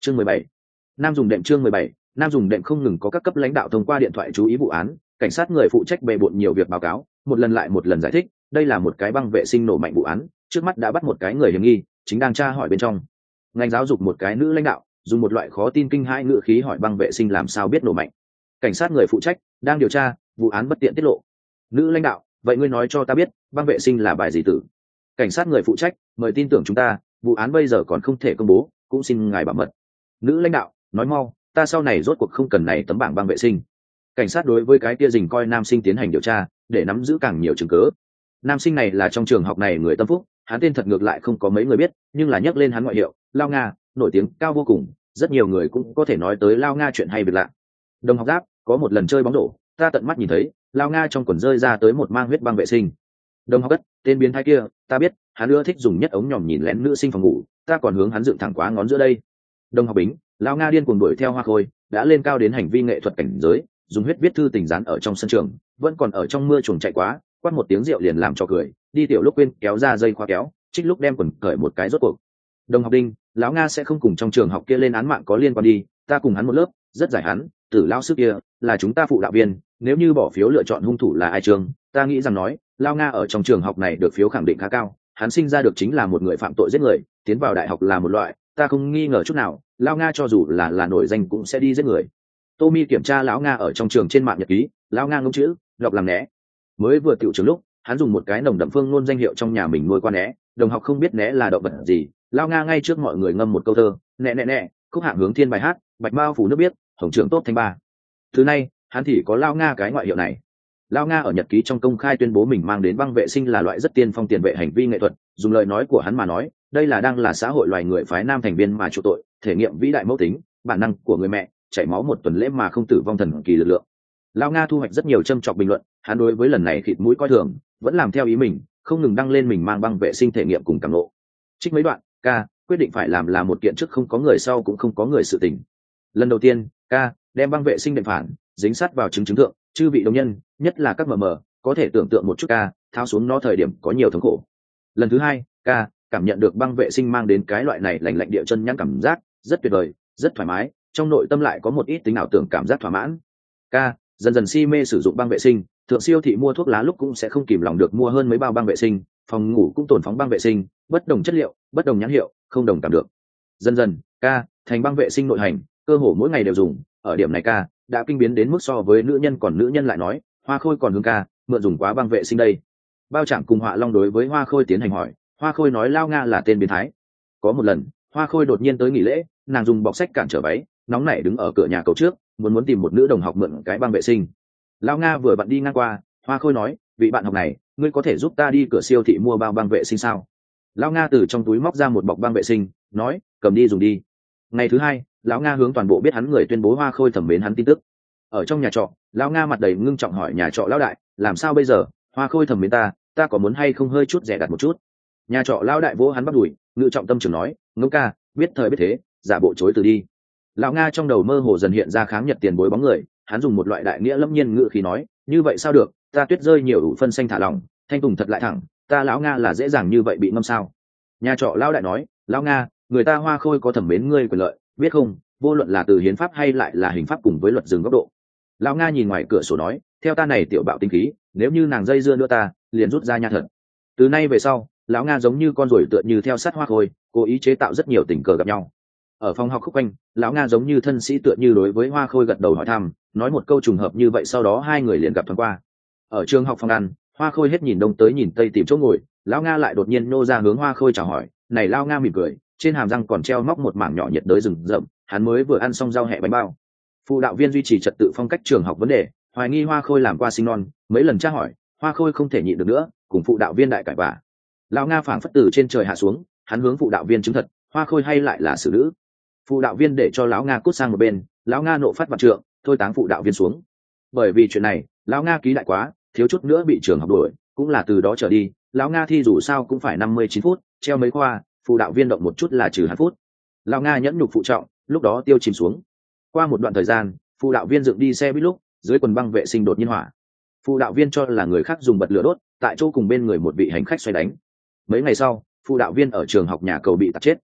Chương 17. Nam dùng đệm. Chương 17. Nam dùng đệm. Không ngừng có các cấp lãnh đạo thông qua điện thoại chú ý vụ án, cảnh sát người phụ trách bề bộn nhiều việc báo cáo, một lần lại một lần giải thích, đây là một cái băng vệ sinh nổ mạnh vụ án, trước mắt đã bắt một cái người hiểm nghi, chính đang tra hỏi bên trong. Ngành giáo dục một cái nữ lãnh đạo dùng một loại khó tin kinh hãi ngữ khí hỏi băng vệ sinh làm sao biết nổ mạnh. Cảnh sát người phụ trách đang điều tra vụ án bất tiện tiết lộ. Nữ lãnh đạo, vậy ngươi nói cho ta biết băng vệ sinh là bài gì tử? Cảnh sát người phụ trách, mời tin tưởng chúng ta, vụ án bây giờ còn không thể công bố, cũng xin ngài bảo mật. Nữ lãnh đạo, nói mau, ta sau này rốt cuộc không cần này tấm bảng băng vệ sinh. Cảnh sát đối với cái kia dình coi nam sinh tiến hành điều tra để nắm giữ càng nhiều chứng cứ. Nam sinh này là trong trường học này người tâm phúc, hắn tên thật ngược lại không có mấy người biết, nhưng là nhắc lên hắn ngoại hiệu Lao Nga, nổi tiếng cao vô cùng, rất nhiều người cũng có thể nói tới Lao Nga chuyện hay việc lạ. Đồng học Giáp, có một lần chơi bóng rổ, ta tận mắt nhìn thấy Lao Nga trong quần rơi ra tới một mang huyết băng vệ sinh. Đồng học Cất, tên biến thái kia, ta biết, hắn ưa thích dùng nhất ống nhòm nhìn lén nữ sinh phòng ngủ, ta còn hướng hắn dựng thẳng quá ngón giữa đây. Đồng học Bính, Lao Nga điên cuồng đuổi theo Hoa Khôi, đã lên cao đến hành vi nghệ thuật cảnh giới, dùng huyết viết thư tình dán ở trong sân trường, vẫn còn ở trong mưa chuồng chạy quá, quát một tiếng rượu liền làm cho cười, đi tiểu lúc quên kéo ra dây khóa kéo, trích lúc đem quần cởi một cái rốt cuộc. Đồng học Đinh, lão Nga sẽ không cùng trong trường học kia lên án mạng có liên quan đi, ta cùng hắn một lớp, rất giải hắn, Tử lão sư kia là chúng ta phụ đạo viên, nếu như bỏ phiếu lựa chọn hung thủ là ai trường, ta nghĩ rằng nói, Lao Nga ở trong trường học này được phiếu khẳng định khá cao, hắn sinh ra được chính là một người phạm tội giết người, tiến vào đại học là một loại, ta không nghi ngờ chút nào, Lao Nga cho dù là nổi danh cũng sẽ đi giết người. Tommy kiểm tra lão Nga ở trong trường trên mạng nhật ký, lão Nga ngông chữ, đọc làm né. Mới vừa tiểu trường lúc, hắn dùng một cái nồng đậm phương ngôn danh hiệu trong nhà mình nuôi qua né, đồng học không biết né là động vật gì, lão Nga ngay trước mọi người ngâm một câu thơ, nè nè nè, khúc hạng hướng thiên bài hát, bạch mao phủ nước biết, hồng trưởng tốt thanh ba. Thứ này, hắn thì có lão Nga cái ngoại hiệu này. Lão Nga ở nhật ký trong công khai tuyên bố mình mang đến băng vệ sinh là loại rất tiên phong tiền vệ hành vi nghệ thuật, dùng lời nói của hắn mà nói, đây là đang là xã hội loài người phái nam thành viên mà chịu tội, thể nghiệm vĩ đại mẫu tính, bản năng của người mẹ, chảy máu một tuần lễ mà không tử vong thần kỳ lực lượng. Lão Nga thu hoạch rất nhiều châm chọc bình luận, hắn đối với lần này khịt mũi coi thường, vẫn làm theo ý mình, không ngừng đăng lên mình mang băng vệ sinh thể nghiệm cùng cảm ngộ. Trích mấy đoạn, ca, quyết định phải làm là một kiện trước không có người sau cũng không có người sự tình. Lần đầu tiên, ca, đem băng vệ sinh đệm phản, dính sát vào chứng thượng, chư vị đồng nhân, nhất là các mờ có thể tưởng tượng một chút ca, tháo xuống nó thời điểm có nhiều thống khổ. Lần thứ hai, ca, cảm nhận được băng vệ sinh mang đến cái loại này lạnh lạnh địa chân nhắn cảm giác, rất tuyệt vời, rất thoải mái, trong nội tâm lại có một ít tính ảo tưởng cảm giác thỏa mãn. Ca, dần dần si mê sử dụng băng vệ sinh, thượng siêu thị mua thuốc lá lúc cũng sẽ không kìm lòng được mua hơn mấy bao băng vệ sinh, phòng ngủ cũng tồn phóng băng vệ sinh, bất đồng chất liệu, bất đồng nhãn hiệu, không đồng cảm được. Dần dần, ca, thành băng vệ sinh nội hành, cơ hồ mỗi ngày đều dùng, ở điểm này ca, đã kinh biến đến mức so với nữ nhân còn nữ nhân lại nói, Hoa Khôi còn hướng ca, mượn dùng quá băng vệ sinh đây. Bao Trạm cùng Họa Long đối với Hoa Khôi tiến hành hỏi, Hoa Khôi nói Lao Nga là tên biến thái. Có một lần, Hoa Khôi đột nhiên tới nghỉ lễ, nàng dùng bọc sách cản trở váy, nóng nảy đứng ở cửa nhà cầu trước, muốn tìm một nữ đồng học mượn cái băng vệ sinh. Lao Nga vừa vặn đi ngang qua, Hoa Khôi nói, vị bạn học này, ngươi có thể giúp ta đi cửa siêu thị mua bao băng vệ sinh sao? Lao Nga từ trong túi móc ra một bọc băng vệ sinh, nói, cầm đi dùng đi. Ngày thứ hai, lão Nga hướng toàn bộ biết hắn người tuyên bố Hoa Khôi thẩm mến hắn tin tức. Ở trong nhà trọ, lão Nga mặt đầy ngưng trọng hỏi nhà trọ lão đại, làm sao bây giờ, Hoa Khôi thẩm mến ta có muốn hay không hơi chút rẻ đặt một chút? Nhà trọ lão đại vỗ hắn bắt đùi, ngự trọng tâm trường nói, ngốc ca, biết thời biết thế, giả bộ chối từ đi. Lão Nga trong đầu mơ hồ dần hiện ra kháng nhật tiền bối bóng người, hắn dùng một loại đại nghĩa lâm nhiên ngự khí nói, như vậy sao được, ta tuyết rơi nhiều ủ phân xanh thả lỏng, thanh tùng thật lại thẳng, ta lão Nga là dễ dàng như vậy bị ngâm sao? Nhà trọ lão đại nói, lão Nga, người ta Hoa Khôi có thẩm mến ngươi quyền lợi, biết không, vô luận là từ hiến pháp hay lại là hình pháp cùng với luật dừng góc độ. Lão Nga nhìn ngoài cửa sổ nói, theo ta này tiểu bạo tinh khí, nếu như nàng dây dưa nữa ta, liền rút ra nha thật. Từ nay về sau, lão Nga giống như con ruồi tựa như theo sát Hoa Khôi, cố ý chế tạo rất nhiều tình cờ gặp nhau. Ở phòng học khúc quanh, lão Nga giống như thân sĩ tựa như đối với Hoa Khôi gật đầu hỏi thăm, nói một câu trùng hợp như vậy, sau đó hai người liền gặp thoáng qua. Ở trường học phòng ăn, Hoa Khôi hết nhìn đông tới nhìn tây tìm chỗ ngồi, lão Nga lại đột nhiên nô ra hướng Hoa Khôi chào hỏi, này lão Nga mỉm cười, trên hàm răng còn treo móc một mảng nhỏ nhiệt đới rừng rậm, hắn mới vừa ăn xong rau hẹ bánh bao. Phụ đạo viên duy trì trật tự phong cách trường học vấn đề, hoài nghi Hoa Khôi làm qua sinh non, mấy lần tra hỏi, Hoa Khôi không thể nhịn được nữa, cùng phụ đạo viên đại cãi vã. Lão Nga phảng phất từ trên trời hạ xuống, hắn hướng phụ đạo viên chứng thật, Hoa Khôi hay lại là xử nữ. Phụ đạo viên để cho lão Nga cút sang một bên, lão Nga nộ phát vạn trượng, thôi táng phụ đạo viên xuống. Bởi vì chuyện này, lão Nga ký đại quá, thiếu chút nữa bị trường học đuổi, cũng là từ đó trở đi, lão Nga thi dù sao cũng phải 59 phút, treo mấy khoa, phụ đạo viên động một chút là trừ 2 phút. Lão Nga nhẫn nhục phụ trọng, lúc đó tiêu chìm xuống. Qua một đoạn thời gian, phụ đạo viên dựng đi xe buýt lúc, dưới quần băng vệ sinh đột nhiên hỏa. Phụ đạo viên cho là người khác dùng bật lửa đốt, tại chỗ cùng bên người một vị hành khách xoay đánh. Mấy ngày sau, phụ đạo viên ở trường học nhà cầu bị tạt chết.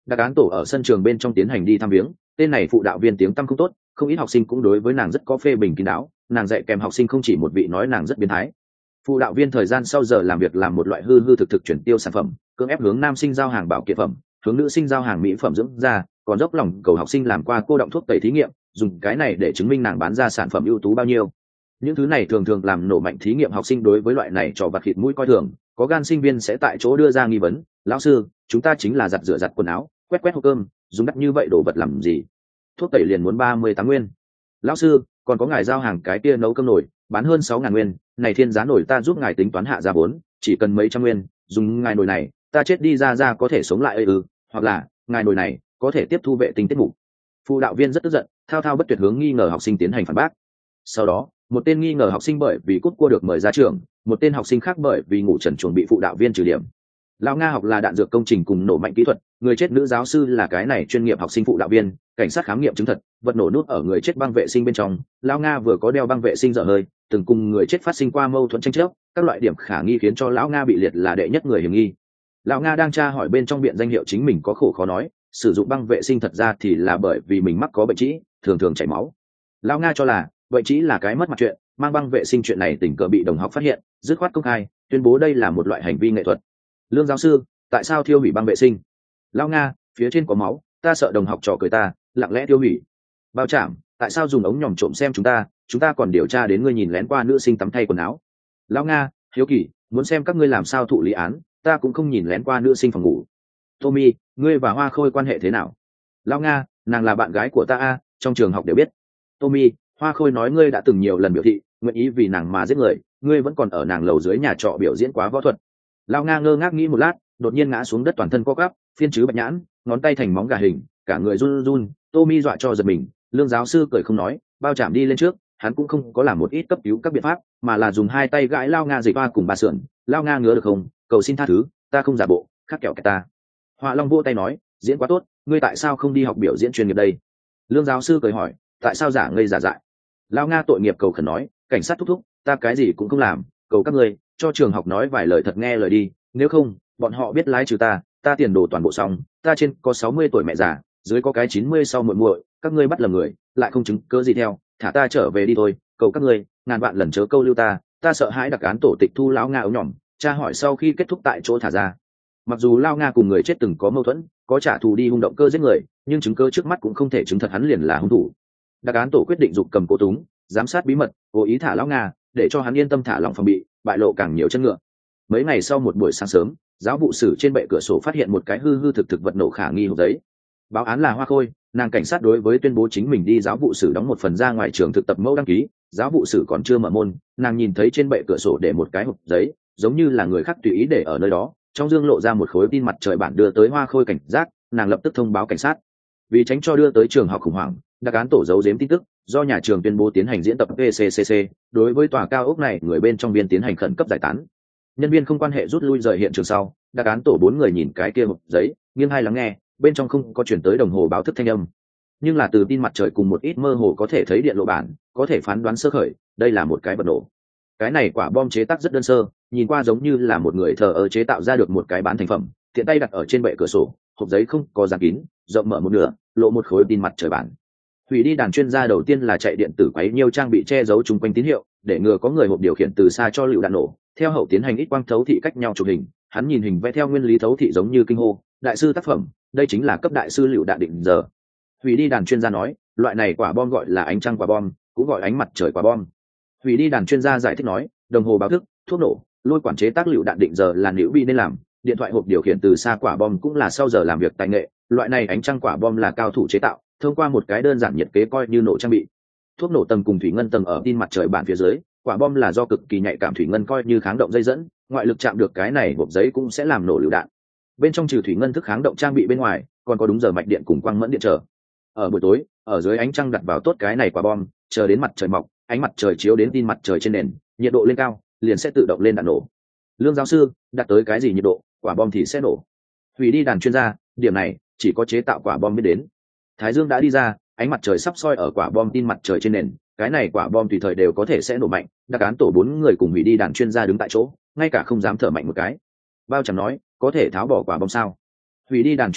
Đặc án tổ ở sân trường bên trong tiến hành đi thăm viếng, tên này phụ đạo viên tiếng tăm không tốt, không ít học sinh cũng đối với nàng rất có phê bình kín đáo, nàng dạy kèm học sinh không chỉ một vị nói nàng rất biến thái. Phụ đạo viên thời gian sau giờ làm việc làm một loại hư hư thực thực chuyển tiêu sản phẩm, cưỡng ép hướng nam sinh giao hàng bảo kiện phẩm, hướng nữ sinh giao hàng mỹ phẩm dưỡng da, còn dốc lòng cầu học sinh làm qua cô động thuốc tẩy thí nghiệm, dùng cái này để chứng minh nàng bán ra sản phẩm ưu tú bao nhiêu. Những thứ này thường thường làm nổ mạnh thí nghiệm, học sinh đối với loại này trò vặt khịt mũi coi thường, có gan sinh viên sẽ tại chỗ đưa ra nghi vấn: lão sư, chúng ta chính là giặt rửa giặt quần áo, quét quét hộp cơm, dùng đắt như vậy đồ vật làm gì? Thuốc tẩy liền muốn 38 nguyên. Lão sư, còn có ngài giao hàng cái kia nấu cơm nồi, bán hơn 6.000 nguyên, này thiên giá nồi ta giúp ngài tính toán hạ giá vốn, chỉ cần mấy trăm nguyên, dùng ngài nồi này, ta chết đi ra có thể sống lại hoặc là ngài nồi này có thể tiếp thu vệ tinh tiết mục. Phụ đạo viên rất tức giận, thao thao bất tuyệt hướng nghi ngờ học sinh tiến hành phản bác. Sau đó, một tên nghi ngờ học sinh bởi vì cút cua được mời ra trường, một tên học sinh khác bởi vì ngủ trần chuồng bị phụ đạo viên trừ điểm. Lão Nga học là đạn dược công trình cùng nổ mạnh kỹ thuật, người chết nữ giáo sư là cái này chuyên nghiệp học sinh phụ đạo viên, cảnh sát khám nghiệm chứng thật, vật nổ nút ở người chết băng vệ sinh bên trong. Lão Nga vừa có đeo băng vệ sinh dở hơi, từng cùng người chết phát sinh qua mâu thuẫn tranh chấp, các loại điểm khả nghi khiến cho lão Nga bị liệt là đệ nhất người hiểm nghi. Lão Nga đang tra hỏi bên trong biện danh hiệu chính mình có khổ khó nói, sử dụng băng vệ sinh thật ra thì là bởi vì mình mắc có bệnh trĩ, thường thường chảy máu. Lão Nga cho là bệnh trĩ là cái mất mặt chuyện, mang băng vệ sinh chuyện này tình cờ bị đồng học phát hiện, dứt khoát công khai tuyên bố đây là một loại hành vi nghệ thuật. Lương giáo sư, tại sao thiêu hủy băng vệ sinh? Lão Nga, phía trên có máu, ta sợ đồng học trò cười ta, lặng lẽ tiêu hủy. Bao Trảm, tại sao dùng ống nhòm trộm xem chúng ta còn điều tra đến ngươi nhìn lén qua nữ sinh tắm thay quần áo. Lão Nga, hiếu kỳ, muốn xem các ngươi làm sao thụ lý án, ta cũng không nhìn lén qua nữ sinh phòng ngủ. Tommy, ngươi và Hoa Khôi quan hệ thế nào? Lão Nga, nàng là bạn gái của ta trong trường học đều biết. Tommy, Hoa Khôi nói ngươi đã từng nhiều lần biểu thị nguyện ý vì nàng mà giết người, ngươi vẫn còn ở nàng lầu dưới nhà trọ biểu diễn quá võ thuật. Lão Nga ngơ ngác nghĩ một lát, đột nhiên ngã xuống đất, toàn thân co quắp, phiên chứ bạch nhãn, ngón tay thành móng gà hình, cả người run run. Tommy dọa cho giật mình. Lương giáo sư cười không nói, Bao Trảm đi lên trước, hắn cũng không có làm một ít cấp cứu các biện pháp, mà là dùng hai tay gãi Lão Nga dịch hoa cùng bà sườn. Lão Nga ngứa được không? Cầu xin tha thứ, ta không giả bộ, khắc kẹo cái ta. Họa Long vỗ tay nói, diễn quá tốt, ngươi tại sao không đi học biểu diễn chuyên nghiệp đây? Lương giáo sư cười hỏi, tại sao giả ngây giả dại? Lão Nga tội nghiệp cầu khẩn nói, cảnh sát thúc thúc, ta cái gì cũng không làm, cầu các ngươi cho trường học nói vài lời thật nghe lời đi, nếu không bọn họ biết lái trừ ta tiền đồ toàn bộ xong, ta trên có 60 tuổi mẹ già, dưới có cái 90 sau muội muội, các ngươi bắt lầm người, lại không chứng cớ gì theo, thả ta trở về đi thôi, cầu các ngươi ngàn vạn lần chớ câu lưu ta sợ hãi đặc án tổ tịch thu Lão Nga ống nhỏm, tra hỏi sau khi kết thúc tại chỗ thả ra. Mặc dù Lão Nga cùng người chết từng có mâu thuẫn, có trả thù đi hung động cơ giết người, nhưng chứng cứ trước mắt cũng không thể chứng thật hắn liền là hung thủ. Đặc án tổ quyết định giục cầm cố túng, giám sát bí mật, cố ý thả Lão Nga để cho hắn yên tâm thả lỏng phòng bị, bại lộ càng nhiều chân ngựa. Mấy ngày sau một buổi sáng sớm, giáo vụ sử trên bệ cửa sổ phát hiện một cái hư hư thực thực vật nổ khả nghi hộp giấy. Báo án là Hoa Khôi, nàng cảnh sát đối với tuyên bố chính mình đi giáo vụ sử đóng một phần ra ngoài trường thực tập mẫu đăng ký, giáo vụ sử còn chưa mở môn, nàng nhìn thấy trên bệ cửa sổ để một cái hộp giấy, giống như là người khác tùy ý để ở nơi đó, trong dương lộ ra một khối tin mặt trời bản đưa tới Hoa Khôi cảnh giác, nàng lập tức thông báo cảnh sát. Vì tránh cho đưa tới trường học khủng hoảng, đặc án tổ giấu giếm tin tức, do nhà trường tuyên bố tiến hành diễn tập PCCC, đối với tòa cao ốc này người bên trong viên tiến hành khẩn cấp giải tán. Nhân viên không quan hệ rút lui rời hiện trường sau, đặc án tổ 4 người nhìn cái kia hộp giấy, nghiêng hai lắng nghe, bên trong không có chuyển tới đồng hồ báo thức thanh âm, nhưng là từ tin mặt trời cùng một ít mơ hồ có thể thấy điện lộ bản, có thể phán đoán sơ khởi, đây là một cái vật nổ. Cái này quả bom chế tác rất đơn sơ, nhìn qua giống như là một người thợ chế tạo ra được một cái bán thành phẩm, tiện tay đặt ở trên bệ cửa sổ, hộp giấy không có dán kín, rộng mở một nửa, lộ một khối tin mặt trời bản. Hủy đi đàn chuyên gia đầu tiên là chạy điện tử quấy nhiều trang bị che giấu chung quanh tín hiệu, để ngừa có người hộp điều khiển từ xa cho lựu đạn nổ. Theo hậu tiến hành ít quang thấu thị cách nhau chụp hình, hắn nhìn hình vẽ theo nguyên lý thấu thị giống như kinh hô, đại sư tác phẩm, đây chính là cấp đại sư lựu đạn định giờ. Hủy đi đàn chuyên gia nói, loại này quả bom gọi là ánh trăng quả bom, cũng gọi ánh mặt trời quả bom. Hủy đi đàn chuyên gia giải thích nói, đồng hồ báo thức, thuốc nổ, lôi quản chế tác lựu đạn định giờ là nữ bi nên làm, điện thoại hộp điều khiển từ xa quả bom cũng là sau giờ làm việc tài nghệ, loại này ánh trăng quả bom là cao thủ chế tạo, thông qua một cái đơn giản nhiệt kế coi như nổ trang bị. Thuốc nổ tầng cùng thủy ngân tầng ở tin mặt trời bản phía dưới, quả bom là do cực kỳ nhạy cảm thủy ngân coi như kháng động dây dẫn, ngoại lực chạm được cái này hộp giấy cũng sẽ làm nổ lựu đạn. Bên trong trừ thủy ngân thức kháng động trang bị bên ngoài, còn có đúng giờ mạch điện cùng quang mẫn điện trở. Ở buổi tối, ở dưới ánh trăng đặt vào tốt cái này quả bom, chờ đến mặt trời mọc, ánh mặt trời chiếu đến tin mặt trời trên nền, nhiệt độ lên cao, liền sẽ tự động lên đạn nổ. Lương giáo sư, đặt tới cái gì nhiệt độ, quả bom thì sẽ nổ. Hủy đi đàn chuyên gia, điểm này chỉ có chế tạo quả bom biết đến. Thái dương đã đi ra, ánh mặt trời sắp soi ở quả bom tin mặt trời trên nền, cái này quả bom tùy thời đều có thể sẽ nổ mạnh. Đặc án tổ 4 người cùng hủy đi đàn chuyên gia đứng tại chỗ, ngay cả không dám thở mạnh một cái. Bao Trảm nói, có thể tháo bỏ quả bom sao? Hủy đi đàn chuyên gia,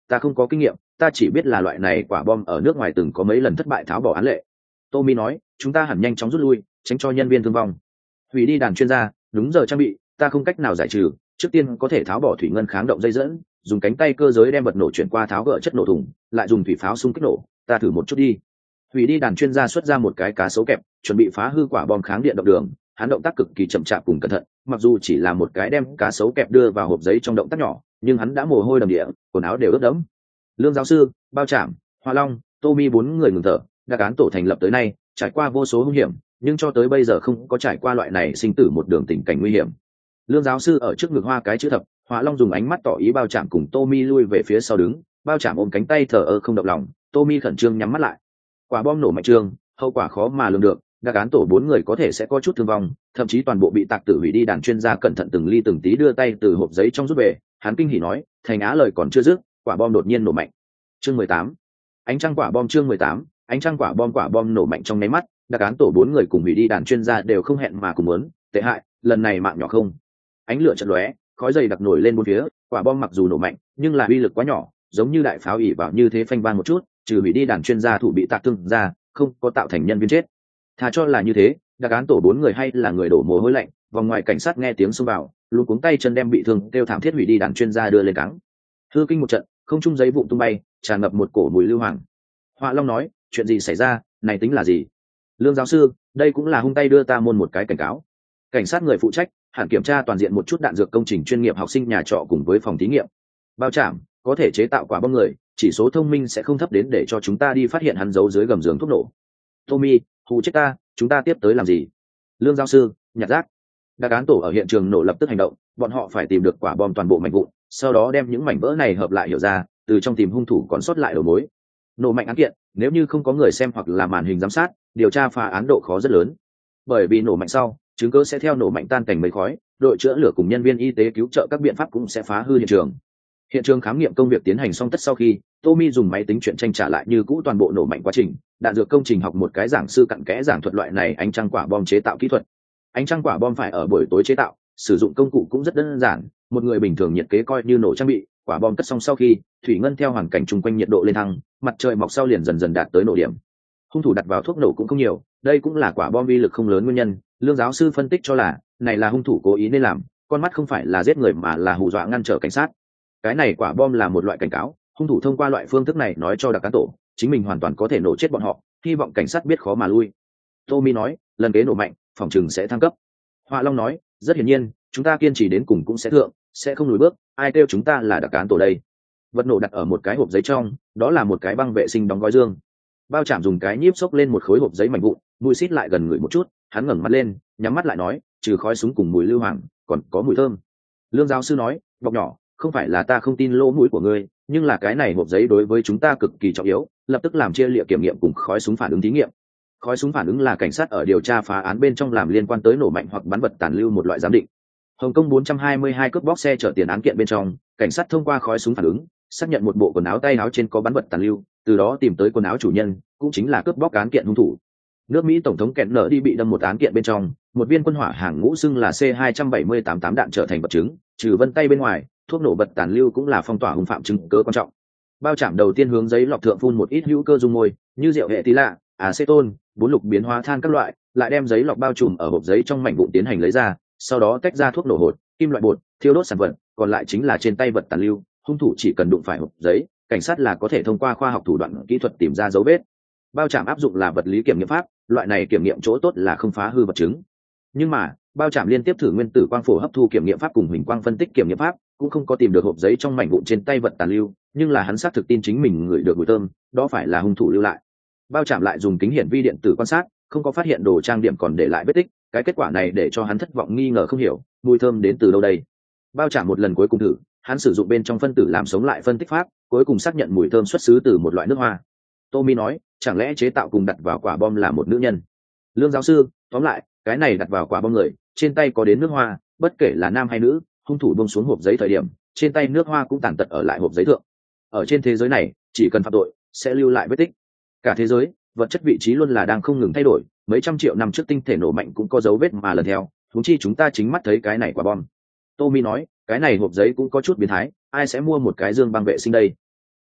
ta không có kinh nghiệm, ta chỉ biết là loại này quả bom ở nước ngoài từng có mấy lần thất bại tháo bỏ án lệ. Tommy nói, chúng ta hẳn nhanh chóng rút lui, tránh cho nhân viên thương vong. Hủy đi đàn chuyên gia, đúng giờ trang bị, ta không cách nào giải trừ, trước tiên có thể tháo bỏ thủy ngân kháng động dây dẫn, dùng cánh tay cơ giới đem vật nổ chuyển qua tháo gỡ chất nổ thùng, lại dùng thủy pháo xung kích nổ, ta thử một chút đi. Hủy đi đàn chuyên gia xuất ra một cái cá sấu kẹp, chuẩn bị phá hư quả bom kháng điện động đường, hắn động tác cực kỳ chậm chạp cùng cẩn thận, mặc dù chỉ là một cái đem cá sấu kẹp đưa vào hộp giấy trong động tác nhỏ, nhưng hắn đã mồ hôi đầm địa, quần áo đều ướt đẫm. Lương giáo sư, Bao Trạm, Hoa Long, Tommy bốn người ngừng thở, đặc án tổ thành lập tới nay, trải qua vô số hung hiểm, nhưng cho tới bây giờ không có trải qua loại này sinh tử một đường tình cảnh nguy hiểm. Lương giáo sư ở trước ngực hoa cái chữ thập, Hoa Long dùng ánh mắt tỏ ý Bao Trạm cùng Tommy lui về phía sau đứng, Bao Trạm ôm cánh tay thở ơ không động lòng, Tommy khẩn trương nhắm mắt lại. Quả bom nổ mạnh trường, hậu quả khó mà lường được, đặc án tổ bốn người có thể sẽ có chút thương vong, thậm chí toàn bộ bị tạc tử hủy đi. Đàn chuyên gia cẩn thận từng ly từng tí đưa tay từ hộp giấy trong rút về, hắn kinh hỉ nói, thành á lời còn chưa dứt, quả bom đột nhiên nổ mạnh. Chương 18. Ánh trăng quả bom. Chương 18. Ánh trăng quả bom nổ mạnh trong nháy mắt, đặc án tổ bốn người cùng hủy đi đàn chuyên gia đều không hẹn mà cùng muốn, tệ hại, lần này mạng nhỏ không. Ánh lửa chợt lóe, khói dày đặc nổi lên bốn phía, quả bom mặc dù nổ mạnh, nhưng là uy lực quá nhỏ, giống như đại pháo ỉ vào như thế phanh vang một chút, trừ hủy đi đàn chuyên gia thủ bị tạc thương ra, không có tạo thành nhân viên chết. Thà cho là như thế, đặc án tổ bốn người hay là người đổ mồ hôi lạnh, vòng ngoài cảnh sát nghe tiếng xông vào, luôn cuống tay chân đem bị thương kêu thảm thiết hủy đi đàn chuyên gia đưa lên cáng. Hư kinh một trận, không trung giấy vụn tung bay, tràn ngập một cổ mùi lưu hoàng. Họa Long nói, chuyện gì xảy ra, này tính là gì? Lương giáo sư, đây cũng là hung tay đưa ta môn một cái cảnh cáo. Cảnh sát người phụ trách hẳn kiểm tra toàn diện một chút đạn dược công trình chuyên nghiệp học sinh nhà trọ cùng với phòng thí nghiệm. Bao Trạm, có thể chế tạo quả bom người, chỉ số thông minh sẽ không thấp đến để cho chúng ta đi phát hiện hắn giấu dưới gầm giường thuốc nổ. Tommy, hù chết ta, chúng ta tiếp tới làm gì? Lương giáo sư, nhặt rác. Đặc án tổ ở hiện trường nổ lập tức hành động, bọn họ phải tìm được quả bom toàn bộ mảnh vụn, sau đó đem những mảnh vỡ này hợp lại hiểu ra, từ trong tìm hung thủ còn sót lại đầu mối. Nổ mạnh án kiện, nếu như không có người xem hoặc là màn hình giám sát, điều tra phá án độ khó rất lớn. Bởi vì nổ mạnh sau, chứng cứ sẽ theo nổ mạnh tan thành mây khói, đội chữa lửa cùng nhân viên y tế cứu trợ các biện pháp cũng sẽ phá hư hiện trường. Hiện trường khám nghiệm công việc tiến hành xong tất sau khi, Tommy dùng máy tính truyện tranh trả lại như cũ toàn bộ nổ mạnh quá trình, đạn dược công trình học một cái giảng sư cặn kẽ giảng thuật loại này ánh trăng quả bom chế tạo kỹ thuật. Ánh trăng quả bom phải ở buổi tối chế tạo, sử dụng công cụ cũng rất đơn giản, một người bình thường nhiệt kế coi như nổ trang bị, quả bom cất xong sau khi, thủy ngân theo hoàn cảnh chung quanh nhiệt độ lên thăng, mặt trời mọc sau liền dần dần đạt tới nổ điểm. Hung thủ đặt vào thuốc nổ cũng không nhiều, đây cũng là quả bom uy lực không lớn nguyên nhân. Lương giáo sư phân tích cho là, này là hung thủ cố ý nên làm, con mắt không phải là giết người mà là hù dọa ngăn trở cảnh sát. Cái này quả bom là một loại cảnh cáo, hung thủ thông qua loại phương thức này nói cho đặc cán tổ, chính mình hoàn toàn có thể nổ chết bọn họ, hy vọng cảnh sát biết khó mà lui. Tommy nói, lần kế nổ mạnh, phòng trừng sẽ thăng cấp. Hoa Long nói, rất hiển nhiên, chúng ta kiên trì đến cùng cũng sẽ thượng, sẽ không lùi bước, ai kêu chúng ta là đặc cán tổ đây. Vật nổ đặt ở một cái hộp giấy trong, đó là một cái băng vệ sinh đóng gói dương. Bao Trạm dùng cái nhíp xốc lên một khối hộp giấy mảnh vụn, mùi xít lại gần người một chút, hắn ngẩng mặt lên, nhắm mắt lại nói, trừ khói súng cùng mùi lưu hoàng, còn có mùi thơm. Lương giáo sư nói, bọc nhỏ, không phải là ta không tin lỗ mũi của ngươi, nhưng là cái này hộp giấy đối với chúng ta cực kỳ trọng yếu, lập tức làm chia liệt kiểm nghiệm cùng khói súng phản ứng thí nghiệm. Khói súng phản ứng là cảnh sát ở điều tra phá án bên trong làm liên quan tới nổ mạnh hoặc bắn vật tàn lưu một loại giám định. Hồng Kông 422 cướp bóc xe chở tiền án kiện bên trong, cảnh sát thông qua khói súng phản ứng, xác nhận một bộ quần áo tay áo trên có bắn vật tàn lưu, từ đó tìm tới quần áo chủ nhân, cũng chính là cướp bóc án kiện hung thủ. Nước Mỹ tổng thống kẹn nở đi bị đâm một án kiện bên trong, một viên quân hỏa hàng ngũ xưng là C278 đạn trở thành vật chứng, trừ vân tay bên ngoài, thuốc nổ vật tàn lưu cũng là phong tỏa hung phạm chứng cứ quan trọng. Bao Trạm đầu tiên hướng giấy lọc thượng phun một ít hữu cơ dung môi, như rượu hệ tí lạ, acetone, bốn lục biến hóa than các loại, lại đem giấy lọc bao trùm ở hộp giấy trong mảnh vụn tiến hành lấy ra, sau đó tách ra thuốc nổ hột, kim loại bột, thiêu đốt sản vật, còn lại chính là trên tay vật tàn lưu, hung thủ chỉ cần đụng phải hộp giấy, cảnh sát là có thể thông qua khoa học thủ đoạn kỹ thuật tìm ra dấu vết. Bao Trạm áp dụng là vật lý kiểm nghiệm pháp, loại này kiểm nghiệm chỗ tốt là không phá hư vật chứng. Nhưng mà, Bao Trạm liên tiếp thử nguyên tử quang phổ hấp thu kiểm nghiệm pháp cùng huỳnh quang phân tích kiểm nghiệm pháp, cũng không có tìm được hộp giấy trong mảnh vụn trên tay vật tàn lưu, nhưng là hắn xác thực tin chính mình ngửi được mùi thơm, đó phải là hung thủ lưu lại. Bao Trạm lại dùng kính hiển vi điện tử quan sát, không có phát hiện đồ trang điểm còn để lại vết tích, cái kết quả này để cho hắn thất vọng nghi ngờ không hiểu, mùi thơm đến từ đâu đây. Bao Trạm một lần cuối cùng thử, hắn sử dụng bên trong phân tử làm sống lại phân tích pháp, cuối cùng xác nhận mùi thơm xuất xứ từ một loại nước hoa. Tommy nói, chẳng lẽ chế tạo cùng đặt vào quả bom là một nữ nhân? Lương giáo sư, tóm lại, cái này đặt vào quả bom người, trên tay có đến nước hoa, bất kể là nam hay nữ, hung thủ buông xuống hộp giấy thời điểm, trên tay nước hoa cũng tàn tật ở lại hộp giấy thượng. Ở trên thế giới này, chỉ cần phạm tội, sẽ lưu lại vết tích. Cả thế giới, vật chất vị trí luôn là đang không ngừng thay đổi, mấy trăm triệu năm trước tinh thể nổ mạnh cũng có dấu vết mà lần theo, huống chi chúng ta chính mắt thấy cái này quả bom. Tommy nói, cái này hộp giấy cũng có chút biến thái, ai sẽ mua một cái dương băng vệ sinh đây?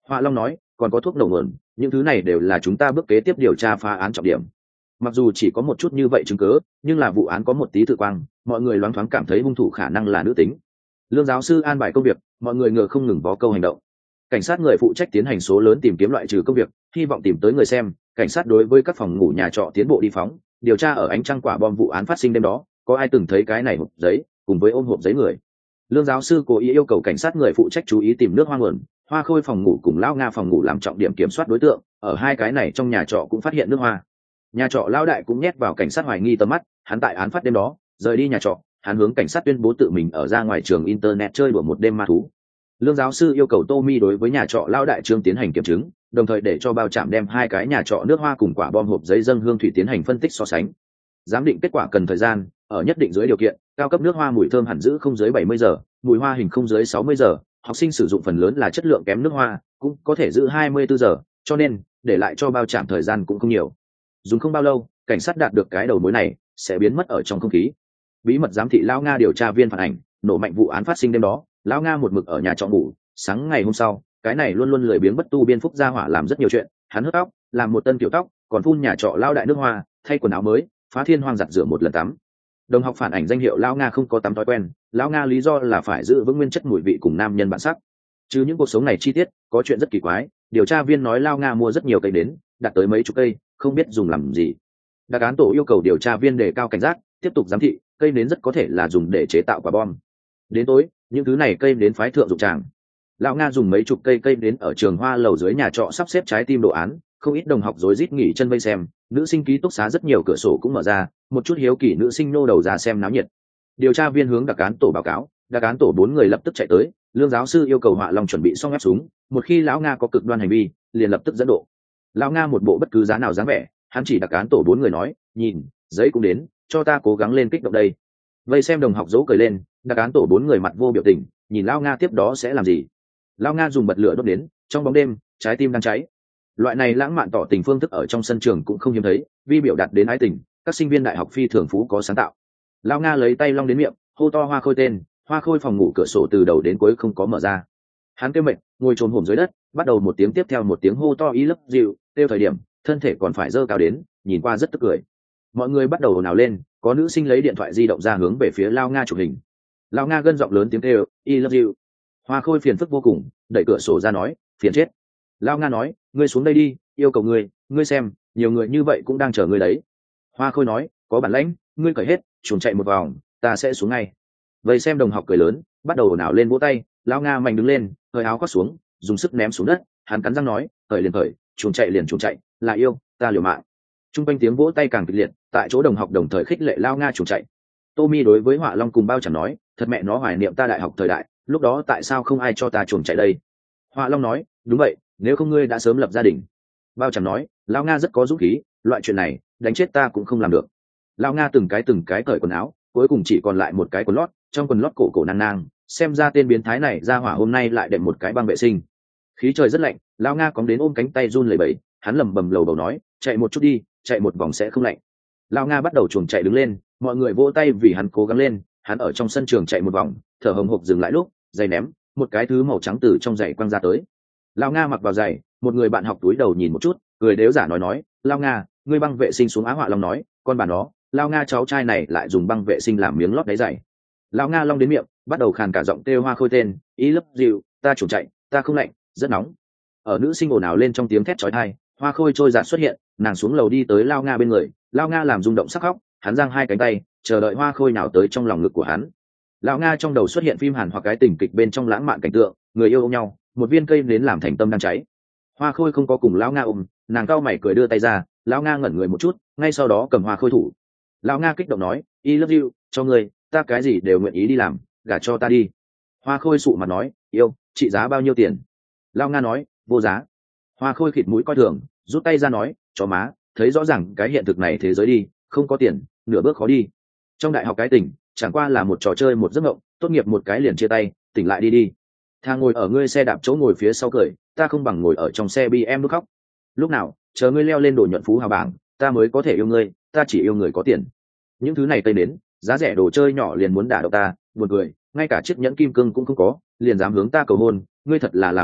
Họa Long nói, còn có thuốc nổ nguồn, những thứ này đều là chúng ta bước kế tiếp điều tra phá án trọng điểm. Mặc dù chỉ có một chút như vậy chứng cứ, nhưng là vụ án có một tí tự quang, mọi người loáng thoáng cảm thấy hung thủ khả năng là nữ tính. Lương giáo sư an bài công việc, mọi người ngựa không ngừng bó câu hành động. Cảnh sát người phụ trách tiến hành số lớn tìm kiếm loại trừ công việc, hy vọng tìm tới người xem. Cảnh sát đối với các phòng ngủ nhà trọ tiến bộ đi phóng, điều tra ở ánh trăng quả bom vụ án phát sinh đêm đó, có ai từng thấy cái này hộp giấy cùng với ôm hộp giấy người. Lương giáo sư cố ý yêu cầu cảnh sát người phụ trách chú ý tìm nước hoa nguồn, Hoa Khôi phòng ngủ cùng Lão Nga phòng ngủ làm trọng điểm kiểm soát đối tượng, ở hai cái này trong nhà trọ cũng phát hiện nước hoa. Nhà trọ Lão Đại cũng nhét vào cảnh sát hoài nghi tầm mắt, hắn tại án phát đêm đó rời đi nhà trọ, hắn hướng cảnh sát tuyên bố tự mình ở ra ngoài trường internet chơi đùa một đêm ma thú. Lương giáo sư yêu cầu Tommy đối với nhà trọ Lão Đại Trương tiến hành kiểm chứng, đồng thời để cho bao trạm đem hai cái nhà trọ nước hoa cùng quả bom hộp giấy dâng hương thủy tiến hành phân tích so sánh. Giám định kết quả cần thời gian, ở nhất định dưới điều kiện, cao cấp nước hoa mùi thơm hẳn giữ không dưới 70 giờ, mùi hoa hình không dưới 60 giờ, học sinh sử dụng phần lớn là chất lượng kém nước hoa, cũng có thể giữ 24 giờ, cho nên để lại cho bao trạm thời gian cũng không nhiều. Dùng không bao lâu, cảnh sát đạt được cái đầu mối này sẽ biến mất ở trong không khí. Bí mật giám thị Lão Nga điều tra viên phản ảnh, nổ mạnh vụ án phát sinh đêm đó, Lão Nga một mực ở nhà trọ ngủ, sáng ngày hôm sau, cái này luôn luôn lười biếng bất tu biên phúc gia hỏa làm rất nhiều chuyện, hắn hớt tóc, làm một tân kiểu tóc, còn phun nhà trọ Lão Đại nước hoa, thay quần áo mới, phá thiên hoang giặt rửa một lần tắm. Đồng học phản ảnh danh hiệu Lão Nga không có tắm thói quen, Lão Nga lý do là phải giữ vững nguyên chất mùi vị cùng nam nhân bản sắc. Chứ những cuộc sống này chi tiết, có chuyện rất kỳ quái, điều tra viên nói Lão Nga mua rất nhiều cây đến, đặt tới mấy chục cây, không biết dùng làm gì. Đặc án tổ yêu cầu điều tra viên đề cao cảnh giác, tiếp tục giám thị, cây nến rất có thể là dùng để chế tạo quả bom. Đến tối, những thứ này cây nến phái thượng dụng tràng. Lão Nga dùng mấy chục cây nến ở trường hoa lầu dưới nhà trọ sắp xếp trái tim đồ án, không ít đồng học rối rít nghỉ chân vây xem, nữ sinh ký túc xá rất nhiều cửa sổ cũng mở ra, một chút hiếu kỳ nữ sinh nô đầu ra xem náo nhiệt. Điều tra viên hướng đặc án tổ báo cáo, đặc án tổ 4 người lập tức chạy tới, Lương giáo sư yêu cầu Họa Long chuẩn bị xong ép súng, một khi Lão Nga có cực đoan hành vi, liền lập tức dẫn độ. Lão Nga một bộ bất cứ giá nào dáng vẻ, hắn chỉ đặc án tổ 4 người nói, nhìn, giấy cũng đến, cho ta cố gắng lên kích động đây. Vây xem đồng học dỗ cười lên, đặc án tổ 4 người mặt vô biểu tình, nhìn Lão Nga tiếp đó sẽ làm gì. Lão Nga dùng bật lửa đốt đến, trong bóng đêm, trái tim đang cháy. Loại này lãng mạn tỏ tình phương thức ở trong sân trường cũng không hiếm thấy, vì biểu đạt đến ái tình, các sinh viên đại học phi thường phú có sáng tạo. Lão Nga lấy tay long đến miệng, hô to Hoa Khôi tên, Hoa Khôi phòng ngủ cửa sổ từ đầu đến cuối không có mở ra. Hắn kêu mệt, ngồi chồm hổm dưới đất, bắt đầu một tiếng tiếp theo một tiếng hô to ý lấp dịu, tiêu thời điểm, thân thể còn phải dơ cao đến, nhìn qua rất tức cười. Mọi người bắt đầu ồn ào lên, có nữ sinh lấy điện thoại di động ra hướng về phía Lão Nga chụp hình. Lão Nga gân giọng lớn tiếng kêu, I love you. Hoa Khôi phiền phức vô cùng, đẩy cửa sổ ra nói, phiền chết. Lão Nga nói, ngươi xuống đây đi, yêu cầu ngươi xem, nhiều người như vậy cũng đang chờ ngươi đấy. Hoa Khôi nói, có bản lãnh, ngươi cởi hết, chuồn chạy một vòng, ta sẽ xuống ngay. Vậy xem đồng học cười lớn, bắt đầu ồn ào lên vỗ tay. Lão Nga mạnh đứng lên, hơi áo khoác xuống, dùng sức ném xuống đất, hắn cắn răng nói, cởi liền cởi, chuồn chạy liền chuồn chạy, là yêu, ta liều mạng. Trung quanh tiếng vỗ tay càng kịch liệt, tại chỗ đồng học đồng thời khích lệ Lão Nga chuồn chạy. Tommy đối với Họa Long cùng bao chẳng nói, thật mẹ nó hoài niệm ta đại học thời đại, lúc đó tại sao không ai cho ta chuồn chạy đây. Họa Long nói, đúng vậy, nếu không ngươi đã sớm lập gia đình. Bao chẳng nói, Lão Nga rất có dũng khí, loại chuyện này đánh chết ta cũng không làm được. Lão Nga từng cái cởi quần áo, cuối cùng chỉ còn lại một cái quần lót, trong quần lót cổ nang nang, xem ra tên biến thái này ra hỏa hôm nay lại đệm một cái băng vệ sinh. Khí trời rất lạnh, Lão Nga cóng đến ôm cánh tay run lẩy bẩy, hắn lẩm bẩm lầu bầu nói, chạy một chút đi, chạy một vòng sẽ không lạnh. Lão Nga bắt đầu chuồn chạy đứng lên, mọi người vỗ tay vì hắn cố gắng lên. Hắn ở trong sân trường chạy một vòng, thở hồng hộc dừng lại lúc, giày ném, một cái thứ màu trắng từ trong giày quăng ra tới. Lão Nga mặc vào giày, một người bạn học túi đầu nhìn một chút, cười đếu giả nói, Lão Nga, ngươi băng vệ sinh xuống. Á Họa Long nói, con bà nó, Lão Nga cháu trai này lại dùng băng vệ sinh làm miếng lót đáy giày. Lão Nga long đến miệng, bắt đầu khàn cả giọng kêu Hoa Khôi tên, ý lấp dịu, ta chuồn chạy, ta không lạnh, rất nóng. Ở nữ sinh ồn ào lên trong tiếng thét chói tai, Hoa Khôi trôi giạt xuất hiện, nàng xuống lầu đi tới Lão Nga bên người, Lão Nga làm rung động sắc khóc, hắn giang hai cánh tay, chờ đợi Hoa Khôi nào tới trong lòng ngực của hắn. Lão Nga trong đầu xuất hiện phim Hàn hoặc cái tình kịch bên trong lãng mạn cảnh tượng, người yêu ôm nhau, một viên cây nến làm thành tâm đang cháy. Hoa Khôi không có cùng Lão Nga ôm, nàng cau mày cười đưa tay ra, Lão Nga ngẩn người một chút, ngay sau đó cầm Hoa Khôi thủ. Lão Nga kích động nói, I love you, cho ngươi, ta cái gì đều nguyện ý đi làm, gả cho ta đi. Hoa Khôi sụ mặt nói, yêu, trị giá bao nhiêu tiền? Lão Nga nói, vô giá. Hoa Khôi khịt mũi coi thường, rút tay ra nói, chó má, thấy rõ ràng cái hiện thực này thế giới đi, không có tiền, nửa bước khó đi. Trong đại học cái tình, chẳng qua là một trò chơi một giấc mộng, tốt nghiệp một cái liền chia tay, tỉnh lại đi. Thà ngồi ở ngươi xe đạp chỗ ngồi phía sau cười, ta không bằng ngồi ở trong xe BM lúc khóc. Lúc nào, chờ ngươi leo lên đồ nhuận phú hào bảng, ta mới có thể yêu ngươi, ta chỉ yêu người có tiền. Những thứ này tây đến, giá rẻ đồ chơi nhỏ liền muốn đả động ta, buồn cười, ngay cả chiếc nhẫn kim cương cũng không có, liền dám hướng ta cầu hôn, ngươi thật là làm được ta,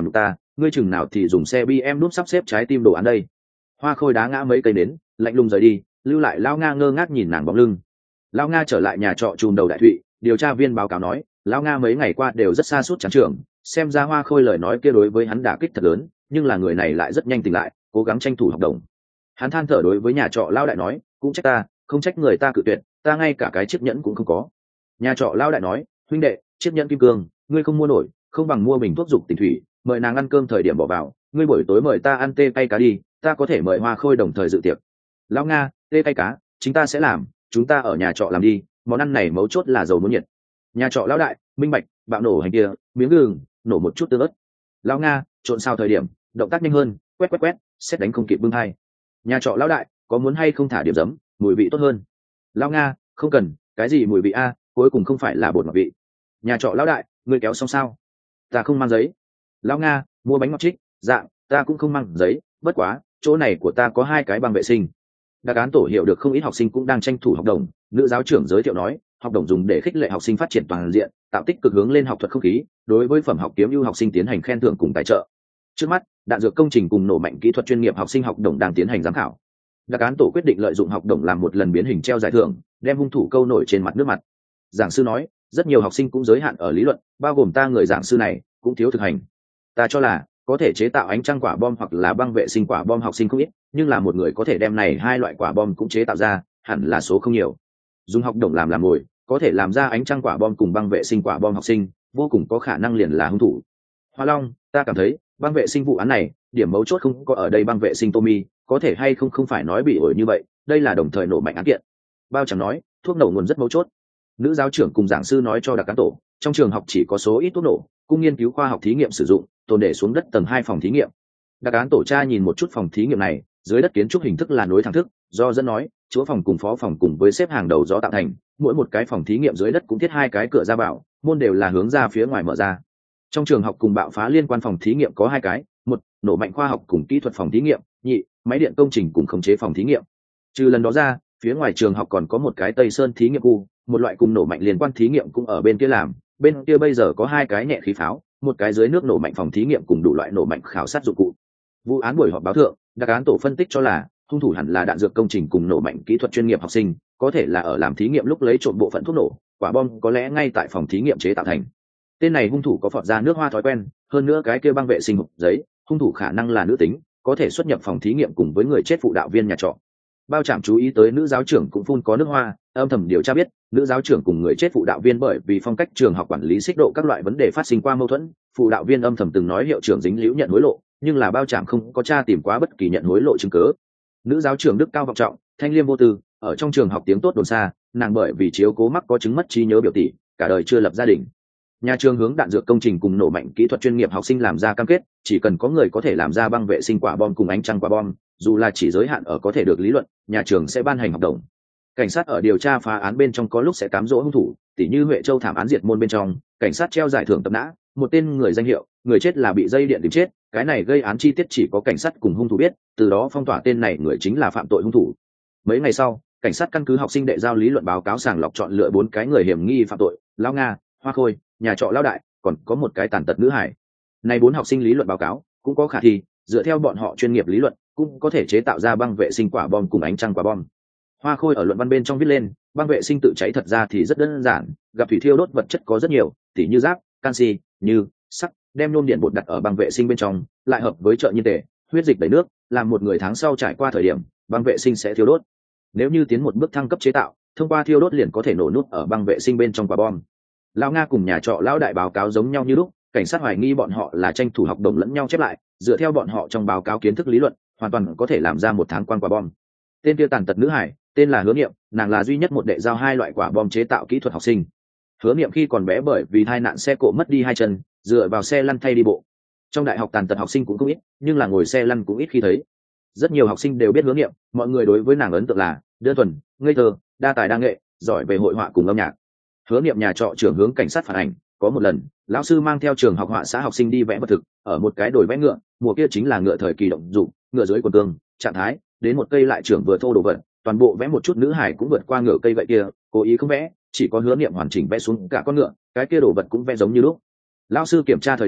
ngươi chừng nào thì dùng xe bm núp sắp xếp trái tim đồ án đây. Hoa Khôi đá ngã mấy cây nến, lạnh lùng rời đi, lưu lại Lao Nga ngơ ngác nhìn nàng bóng lưng. Lao Nga trở lại nhà trọ chùm đầu Đại Thụy, điều tra viên báo cáo nói Lao Nga mấy ngày qua đều rất xa suốt chán trường, xem ra Hoa Khôi lời nói kia đối với hắn đả kích thật lớn, nhưng là người này lại rất nhanh tỉnh lại, cố gắng tranh thủ hợp đồng. Hắn than thở đối với nhà trọ Lao Đại nói, cũng trách ta, không trách người ta cự tuyệt, ta ngay cả cái chiếc nhẫn cũng không có. Nhà trọ Lao Đại nói, huynh đệ, chiếc nhẫn kim cương ngươi không mua nổi, không bằng mua mình thuốc dục tình thủy, mời nàng ăn cơm thời điểm bỏ vào, ngươi buổi tối mời ta ăn tê cay cá đi, ta có thể mời Hoa Khôi đồng thời dự tiệc. Lão Nga, tê cay cá chính ta sẽ làm, chúng ta ở nhà trọ làm đi, món ăn này mấu chốt là dầu muối nhiệt. Nhà trọ Lão Đại minh bạch, bạo nổ hành kia, miếng gừng nổ một chút tương ớt. Lão Nga trộn sao thời điểm động tác nhanh hơn, quét quét quét, xét đánh không kịp bưng hai. Nhà trọ Lão Đại có muốn hay không thả điểm giấm, mùi vị tốt hơn. Lão Nga không cần, cái gì mùi vị a, cuối cùng không phải là bột ngọt vị. Nhà trọ Lão Đại ngươi kéo xong sao? Ta không mang giấy. Lão Nga mua bánh ngọt trích, dạng ta cũng không mang giấy, bất quá chỗ này của ta có 2 cái băng vệ sinh. Đặc án tổ hiểu được không ít học sinh cũng đang tranh thủ học đồng, nữ giáo trưởng giới thiệu nói học đồng dùng để khích lệ học sinh phát triển toàn diện, tạo tích cực hướng lên học thuật không khí, đối với phẩm học kiếm ưu học sinh tiến hành khen thưởng cùng tài trợ. Trước mắt đạn dược công trình cùng nổ mạnh kỹ thuật chuyên nghiệp học sinh học đồng đang tiến hành giám khảo. Đặc án tổ quyết định lợi dụng học đồng làm một lần biến hình treo giải thưởng, đem hung thủ câu nổi trên mặt nước mặt. Giảng sư nói rất nhiều học sinh cũng giới hạn ở lý luận, bao gồm ta người giảng sư này cũng thiếu thực hành. Ta cho là có thể chế tạo ánh trăng quả bom hoặc là băng vệ sinh quả bom học sinh không ít, nhưng là một người có thể đem này 2 loại quả bom cũng chế tạo ra hẳn là số không nhiều. Dùng học đồng làm mồi, có thể làm ra ánh trăng quả bom cùng băng vệ sinh quả bom học sinh vô cùng có khả năng liền là hung thủ. Hoa Long, ta cảm thấy băng vệ sinh vụ án này điểm mấu chốt không có ở đây, băng vệ sinh Tommy có thể hay không phải nói bị ổi như vậy, đây là đồng thời nổ mạnh án kiện. Bao chẳng nói thuốc nổ nguồn rất mấu chốt. Nữ giáo trưởng cùng giảng sư nói cho đặc cán tổ trong trường học chỉ có số ít thuốc nổ, cung nghiên cứu khoa học thí nghiệm sử dụng tồn để xuống đất tầng 2 phòng thí nghiệm. Đặc án tổ tra nhìn một chút phòng thí nghiệm này, dưới đất kiến trúc hình thức là nối thẳng thức, do dẫn nói chúa phòng cùng phó phòng cùng với xếp hàng đầu gió tạo thành, mỗi một cái phòng thí nghiệm dưới đất cũng thiết 2 cái cửa ra vào, môn đều là hướng ra phía ngoài mở ra. Trong trường học cùng bạo phá liên quan phòng thí nghiệm có 2 cái, 1 nổ mạnh khoa học cùng kỹ thuật phòng thí nghiệm, 2 máy điện công trình cùng khống chế phòng thí nghiệm. Trừ lần đó ra, phía ngoài trường học còn có một cái Tây Sơn thí nghiệm khu, một loại cùng nổ mạnh liên quan thí nghiệm cũng ở bên kia làm, bên kia bây giờ có 2 cái nhẹ khí pháo, một cái dưới nước nổ mạnh phòng thí nghiệm cùng đủ loại nổ mạnh khảo sát dụng cụ. Vụ án buổi họp báo thượng, đặc án tổ phân tích cho là hung thủ hẳn là đạn dược công trình cùng nổ mạnh kỹ thuật chuyên nghiệp học sinh, có thể là ở làm thí nghiệm lúc lấy trộm bộ phận thuốc nổ, quả bom có lẽ ngay tại phòng thí nghiệm chế tạo thành. Tên này hung thủ có phọt ra nước hoa thói quen, hơn nữa cái kia băng vệ sinh hộp giấy, hung thủ khả năng là nữ tính, có thể xuất nhập phòng thí nghiệm cùng với người chết phụ đạo viên nhà trọ. Bao trạm chú ý tới nữ giáo trưởng cũng phun có nước hoa, âm thầm điều tra biết nữ giáo trưởng cùng người chết phụ đạo viên bởi vì phong cách trường học quản lý xích độ các loại vấn đề phát sinh qua mâu thuẫn, phụ đạo viên âm thầm từng nói hiệu trưởng dính líu nhận hối lộ, nhưng là bao trạm không có tra tìm quá bất kỳ nhận hối lộ chứng cứ. Nữ giáo trưởng đức cao vọng trọng, thanh liêm vô tư, ở trong trường học tiếng tốt đồn xa, nàng bởi vì chiếu cố mắc có chứng mất trí nhớ biểu tỷ, cả đời chưa lập gia đình. Nhà trường hướng đạn dược công trình cùng nổ mạnh kỹ thuật chuyên nghiệp học sinh làm ra cam kết, chỉ cần có người có thể làm ra băng vệ sinh quả bom cùng ánh trăng quả bom, dù là chỉ giới hạn ở có thể được lý luận, nhà trường sẽ ban hành hợp đồng. Cảnh sát ở điều tra phá án bên trong có lúc sẽ cám dỗ hung thủ, tỉ như Huệ Châu thảm án diệt môn bên trong, cảnh sát treo giải thưởng tập nã một tên người danh hiệu, người chết là bị dây điện điểm chết, cái này gây án chi tiết chỉ có cảnh sát cùng hung thủ biết, từ đó phong tỏa tên này người chính là phạm tội hung thủ. Mấy ngày sau, cảnh sát căn cứ học sinh đệ giao lý luận báo cáo sàng lọc chọn lựa 4 cái người hiểm nghi phạm tội, Lão Nga, Hoa Khôi, nhà trọ Lão Đại, còn có một cái tàn tật nữ hải. Này 4 học sinh lý luận báo cáo cũng có khả thi, dựa theo bọn họ chuyên nghiệp lý luận, cũng có thể chế tạo ra băng vệ sinh quả bom cùng ánh trăng quả bom. Hoa Khôi ở luận văn bên trong viết lên, băng vệ sinh tự cháy thật ra thì rất đơn giản, gặp thủy thiêu đốt vật chất có rất nhiều, tỉ như giáp, canxi, như sắt, đem nhôm điện bột đặt ở băng vệ sinh bên trong, lại hợp với trợ nhiên tể, huyết dịch đẩy nước, làm một người tháng sau trải qua thời điểm, băng vệ sinh sẽ thiêu đốt. Nếu như tiến một bước thăng cấp chế tạo, thông qua thiêu đốt liền có thể nổ nút ở băng vệ sinh bên trong quả bom. Lão Nga cùng nhà trọ Lão Đại báo cáo giống nhau như lúc, cảnh sát hoài nghi bọn họ là tranh thủ học đồng lẫn nhau chép lại, dựa theo bọn họ trong báo cáo kiến thức lý luận, hoàn toàn có thể làm ra một tháng quan quả bom. Tên kia tàn tật nữ hải, tên là Hứa Niệm, nàng là duy nhất một đệ giao 2 loại quả bom chế tạo kỹ thuật học sinh. Hứa Niệm khi còn bé bởi vì tai nạn xe cộ mất đi 2 chân, dựa vào xe lăn thay đi bộ. Trong đại học tàn tật học sinh cũng không ít, nhưng là ngồi xe lăn cũng ít khi thấy. Rất nhiều học sinh đều biết Hứa Niệm, mọi người đối với nàng ấn tượng là đơn thuần, ngây thơ, đa tài đa nghệ, giỏi về hội họa cùng âm nhạc. Hứa Niệm nhà trọ trưởng hướng cảnh sát phản ảnh, có một lần, lão sư mang theo trường học họa xã học sinh đi vẽ vật thực, ở một cái đồi vẽ ngựa, mùa kia chính là ngựa thời kỳ động dụng, ngựa dưới quần cương, trạng thái, đến một cây lại trưởng vừa thô đồ vật, toàn bộ vẽ một chút nữ hải cũng vượt qua ngựa cây vậy kia, cố ý không vẽ, chỉ có Hứa Niệm hoàn chỉnh vẽ xuống cả con ngựa, cái kia đồ vật cũng vẽ giống như lúc. Lão sư kiểm tra thời điểm,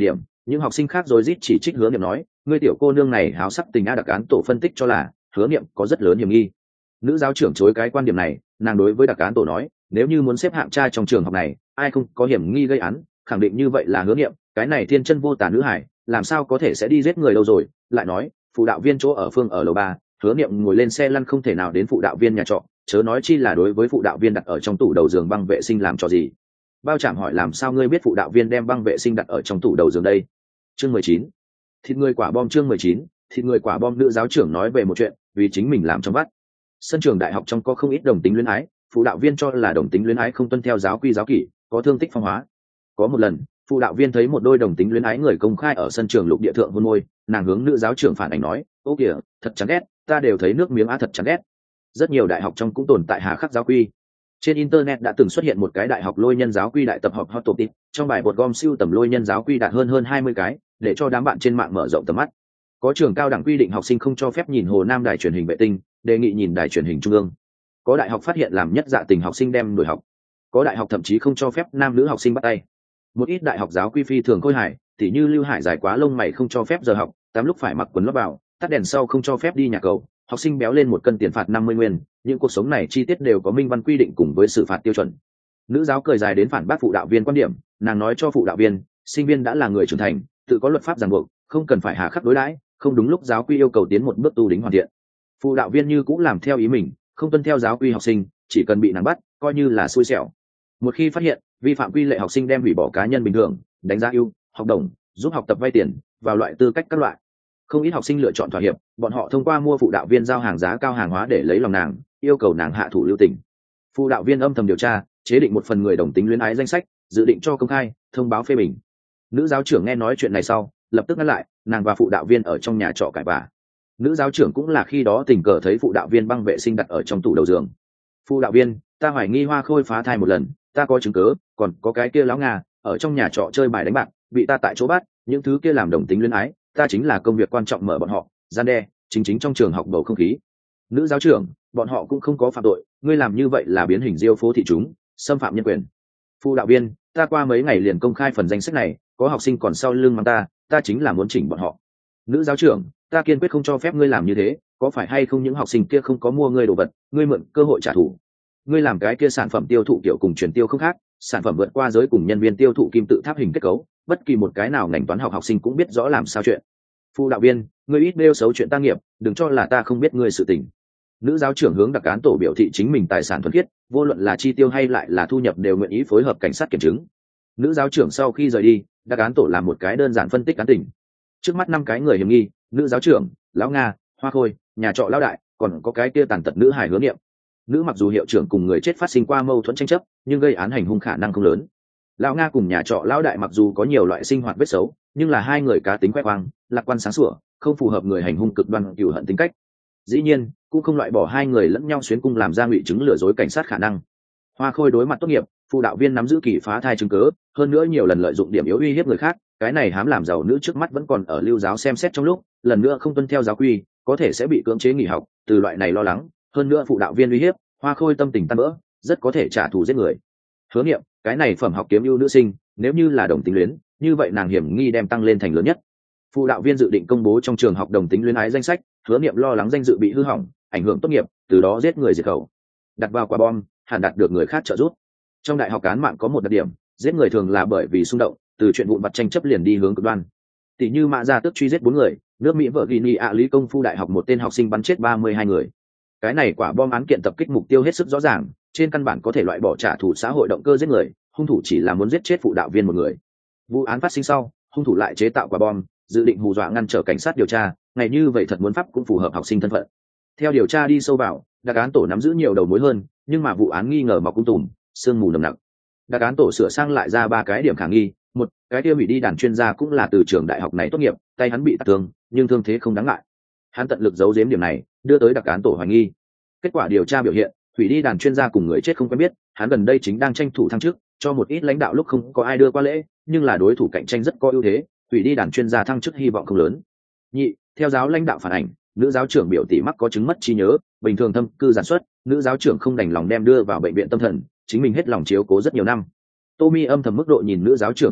Những học sinh khác rồi rít chỉ trích Hứa Niệm nói, ngươi tiểu cô nương này háo sắc tình. Đặc án tổ phân tích cho là Hứa Niệm có rất lớn hiểm nghi. Nữ giáo trưởng chối cái quan điểm này, nàng đối với đặc án tổ nói, nếu như muốn xếp hạng trai trong trường học này, ai không có hiểm nghi gây án, khẳng định như vậy là Hứa Niệm, cái này thiên chân vô tà nữ hải, làm sao có thể sẽ đi giết người đâu rồi. Lại nói, phụ đạo viên chỗ ở phương ở lầu 3, Hứa Niệm ngồi lên xe lăn không thể nào đến phụ đạo viên nhà trọ, chớ nói chi là đối với phụ đạo viên đặt ở trong tủ đầu giường băng vệ sinh làm trò gì. Bao Trạm hỏi làm sao ngươi biết phụ đạo viên đem băng vệ sinh đặt ở trong tủ đầu giường đây? Chương 19. Thịt người quả bom. Chương 19. Thịt người quả bom. Nữ giáo trưởng nói về một chuyện, vì chính mình làm trong vắt. Sân trường đại học trong có không ít đồng tính luyến ái, phụ đạo viên cho là đồng tính luyến ái không tuân theo giáo quy giáo kỷ, có thương tích phong hóa. Có một lần, phụ đạo viên thấy một đôi đồng tính luyến ái người công khai ở sân trường lục địa thượng hôn môi, nàng hướng nữ giáo trưởng phản ánh nói, ô kìa, thật chán ghét, ta đều thấy nước miếng á, thật chán ghét. Rất nhiều đại học trong cũng tồn tại hà khắc giáo quy. Trên internet đã từng xuất hiện một cái đại học lôi nhân giáo quy đại tập hợp hot topic, trong bài bột gom siêu tầm lôi nhân giáo quy đạt hơn 20 cái, để cho đám bạn trên mạng mở rộng tầm mắt. Có trường cao đẳng quy định học sinh không cho phép nhìn Hồ Nam đài truyền hình vệ tinh, đề nghị nhìn đài truyền hình trung ương. Có đại học phát hiện làm nhất dạ tình học sinh đem đổi học. Có đại học thậm chí không cho phép nam nữ học sinh bắt tay. Một ít đại học giáo quy phi thường khôi hài, tỉ như Lưu Hải dài quá lông mày không cho phép giờ học, tắm lúc phải mặc quần lót vào, tắt đèn sau không cho phép đi nhà cầu, học sinh béo lên 1 cân tiền phạt 50 nguyên. Những cuộc sống này chi tiết đều có minh văn quy định cùng với xử phạt tiêu chuẩn. Nữ giáo cười dài đến phản bác phụ đạo viên quan điểm, nàng nói cho phụ đạo viên, sinh viên đã là người trưởng thành, tự có luật pháp ràng buộc, không cần phải hà khắc đối đãi, không đúng lúc giáo quy yêu cầu tiến một bước tu đính hoàn thiện. Phụ đạo viên như cũng làm theo ý mình, không tuân theo giáo quy học sinh, chỉ cần bị nàng bắt, coi như là xui xẻo. Một khi phát hiện vi phạm quy lệ, học sinh đem hủy bỏ cá nhân bình thường, đánh giá ưu, học đồng, giúp học tập vay tiền, vào loại tư cách các loại. Không ít học sinh lựa chọn thỏa hiệp, bọn họ thông qua mua phụ đạo viên giao hàng giá cao hàng hóa để lấy lòng nàng, yêu cầu nàng hạ thủ lưu tình. Phụ đạo viên âm thầm điều tra, chế định một phần người đồng tính luyến ái danh sách, dự định cho công khai thông báo phê bình. Nữ giáo trưởng nghe nói chuyện này sau, lập tức ngăn lại, nàng và phụ đạo viên ở trong nhà trọ cãi vã. Nữ giáo trưởng cũng là khi đó tình cờ thấy phụ đạo viên băng vệ sinh đặt ở trong tủ đầu giường. Phụ đạo viên, ta hoài nghi Hoa Khôi phá thai một lần, ta có chứng cứ, còn có cái kia lão Nga ở trong nhà trọ chơi bài đánh bạc, bị ta tại chỗ bắt, những thứ kia làm đồng tính luyến ái, ta chính là công việc quan trọng mở bọn họ, gian đe, chính trong trường học bầu không khí. Nữ giáo trưởng, bọn họ cũng không có phạm tội, ngươi làm như vậy là biến hình diêu phố thị chúng, xâm phạm nhân quyền. Phụ đạo viên, ta qua mấy ngày liền công khai phần danh sách này, có học sinh còn sau lưng mắng ta chính là muốn chỉnh bọn họ. Nữ giáo trưởng, ta kiên quyết không cho phép ngươi làm như thế, có phải hay không những học sinh kia không có mua ngươi đồ vật, ngươi mượn cơ hội trả thù. Ngươi làm cái kia sản phẩm tiêu thụ kiểu cùng truyền tiêu không khác, sản phẩm vượt qua giới cùng nhân viên tiêu thụ kim tự tháp hình kết cấu, bất kỳ một cái nào ngành toán học học sinh cũng biết rõ làm sao chuyện. Phụ đạo viên, ngươi ít nêu xấu chuyện ta nghiệp, đừng cho là ta không biết ngươi sự tình. Nữ giáo trưởng hướng đặc án tổ biểu thị chính mình tài sản thuần khiết, vô luận là chi tiêu hay lại là thu nhập đều nguyện ý phối hợp cảnh sát kiểm chứng. Nữ giáo trưởng sau khi rời đi, đặc án tổ làm một cái đơn giản phân tích án tình. Trước mắt 5 cái người hiểm nghi, nữ giáo trưởng, lão Nga, Hoa Khôi, nhà trọ lão đại, còn có cái kia tàn tật nữ hài Hứa Niệm. Nữ mặc dù hiệu trưởng cùng người chết phát sinh qua mâu thuẫn tranh chấp, nhưng gây án hành hung khả năng không lớn. Lão Nga cùng nhà trọ lão đại mặc dù có nhiều loại sinh hoạt vết xấu, nhưng là hai người cá tính khoe khoang, lạc quan sáng sủa, không phù hợp người hành hung cực đoan cừu hận tính cách. Dĩ nhiên, cũng không loại bỏ hai người lẫn nhau xuyến cung làm ra ngụy chứng lừa dối cảnh sát khả năng. Hoa Khôi đối mặt tốt nghiệp, phụ đạo viên nắm giữ kỳ phá thai chứng cớ, hơn nữa nhiều lần lợi dụng điểm yếu uy hiếp người khác, cái này hám làm giàu nữ trước mắt vẫn còn ở lưu giáo xem xét trong lúc, lần nữa không tuân theo giáo quy, có thể sẽ bị cưỡng chế nghỉ học, từ loại này lo lắng, hơn nữa phụ đạo viên uy hiếp, Hoa Khôi tâm tình tan vỡ, rất có thể trả thù giết người. Hứa Niệm, cái này phẩm học kiếm ưu nữ sinh, nếu như là đồng tính luyến, như vậy nàng hiểm nghi đem tăng lên thành lớn nhất. Phụ đạo viên dự định công bố trong trường học đồng tính luyến ái danh sách, Hứa Niệm lo lắng danh dự bị hư hỏng, ảnh hưởng tốt nghiệp, từ đó giết người diệt khẩu. Đặt vào quả bom, hẳn đạt được người khác trợ giúp. Trong đại học án mạng có một đặc điểm, giết người thường là bởi vì xung động, từ chuyện vụn vặt tranh chấp liền đi hướng cực đoan. Tỷ như Mã Gia Tước truy giết 4 người, nước Mỹ Virginia Lý Công Phu đại học một tên học sinh bắn chết 32 người. Cái này quả bom án kiện tập kích mục tiêu hết sức rõ ràng, trên căn bản có thể loại bỏ trả thù xã hội động cơ giết người, hung thủ chỉ là muốn giết chết phụ đạo viên một người. Vụ án phát sinh sau, hung thủ lại chế tạo quả bom, dự định hù dọa ngăn trở cảnh sát điều tra, ngày như vậy thật muốn pháp cũng phù hợp học sinh thân phận. Theo điều tra đi sâu vào, đặc án tổ nắm giữ nhiều đầu mối hơn, nhưng mà vụ án nghi ngờ mọc tùm, sương mù nồng nặc. Đặc án tổ sửa sang lại ra 3 cái điểm khả nghi. Một, cái kia hủy đi đàn chuyên gia cũng là từ trường đại học này tốt nghiệp, tay hắn bị tạc thương, nhưng thương thế không đáng ngại. Hắn tận lực giấu giếm điểm này, đưa tới đặc án tổ hoài nghi. Kết quả điều tra biểu hiện, hủy đi đàn chuyên gia cùng người chết không quen biết, hắn gần đây chính đang tranh thủ thăng chức, cho một ít lãnh đạo lúc không có ai đưa qua lễ, nhưng là đối thủ cạnh tranh rất có ưu thế, hủy đi đàn chuyên gia thăng chức hy vọng không lớn. Nhị, theo giáo lãnh đạo phản ảnh, nữ giáo trưởng biểu tỷ mắc có chứng mất trí nhớ, bình thường thâm cư giản xuất, nữ giáo trưởng không đành lòng đem đưa vào bệnh viện tâm thần, chính mình hết lòng chiếu cố rất nhiều năm. Tommy âm thầm mức độ nhìn nữ giáo trưởng hộ tịch,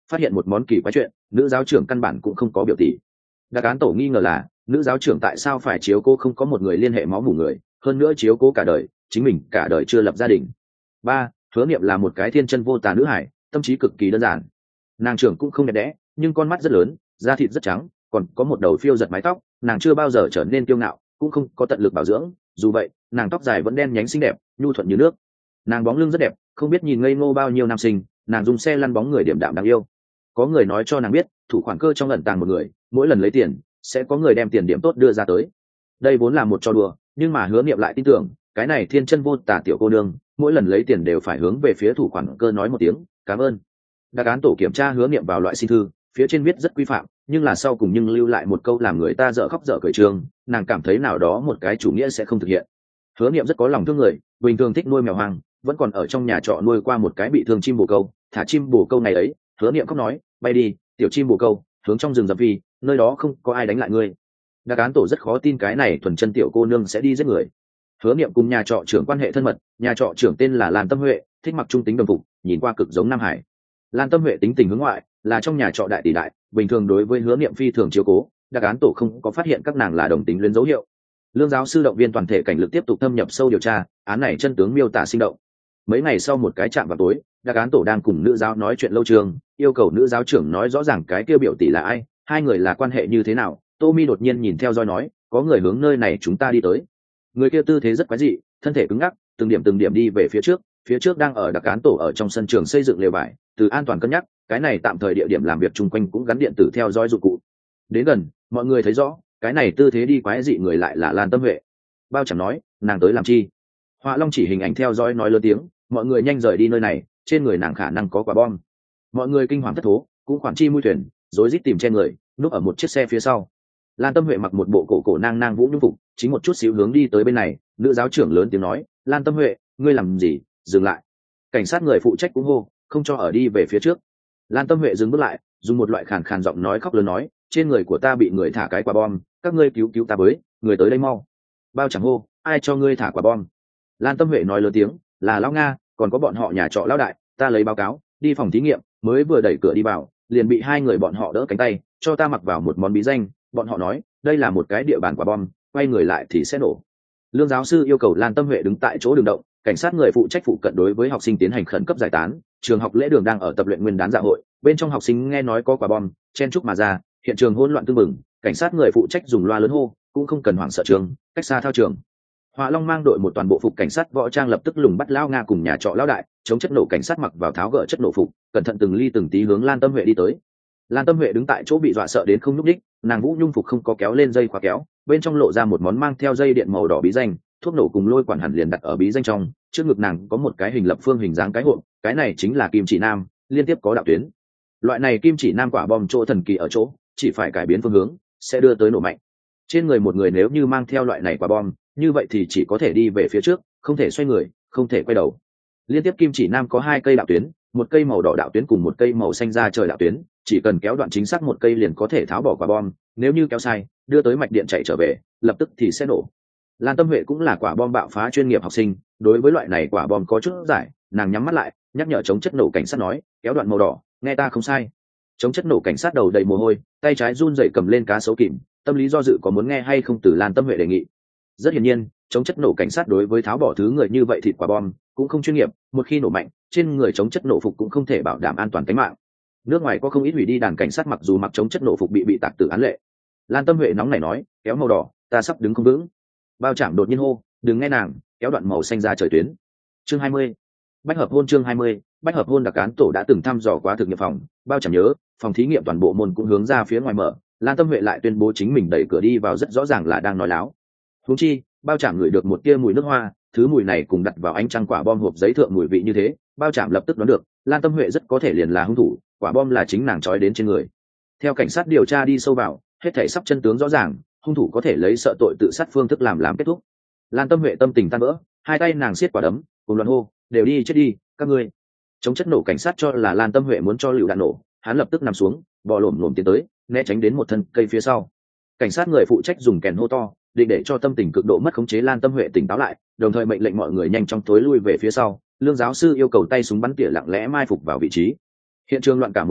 phát hiện một món kỳ quái chuyện, nữ giáo trưởng căn bản cũng không có biểu tỷ. Đặc án tổ nghi ngờ là nữ giáo trưởng tại sao phải chiếu cố không có một người liên hệ máu mủ người, hơn nữa chiếu cố cả đời, chính mình cả đời chưa lập gia đình. 3. Hứa Niệm là một cái thiên chân vô tà nữ hải, tâm trí cực kỳ đơn giản. Nàng trưởng cũng không đẹp đẽ, nhưng con mắt rất lớn, da thịt rất trắng, còn có một đầu phiêu giật mái tóc, nàng chưa bao giờ trở nên kiêu ngạo, cũng không có tận lực bảo dưỡng, dù vậy, nàng tóc dài vẫn đen nhánh xinh đẹp, nhu thuận như nước. Nàng bóng lưng rất đẹp, không biết nhìn ngây ngô bao nhiêu nam sinh, nàng dùng xe lăn bóng người điểm đạm đáng yêu. Có người nói cho nàng biết, thủ khoản cơ trong ẩn tàng một người, mỗi lần lấy tiền, sẽ có người đem tiền điểm tốt đưa ra tới. Đây vốn là một trò đùa, nhưng mà Hứa Niệm lại tin tưởng, cái này thiên chân vô tà tiểu cô nương, mỗi lần lấy tiền đều phải hướng về phía thủ khoản cơ nói một tiếng cảm ơn. Đặc án tổ kiểm tra Hứa Niệm vào loại xin thư, phía trên viết rất quy phạm, nhưng là sau cùng nhưng lưu lại một câu làm người ta dở khóc dở cười trường, nàng cảm thấy nào đó một cái chủ nghĩa sẽ không thực hiện. Hứa Niệm rất có lòng thương người, bình thường thích nuôi mèo hoang, vẫn còn ở trong nhà trọ nuôi qua một cái bị thương chim bồ câu, thả chim bồ câu này ấy, Hứa Niệm khóc nói, bay đi, tiểu chim bồ câu, hướng trong rừng dập vi, nơi đó không có ai đánh lại ngươi. Đặc án tổ rất khó tin cái này thuần chân tiểu cô nương sẽ đi giết người. Hứa Niệm cùng nhà trọ trưởng quan hệ thân mật, nhà trọ trưởng tên là Lan Tâm Huệ, thích mặc trung tính đồng phục, nhìn qua cực giống Nam Hải. Lan Tâm Huệ tính tình hướng ngoại, là trong nhà trọ đại tỷ đại, bình thường đối với Hứa Niệm phi thường chiếu cố, đặc án tổ không có phát hiện các nàng là đồng tính luyến dấu hiệu. Lương giáo sư động viên toàn thể cảnh lực tiếp tục thâm nhập sâu điều tra, án này chân tướng miêu tả sinh động. Mấy ngày sau một cái chạm vào tối, đặc án tổ đang cùng nữ giáo nói chuyện lâu trường, yêu cầu nữ giáo trưởng nói rõ ràng cái kia biểu tỷ là ai, hai người là quan hệ như thế nào. Tommy đột nhiên nhìn theo dõi nói, có người hướng nơi này chúng ta đi tới. Người kia tư thế rất quái dị, thân thể cứng ngắc, từng điểm đi về phía trước đang ở đặc án tổ ở trong sân trường xây dựng lều vải, từ an toàn cân nhắc, cái này tạm thời địa điểm làm việc chung quanh cũng gắn điện tử theo dõi dụng cụ. Đến gần, mọi người thấy rõ, cái này tư thế đi quái dị người lại là Lan Tâm Huệ. Bao chẳng nói, nàng tới làm chi? Họa Long chỉ hình ảnh theo dõi nói lớn tiếng, mọi người nhanh rời đi nơi này, trên người nàng khả năng có quả bom. Mọi người kinh hoàng thất thố, cũng khoản chi mui thuyền, rối rít tìm trên người, núp ở một chiếc xe phía sau. Lan Tâm Huệ mặc một bộ cổ nang vũ nhung phục, chính một chút xíu hướng đi tới bên này, nữ giáo trưởng lớn tiếng nói, Lan Tâm Huệ, ngươi làm gì, dừng lại. Cảnh sát người phụ trách cũng hô, không cho ở đi về phía trước. Lan Tâm Huệ dừng bước lại, dùng một loại khàn giọng nói khóc lớn nói, trên người của ta bị người thả cái quả bom, các ngươi cứu ta với, người tới đây mau. Bao chẳng hô, ai cho ngươi thả quả bom? Lan Tâm Huệ nói lớn tiếng, là lão Nga, còn có bọn họ nhà trọ lão đại, ta lấy báo cáo, đi phòng thí nghiệm, mới vừa đẩy cửa đi vào, liền bị hai người bọn họ đỡ cánh tay, cho ta mặc vào một món bí danh, bọn họ nói, đây là một cái địa bàn quả bom, quay người lại thì sẽ nổ. Lương giáo sư yêu cầu Lan Tâm Huệ đứng tại chỗ đường động, cảnh sát người phụ trách phụ cận đối với học sinh tiến hành khẩn cấp giải tán. Trường học lễ đường đang ở tập luyện nguyên đán dạ hội, bên trong học sinh nghe nói có quả bom, chen chúc mà ra, hiện trường hỗn loạn tương mừng. Cảnh sát người phụ trách dùng loa lớn hô, cũng không cần hoảng sợ trường, cách xa thao trường. Họa Long mang đội một toàn bộ phục cảnh sát võ trang lập tức lùng bắt lao Nga cùng nhà trọ lão đại, chống chất nổ cảnh sát mặc vào tháo gỡ chất nổ phục, cẩn thận từng ly từng tí hướng Lan Tâm Huệ đi tới. Lan Tâm Huệ đứng tại chỗ bị dọa sợ đến không nhúc nhích, nàng vũ nhung phục không có kéo lên dây khóa kéo, bên trong lộ ra một món mang theo dây điện màu đỏ bí danh, thuốc nổ cùng lôi quản hẳn liền đặt ở bí danh trong, trước ngực nàng có một cái hình lập phương hình dáng cái hộp, cái này chính là kim chỉ nam, liên tiếp có đạo tuyến. Loại này kim chỉ nam quả bom chỗ thần kỳ ở chỗ, chỉ phải cải biến phương hướng, sẽ đưa tới nổ mạnh. Trên người một người nếu như mang theo loại này quả bom, như vậy thì chỉ có thể đi về phía trước, không thể xoay người, không thể quay đầu. Liên tiếp kim chỉ nam có hai cây đạo tuyến, một cây màu đỏ đạo tuyến cùng một cây màu xanh da trời đạo tuyến, chỉ cần kéo đoạn chính xác một cây liền có thể tháo bỏ quả bom, nếu như kéo sai, đưa tới mạch điện chạy trở về, lập tức thì sẽ nổ. Lan Tâm Huệ cũng là quả bom bạo phá chuyên nghiệp học sinh, đối với loại này quả bom có chút giải, nàng nhắm mắt lại, nhắc nhở chống chất nổ cảnh sát nói, kéo đoạn màu đỏ, nghe ta không sai. Chống chất nổ cảnh sát đầu đầy mồ hôi, tay trái run rẩy cầm lên cá sấu kìm, tâm lý do dự có muốn nghe hay không từ Lan Tâm Huệ đề nghị. Rất hiển nhiên, chống chất nổ cảnh sát đối với tháo bỏ thứ người như vậy thịt quả bom cũng không chuyên nghiệp, một khi nổ mạnh, trên người chống chất nổ phục cũng không thể bảo đảm an toàn tính mạng. Nước ngoài có không ít hủy đi đàn cảnh sát mặc dù mặc chống chất nổ phục bị tạc tử án lệ. Lan Tâm Huệ nóng nảy nói, kéo màu đỏ, ta sắp đứng không vững. Bao Trảm đột nhiên hô, đừng nghe nàng, kéo đoạn màu xanh ra trời tuyến. Chương 20. Bách hợp hôn. Chương 20. Bách hợp hôn. Đặc án tổ đã từng thăm dò quá thực nghiệm phòng, Bao Trảm nhớ, phòng thí nghiệm toàn bộ môn cũng hướng ra phía ngoài mở, Lan Tâm Huệ lại tuyên bố chính mình đẩy cửa đi vào rất rõ ràng là đang nói láo. Huống chi, Bao Trảm ngửi được một tia mùi nước hoa, thứ mùi này cùng đặt vào ánh trăng quả bom hộp giấy thượng mùi vị như thế, Bao Trảm lập tức đoán được, Lan Tâm Huệ rất có thể liền là hung thủ, quả bom là chính nàng trói đến trên người. Theo cảnh sát điều tra đi sâu vào, hết thảy sắp chân tướng rõ ràng, hung thủ có thể lấy sợ tội tự sát phương thức làm kết thúc. Lan Tâm Huệ tâm tình tan vỡ, hai tay nàng siết quả đấm, cùng loạn hô, đều đi chết đi, các ngươi. Chống chất nổ cảnh sát cho là Lan Tâm Huệ muốn cho lựu đạn nổ, hắn lập tức nằm xuống, bò lổm tiến tới, né tránh đến một thân cây phía sau. Cảnh sát người phụ trách dùng kèn hô to, định để cho tâm tình cực độ mất khống chế Lan Tâm Huệ tỉnh táo lại, đồng thời mệnh lệnh mọi người nhanh chóng thối lui về phía sau. Lương giáo sư yêu cầu tay súng bắn tỉa lặng lẽ mai phục vào vị trí. Hiện trường loạn cả một đoàn,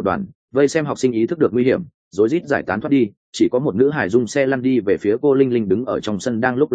Vây xem học sinh ý thức được nguy hiểm, rối rít giải tán thoát đi, chỉ có một nữ hải dung xe lăn đi về phía cô Linh Linh đứng ở trong sân đang lúc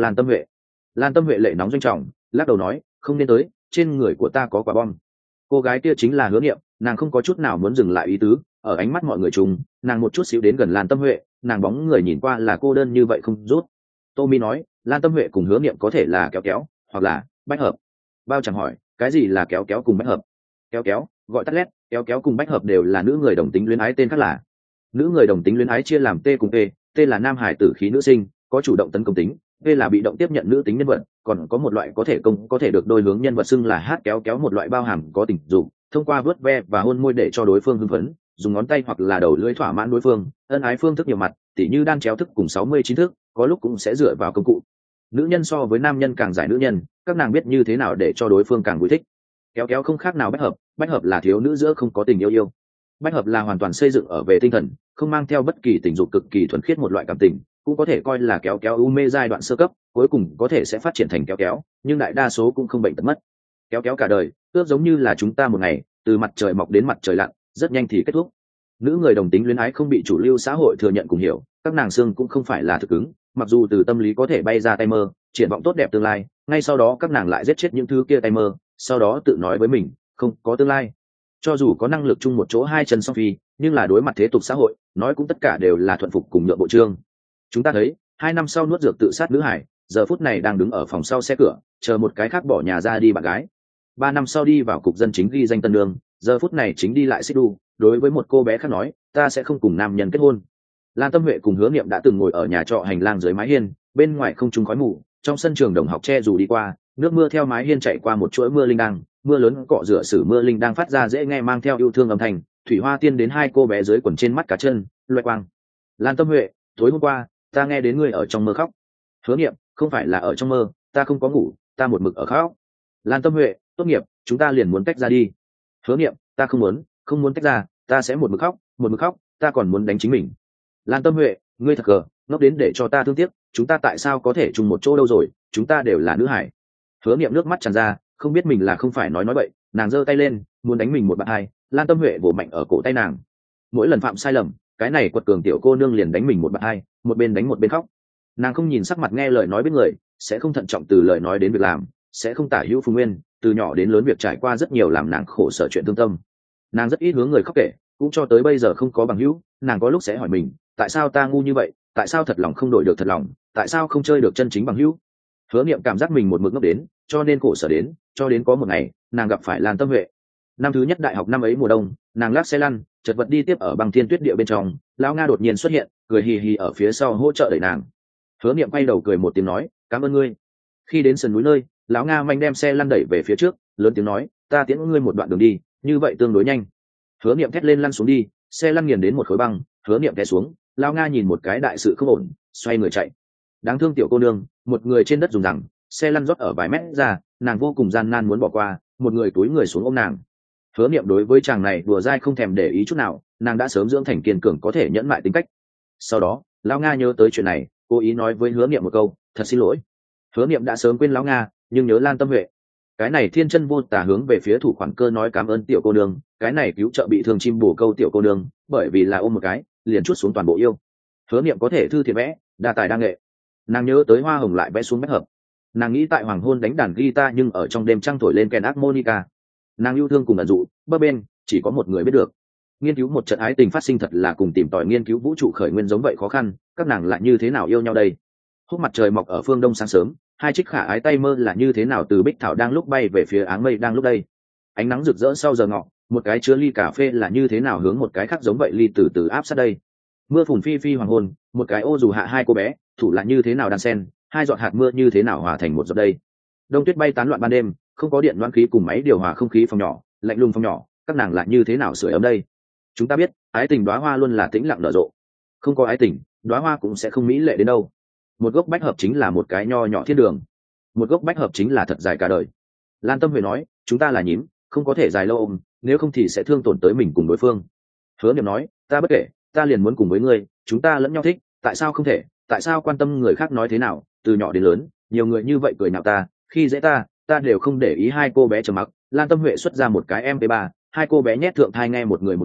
Lan Tâm Huệ lệ nóng doanh trọng, lắc đầu nói, không nên tới, trên người của ta có quả bom. Cô gái kia chính là Hứa Nghiệm, nàng không có chút nào muốn dừng lại ý tứ, ở ánh mắt mọi người chung, nàng một chút xíu đến gần Lan Tâm Huệ, nàng bóng người nhìn qua là cô đơn như vậy không rút. Tommy nói, Lan Tâm Huệ cùng Hứa Nghiệm có thể là kéo kéo, hoặc là bách hợp. Bao chẳng hỏi, cái gì là kéo kéo cùng bách hợp? Kéo kéo, gọi tắt lét, kéo kéo cùng bách hợp đều là nữ người đồng tính luyến ái tên khác là. Nữ người đồng tính luyến ái chia làm T cùng P, T là nam hải tử khí nữ sinh, có chủ động tấn công tính, P là bị động tiếp nhận nữ tính nhân vật, còn có một loại có thể công có thể được đôi hướng nhân vật xưng là hát kéo kéo, một loại bao hàm có tình dục, thông qua vớt ve và hôn môi để cho đối phương hưng phấn, dùng ngón tay hoặc là đầu lưỡi thỏa mãn đối phương, ân ái phương thức nhiều mặt, tỉ như đan chéo thức cùng 69 thức, có lúc cũng sẽ dựa vào công cụ. Nữ nhân so với nam nhân càng giải nữ nhân, các nàng biết như thế nào để cho đối phương càng vui thích. Kéo kéo không khác nào bách hợp là thiếu nữ giữa không có tình yêu. Bách hợp là hoàn toàn xây dựng ở về tinh thần, không mang theo bất kỳ tình dục, cực kỳ thuần khiết một loại cảm tình, cũng có thể coi là kéo kéo u mê giai đoạn sơ cấp, cuối cùng có thể sẽ phát triển thành kéo kéo, nhưng đại đa số cũng không bệnh tật mất. Kéo kéo cả đời, ước giống như là chúng ta một ngày, từ mặt trời mọc đến mặt trời lặn, rất nhanh thì kết thúc. Nữ người đồng tính luyến ái không bị chủ lưu xã hội thừa nhận cùng hiểu, các nàng xương cũng không phải là thực ứng, mặc dù từ tâm lý có thể bay ra tay mơ, triển vọng tốt đẹp tương lai, ngay sau đó các nàng lại giết chết những thứ kia tay mơ, sau đó tự nói với mình, không có tương lai. Cho dù có năng lực chung một chỗ hai chân song phi, nhưng là đối mặt thế tục xã hội, nói cũng tất cả đều là thuận phục cùng nhượng bộ trương. Chúng ta thấy, 2 năm sau nuốt dược tự sát nữ hải, giờ phút này đang đứng ở phòng sau xe cửa, chờ một cái khác bỏ nhà ra đi bạn gái. 3 năm sau đi vào cục dân chính ghi danh tân lương, giờ phút này chính đi lại xích đu, đối với một cô bé khác nói, ta sẽ không cùng nam nhân kết hôn. Lan Tâm Huệ cùng Hứa Nghiệm đã từng ngồi ở nhà trọ hành lang dưới mái hiên, bên ngoài không trung khói mù, trong sân trường đồng học che dù đi qua, nước mưa theo mái hiên chảy qua một chuỗi mưa linh đang, mưa lớn cọ rửa sử mưa linh đang phát ra dễ nghe mang theo yêu thương âm thanh, thủy hoa tiên đến hai cô bé dưới quần trên mắt cá chân, loẹt quang. Lan Tâm Huệ, tối hôm qua, ta nghe đến ngươi ở trong mơ khóc. Hứa Nghiệm, không phải là ở trong mơ, ta không có ngủ, ta một mực ở khóc. Lan Tâm Huệ, tốt nghiệp, chúng ta liền muốn tách ra đi. Hứa Nghiệm, ta không muốn tách ra, ta sẽ một mực khóc, ta còn muốn đánh chính mình. Lan Tâm Huệ, ngươi thật cờ, ngốc đến để cho ta thương tiếc, chúng ta tại sao có thể chung một chỗ đâu rồi, chúng ta đều là nữ hải. Hứa Nghiệm nước mắt tràn ra, không biết mình là không phải nói bậy, nàng giơ tay lên, muốn đánh mình một bạn hai. Lan Tâm Huệ vỗ mạnh ở cổ tay nàng. Mỗi lần phạm sai lầm, cái này quật cường tiểu cô nương liền đánh mình một bạn hai, một bên đánh một bên khóc. Nàng không nhìn sắc mặt nghe lời nói biết người, sẽ không thận trọng từ lời nói đến việc làm, sẽ không tả hữu phù nguyên, từ nhỏ đến lớn việc trải qua rất nhiều làm nàng khổ sở chuyện thương tâm. Nàng rất ít hướng người khóc kể, cũng cho tới bây giờ không có bằng hữu. Nàng có lúc sẽ hỏi mình, tại sao ta ngu như vậy, tại sao thật lòng không đổi được thật lòng, tại sao không chơi được chân chính bằng hữu. Hứa Nghiệm cảm giác mình một mực ngốc đến, cho nên khổ sở đến, cho đến có một ngày nàng gặp phải Lan Tâm Huệ. Năm thứ nhất đại học năm ấy mùa đông, nàng lắc xe lăn chật vật đi tiếp ở băng thiên tuyết địa bên trong, lão Nga đột nhiên xuất hiện, cười hì hì ở phía sau hỗ trợ đẩy nàng. Hứa Nghiệm quay đầu cười một tiếng nói, cảm ơn ngươi. Khi đến sườn núi nơi, lão Nga manh đem xe lăn đẩy về phía trước, lớn tiếng nói, ta tiễn ngươi một đoạn đường đi, như vậy tương đối nhanh. Hứa Nghiệm thét lên lăn xuống đi, xe lăn nghiền đến một khối băng, Hứa Nghiệm té xuống, lão Nga nhìn một cái đại sự không ổn, xoay người chạy. Đáng thương tiểu cô nương, một người trên đất dùng rằng, xe lăn rót ở vài mét ra, nàng vô cùng gian nan muốn bỏ qua, một người túi người xuống ôm nàng. Hứa Nghiệm đối với chàng này đùa dai không thèm để ý chút nào, nàng đã sớm dưỡng thành kiên cường có thể nhẫn mại tính cách. Sau đó, lão Nga nhớ tới chuyện này, cố ý nói với Hứa Nghiệm một câu, thật xin lỗi. Hứa Nghiệm đã sớm quên lão Nga, nhưng nhớ Lan Tâm Huệ. Cái này thiên chân vô tà hướng về phía thủ khoản cơ nói cảm ơn tiểu cô nương, cái này cứu trợ bị thương chim bổ câu tiểu cô nương, bởi vì là ôm một cái, liền chút xuống toàn bộ yêu. Hứa Nghiệm có thể thư thiện vẽ, đa tài đa nghệ. Nàng nhớ tới hoa hồng lại vẽ xuống bách hợp. Nàng nghĩ tại hoàng hôn đánh đàn guitar nhưng ở trong đêm trăng thổi lên kèn harmonica. Nàng yêu thương cùng ẩn dụ, bấp bên chỉ có một người biết được. Nghiên cứu một trận ái tình phát sinh thật là cùng tìm tòi nghiên cứu vũ trụ khởi nguyên giống vậy khó khăn, các nàng lại như thế nào yêu nhau đây? Húc mặt trời mọc ở phương đông sáng sớm, hai chiếc khả ái tay mơ là như thế nào từ bích thảo đang lúc bay về phía áng mây đang lúc đây. Ánh nắng rực rỡ sau giờ ngọ, một cái chứa ly cà phê là như thế nào hướng một cái khác giống vậy ly từ từ áp sát đây. Mưa phùn phi phi hoàng hôn, một cái ô dù hạ hai cô bé, thủ là như thế nào đan sen, hai giọt hạt mưa như thế nào hòa thành một giọt đây. Đông tuyết bay tán loạn ban đêm, không có điện loãng khí cùng máy điều hòa không khí phòng nhỏ, lạnh lùng phòng nhỏ, các nàng lại như thế nào sưởi ấm đây. Chúng ta biết, ái tình đóa hoa luôn là tĩnh lặng nở rộ, không có ái tình, đóa hoa cũng sẽ không mỹ lệ đến đâu. Một gốc bách hợp chính là một cái nho nhỏ thiên đường, một gốc bách hợp chính là thật dài cả đời. Lan Tâm Huệ nói, chúng ta là nhím, không có thể dài lâu ôm, nếu không thì sẽ thương tổn tới mình cùng đối phương. Hứa Nghiệm nói, ta bất kể, ta liền muốn cùng với ngươi, chúng ta lẫn nhau thích, tại sao không thể, tại sao quan tâm người khác nói thế nào, từ nhỏ đến lớn, nhiều người như vậy cười nhạo ta, khi dễ ta đều không để ý. Hai cô bé trầm mặc, Lan Tâm Huệ xuất ra một cái MP3, hai cô bé nhét thượng thai nghe một người một bên,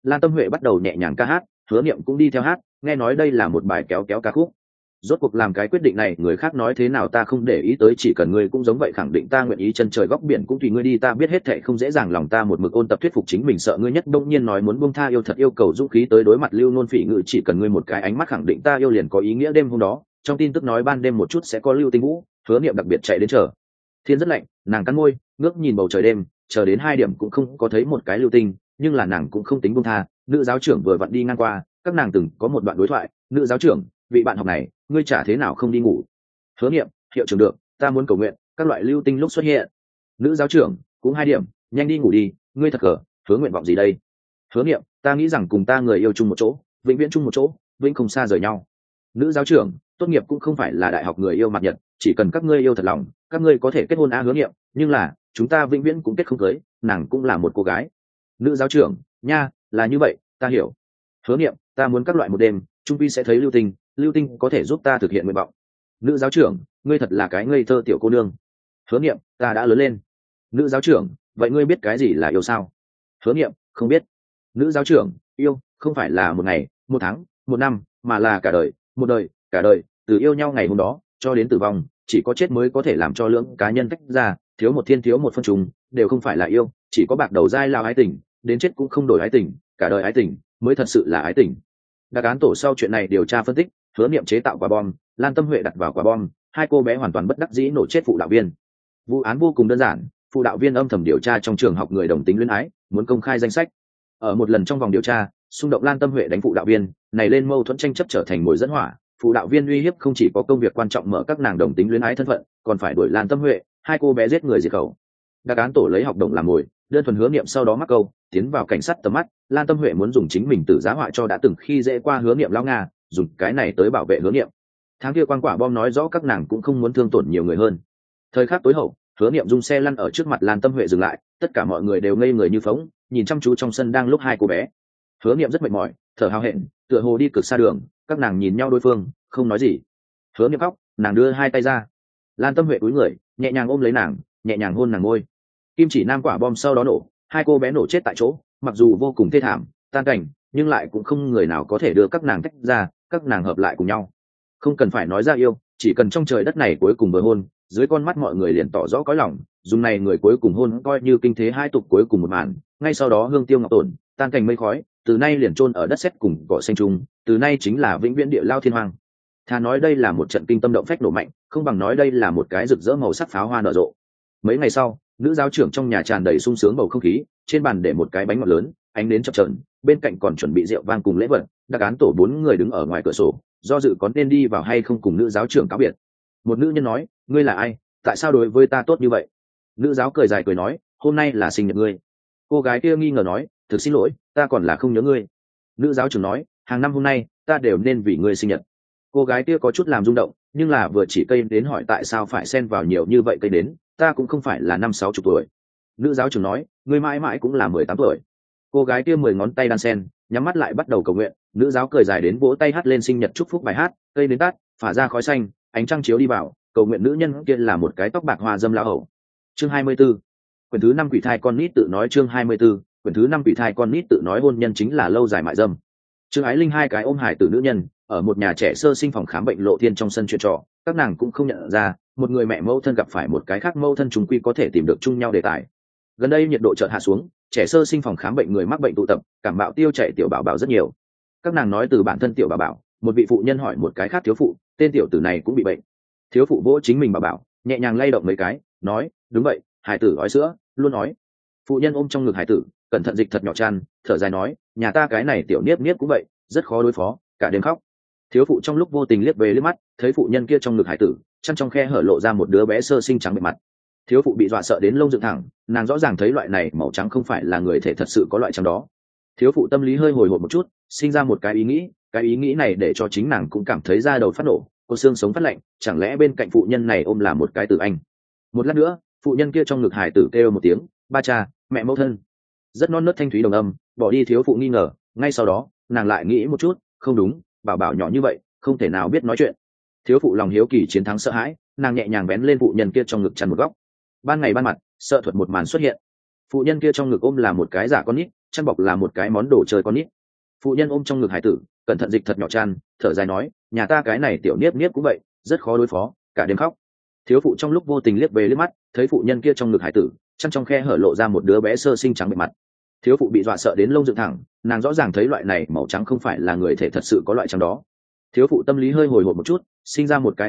Lan Tâm Huệ bắt đầu nhẹ nhàng ca hát, Hứa Niệm cũng đi theo hát, nghe nói đây là một bài kéo kéo ca khúc. Rốt cuộc làm cái quyết định này, người khác nói thế nào ta không để ý tới, chỉ cần ngươi cũng giống vậy khẳng định ta nguyện ý chân trời góc biển cũng tùy ngươi đi, ta biết hết thệ không dễ dàng, lòng ta một mực ôn tập thuyết phục chính mình, sợ ngươi nhất đông nhiên nói muốn buông tha, yêu thật yêu cầu dũng khí tới đối mặt Lưu Nôn Phỉ Ngữ, chỉ cần ngươi một cái ánh mắt khẳng định ta yêu liền có ý nghĩa. Đêm hôm đó trong tin tức nói ban đêm một chút sẽ có Lưu Tinh Vũ, Hứa Niệm đặc biệt chạy đến chờ. Thiên rất lạnh, nàng cắn môi ngước nhìn bầu trời đêm, chờ đến 2 điểm cũng không có thấy một cái lưu tinh, nhưng là nàng cũng không tính buông tha. Nữ giáo trưởng vừa vặn đi ngang qua, các nàng từng có một đoạn đối thoại. Nữ giáo trưởng, vị bạn học này, ngươi chả thế nào không đi ngủ? Hứa Niệm, hiệu trưởng được, ta muốn cầu nguyện các loại lưu tinh lúc xuất hiện. Nữ giáo trưởng, cũng 2 điểm, nhanh đi ngủ đi, ngươi thật cờ, hứa nguyện vọng gì đây? Hứa Niệm, ta nghĩ rằng cùng ta người yêu chung một chỗ, vĩnh viễn chung một chỗ, vĩnh không xa rời nhau. Nữ giáo trưởng, tốt nghiệp cũng không phải là đại học người yêu mặt nhật, chỉ cần các ngươi yêu thật lòng, các ngươi có thể kết hôn. Hứa Niệm, nhưng là chúng ta vĩnh viễn cũng kết không cưới, nàng cũng là một cô gái. Nữ giáo trưởng, nha, là như vậy, ta hiểu. Hứa Niệm, ta muốn các loại một đêm, trung quy sẽ thấy lưu tinh, lưu tinh có thể giúp ta thực hiện nguyện vọng. Nữ giáo trưởng, ngươi thật là cái ngây thơ tiểu cô nương. Hứa Niệm, ta đã lớn lên. Nữ giáo trưởng, vậy ngươi biết cái gì là yêu sao? Hứa Niệm, không biết. Nữ giáo trưởng, yêu không phải là một ngày, một tháng, một năm, mà là cả đời, một đời, cả đời, từ yêu nhau ngày hôm đó cho đến tử vong, chỉ có chết mới có thể làm cho lưỡng cá nhân tách ra, thiếu một thiên thiếu một phân trùng, đều không phải là yêu, chỉ có bạc đầu dai lao ái tình, đến chết cũng không đổi ái tình, cả đời ái tình mới thật sự là ái tình. Đặc án tổ sau chuyện này điều tra phân tích, Hứa Niệm chế tạo quả bom, Lan Tâm Huệ đặt vào quả bom, 2 cô bé hoàn toàn bất đắc dĩ nổ chết phụ đạo viên. Vụ án vô cùng đơn giản, phụ đạo viên âm thầm điều tra trong trường học người đồng tính luyến ái, muốn công khai danh sách. Ở một lần trong vòng điều tra, xung động Lan Tâm Huệ đánh phụ đạo viên, này lên mâu thuẫn tranh chấp trở thành mồi dẫn hỏa. Phụ đạo viên uy hiếp không chỉ có công việc quan trọng mở các nàng đồng tính luyến ái thân phận, còn phải đuổi Lan Tâm Huệ, 2 cô bé giết người diệt khẩu. Đặc án tổ lấy học đồng làm mồi, đơn thuần Hứa Niệm sau đó mắc câu, tiến vào cảnh sát tầm mắt. Lan Tâm Huệ muốn dùng chính mình tử giá họa cho đã từng khi dễ qua Hứa Niệm lao Nga, dùng cái này tới bảo vệ Hứa Niệm. Tháng kia quang quả bom nói rõ các nàng cũng không muốn thương tổn nhiều người hơn. Thời khắc tối hậu, Hứa Niệm dùng xe lăn ở trước mặt Lan Tâm Huệ dừng lại, tất cả mọi người đều ngây người như phóng, nhìn chăm chú trong sân đang lúc 2 cô bé. Hứa Niệm rất mệt mỏi, thở hào hẹn, tựa hồ đi cực xa đường, các nàng nhìn nhau đối phương, không nói gì. Hứa Niệm khóc, nàng đưa 2 tay ra. Lan Tâm Huệ cúi người, nhẹ nhàng ôm lấy nàng, nhẹ nhàng hôn nàng môi. Kim chỉ nam quả bom sau đó nổ, 2 cô bé nổ chết tại chỗ, mặc dù vô cùng thê thảm, tan cảnh, nhưng lại cũng không người nào có thể đưa các nàng tách ra, các nàng hợp lại cùng nhau. Không cần phải nói ra yêu, chỉ cần trong trời đất này cuối cùng vừa hôn, dưới con mắt mọi người liền tỏ rõ cõi lòng, dùng này người cuối cùng hôn coi như kinh thế hai tục cuối cùng một màn. Ngay sau đó hương tiêu ngọc tổn, tan cảnh mây khói, từ nay liền chôn ở đất sét cùng cỏ xanh trung, từ nay chính là vĩnh viễn địa lao thiên hoàng. Thà nói đây là một trận kinh tâm động phách nổ mạnh, không bằng nói đây là một cái rực rỡ màu sắc pháo hoa nở rộ. Mấy ngày sau, nữ giáo trưởng trong nhà tràn đầy sung sướng bầu không khí, trên bàn để một cái bánh ngọt lớn, ánh đến chập chờn, bên cạnh còn chuẩn bị rượu vang cùng lễ vật. Đặc án tổ 4 người đứng ở ngoài cửa sổ, do dự có nên đi vào hay không cùng nữ giáo trưởng cáo biệt. Một nữ nhân nói, ngươi là ai, tại sao đối với ta tốt như vậy? Nữ giáo cười dài cười nói, hôm nay là sinh nhật ngươi. Cô gái kia nghi ngờ nói, thực xin lỗi, ta còn là không nhớ ngươi. Nữ giáo trưởng nói, hàng năm hôm nay ta đều nên vì ngươi sinh nhật. Cô gái kia có chút làm rung động, nhưng là vừa chỉ cây đến hỏi tại sao phải xen vào nhiều như vậy cây đến, ta cũng không phải là 50-60 tuổi. Nữ giáo trưởng nói, ngươi mãi mãi cũng là 18 tuổi. Cô gái kia 10 ngón tay đan sen, nhắm mắt lại bắt đầu cầu nguyện. Nữ giáo cười dài đến vỗ tay hát lên sinh nhật chúc phúc bài hát, cây đến tắt, phả ra khói xanh, ánh trăng chiếu đi vào, cầu nguyện nữ nhân kia là một cái tóc bạc hoa dâm lão hậu. Chương 24. Quyển thứ 5 quỷ thai con nít tự nói. Chương 24. Quyển thứ 5 quỷ thai con nít tự nói, hôn nhân chính là lâu dài mại dâm. Trương Ái Linh 2 cái ôm hải tử nữ nhân, ở một nhà trẻ sơ sinh phòng khám bệnh Lộ Thiên trong sân chuyện trò, các nàng cũng không nhận ra, một người mẹ mẫu thân gặp phải một cái khác mẫu thân chúng quy có thể tìm được chung nhau đề tài. Gần đây nhiệt độ chợt hạ xuống, trẻ sơ sinh phòng khám bệnh người mắc bệnh tụ tập, cảm mạo tiêu chảy tiểu bảo bảo rất nhiều. Các nàng nói từ bản thân tiểu bảo bảo, một vị phụ nhân hỏi một cái khác thiếu phụ, tên tiểu tử này cũng bị bệnh. Thiếu phụ vỗ chính mình bảo bảo, nhẹ nhàng lay động mấy cái, nói, đúng vậy, hải tử ói sữa, luôn ói. Phụ nhân ôm trong ngực hải tử, cẩn thận dịch thật nhỏ chăn, thở dài nói, nhà ta cái này tiểu niếp niếp cũng vậy, rất khó đối phó, cả đêm khóc. Thiếu phụ trong lúc vô tình liếc về liếc mắt, thấy phụ nhân kia trong ngực hải tử, chăn trong khe hở lộ ra một đứa bé sơ sinh trắng bệ mặt. Thiếu phụ bị dọa sợ đến lông dựng thẳng, nàng rõ ràng thấy loại này màu trắng không phải là người thể thật sự có loại trắng đó. Thiếu phụ tâm lý hơi hồi hộp một chút, sinh ra một cái ý nghĩ này để cho chính nàng cũng cảm thấy da đầu phát nổ, cô xương sống phát lạnh, chẳng lẽ bên cạnh phụ nhân này ôm là một cái tử anh. Một lát nữa, phụ nhân kia trong ngực hải tử kêu một tiếng, ba cha, mẹ mẫu thân. Rất non nớt thanh thúy đồng âm, bỏ đi thiếu phụ nghi ngờ, ngay sau đó, nàng lại nghĩ một chút, không đúng, bảo bảo nhỏ như vậy, không thể nào biết nói chuyện. Thiếu phụ lòng hiếu kỳ chiến thắng sợ hãi, nàng nhẹ nhàng vén lên phụ nhân kia trong ngực chăn một góc. Ban ngày ban mặt, sợ thuật một màn xuất hiện. Phụ nhân kia trong ngực ôm là một cái giả con nít, chăn bọc là một cái món đồ chơi con nít. Phụ nhân ôm trong ngực hải tử, cẩn thận dịch thật nhỏ chăn, thở dài nói, nhà ta cái này tiểu niếp niếp cũng vậy, rất khó đối phó, cả đêm khóc. Thiếu phụ trong lúc vô tình liếc về liếc mắt, thấy phụ nhân kia trong ngực hải tử, chăn trong khe hở lộ ra một đứa bé sơ sinh trắng bệ mặt. Thiếu phụ bị dọa sợ đến lông dựng thẳng, nàng rõ ràng thấy loại này màu trắng không phải là người thể thật sự có loại trắng đó. Thiếu phụ tâm lý hơi hồi hộp một chút, sinh ra một cái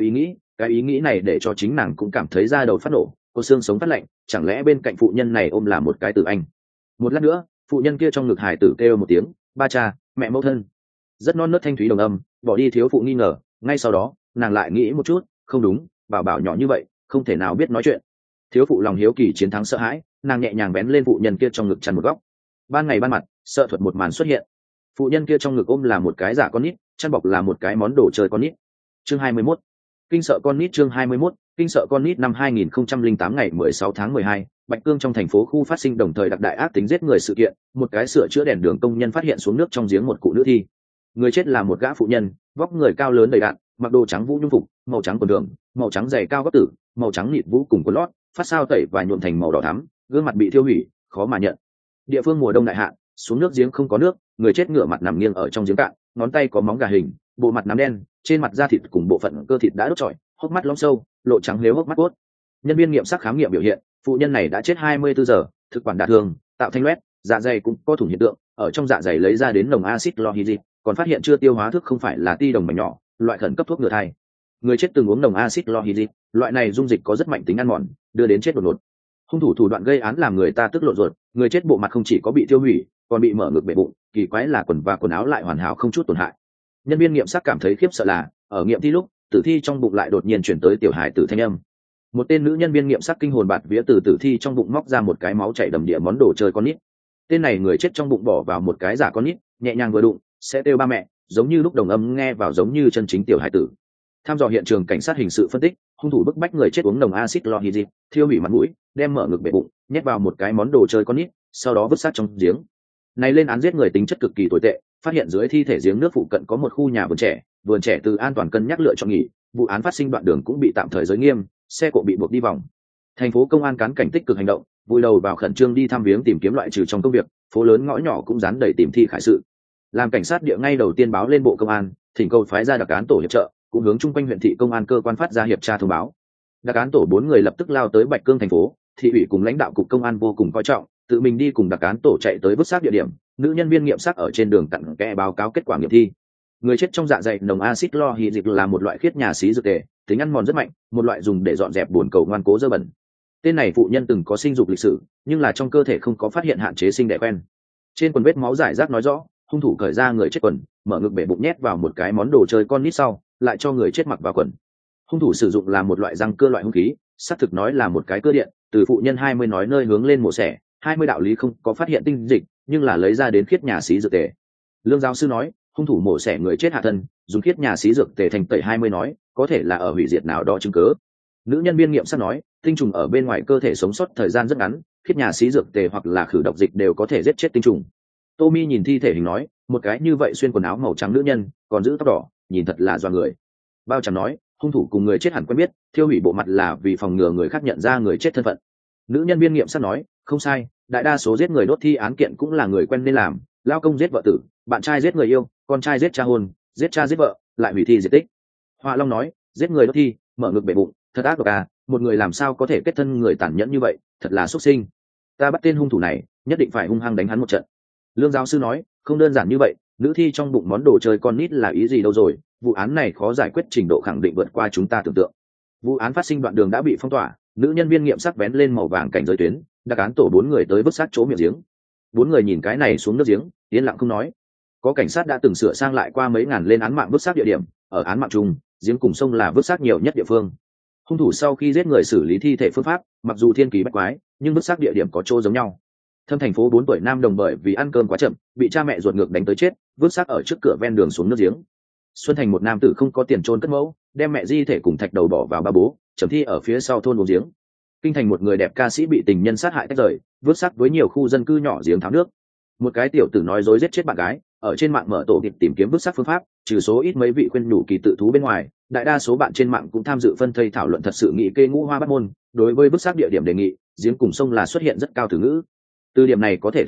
ý nghĩ này để cho chính nàng cũng cảm thấy da đầu phát nổ, cô xương sống phát lạnh, chẳng lẽ bên cạnh phụ nhân này ôm là một cái tử anh. Một lát nữa, phụ nhân kia trong ngực hải tử kêu một tiếng, ba cha, mẹ mẫu thân. Rất non nớt thanh thúy đồng âm, bỏ đi thiếu phụ nghi ngờ, ngay sau đó, nàng lại nghĩ một chút, không đúng, bảo bảo nhỏ như vậy, không thể nào biết nói chuyện. Thiếu phụ lòng hiếu kỳ chiến thắng sợ hãi, nàng nhẹ nhàng bén lên phụ nhân kia trong ngực chăn một góc. Ban ngày ban mặt, sợ thuật một màn xuất hiện. Phụ nhân kia trong ngực ôm là một cái giả con nít, chăn bọc là một cái món đồ chơi con nít. Chương 21. Kinh sợ con nít. Chương 21. Kinh sợ con nít. Năm 2008 ngày 16 tháng 12, Bạch Cương trong thành phố khu phát sinh đồng thời đặc đại ác tính giết người sự kiện, một cái sửa chữa đèn đường công nhân phát hiện xuống nước trong giếng một cụ nữ thi. Người chết là một gã phụ nhân, vóc người cao lớn đầy đặn, mặc đồ trắng vũ nhung phục, màu trắng quần đường, màu trắng giày cao gót tử, màu trắng nịt vũ cùng quần lót, phát sao tẩy và nhuộm thành màu đỏ thắm, gương mặt bị thiêu hủy, khó mà nhận. Địa phương mùa đông đại hạn, xuống nước giếng không có nước, người chết ngửa mặt nằm nghiêng ở trong giếng cạn, ngón tay có móng gà hình, bộ mặt nám đen, trên mặt da thịt cùng bộ phận cơ thịt đã đốt trọi, hốc mắt lõm sâu, lộ trắng nếu hốc mắt cốt. Nhân viên nghiệm sắc khám nghiệm biểu hiện, phụ nhân này đã chết 24 giờ, thực quản đả thương, tạo thanh loét, dạ dày cũng có thủng hiện tượng, ở trong dạ dày lấy ra đến nồng axit lohydric, còn phát hiện chưa tiêu hóa thức không phải là ti đồng mảnh nhỏ, loại khẩn cấp thuốc ngừa thai. Người chết từng uống nồng axit lohydric, loại này dung dịch có rất mạnh tính ăn mòn, đưa đến chết đột ngột. Hung thủ thủ đoạn gây án làm người ta tức lộn ruột, người chết bộ mặt không chỉ có bị tiêu hủy, còn bị mở ngực bể bụng, kỳ quái là quần và quần áo lại hoàn hảo không chút tổn hại. Nhân viên nghiệm xác cảm thấy khiếp sợ là, ở nghiệm thi lúc, tử thi trong bụng lại đột nhiên chuyển tới tiểu hài tử thanh âm. Một tên nữ nhân viên nghiệm xác kinh hồn bạt vía từ tử thi trong bụng móc ra một cái máu chảy đầm đìa món đồ chơi con nít. Tên này người chết trong bụng bỏ vào một cái giả con nít, nhẹ nhàng vừa đụng, sẽ kêu ba mẹ, giống như lúc đồng âm nghe vào giống như chân chính tiểu hài tử. Tham dò hiện trường cảnh sát hình sự phân tích, hung thủ bức bách người chết uống nồng axit lohydric, thiêu hủy mặt mũi, đem mở ngực bể bụng, nhét vào một cái món đồ chơi con nít, sau đó vứt xác trong giếng. Này lên án giết người tính chất cực kỳ tồi tệ, phát hiện dưới thi thể giếng nước phụ cận có một khu nhà vườn trẻ từ an toàn cân nhắc lựa chọn nghỉ, vụ án phát sinh đoạn đường cũng bị tạm thời giới nghiêm, xe cộ bị buộc đi vòng. Thành phố công an cán cảnh tích cực hành động, vùi đầu vào khẩn trương đi thăm viếng tìm kiếm loại trừ trong công việc, phố lớn ngõ nhỏ cũng dán đầy tìm thi khải sự. Làm cảnh sát địa ngay đầu tiên báo lên bộ công an, thỉnh cầu phái ra đặc án tổ hiệp trợ, cũng hướng chung quanh huyện thị công an cơ quan phát ra hiệp tra thông báo. Đặc án tổ 4 người lập tức lao tới Bạch Cương thành phố, thị ủy cùng lãnh đạo cục công an vô cùng coi trọng, tự mình đi cùng đặc án tổ chạy tới vứt xác địa điểm. Nữ nhân viên nghiệm xác ở trên đường cặn kẽ báo cáo kết quả nghiệm thi. Người chết trong dạ dày nồng axit lohydric là một loại khiết nhà xí dược tề, tính ăn mòn rất mạnh, một loại dùng để dọn dẹp buồn cầu ngoan cố dơ bẩn. Tên này phụ nhân từng có sinh dục lịch sử, nhưng là trong cơ thể không có phát hiện hạn chế sinh đẻ quen. Trên quần vết máu rải rác nói rõ, hung thủ cởi ra người chết quần, mở ngực bể bụng nhét vào một cái món đồ chơi con nít sau, lại cho người chết mặc vào quần. Hung thủ sử dụng là một loại răng cưa loại hung khí, xác thực nói là một cái cưa điện, từ phụ nhân 20 nói nơi hướng lên mổ xẻ, 20 đạo lý không có phát hiện tinh dịch, nhưng là lấy ra đến khiết nhà xí dược tề. Lương giáo sư nói, hung thủ mổ xẻ người chết hạ thân, dùng khiết nhà xí dược tề thành tẩy 20 nói, có thể là ở hủy diệt nào đó chứng cứ. Nữ nhân viên nghiệm sát nói, tinh trùng ở bên ngoài cơ thể sống sót thời gian rất ngắn, khiết nhà xí dược tề hoặc là khử độc dịch đều có thể giết chết tinh trùng. Tommy nhìn thi thể hình nói, một cái như vậy xuyên quần áo màu trắng nữ nhân, còn giữ tóc đỏ, nhìn thật là doa người. Bao Tràm nói, hung thủ cùng người chết hẳn quen biết, thiêu hủy bộ mặt là vì phòng ngừa người khác nhận ra người chết thân phận. Nữ nhân viên nghiệm sát nói, không sai, đại đa số giết người đốt thi án kiện cũng là người quen nên làm, lao công giết vợ tử, bạn trai giết người yêu, con trai giết cha hôn, giết cha giết vợ, lại hủy thi diệt tích. Hoa Long nói, giết người đốt thi, mở ngực bể bụng, thật ác độc à, một người làm sao có thể kết thân người tàn nhẫn như vậy, thật là xuất sinh. Ta bắt tên hung thủ này, nhất định phải hung hăng đánh hắn một trận. Lương giáo sư nói, không đơn giản như vậy, nữ thi trong bụng món đồ chơi con nít là ý gì đâu rồi, vụ án này khó giải quyết trình độ khẳng định vượt qua chúng ta tưởng tượng. Vụ án phát sinh đoạn đường đã bị phong tỏa, nữ nhân viên nghiệm sắc vén lên màu vàng cảnh giới tuyến, đặc án tổ 4 người tới vứt xác chỗ miệng giếng. 4 người nhìn cái này xuống nước giếng, yên lặng không nói. Có cảnh sát đã từng sửa sang lại qua mấy ngàn lên án mạng vứt xác địa điểm, ở án mạng chung, giếng cùng sông là vứt xác nhiều nhất địa phương. Hung thủ sau khi giết người xử lý thi thể phương pháp, mặc dù thiên kỳ bách quái, nhưng vứt xác địa điểm có chỗ giống nhau. Thâm thành phố 4 tuổi nam đồng bởi vì ăn cơm quá chậm, bị cha mẹ ruột ngược đánh tới chết, vứt xác ở trước cửa ven đường xuống nước giếng. Xuân thành một nam tử không có tiền chôn cất mẫu, đem mẹ di thể cùng thạch đầu bỏ vào ba bố, chấm thi ở phía sau thôn uống giếng. Kinh thành một người đẹp ca sĩ bị tình nhân sát hại tách rời, vứt xác với nhiều khu dân cư nhỏ giếng tháo nước. Một cái tiểu tử nói dối giết chết bạn gái, ở trên mạng mở tổ kịp tìm kiếm vứt xác phương pháp, trừ số ít mấy vị khuyên nhủ kỳ tự thú bên ngoài, đại đa số bạn trên mạng cũng tham dự phân thây thảo luận thật sự nghị kê ngũ hoa bắt môn. Đối với vứt xác địa điểm đề nghị, giếng cùng sông là xuất hiện rất cao từ ngữ. Từ điểm này có thể thấy được,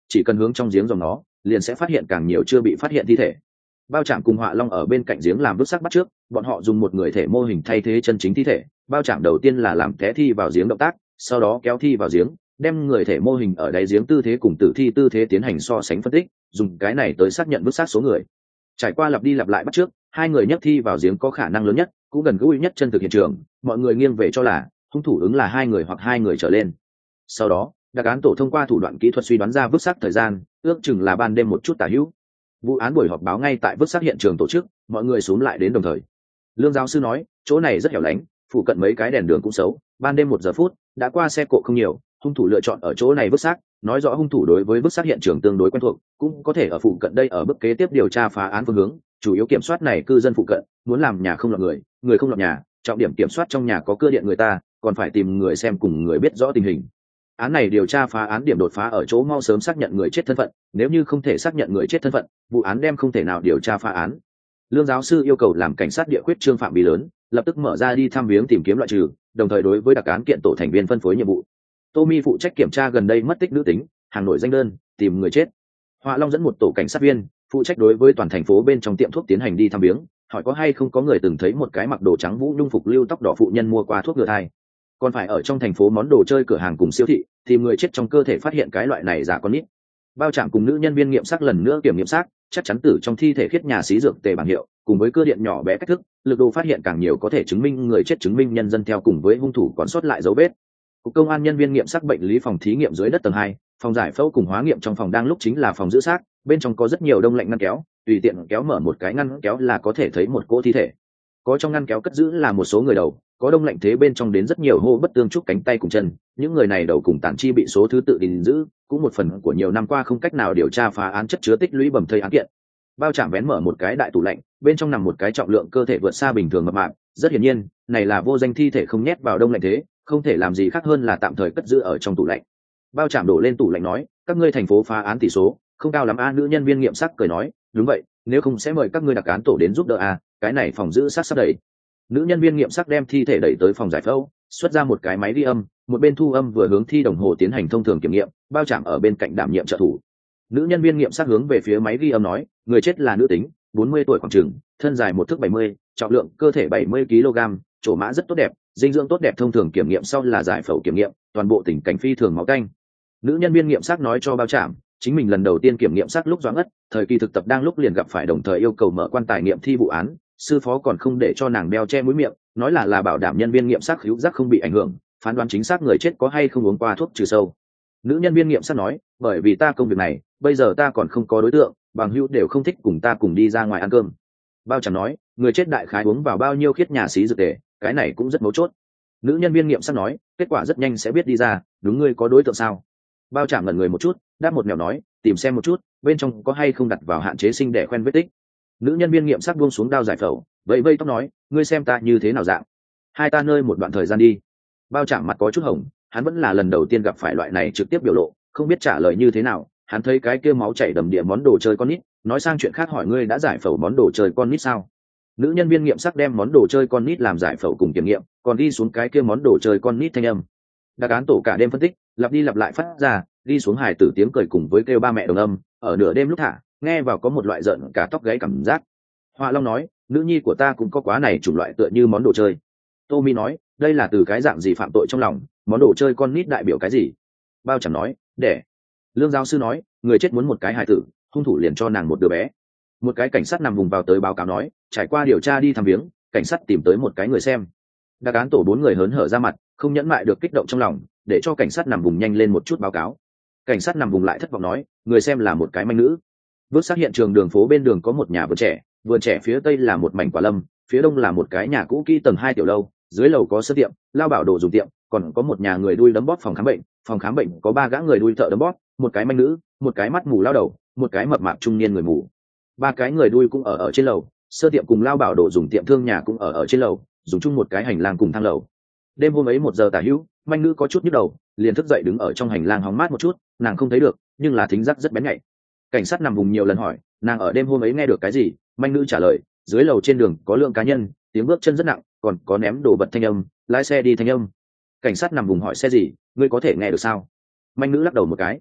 chỉ cần hướng trong giếng dòng nó liền sẽ phát hiện càng nhiều chưa bị phát hiện thi thể. Bao Trạm cùng Họa Long ở bên cạnh giếng làm vứt xác bắt trước, bọn họ dùng một người thể mô hình thay thế chân chính thi thể. Bao Trạm đầu tiên là làm té thi vào giếng động tác, sau đó kéo thi vào giếng, đem người thể mô hình ở đáy giếng tư thế cùng tử thi tư thế tiến hành so sánh phân tích, dùng cái này tới xác nhận vứt xác số người. Trải qua lặp đi lặp lại bắt trước, hai người nhấc thi vào giếng có khả năng lớn nhất, cũng gần gũi nhất chân thực hiện trường, mọi người nghiêng về cho là hung thủ ứng là hai người hoặc hai người trở lên. Sau đó, đặc án tổ thông qua thủ đoạn kỹ thuật suy đoán ra vứt xác thời gian, ước chừng là ban đêm một chút tả hữu. Vụ án buổi họp báo ngay tại vứt xác hiện trường tổ chức, mọi người xúm lại đến đồng thời. Lương giáo sư nói, chỗ này rất hẻo lánh, phụ cận mấy cái đèn đường cũng xấu, ban đêm 1 giờ đã qua xe cộ không nhiều, hung thủ lựa chọn ở chỗ này vứt xác, nói rõ hung thủ đối với vứt xác hiện trường tương đối quen thuộc, cũng có thể ở phụ cận đây ở bước kế tiếp điều tra phá án phương hướng, chủ yếu kiểm soát này cư dân phụ cận, muốn làm nhà không lọt người, người không lọt nhà, trọng điểm kiểm soát trong nhà có cưa điện người ta, còn phải tìm người xem cùng người biết rõ tình hình. Án này điều tra phá án điểm đột phá ở chỗ mau sớm xác nhận người chết thân phận, nếu như không thể xác nhận người chết thân phận, vụ án đem không thể nào điều tra phá án. Lương giáo sư yêu cầu làm cảnh sát địa khuyết trương phạm vi lớn, lập tức mở ra đi thăm viếng tìm kiếm loại trừ, đồng thời đối với đặc án kiện tổ thành viên phân phối nhiệm vụ. Tommy phụ trách kiểm tra gần đây mất tích nữ tính, hàng nổi danh đơn, tìm người chết. Họa Long dẫn một tổ cảnh sát viên, phụ trách đối với toàn thành phố bên trong tiệm thuốc tiến hành đi thăm viếng, hỏi có hay không có người từng thấy một cái mặc đồ trắng vũ nhung phục lưu tóc đỏ phụ nhân mua qua thuốc ngừa thai. Còn phải ở trong thành phố món đồ chơi cửa hàng cùng siêu thị, tìm người chết trong cơ thể phát hiện cái loại này giả con nít. Bao Trạm cùng nữ nhân viên nghiệm xác lần nữa kiểm nghiệm xác, chắc chắn tử trong thi thể khiết nhà xí dược tề bảng hiệu, cùng với cơ điện nhỏ bé cách thức, lực độ phát hiện càng nhiều có thể chứng minh người chết, chứng minh nhân dân theo cùng với hung thủ còn sót lại dấu vết. Cục công an nhân viên nghiệm xác bệnh lý phòng thí nghiệm dưới đất tầng 2, phòng giải phẫu cùng hóa nghiệm trong phòng đang lúc chính là phòng giữ xác, bên trong có rất nhiều đông lạnh ngăn kéo, tùy tiện kéo mở một cái ngăn kéo là có thể thấy một cỗ thi thể. Có trong ngăn kéo cất giữ là một số người đầu, có đông lạnh thế bên trong đến rất nhiều hô bất tương trúc cánh tay cùng chân, những người này đầu cùng tản chi bị số thứ tự gìn giữ, cũng một phần của nhiều năm qua không cách nào điều tra phá án chất chứa tích lũy bầm thây án kiện. Bao Trạm vén mở một cái đại tủ lạnh, bên trong nằm một cái trọng lượng cơ thể vượt xa bình thường mập mạp, rất hiển nhiên, này là vô danh thi thể không nhét vào đông lạnh thế, không thể làm gì khác hơn là tạm thời cất giữ ở trong tủ lạnh. Bao Trạm đổ lên tủ lạnh nói, các ngươi thành phố phá án tỷ số không cao lắm a. Nữ nhân viên nghiệm xác cười nói, đúng vậy, nếu không sẽ mời các ngươi đặc án tổ đến giúp đỡ a, cái này phòng giữ xác sắp đầy. Nữ nhân viên nghiệm xác đem thi thể đẩy tới phòng giải phẫu, xuất ra một cái máy ghi âm, một bên thu âm vừa hướng thi đồng hồ tiến hành thông thường kiểm nghiệm. Bao Trạm ở bên cạnh đảm nhiệm trợ thủ. Nữ nhân viên nghiệm xác hướng về phía máy ghi âm nói, người chết là nữ tính, 40 tuổi khoảng chừng, thân dài 1 thước 70, trọng lượng cơ thể 70 kg, trổ mã rất tốt đẹp, dinh dưỡng tốt đẹp. Thông thường kiểm nghiệm sau là giải phẫu kiểm nghiệm, toàn bộ tình cảnh phi thường máu tanh. Nữ nhân viên nghiệm xác nói cho Bao Trạm, chính mình lần đầu tiên kiểm nghiệm xác lúc doãn ngất, thời kỳ thực tập đang lúc liền gặp phải, đồng thời yêu cầu mở quan tài nghiệm thi vụ án, sư phó còn không để cho nàng đeo che mũi miệng, nói là bảo đảm nhân viên nghiệm xác hữu giác không bị ảnh hưởng, phán đoán chính xác người chết có hay không uống qua thuốc trừ sâu. Nữ nhân viên nghiệm xác nói, bởi vì ta công việc này, bây giờ ta còn không có đối tượng, bằng hữu đều không thích cùng ta cùng đi ra ngoài ăn cơm. Bao Trạm nói, người chết đại khái uống vào bao nhiêu khiết nhà xí dược tề, cái này cũng rất mấu chốt. Nữ nhân viên nghiệm xác nói, kết quả rất nhanh sẽ biết đi ra, đúng ngươi có đối tượng sao? Bao Trạm ngẩn người một chút, đáp một mèo nói, tìm xem một chút, bên trong có hay không đặt vào hạn chế sinh đẻ khoen vết tích. Nữ nhân viên nghiệm xác buông xuống đao giải phẫu, vẫy tóc nói, ngươi xem ta như thế nào dạng, hai ta nơi một đoạn thời gian đi. Bao Trạm mặt có chút hồng, hắn vẫn là lần đầu tiên gặp phải loại này trực tiếp biểu lộ, không biết trả lời như thế nào. Hắn thấy cái kia máu chảy đầm địa món đồ chơi con nít, nói sang chuyện khác hỏi, ngươi đã giải phẫu món đồ chơi con nít sao? Nữ nhân viên nghiệm xác đem món đồ chơi con nít làm giải phẫu cùng kiểm nghiệm, còn đi xuống cái kia món đồ chơi con nít thanh âm. Đặc án tổ cả đêm phân tích, lặp đi lặp lại phát ra, đi xuống hài tử tiếng cười cùng với kêu ba mẹ đồng âm, ở nửa đêm lúc thả, nghe vào có một loại giận cả tóc gáy cảm giác. Họa Long nói, nữ nhi của ta cũng có quá này chủng loại tựa như món đồ chơi. Tommy nói, đây là từ cái dạng gì phạm tội trong lòng, món đồ chơi con nít đại biểu cái gì? Bao Trạm nói, đẻ. Lương giáo sư nói, người chết muốn một cái hài tử, hung thủ liền cho nàng một đứa bé. Một cái cảnh sát nằm vùng vào tới báo cáo nói, trải qua điều tra đi thăm viếng, cảnh sát tìm tới một cái người xem. Đặc án tổ 4 người hớn hở ra mặt, không nhẫn mại được kích động trong lòng, để cho cảnh sát nằm vùng nhanh lên một chút báo cáo. Cảnh sát nằm vùng lại thất vọng nói, người xem là một cái manh nữ. Vứt xác hiện trường đường phố bên đường có một nhà vườn trẻ phía tây là một mảnh quả lâm, phía đông là một cái nhà cũ kỹ tầng 2 tiểu lâu, dưới lầu có sơ tiệm, lao bảo đồ dùng tiệm, còn có một nhà người đuôi đấm bóp phòng khám bệnh có 3 gã người đuôi thợ đấm bóp, một cái manh nữ, một cái mắt mù lao đầu, một cái mập mạp trung niên người mù. 3 cái người đuôi cũng ở trên lầu, sơ tiệm cùng lao bảo đồ dùng tiệm thương nhà cũng ở trên lầu, dùng chung một cái hành lang cùng thang lầu. Đêm hôm ấy 1 giờ tả hữu, manh nữ có chút nhức đầu, liền thức dậy đứng ở trong hành lang hóng mát một chút, nàng không thấy được, nhưng là thính giác rất bén nhạy. Cảnh sát nằm vùng nhiều lần hỏi, nàng ở đêm hôm ấy nghe được cái gì? Manh nữ trả lời, dưới lầu trên đường có lượng cá nhân, tiếng bước chân rất nặng, còn có ném đồ vật thanh âm, lái xe đi thanh âm. Cảnh sát nằm vùng hỏi xe gì, ngươi có thể nghe được sao? Manh nữ lắc đầu một cái.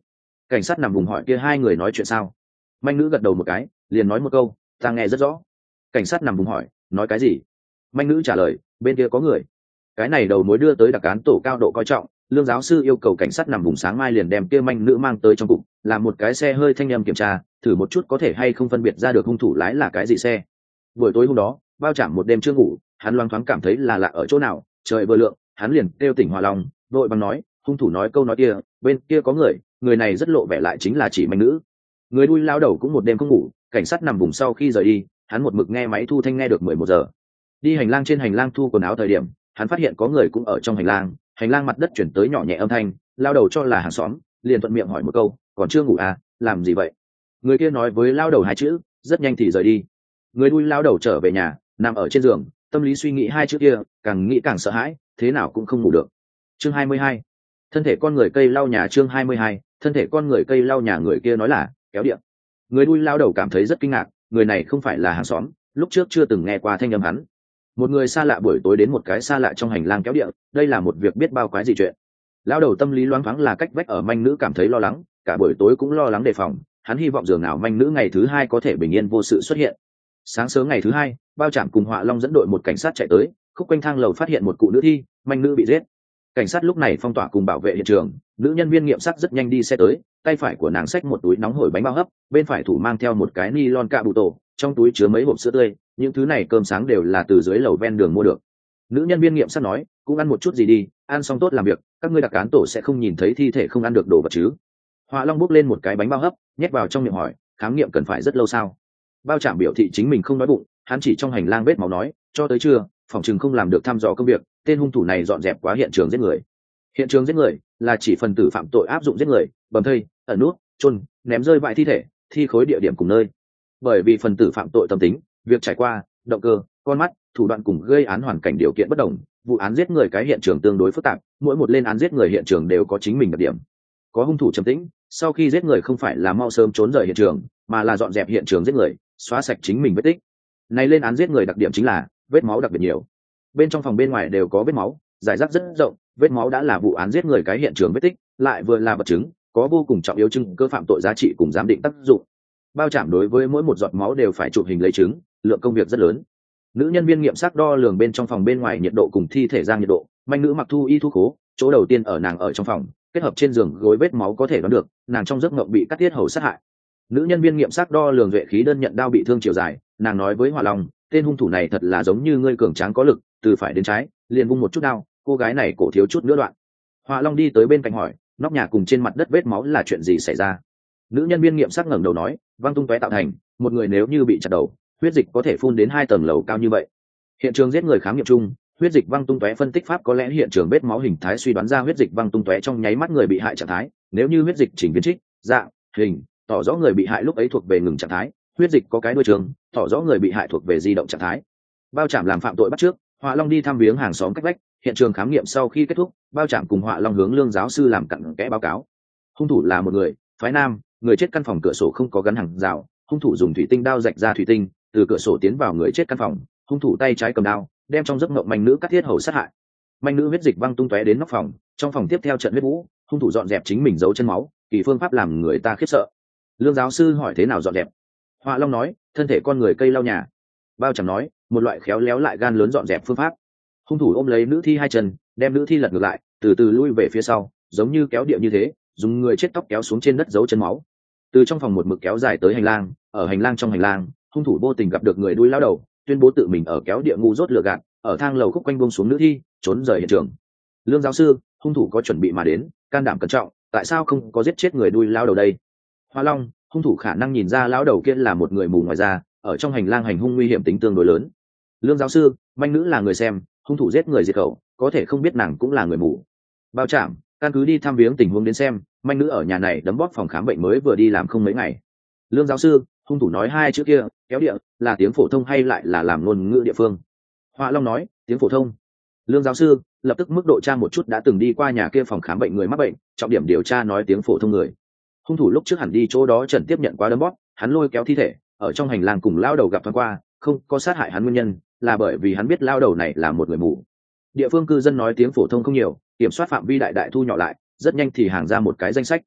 Cảnh sát nằm vùng hỏi kia hai người nói chuyện sao? Manh nữ gật đầu một cái, liền nói một câu, ta nghe rất rõ. Cảnh sát nằm vùng hỏi, nói cái gì? Manh nữ trả lời, bên kia có người. Cái này đầu mối đưa tới đặc án tổ cao độ coi trọng, lương giáo sư yêu cầu cảnh sát nằm vùng sáng mai liền đem kia manh nữ mang tới trong cục, làm một cái xe hơi thanh em kiểm tra, thử một chút có thể hay không phân biệt ra được hung thủ lái là cái gì xe. Buổi tối hôm đó, bao trảm một đêm chưa ngủ, hắn loáng thoáng cảm thấy là lạ ở chỗ nào, trời vừa lượng, hắn liền kêu tỉnh Hòa Long, vội bằng nói, hung thủ nói câu nói kia, bên kia có người, người này rất lộ vẻ lại chính là chỉ manh nữ. Người đuôi lao đầu cũng một đêm không ngủ, cảnh sát nằm vùng sau khi rời đi, hắn một mực nghe máy thu thanh nghe được 11 giờ. Đi hành lang trên hành lang thu quần áo thời điểm, hắn phát hiện có người cũng ở trong hành lang mặt đất chuyển tới nhỏ nhẹ âm thanh, lao đầu cho là hàng xóm, liền thuận miệng hỏi một câu, còn chưa ngủ à, làm gì vậy? Người kia nói với lao đầu hai chữ, rất nhanh thì rời đi. Người đuôi lao đầu trở về nhà, nằm ở trên giường, tâm lý suy nghĩ hai chữ kia, càng nghĩ càng sợ hãi, thế nào cũng không ngủ được. Chương 22. Thân thể con người cây lau nhà. Chương 22. Thân thể con người cây lau nhà. Người kia nói là kéo điện. Người đuôi lao đầu cảm thấy rất kinh ngạc, người này không phải là hàng xóm, lúc trước chưa từng nghe qua thanh âm hắn. Một người xa lạ buổi tối đến một cái xa lạ trong hành lang kéo điện, đây là một việc biết bao quái gì chuyện. Lao đầu tâm lý loáng thoáng là cách vách ở manh nữ cảm thấy lo lắng, cả buổi tối cũng lo lắng đề phòng, hắn hy vọng giường nào manh nữ ngày thứ hai có thể bình yên vô sự xuất hiện. Sáng sớm ngày thứ hai, bao trảm cùng Họa Long dẫn đội một cảnh sát chạy tới, khúc quanh thang lầu phát hiện một cụ nữ thi, manh nữ bị giết. Cảnh sát lúc này phong tỏa cùng bảo vệ hiện trường, nữ nhân viên nghiệm sắc rất nhanh đi xe tới, tay phải của nàng xách một túi nóng hổi bánh bao hấp, bên phải thủ mang theo một cái nylon cạ bụ tổ, trong túi chứa mấy hộp sữa tươi, những thứ này cơm sáng đều là từ dưới lầu ven đường mua được. Nữ nhân viên nghiệm sắc nói, cũng ăn một chút gì đi, ăn xong tốt làm việc, các ngươi đặc án tổ sẽ không nhìn thấy thi thể không ăn được đồ vật chứ. Họa Long bốc lên một cái bánh bao hấp, nhét vào trong miệng hỏi, khám nghiệm cần phải rất lâu sao? Bao trạm biểu thị chính mình không đói bụng, hắn chỉ trong hành lang vết máu nói, cho tới trưa, phòng chừng không làm được thăm dò công việc, tên hung thủ này dọn dẹp quá hiện trường giết người. Hiện trường giết người là chỉ phần tử phạm tội áp dụng giết người, bầm thây, ẩn nút, chôn, ném rơi vại thi thể, thi khối địa điểm cùng nơi. Bởi vì phần tử phạm tội tâm tính, việc trải qua, động cơ, con mắt, thủ đoạn cùng gây án hoàn cảnh điều kiện bất đồng, vụ án giết người cái hiện trường tương đối phức tạp, mỗi một lên án giết người hiện trường đều có chính mình đặc điểm. Có hung thủ trầm tĩnh, sau khi giết người không phải là mau sớm trốn rời hiện trường, mà là dọn dẹp hiện trường giết người, xóa sạch chính mình vết tích. Này lên án giết người đặc điểm chính là vết máu đặc biệt nhiều, bên trong phòng bên ngoài đều có vết máu, rải rác rất rộng, vết máu đã là vụ án giết người cái hiện trường vết tích, lại vừa là vật chứng, có vô cùng trọng yếu chứng cơ phạm tội giá trị cùng giám định tác dụng. Bao trảm đối với mỗi một giọt máu đều phải chụp hình lấy chứng, lượng công việc rất lớn. Nữ nhân viên nghiệm sắc đo lường bên trong phòng bên ngoài nhiệt độ cùng thi thể giang nhiệt độ, manh nữ mặc thu y thuốc khố, chỗ đầu tiên ở nàng ở trong phòng, kết hợp trên giường gối vết máu có thể đoán được, nàng trong giấc mộng bị cắt tiết hầu sát hại. Nữ nhân viên nghiệm sắc đo lường duệ khí đơn nhận đao bị thương chiều dài, nàng nói với Họa Long, tên hung thủ này thật là giống như ngươi cường tráng có lực, từ phải đến trái, liền vung một chút đao, cô gái này cổ thiếu chút nữa đoạn. Họa Long đi tới bên cạnh hỏi, nóc nhà cùng trên mặt đất vết máu là chuyện gì xảy ra? Nữ nhân viên nghiệm sắc ngẩng đầu nói, văng tung tóe tạo thành, một người nếu như bị chặt đầu, huyết dịch có thể phun đến 2 tầng lầu cao như vậy. Hiện trường giết người khám nghiệm chung, huyết dịch văng tung tóe phân tích pháp có lẽ hiện trường vết máu hình thái suy đoán ra huyết dịch văng tung tóe trong nháy mắt người bị hại trạng thái, nếu như huyết dịch chỉnh biến trích, dạng, hình, tỏ rõ người bị hại lúc ấy thuộc về ngừng trạng thái, huyết dịch có cái đuôi trường, tỏ rõ người bị hại thuộc về di động trạng thái. Bao trảm làm phạm tội bắt trước, Họa Long đi thăm viếng hàng xóm cách vách, hiện trường khám nghiệm sau khi kết thúc, Bao trảm cùng Họa Long hướng lương giáo sư làm cặn kẽ báo cáo. Hung thủ là một người, phái nam, người chết căn phòng cửa sổ không có gắn hàng rào, hung thủ dùng thủy tinh đao rạch ra thủy tinh, từ cửa sổ tiến vào người chết căn phòng, hung thủ tay trái cầm đao, đem trong giấc mộng manh nữ cắt thiết hầu sát hại. Manh nữ huyết dịch văng tung tóe đến nóc phòng, trong phòng tiếp theo trận huyết vũ, hung thủ dọn dẹp chính mình giấu chân máu, kỳ phương pháp làm người ta khiếp sợ. Lương giáo sư hỏi thế nào dọn dẹp? Họa Long nói, thân thể con người cây lau nhà. Bao trảm nói, một loại khéo léo lại gan lớn dọn dẹp phương pháp. Hung thủ ôm lấy nữ thi 2 chân, đem nữ thi lật ngược lại, từ từ lui về phía sau, giống như kéo địa như thế, dùng người chết tóc kéo xuống trên đất giấu chân máu. Từ trong phòng một mực kéo dài tới hành lang, ở hành lang trong hành lang, hung thủ vô tình gặp được người đuôi lao đầu, tuyên bố tự mình ở kéo địa ngu dốt lừa gạt, ở thang lầu khúc quanh buông xuống nữ thi, trốn rời hiện trường. Lương giáo sư, hung thủ có chuẩn bị mà đến, can đảm cẩn trọng, tại sao không có giết chết người đuôi lao đầu đây? Hoa Long, hung thủ khả năng nhìn ra lão đầu kia là một người mù ngoài da, ở trong hành lang hành hung nguy hiểm tính tương đối lớn. Lương giáo sư, manh nữ là người xem, hung thủ giết người diệt khẩu, có thể không biết nàng cũng là người mù. Bao trảm, căn cứ đi thăm viếng tình huống đến xem, manh nữ ở nhà này đấm bóp phòng khám bệnh mới vừa đi làm không mấy ngày. Lương giáo sư, hung thủ nói 2 chữ kia, kéo địa, là tiếng phổ thông hay lại là làm ngôn ngữ địa phương? Họa Long nói, tiếng phổ thông. Lương giáo sư, lập tức mức độ tra một chút đã từng đi qua nhà kia phòng khám bệnh người mắc bệnh, trọng điểm điều tra nói tiếng phổ thông người. Hung thủ lúc trước hẳn đi chỗ đó trần tiếp nhận quá đấm bóp, hắn lôi kéo thi thể, ở trong hành lang cùng lao đầu gặp thoáng qua, không có sát hại hắn nguyên nhân, là bởi vì hắn biết lao đầu này là một người mù. Địa phương cư dân nói tiếng phổ thông không nhiều, kiểm soát phạm vi đại đại thu nhỏ lại, rất nhanh thì hàng ra một cái danh sách.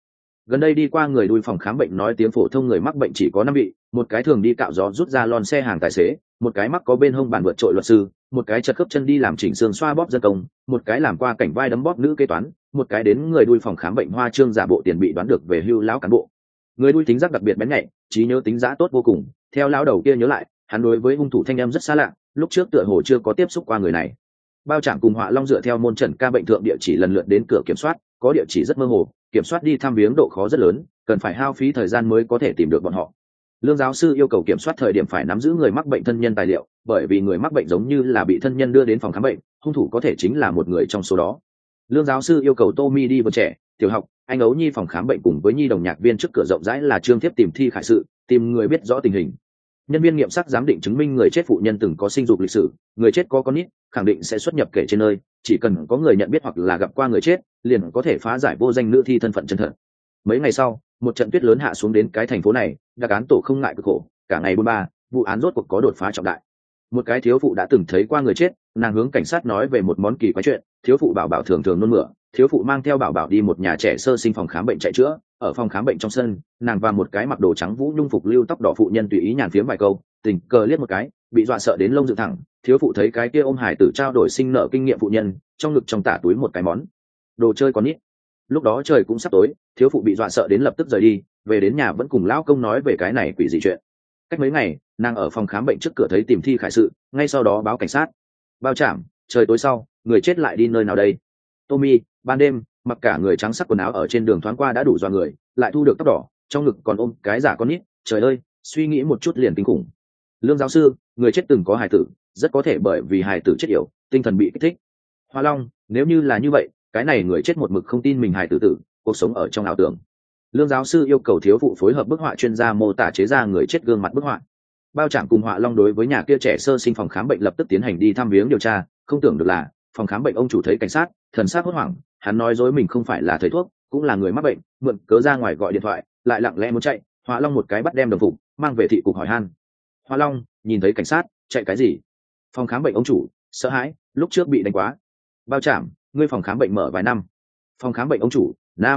Gần đây đi qua người đuôi phòng khám bệnh nói tiếng phổ thông người mắc bệnh chỉ có 5 vị, một cái thường đi cạo gió rút ra lon xe hàng tài xế, một cái mắc có bên hông bàn vượt trội luật sư, một cái chật khớp chân đi làm chỉnh xương xoa bóp dân công, một cái làm qua cảnh vai đấm bóp nữ kế toán, một cái đến người đuôi phòng khám bệnh hoa trương giả bộ tiền bị đoán được về hưu lão cán bộ. Người đuôi tính giác đặc biệt bén nhạy, trí nhớ tính giá tốt vô cùng. Theo lão đầu kia nhớ lại, hắn đối với hung thủ thanh em rất xa lạ, lúc trước tựa hồ chưa có tiếp xúc qua người này. Bao Trạm cùng Họa Long dựa theo môn trần ca bệnh thượng địa chỉ lần lượt đến cửa kiểm soát, có địa chỉ rất mơ hồ, kiểm soát đi thăm viếng độ khó rất lớn, cần phải hao phí thời gian mới có thể tìm được bọn họ. Lương giáo sư yêu cầu kiểm soát thời điểm phải nắm giữ người mắc bệnh thân nhân tài liệu, bởi vì người mắc bệnh giống như là bị thân nhân đưa đến phòng khám bệnh, hung thủ có thể chính là một người trong số đó. Lương giáo sư yêu cầu Tommy đi vườn trẻ, tiểu học, anh ấu nhi phòng khám bệnh cùng với nhi đồng nhạc viên trước cửa rộng rãi là trương thiếp tìm thi khải sự, tìm người biết rõ tình hình. Nhân viên nghiệm xác giám định chứng minh người chết phụ nhân từng có sinh dục lịch sử, người chết có con nít, khẳng định sẽ xuất nhập kể trên nơi, chỉ cần có người nhận biết hoặc là gặp qua người chết, liền có thể phá giải vô danh nữ thi thân phận chân thật. Mấy ngày sau, một trận tuyết lớn hạ xuống đến cái thành phố này, đặc án tổ không ngại cực khổ, cả ngày buôn ba, vụ án rốt cuộc có đột phá trọng đại. Một cái thiếu phụ đã từng thấy qua người chết, nàng hướng cảnh sát nói về một món kỳ quái chuyện, thiếu phụ bảo bảo thường thường nôn mửa, thiếu phụ mang theo bảo bảo đi một nhà trẻ sơ sinh phòng khám bệnh chạy chữa, ở phòng khám bệnh trong sân, nàng và một cái mặc đồ trắng vũ nhung phục lưu tóc đỏ phụ nhân tùy ý nhàn phiếm vài câu, tình cờ liếc một cái, bị dọa sợ đến lông dựng thẳng. Thiếu phụ thấy cái kia ôm hải tử trao đổi sinh nợ kinh nghiệm phụ nhân, trong ngực trong tả túi một cái món đồ chơi con nít. Lúc đó trời cũng sắp tối, thiếu phụ bị dọa sợ đến lập tức rời đi, về đến nhà vẫn cùng lão công nói về cái này quỷ dị chuyện. Cách mấy ngày, nàng ở phòng khám bệnh trước cửa thấy tìm thi khải sự, ngay sau đó báo cảnh sát. Bao Trạm, trời tối sau, người chết lại đi nơi nào đây? Tommy, ban đêm, mặc cả người trắng sắc quần áo ở trên đường thoáng qua đã đủ dọa người, lại thu được tóc đỏ, trong ngực còn ôm cái giả con nít, trời ơi, suy nghĩ một chút liền kinh khủng. Lương giáo sư, người chết từng có hài tử, rất có thể bởi vì hài tử chết yểu, tinh thần bị kích thích. Hoa Long, nếu như là như vậy, cái này người chết một mực không tin mình hài tử tử, cuộc sống ở trong ảo tưởng. Lương giáo sư yêu cầu thiếu phụ phối hợp bức họa chuyên gia mô tả chế ra người chết gương mặt bức họa. Bao Trạm cùng Họa Long đối với nhà kia trẻ sơ sinh phòng khám bệnh lập tức tiến hành đi thăm viếng điều tra, không tưởng được là phòng khám bệnh ông chủ thấy cảnh sát, thần sắc hốt hoảng, hắn nói dối mình không phải là thầy thuốc, cũng là người mắc bệnh, mượn cớ ra ngoài gọi điện thoại, lại lặng lẽ muốn chạy. Họa Long một cái bắt đem đồng phục, mang về thị cục hỏi han. Họa Long nhìn thấy cảnh sát, chạy cái gì? Phòng khám bệnh ông chủ sợ hãi, lúc trước bị đánh quá. Bao Trạm, ngươi phòng khám bệnh mở vài năm? Phòng khám bệnh ông chủ,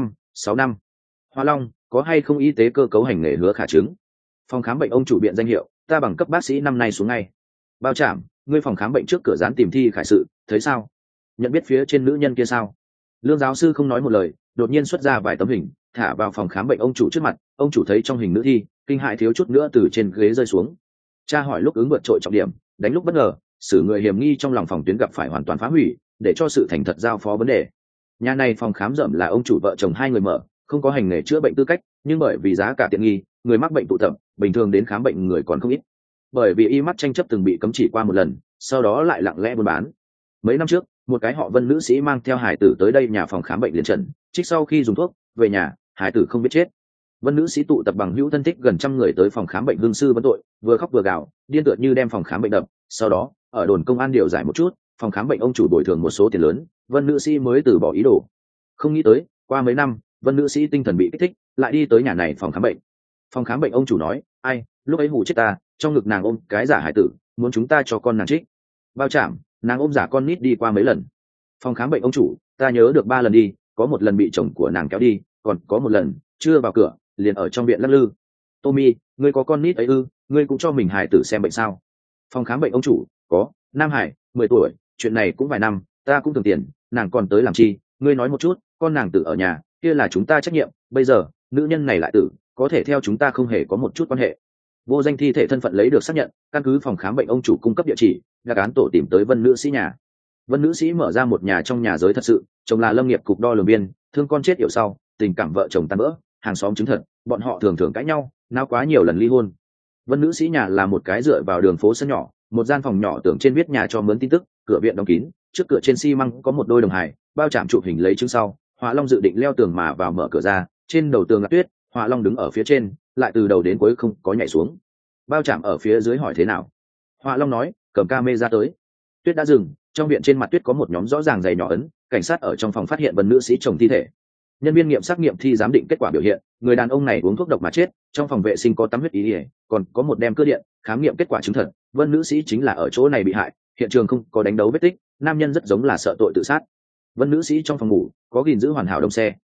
6 năm. Họa Long, có hay không y tế cơ cấu hành nghề hứa khả chứng? Phòng khám bệnh ông chủ biện danh hiệu, ta bằng cấp bác sĩ năm nay xuống ngay. Bao Trạm, ngươi phòng khám bệnh trước cửa dán tìm thi khải sự, thấy sao? Nhận biết phía trên nữ nhân kia sao? Lương giáo sư không nói một lời, đột nhiên xuất ra vài tấm hình, thả vào phòng khám bệnh ông chủ trước mặt. Ông chủ thấy trong hình nữ thi, kinh hãi thiếu chút nữa từ trên ghế rơi xuống. Cha hỏi lúc ứng vượt trội trọng điểm, đánh lúc bất ngờ, xử người hiểm nghi trong lòng phòng tuyến gặp phải hoàn toàn phá hủy, để cho sự thành thật giao phó vấn đề. Nhà này phòng khám rậm là ông chủ vợ chồng hai người mở, không có hành nghề chữa bệnh tư cách, nhưng bởi vì giá cả tiện nghi, người mắc bệnh tụ tập, bình thường đến khám bệnh người còn không ít. Bởi vì y mắt tranh chấp từng bị cấm chỉ qua một lần, sau đó lại lặng lẽ buôn bán. Mấy năm trước, một cái họ Vân nữ sĩ mang theo hải tử tới đây nhà phòng khám bệnh liền trần, trích sau khi dùng thuốc, về nhà, hải tử không biết chết. Vân nữ sĩ tụ tập bằng hữu thân thích gần trăm người tới phòng khám bệnh hương sư vấn tội, vừa khóc vừa gào, điên tựa như đem phòng khám bệnh đập. Sau đó, ở đồn công an điều giải một chút, phòng khám bệnh ông chủ bồi thường một số tiền lớn, Vân nữ sĩ mới từ bỏ ý đồ. Không nghĩ tới, qua mấy năm, Vân nữ sĩ tinh thần bị kích thích, lại đi tới nhà này phòng khám bệnh. Phòng khám bệnh ông chủ nói, ai, lúc ấy hù chết ta, trong ngực nàng ôm cái giả hải tử, muốn chúng ta cho con nàng trích. Bao Trạm, nàng ôm giả con nít đi qua mấy lần. Phòng khám bệnh ông chủ, ta nhớ được 3 lần đi, có một lần bị chồng của nàng kéo đi, còn có một lần chưa vào cửa liền ở trong viện lắc lư. Tommy, ngươi có con nít ấy ư? Ngươi cũng cho mình hải tử xem bệnh sao? Phòng khám bệnh ông chủ, có, Nam Hải, 10 tuổi, chuyện này cũng vài năm, ta cũng thường tiền, nàng còn tới làm chi? Ngươi nói một chút, con nàng tử ở nhà, kia là chúng ta trách nhiệm, bây giờ nữ nhân này lại tử, có thể theo chúng ta không hề có một chút quan hệ. Vô danh thi thể thân phận lấy được xác nhận, căn cứ phòng khám bệnh ông chủ cung cấp địa chỉ, đặc án tổ tìm tới Vân nữ sĩ nhà. Vân nữ sĩ mở ra một nhà trong nhà giới thật sự, chồng là lâm nghiệp cục đo lường biên, thương con chết yểu sau, tình cảm vợ chồng tan vỡ, hàng xóm chứng thật, bọn họ thường thường cãi nhau, náo quá nhiều lần ly hôn. Vân nữ sĩ nhà là một cái dựa vào đường phố sân nhỏ, một gian phòng nhỏ tưởng trên viết nhà cho mướn tin tức, cửa viện đóng kín, trước cửa trên xi măng có một đôi đồng hải, Bao Trạm chụp hình lấy chứng sau, Họa Long dự định leo tường mà vào mở cửa ra, trên đầu tường là tuyết, Họa Long đứng ở phía trên, lại từ đầu đến cuối không có nhảy xuống. Bao Trạm ở phía dưới hỏi thế nào, Họa Long nói, cầm camera tới. Tuyết đã dừng, trong viện trên mặt tuyết có một nhóm rõ ràng dày nhỏ ấn, cảnh sát ở trong phòng phát hiện Vân nữ sĩ chồng thi thể. Nhân viên nghiệm xác nghiệm thi giám định kết quả biểu hiện, người đàn ông này uống thuốc độc mà chết, trong phòng vệ sinh có tắm huyết ý ỉa, còn có một đem cưa điện, khám nghiệm kết quả chứng thật, Vân nữ sĩ chính là ở chỗ này bị hại, hiện trường không có đánh đấu vết tích, nam nhân rất giống là sợ tội tự sát. Vân nữ sĩ trong phòng ngủ có gìn giữ hoàn hảo đông xe,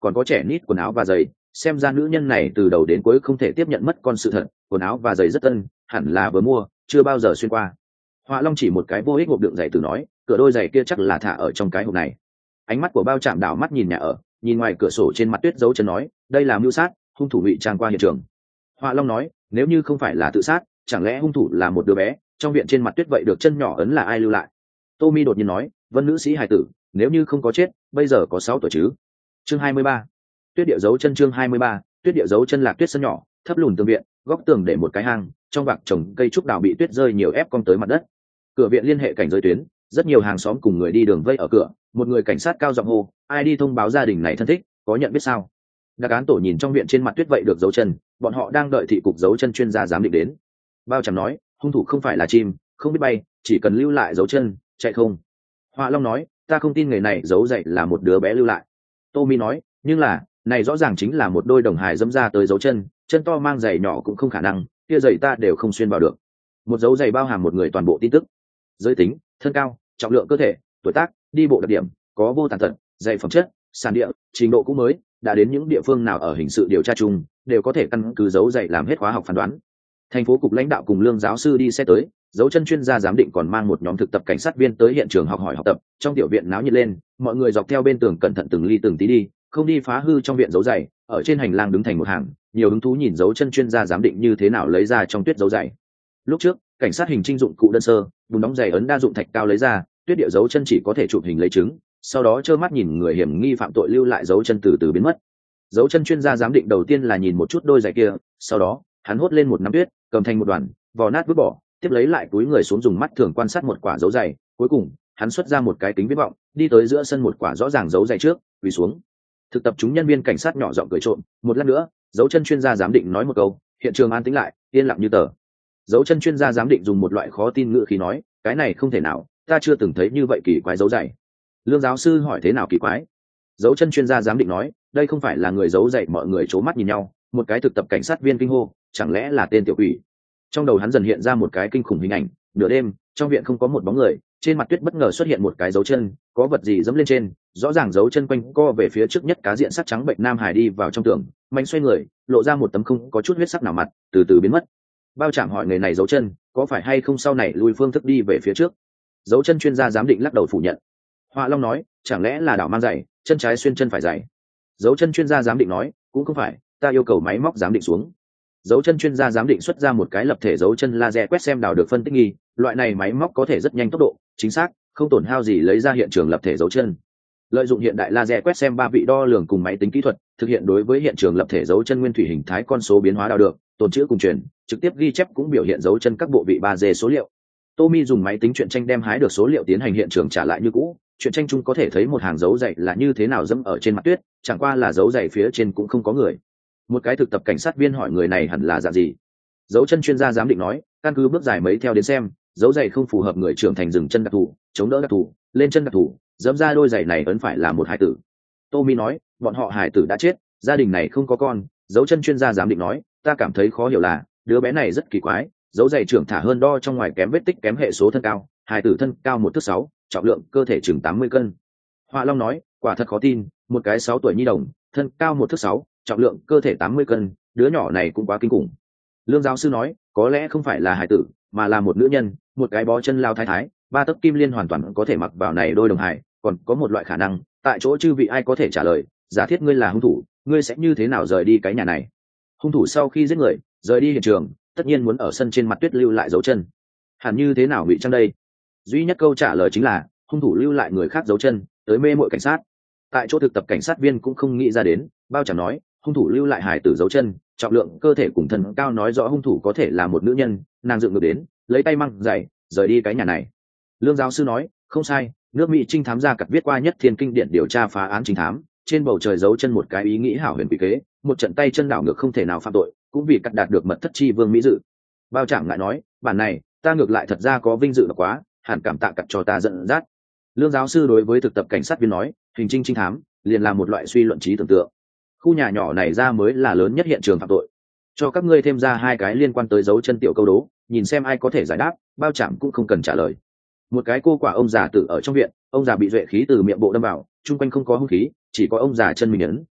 còn có trẻ nít quần áo và giày, xem ra nữ nhân này từ đầu đến cuối không thể tiếp nhận mất con sự thật, quần áo và giày rất tân, hẳn là vừa mua, chưa bao giờ xuyên qua. Họa Long chỉ một cái vô ích hộp đựng giày từ nói, cửa đôi giày kia chắc là thả ở trong cái hộp này. Ánh mắt của Bao Trạm đảo mắt nhìn nhà ở, nhìn ngoài cửa sổ trên mặt tuyết dấu chân nói, đây là mưu sát, hung thủ ngụy trang qua hiện trường. Họa Long nói, nếu như không phải là tự sát, chẳng lẽ hung thủ là một đứa bé, trong viện trên mặt tuyết vậy được chân nhỏ ấn là ai lưu lại? Tô Mi đột nhiên nói, Vân nữ sĩ hài tử, nếu như không có chết, bây giờ có 6 tuổi chứ? Chương 23. Tuyết địa dấu chân. Chương 23. Tuyết địa dấu chân. Lạc tuyết sân nhỏ, thấp lùn tường viện, góc tường để một cái hang, trong vạc trồng cây trúc đào bị tuyết rơi nhiều ép cong tới mặt đất. Cửa viện liên hệ cảnh giới tuyến, rất nhiều hàng xóm cùng người đi đường vây ở cửa, một người cảnh sát cao giọng hô, ai đi thông báo gia đình này thân thích, có nhận biết sao? Đặc án tổ nhìn trong viện trên mặt tuyết vậy được dấu chân, bọn họ đang đợi thị cục dấu chân chuyên gia giám định đến. Bao Tràm nói, hung thủ không phải là chim, không biết bay, chỉ cần lưu lại dấu chân, chạy không. Họa Long nói, ta không tin người này giấu dậy là một đứa bé lưu lại. Tô Mi nói, nhưng là, này rõ ràng chính là một đôi đồng hài dẫm ra tới dấu chân, chân to mang giày nhỏ cũng không khả năng, kia giày ta đều không xuyên vào được. Một dấu giày bao hàm một người toàn bộ tin tức: giới tính, thân cao, trọng lượng cơ thể, tuổi tác, đi bộ đặc điểm, có vô tàn tật, giày phẩm chất, sản địa, trình độ cũ mới, đã đến những địa phương nào ở hình sự điều tra chung, đều có thể căn cứ dấu giày làm hết khóa học phán đoán. Thành phố cục lãnh đạo cùng Lương giáo sư đi xe tới, dấu chân chuyên gia giám định còn mang một nhóm thực tập cảnh sát viên tới hiện trường học hỏi học tập. Trong tiểu viện náo nhiệt lên, mọi người dọc theo bên tường cẩn thận từng ly từng tí đi, không đi phá hư trong viện dấu giày, ở trên hành lang đứng thành một hàng, nhiều hứng thú nhìn dấu chân chuyên gia giám định như thế nào lấy ra trong tuyết dấu giày. Lúc trước, cảnh sát hình trinh dụng cụ đơn sơ, bùn đóng giày ấn đa dụng thạch cao lấy ra, tuyết địa dấu chân chỉ có thể chụp hình lấy chứng, sau đó trơ mắt nhìn người hiểm nghi phạm tội lưu lại dấu chân từ từ biến mất. Dấu chân chuyên gia giám định đầu tiên là nhìn một chút đôi giày kia, sau đó hắn hốt lên một nắm tuyết, cầm thành một đoàn, vò nát vứt bỏ, tiếp lấy lại túi người xuống dùng mắt thường quan sát một quả dấu giày, cuối cùng hắn xuất ra một cái kính viễn vọng, đi tới giữa sân một quả rõ ràng dấu giày trước, quỳ xuống. Thực tập chúng nhân viên cảnh sát nhỏ giọng cười trộm, một lát nữa, dấu chân chuyên gia giám định nói một câu, hiện trường an tĩnh lại, yên lặng như tờ. Dấu chân chuyên gia giám định dùng một loại khó tin ngữ khí nói, cái này không thể nào, ta chưa từng thấy như vậy kỳ quái dấu giày. Lương giáo sư hỏi, thế nào kỳ quái? Dấu chân chuyên gia giám định nói, đây không phải là người giấu giày. Mọi người c mắt nhìn nhau, một cái thực tập cảnh sát viên kinh hô, chẳng lẽ là tên tiểu quỷ? Trong đầu hắn dần hiện ra một cái kinh khủng hình ảnh, nửa đêm, trong viện không có một bóng người, trên mặt tuyết bất ngờ xuất hiện một cái dấu chân, có vật gì dẫm lên trên, rõ ràng dấu chân quanh co về phía trước nhất, cá diện sắc trắng bệnh nam hải đi vào trong tường, mạnh xoay người, lộ ra một tấm không có chút huyết sắc nào mặt, từ từ biến mất. Bao Trạm hỏi người này dấu chân, có phải hay không sau này lùi phương thức đi về phía trước? Dấu chân chuyên gia giám định lắc đầu phủ nhận. Họa Long nói, chẳng lẽ là đảo mang giày, chân trái xuyên chân phải giày? Dấu chân chuyên gia giám định nói, cũng không phải, ta yêu cầu máy móc giám định xuống. Dấu chân chuyên gia giám định xuất ra một cái lập thể dấu chân laser quét xem đào được phân tích nghi, loại này máy móc có thể rất nhanh tốc độ, chính xác, không tổn hao gì lấy ra hiện trường lập thể dấu chân. Lợi dụng hiện đại laser quét xem 3 vị đo lường cùng máy tính kỹ thuật, thực hiện đối với hiện trường lập thể dấu chân nguyên thủy hình thái con số biến hóa đào được, tồn trữ cùng truyền, trực tiếp ghi chép cũng biểu hiện dấu chân các bộ vị 3D số liệu. Tommy dùng máy tính truyện tranh đem hái được số liệu tiến hành hiện trường trả lại như cũ, truyện tranh chung có thể thấy một hàng dấu giày là như thế nào dẫm ở trên mặt tuyết, chẳng qua là dấu giày phía trên cũng không có người. Một cái thực tập cảnh sát viên hỏi người này hẳn là dạng gì. Dấu chân chuyên gia giám định nói, căn cứ bước dài mấy theo đến xem, dấu giày không phù hợp người trưởng thành dừng chân đặc thù, chống đỡ đặc thù, lên chân đặc thù, dẫm ra đôi giày này ấn phải là một hải tử. Tommy nói, bọn họ hải tử đã chết, gia đình này không có con. Dấu chân chuyên gia giám định nói, ta cảm thấy khó hiểu là đứa bé này rất kỳ quái, dấu giày trưởng thả hơn đo trong ngoài kém vết tích kém hệ số thân cao, hải tử thân cao 1 thước 6, trọng lượng cơ thể chừng 80 cân. Họa Long nói, quả thật khó tin, một cái 6 tuổi nhi đồng, thân cao 1 thước 6, trọng lượng cơ thể 80 cân, đứa nhỏ này cũng quá kinh khủng. Lương giáo sư nói, có lẽ không phải là hải tử, mà là một nữ nhân, một cái bó chân lao thái thái, 3 tấc kim liên hoàn toàn có thể mặc vào này đôi đồng hải. Còn có một loại khả năng, tại chỗ chư vị ai có thể trả lời, giả thiết ngươi là hung thủ, ngươi sẽ như thế nào rời đi cái nhà này? Hung thủ sau khi giết người, rời đi hiện trường, tất nhiên muốn ở sân trên mặt tuyết lưu lại dấu chân. Hẳn như thế nào bị chăng đây? Duy nhất câu trả lời chính là hung thủ lưu lại người khác dấu chân, tới mê mội cảnh sát. Tại chỗ thực tập cảnh sát viên cũng không nghĩ ra đến, Bao Trạm nói, hung thủ lưu lại hài tử dấu chân, trọng lượng cơ thể cùng thân cao nói rõ hung thủ có thể là một nữ nhân, nàng dựng ngược đến, lấy tay mang giày, rời đi cái nhà này. Lương giáo sư nói, không sai, nước Mỹ trinh thám gia cặt viết qua nhất thiên kinh điển điều tra phá án trinh thám, trên bầu trời dấu chân một cái ý nghĩ hảo huyền quỷ kế, một trận tay chân đảo ngược không thể nào phạm tội, cũng vì cắt đạt được mật thất chi vương mỹ dự. Bao Trạm lại nói, bản này ta ngược lại thật ra có vinh dự là quá, hẳn cảm tạ cặt cho ta dẫn dắt. Lương giáo sư đối với thực tập cảnh sát viên nói, hình trinh trinh thám liền là một loại suy luận trí tưởng tượng, khu nhà nhỏ này ra mới là lớn nhất hiện trường phạm tội. Cho các ngươi thêm ra 2 cái liên quan tới dấu chân tiểu câu đố, nhìn xem ai có thể giải đáp. Bao Trạm cũng không cần trả lời. Một cái cô quả ông già tử ở trong viện, ông già bị duệ khí từ miệng bộ đâm vào, chung quanh không có hung khí, chỉ có ông già chân mình ấn,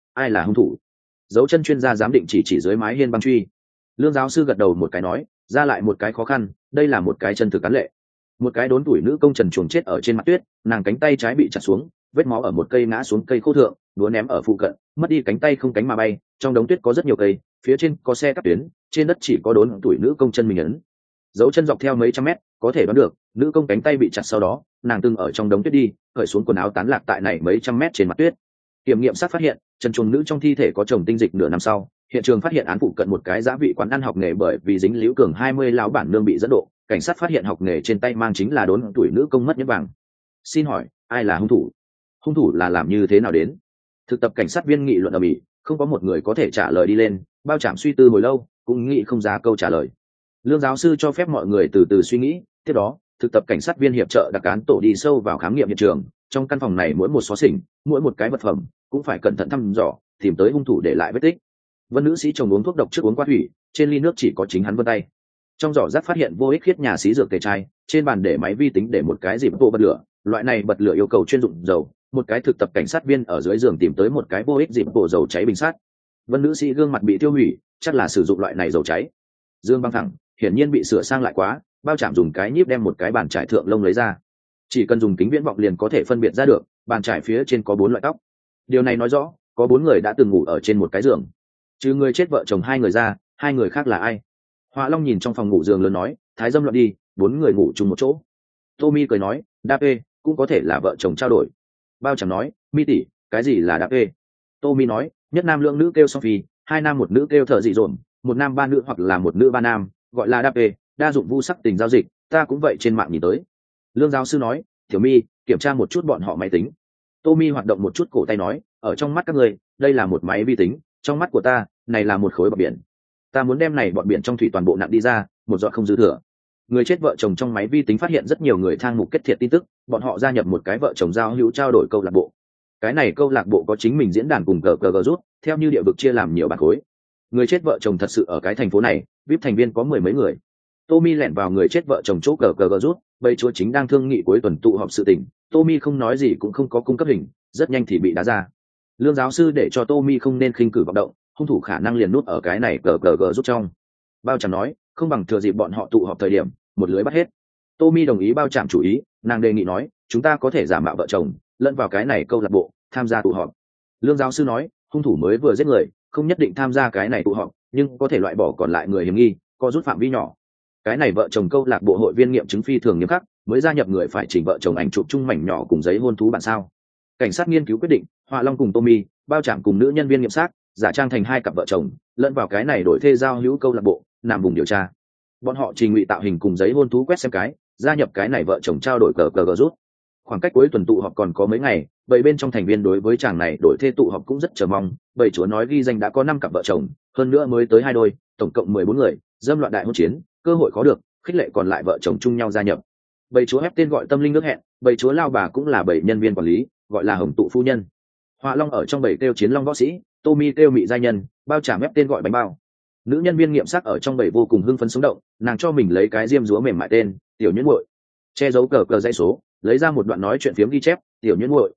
ai là hung thủ? Dấu chân chuyên gia giám định chỉ dưới mái hiên băng truy. Lương giáo sư gật đầu một cái nói, ra lại một cái khó khăn, đây là một cái chân thực án lệ. Một cái đốn tuổi nữ công trần chuồng chết ở trên mặt tuyết, nàng cánh tay trái bị chặt xuống, vết máu ở một cây ngã xuống cây khô thượng, đũa ném ở phụ cận, mất đi cánh tay không cánh mà bay, trong đống tuyết có rất nhiều cây, phía trên có xe cắp tuyến, trên đất chỉ có đốn tuổi nữ công chân mình ấn. Dấu chân dọc theo mấy trăm mét, có thể đoán được, nữ công cánh tay bị chặt sau đó, nàng từng ở trong đống tuyết đi, cởi xuống quần áo tán lạc tại này mấy trăm mét trên mặt tuyết. Kiểm nghiệm sát phát hiện, chân chuồng nữ trong thi thể có chồng tinh dịch nửa năm sau, hiện trường phát hiện án phụ cận một cái giã vị quán ăn học nghề bởi vì dính liễu cường 20 lão bản nương bị dẫn độ, cảnh sát phát hiện học nghề trên tay mang chính là đốn tuổi nữ công mất nhẫn vàng. Xin hỏi, ai là hung thủ? Hung thủ là làm như thế nào đến? Thực tập cảnh sát viên nghị luận ở mỹ, không có một người có thể trả lời đi lên, bao trảm suy tư hồi lâu, cũng nghĩ không ra câu trả lời. Lương giáo sư cho phép mọi người từ từ suy nghĩ, tiếp đó, thực tập cảnh sát viên hiệp trợ đặc án tổ đi sâu vào khám nghiệm hiện trường, trong căn phòng này mỗi một xó xỉnh, mỗi một cái vật phẩm cũng phải cẩn thận thăm dò, tìm tới hung thủ để lại vết tích. Vân nữ sĩ chồng uống thuốc độc trước uống qua thủy, trên ly nước chỉ có chính hắn vân tay. Trong giỏ rác phát hiện vô ích khiết nhà xí dược tề chai, trên bàn để máy vi tính để một cái dịp bộ bật lửa, loại này bật lửa yêu cầu chuyên dụng dầu. Một cái thực tập cảnh sát viên ở dưới giường tìm tới một cái vô ích dịp bộ dầu cháy bình sát. Vân nữ sĩ gương mặt bị tiêu hủy, chắc là sử dụng loại này dầu cháy. Dương băng thẳng, hiển nhiên bị sửa sang lại quá, bao trạm dùng cái nhíp đem một cái bàn trải thượng lông lấy ra. Chỉ cần dùng kính viễn vọng liền có thể phân biệt ra được, bàn trải phía trên có 4 loại tóc. Điều này nói rõ, có 4 người đã từng ngủ ở trên một cái giường. Trừ người chết vợ chồng 2 người ra, 2 người khác là ai? Họa Long nhìn trong phòng ngủ giường lớn nói, thái dâm loạn đi, 4 người ngủ chung một chỗ. Tommy cười nói, đa p cũng có thể là vợ chồng trao đổi. Bao chẳng nói, mi tỷ, cái gì là đa p? Tommy nói, nhất nam lượng nữ kêu Sophie, 2 nam một nữ kêu thợ dị dồn, 1 nam 3 nữ hoặc là 1 nữ 3 nam, gọi là đa p, đa dụng vu sắc tình giao dịch, ta cũng vậy trên mạng nhìn tới. Lương giáo sư nói, tiểu mi, kiểm tra một chút bọn họ máy tính. Tommy hoạt động một chút cổ tay nói, ở trong mắt các người, đây là một máy vi tính, trong mắt của ta, này là một khối bọt biển. Ta muốn đem này bọt biển trong thủy toàn bộ nặn đi ra, một giọt không dư thừa. Người chết vợ chồng trong máy vi tính phát hiện rất nhiều người thang mục kết thiệt tin tức, bọn họ gia nhập một cái vợ chồng giao hữu trao đổi câu lạc bộ. Cái này câu lạc bộ có chính mình diễn đàn cùng cờ rút, theo như địa vực chia làm nhiều bản khối. Người chết vợ chồng thật sự ở cái thành phố này, VIP thành viên có 10 mấy người. Tommy lẻn vào người chết vợ chồng chỗ cờ rút, bầy chúa chính đang thương nghị cuối tuần tụ họp sự tình. Tommy không nói gì cũng không có cung cấp hình, rất nhanh thì bị đá ra. Lương giáo sư để cho Tommy không nên khinh cử vọng động, hung thủ khả năng liền nút ở cái này cờ rút trong. Bao Trạm nói, không bằng thừa dịp bọn họ tụ họp thời điểm, một lưới bắt hết. Tommy đồng ý Bao Trạm chủ ý, nàng đề nghị nói, chúng ta có thể giả mạo vợ chồng, lẫn vào cái này câu lạc bộ, tham gia tụ họp. Lương giáo sư nói, hung thủ mới vừa giết người, không nhất định tham gia cái này tụ họp, nhưng có thể loại bỏ còn lại người hiểm nghi, có rút phạm vi nhỏ. Cái này vợ chồng câu lạc bộ hội viên nghiệm chứng phi thường nghiêm khắc, mới gia nhập người phải chỉnh vợ chồng ảnh chụp chung mảnh nhỏ cùng giấy hôn thú bản sao. Cảnh sát nghiên cứu quyết định, Họa Long cùng Tommy, Bao Trạm cùng nữ nhân viên nghiệm xác, giả trang thành 2 cặp vợ chồng, lẫn vào cái này đổi thê giao hữu câu lạc bộ, nằm vùng điều tra. Bọn họ trình ngụy tạo hình cùng giấy hôn thú quét xem cái, gia nhập cái này vợ chồng trao đổi cờ rút. Khoảng cách cuối tuần tụ họp còn có mấy ngày, bầy bên trong thành viên đối với chàng này đổi thê tụ họp cũng rất chờ mong. Bầy chúa nói ghi danh đã có 5 cặp vợ chồng, hơn nữa mới tới 2 đôi, tổng cộng 14 người, dâm loạn đại hôn chiến, cơ hội khó được, khích lệ còn lại vợ chồng chung nhau gia nhập. Bầy chúa ép tên gọi Tâm Linh nước hẹn, bầy chúa lao bà cũng là bầy nhân viên quản lý, gọi là Hồng Tụ phu nhân. Họa Long ở trong bầy kêu Chiến Long võ sĩ, Tommy kêu Mị giai nhân, Bao Trạm ép tên gọi Bánh Bao. Nữ nhân viên nghiệm sắc ở trong bầy vô cùng hưng phấn sống động, nàng cho mình lấy cái diêm dúa mềm mại tên Tiểu Nhuyễn Muội, che giấu cờ dãy số, lấy ra một đoạn nói chuyện phiếm ghi chép, Tiểu Nhuyễn Muội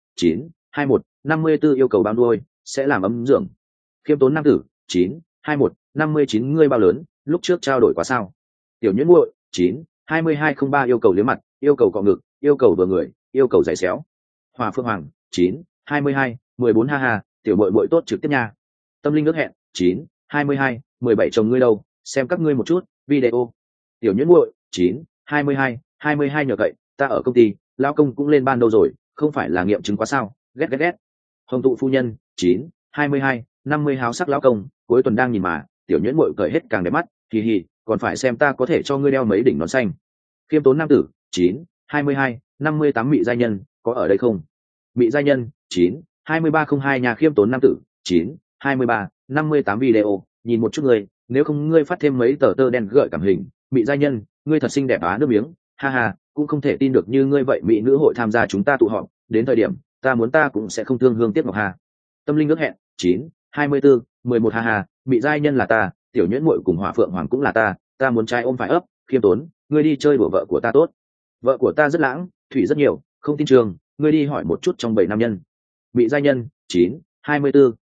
92154 yêu cầu bao nuôi, sẽ làm ấm dưỡng. Khiêm tốn nam tử 92159 ngươi bao lớn, lúc trước trao đổi quá sao? Tiểu Nhuyễn Muội 92203 yêu cầu liếm mặt, yêu cầu cọ ngực, yêu cầu vừa người, yêu cầu giày xéo. Hòa Phương Hoàng 92214 ha ha, tiểu muội muội tốt trực tiếp nha. Tâm Linh ước hẹn 92217 chồng ngươi đâu, xem các ngươi một chút video. Tiểu Nhuyễn Muội 92222 nhờ cậy, ta ở công ty, lao công cũng lên ban đâu rồi, không phải là nghiệm chứng quá sao, ghét. Hồng Tụ phu nhân 92250 háo sắc lão công, cuối tuần đang nhìn mà, Tiểu Nhuyễn Muội cởi hết càng đẹp mắt, hì, còn phải xem ta có thể cho ngươi đeo mấy đỉnh nón xanh. Khiêm tốn nam tử 92258 Mị giai nhân, có ở đây không? Mị giai nhân 92302 nhà khiêm tốn nam tử 92358 video, nhìn một chút người, nếu không ngươi phát thêm mấy tờ tơ đen gợi cảm hình. Mị giai nhân, ngươi thật xinh đẹp á nước miếng, ha ha, cũng không thể tin được như ngươi vậy mỹ nữ hội tham gia chúng ta tụ họp, đến thời điểm ta muốn ta cũng sẽ không thương hương tiếc ngọc ha. Tâm Linh ước hẹn 92411 ha ha, Mị giai nhân là ta, Tiểu Nhuyễn Muội cùng Hỏa Phượng Hoàng cũng là ta muốn trai ôm phải ấp. Khiêm tốn, ngươi đi chơi đùa vợ của ta tốt, vợ của ta rất lãng, thủy rất nhiều, không tin trường, ngươi đi hỏi một chút trong 7 nam nhân. Mị giai nhân 924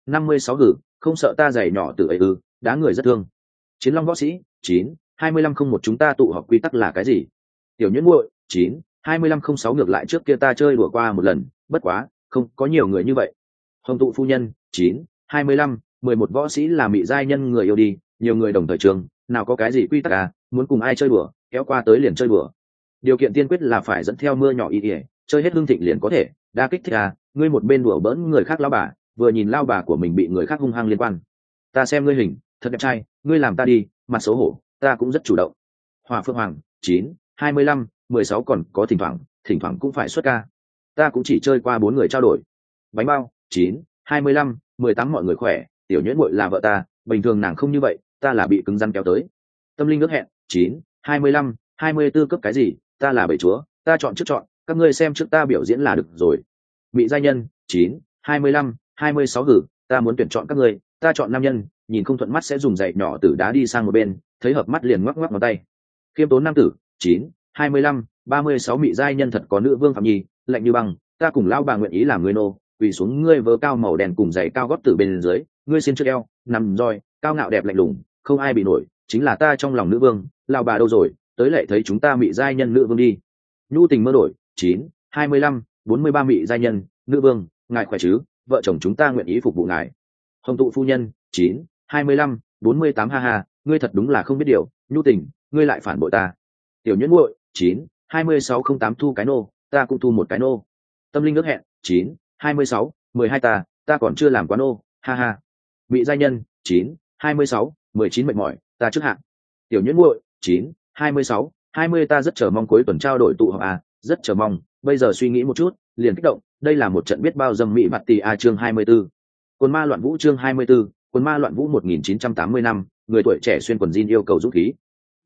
56 gử, không sợ ta giày nhỏ từ ấy ư, đá người rất thương. Chiến Long võ sĩ, 9, 2501 chúng ta tụ họp quy tắc là cái gì? Tiểu Nhuyễn muội, 9, 2506 ngược lại trước kia ta chơi đùa qua một lần, bất quá, không có nhiều người như vậy. Hồng tụ phu nhân, 9, 25, 11 võ sĩ là mị giai nhân người yêu đi, nhiều người đồng thời trường, nào có cái gì quy tắc à, muốn cùng ai chơi đùa, kéo qua tới liền chơi đùa. Điều kiện tiên quyết là phải dẫn theo mưa nhỏ y ỉa, chơi hết hương thịnh liền có thể, đa kích thích à, ngươi một bên đùa bỡn người khác lao bà, vừa nhìn lao bà của mình bị người khác hung hăng liên quan. Ta xem ngươi hình, thật đẹp trai, ngươi làm ta đi, mặt xấu hổ, ta cũng rất chủ động. Hỏa Phượng Hoàng, 9, 25, 16 còn có thỉnh thoảng cũng phải xuất ca. Ta cũng chỉ chơi qua 4 người trao đổi. Bánh bao, 9, 25, 18 mọi người khỏe, tiểu Nhuyễn muội là vợ ta, bình thường nàng không như vậy, ta là bị cứng rắn kéo tới. Tâm linh ước hẹn, 9, 25, 24 cấp cái gì, ta là bảy chúa, ta chọn trước chọn, các ngươi xem trước ta biểu diễn là được rồi. Mị giai nhân, 9, 25, 26 gử, ta muốn tuyển chọn các ngươi, ta chọn nam nhân, nhìn không thuận mắt sẽ dùng giày nhỏ từ đá đi sang một bên, thấy hợp mắt liền ngoắc ngoắc ngón tay. Khiêm tốn nam tử, 9, 25, 36 mị giai nhân thật có nữ vương phạm nhi, lạnh như băng, ta cùng lao bà nguyện ý làm người nô, quỳ xuống ngươi vớ cao màu đen cùng giày cao gót từ bên dưới, ngươi xiên trước eo, nằm roi, cao ngạo đẹp lạnh lùng, không ai bị nổi, chính là ta trong lòng nữ vương, lao bà đâu rồi, tới lệ thấy chúng ta mị giai nhân nữ vương đi. Nhu tình mơ đổi, 9, 25, 43 mị giai nhân, nữ vương, ngài khỏe chứ, vợ chồng chúng ta nguyện ý phục vụ ngài. Hồng tụ phu nhân, 9, 25, 48 ha ha, ngươi thật đúng là không biết điều, Nhu tình, ngươi lại phản bội ta. Tiểu Nhuyễn muội, 9, 2608 thu cái nô, ta cũng thu một cái nô. Tâm linh ước hẹn, 9, 26, 12 ta còn chưa làm quá nô, ha ha. Mị giai nhân, 9, 26, 19 mệt mỏi, ta trước hạn. Tiểu Nhuyễn muội, 9, 26, 20 ta rất chờ mong cuối tuần trao đổi tụ họp à, rất chờ mong, bây giờ suy nghĩ một chút, liền kích động, đây là một trận biết bao dâm mỹ mặt tỷ a chương 24. Quân ma loạn vũ chương 24, quân ma loạn vũ 1980 năm, người tuổi trẻ xuyên quần jean yêu cầu dũng khí.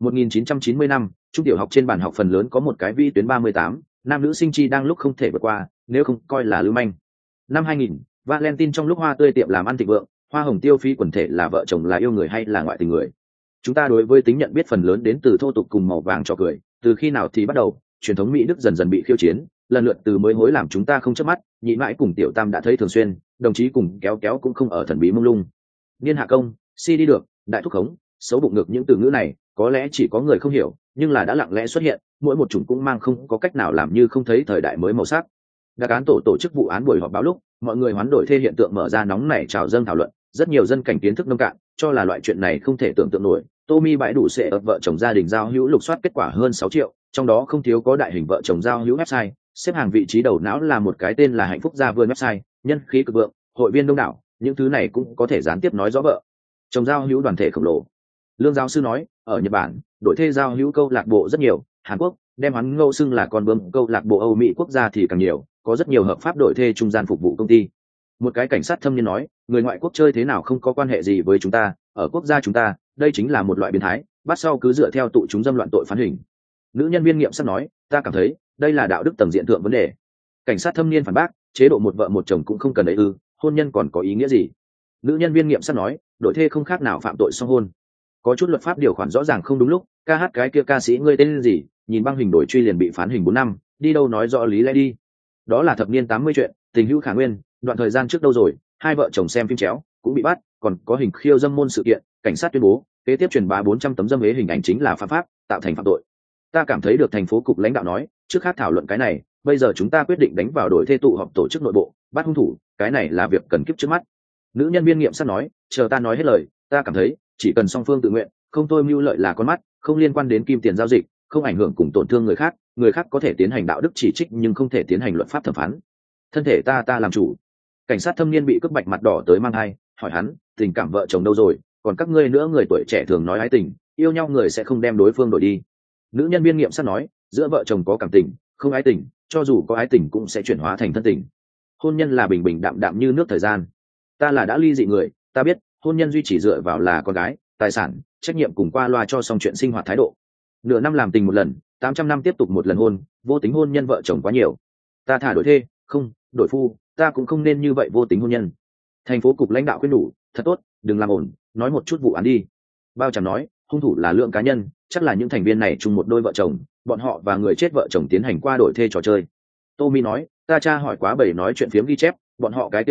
1990 năm, trung tiểu học trên bàn học phần lớn có một cái vĩ tuyến 38, nam nữ sinh chi đang lúc không thể vượt qua, nếu không coi là lưu manh. Năm 2000, Valentine trong lúc hoa tươi tiệm làm ăn thịnh vượng, hoa hồng tiêu phí quần thể là vợ chồng là yêu người hay là ngoại tình người. Chúng ta đối với tính nhận biết phần lớn đến từ thô tục cùng màu vàng cho cười, từ khi nào thì bắt đầu, truyền thống Mỹ Đức dần dần bị khiêu chiến, lần lượt từ mới hối làm chúng ta không chớp mắt, nhị mãi cùng tiểu tam đã thấy thường xuyên, đồng chí cùng kéo kéo cũng không ở thần bí mông lung. Niên hạ công, si đi được, đại thúc khống, xấu bụng ngược những từ ngữ này, có lẽ chỉ có người không hiểu, nhưng là đã lặng lẽ xuất hiện, mỗi một chủng cũng mang không có cách nào làm như không thấy thời đại mới màu sắc. Đặc án tổ chức vụ án buổi họp báo lúc, mọi người hoán đổi thê hiện tượng mở ra nóng nảy trào dâng thảo luận, rất nhiều dân cảnh kiến thức nông cạn, cho là loại chuyện này không thể tưởng tượng nổi. Tommy bãi đủ sẽ ập vợ chồng gia đình giao hữu lục soát kết quả hơn 6 triệu, trong đó không thiếu có đại hình vợ chồng giao hữu website, xếp hàng vị trí đầu não là một cái tên là Hạnh phúc gia vườn website, nhân khí cực vượng, hội viên đông đảo, những thứ này cũng có thể gián tiếp nói rõ vợ chồng giao hữu đoàn thể khổng lồ. Lương giáo sư nói, ở Nhật Bản, đội thê giao hữu câu lạc bộ rất nhiều, Hàn Quốc đem hắn ngâu xưng là con bướm câu lạc bộ Âu Mỹ quốc gia thì càng nhiều, có rất nhiều hợp pháp đội thê trung gian phục vụ công ty. Một cái cảnh sát thâm niên nói, người ngoại quốc chơi thế nào không có quan hệ gì với chúng ta, ở quốc gia chúng ta, đây chính là một loại biến thái, bắt sau cứ dựa theo tụ chúng dâm loạn tội phán hình. Nữ nhân viên nghiệm sát nói, ta cảm thấy đây là đạo đức tầng diện thượng vấn đề. Cảnh sát thâm niên phản bác, chế độ một vợ một chồng cũng không cần ấy ư, hôn nhân còn có ý nghĩa gì? Nữ nhân viên nghiệm sát nói, đội thê không khác nào phạm tội song hôn. Có chút luật pháp điều khoản rõ ràng không đúng lúc, ca hát cái kia ca sĩ ngươi tên gì, nhìn băng hình đổi truy liền bị phán hình 4 năm, đi đâu nói rõ lý lẽ đi. Đó là thập niên 80 chuyện, tình hữu khả nguyên, đoạn thời gian trước đâu rồi, hai vợ chồng xem phim chéo cũng bị bắt, còn có hình khiêu dâm môn sự kiện, cảnh sát tuyên bố kế tiếp truyền bá 400 tấm dâm ế hình ảnh chính là phạm pháp, tạo thành phạm tội. Ta cảm thấy được thành phố cục lãnh đạo nói, trước khác thảo luận cái này, bây giờ chúng ta quyết định đánh vào đội thê tụ họp tổ chức nội bộ, bắt hung thủ, cái này là việc cần kiếp trước mắt. Nữ nhân viên nghiệm sát nói, chờ ta nói hết lời, ta cảm thấy chỉ cần song phương tự nguyện, không tôi mưu lợi là con mắt, không liên quan đến kim tiền giao dịch, không ảnh hưởng cùng tổn thương người khác có thể tiến hành đạo đức chỉ trích nhưng không thể tiến hành luật pháp thẩm phán. Thân thể ta làm chủ. Cảnh sát thâm niên bị cướp bạch mặt đỏ tới mang hai, hỏi hắn, tình cảm vợ chồng đâu rồi, còn các ngươi nữa người tuổi trẻ thường nói ái tình, yêu nhau người sẽ không đem đối phương đổi đi. Nữ nhân viên nghiệm sát nói, giữa vợ chồng có cảm tình, không ái tình, cho dù có ái tình cũng sẽ chuyển hóa thành thân tình. Hôn nhân là bình bình đạm đạm như nước thời gian. Ta là đã ly dị người, ta biết, hôn nhân duy chỉ dựa vào là con gái, tài sản, trách nhiệm cùng qua loa cho xong chuyện sinh hoạt thái độ. Nửa năm làm tình một lần, 800 năm tiếp tục một lần hôn, vô tính hôn nhân vợ chồng quá nhiều. Ta thả đổi thê, không, đổi phu, ta cũng không nên như vậy vô tính hôn nhân. Thành phố cục lãnh đạo khuyên nhủ, thật tốt, đừng làm ổn, nói một chút vụ án đi. Bao Tràm nói, hung thủ là lượng cá nhân, chắc là những thành viên này chung một đôi vợ chồng, bọn họ và người chết vợ chồng tiến hành qua đổi thê trò chơi. Tommy nói, ta tra hỏi quá bầy nói chuyện phiếm ghi chép, bọn họ cái kia bầy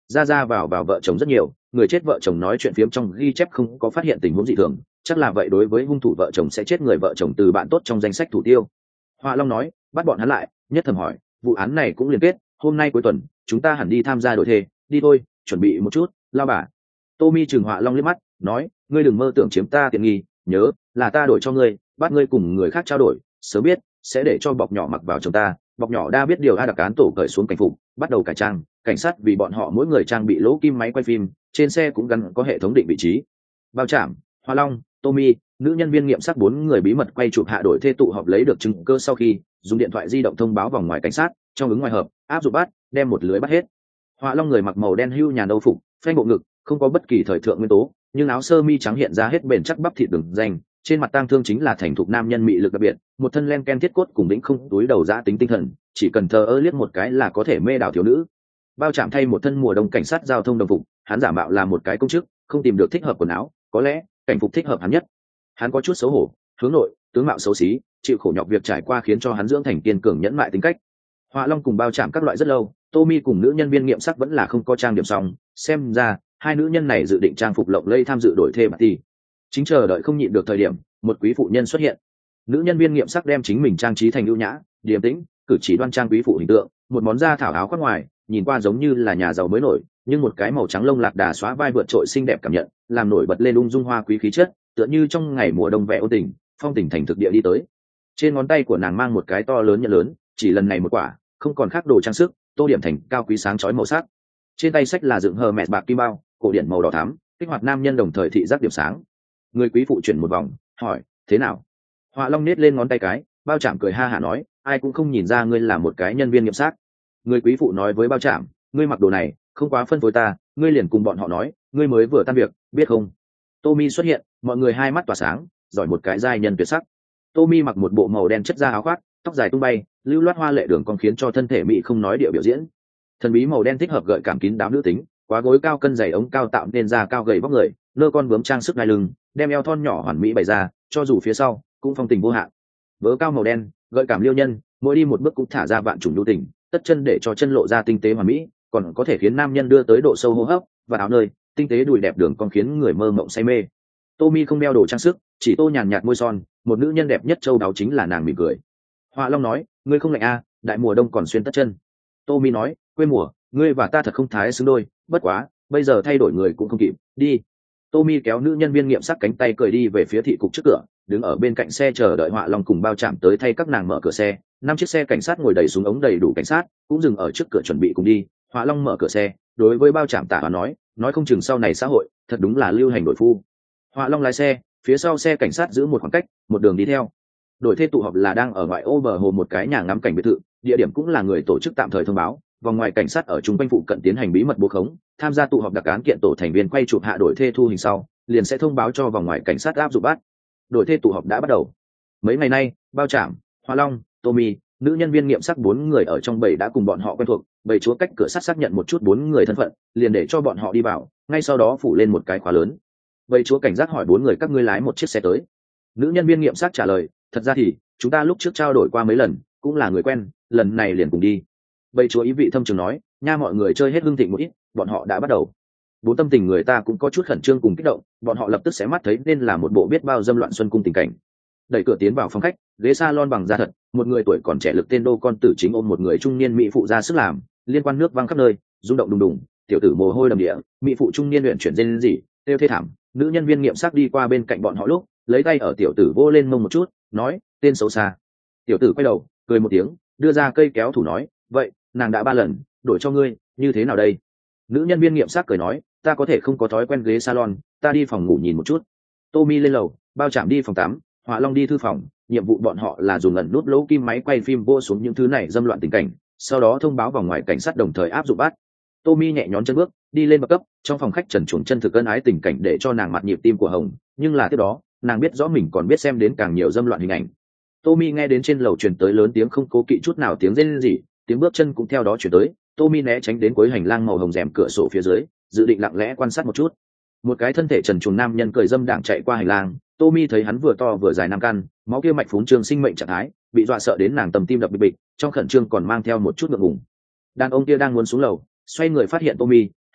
ra ra vào vào vợ chồng rất nhiều, người chết vợ chồng nói chuyện phiếm trong ghi chép không có phát hiện tình huống dị thường, chắc là vậy đối với hung thủ vợ chồng sẽ chết người vợ chồng từ bạn tốt trong danh sách thủ tiêu. Họa Long nói, bắt bọn hắn lại, nhất thầm hỏi, vụ án này cũng liên kết, hôm nay cuối tuần, chúng ta hẳn đi tham gia đổi thề, đi thôi, chuẩn bị một chút, lao bà. Tommy trừng Họa Long liếc mắt, nói, ngươi đừng mơ tưởng chiếm ta tiện nghi, nhớ, là ta đổi cho ngươi, bắt ngươi cùng người khác trao đổi, sớm biết, sẽ để cho bọc nhỏ mặc vào chồng ta. Bọc nhỏ đa biết điều A đặc án tổ cởi xuống cảnh phục, bắt đầu cải trang, cảnh sát vì bọn họ mỗi người trang bị lỗ kim máy quay phim, trên xe cũng gắn có hệ thống định vị trí. Bao Trảm, Hoa Long, Tommy, nữ nhân viên nghiệm sát 4 người bí mật quay chụp hạ đổi thê tụ họp lấy được chứng cơ sau khi dùng điện thoại di động thông báo vòng ngoài cảnh sát, trong ứng ngoài hợp, áp dụng bắt, đem một lưới bắt hết. Hoa Long người mặc màu đen hưu nhàn âu phục, phanh bộ ngực, không có bất kỳ thời thượng nguyên tố, nhưng áo sơ mi trắng hiện ra hết bền chắc bắp thịt đường danh, trên mặt tang thương chính là thành thục nam nhân mị lực đặc biệt, một thân len ken thiết cốt cùng đỉnh không túi đầu giã tính tinh thần, chỉ cần thờ ơ liếc một cái là có thể mê đảo thiếu nữ. Bao Trạm thay một thân mùa đông cảnh sát giao thông đồng phục, hắn giả mạo là một cái công chức, không tìm được thích hợp quần áo, có lẽ cảnh phục thích hợp hắn nhất. Hắn có chút xấu hổ, hướng nội, tướng mạo xấu xí, chịu khổ nhọc việc trải qua khiến cho hắn dưỡng thành kiên cường nhẫn mại tính cách. Họa Long cùng Bao Trạm các loại rất lâu, Tommy cùng nữ nhân viên nghiệm sắc vẫn là không có trang điểm xong, xem ra hai nữ nhân này dự định trang phục lộng lẫy tham dự đổi thê party. Chính chờ đợi không nhịn được thời điểm, một quý phụ nhân xuất hiện. Nữ nhân viên nghiệm sắc đem chính mình trang trí thành ưu nhã, điềm tĩnh, cử chỉ đoan trang quý phụ hình tượng, một món da thảo áo khoác ngoài, nhìn qua giống như là nhà giàu mới nổi, nhưng một cái màu trắng lông lạc đà xóa vai vượt trội xinh đẹp cảm nhận, làm nổi bật lên ung dung hoa quý khí chất, tựa như trong ngày mùa đông vẻ ôn tình, phong tình thành thực địa đi tới. Trên ngón tay của nàng mang một cái to lớn nhẫn lớn, chỉ lần này một quả, không còn khác đồ trang sức, tô điểm thành cao quý sáng chói màu sắc. Trên tay sách là dựng hờ mẹ bạc kim bao, cổ điển màu đỏ thắm, kích hoạt nam nhân đồng thời thị giác điểm sáng. Người quý phụ chuyển một vòng, hỏi, thế nào? Họa Long nết lên ngón tay cái, Bao Trạm cười ha hả nói, ai cũng không nhìn ra ngươi là một cái nhân viên nghiệm sát. Người quý phụ nói với Bao Trạm, ngươi mặc đồ này, không quá phân phối ta, ngươi liền cùng bọn họ nói, ngươi mới vừa tan việc, biết không? Tommy xuất hiện, mọi người hai mắt tỏa sáng, giỏi một cái giai nhân tuyệt sắc. Tommy mặc một bộ màu đen chất da áo khoác, tóc dài tung bay, lưu loát hoa lệ đường cong khiến cho thân thể mỹ không nói địa biểu diễn. Thần bí màu đen thích hợp gợi cảm kín đáo nữ tính, quá gối cao cân dày ống cao tạo nên da cao gầy vóc người, nơ con bướm trang sức ngai lưng, đem eo thon nhỏ hoàn mỹ bày ra, cho dù phía sau cũng phong tình vô hạn. Vớ cao màu đen, gợi cảm liêu nhân, mỗi đi một bước cũng thả ra vạn trùng lưu tình, tất chân để cho chân lộ ra tinh tế hoàn mỹ, còn có thể khiến nam nhân đưa tới độ sâu hô hấp và áo nơi tinh tế đùi đẹp đường còn khiến người mơ mộng say mê. Tommy không đeo đồ trang sức, chỉ tô nhàn nhạt môi son, một nữ nhân đẹp nhất châu đáo chính là nàng mỉm cười. Họa Long nói, ngươi không lạnh a, đại mùa đông còn xuyên tất chân. Tommy nói, quê mùa, ngươi và ta thật không thái xứng đôi, bất quá, bây giờ thay đổi người cũng không kịp, đi. Tommy kéo nữ nhân viên nghiệm sắc cánh tay cười đi về phía thị cục trước cửa, đứng ở bên cạnh xe chờ đợi Họa Long cùng Bao Trạm tới thay các nàng mở cửa xe. 5 chiếc xe cảnh sát ngồi đầy súng ống đầy đủ cảnh sát, cũng dừng ở trước cửa chuẩn bị cùng đi. Họa Long mở cửa xe, đối với Bao Trạm tả và nói không chừng sau này xã hội, thật đúng là lưu hành đổi phu. Họa Long lái xe, phía sau xe cảnh sát giữ một khoảng cách, một đường đi theo. Đổi thê tụ họp là đang ở ngoại ô bờ hồ một cái nhà ngắm cảnh biệt thự, địa điểm cũng là người tổ chức tạm thời thông báo. Vòng ngoài cảnh sát ở trung quanh phụ cận tiến hành bí mật bố khống, tham gia tụ họp đặc án kiện tổ thành viên quay chụp hạ đổi thê thu hình sau, liền sẽ thông báo cho vòng ngoài cảnh sát áp dụng bắt. Đổi thê tụ họp đã bắt đầu. Mấy ngày nay, Bao Trạm, Hoa Long, Tommy, nữ nhân viên nghiệm sắc 4 người ở trong bầy đã cùng bọn họ quen thuộc, bầy chúa cách cửa sắt xác nhận một chút 4 người thân phận, liền để cho bọn họ đi vào, ngay sau đó phủ lên một cái khóa lớn. Bầy chúa cảnh giác hỏi 4 người các ngươi lái một chiếc xe tới. Nữ nhân viên nghiệm sắc trả lời, thật ra thì chúng ta lúc trước trao đổi qua mấy lần, cũng là người quen, lần này liền cùng đi. Bầy chúa ý vị thâm trường nói, nha mọi người chơi hết hương thịnh một ít, bọn họ đã bắt đầu. Bốn tâm tình người ta cũng có chút khẩn trương cùng kích động, bọn họ lập tức sẽ mắt thấy nên là một bộ biết bao dâm loạn xuân cung tình cảnh. Đẩy cửa tiến vào phòng khách, ghế salon bằng da thật, một người tuổi còn trẻ lực tên đô con tử chính ôm một người trung niên mỹ phụ ra sức làm, liên quan nước văng khắp nơi, rung động đùng đùng, tiểu tử mồ hôi đầm địa, mỹ phụ trung niên luyện chuyển rên rỉ, tiêu thê thảm. Nữ nhân viên nghiệm sắc đi qua bên cạnh bọn họ lúc, lấy tay ở tiểu tử vô lên mông một chút, nói, tên xấu xa. Tiểu tử quay đầu, cười một tiếng, đưa ra cây kéo thủ nói, vậy, nàng đã 3 lần, đổi cho ngươi, như thế nào đây? Nữ nhân viên nghiệm sắc cười nói, ta có thể không có thói quen ghế salon, ta đi phòng ngủ nhìn một chút. Tommy lên lầu, Bao Trạm đi phòng tắm, Họa Long đi thư phòng, nhiệm vụ bọn họ là dùng ẩn nút lỗ kim máy quay phim vô xuống những thứ này dâm loạn tình cảnh, sau đó thông báo vào ngoài cảnh sát đồng thời áp dụng bắt. Tommy nhẹ nhón chân bước, đi lên bậc cấp, trong phòng khách trần truồng chân thực ân ái tình cảnh để cho nàng mặt nhịp tim của hồng, nhưng là tiếp đó, nàng biết rõ mình còn biết xem đến càng nhiều dâm loạn hình ảnh. Tommy nghe đến trên lầu truyền tới lớn tiếng không cố kỵ chút nào tiếng rên rỉ, tiếng bước chân cũng theo đó truyền tới. Tommy né tránh đến cuối hành lang màu hồng rèm cửa sổ phía dưới, dự định lặng lẽ quan sát một chút. Một cái thân thể trần truồng nam nhân cười dâm đảng chạy qua hành lang, Tommy thấy hắn vừa to vừa dài 5 căn, máu kia mạch phún trương sinh mệnh trạng thái, bị dọa sợ đến nàng tầm tim đập bịch bịch, trong khẩn trương còn mang theo một chút ngượng ngùng. Đàn ông kia đang muốn xuống lầu, xoay người phát hiện Tommy,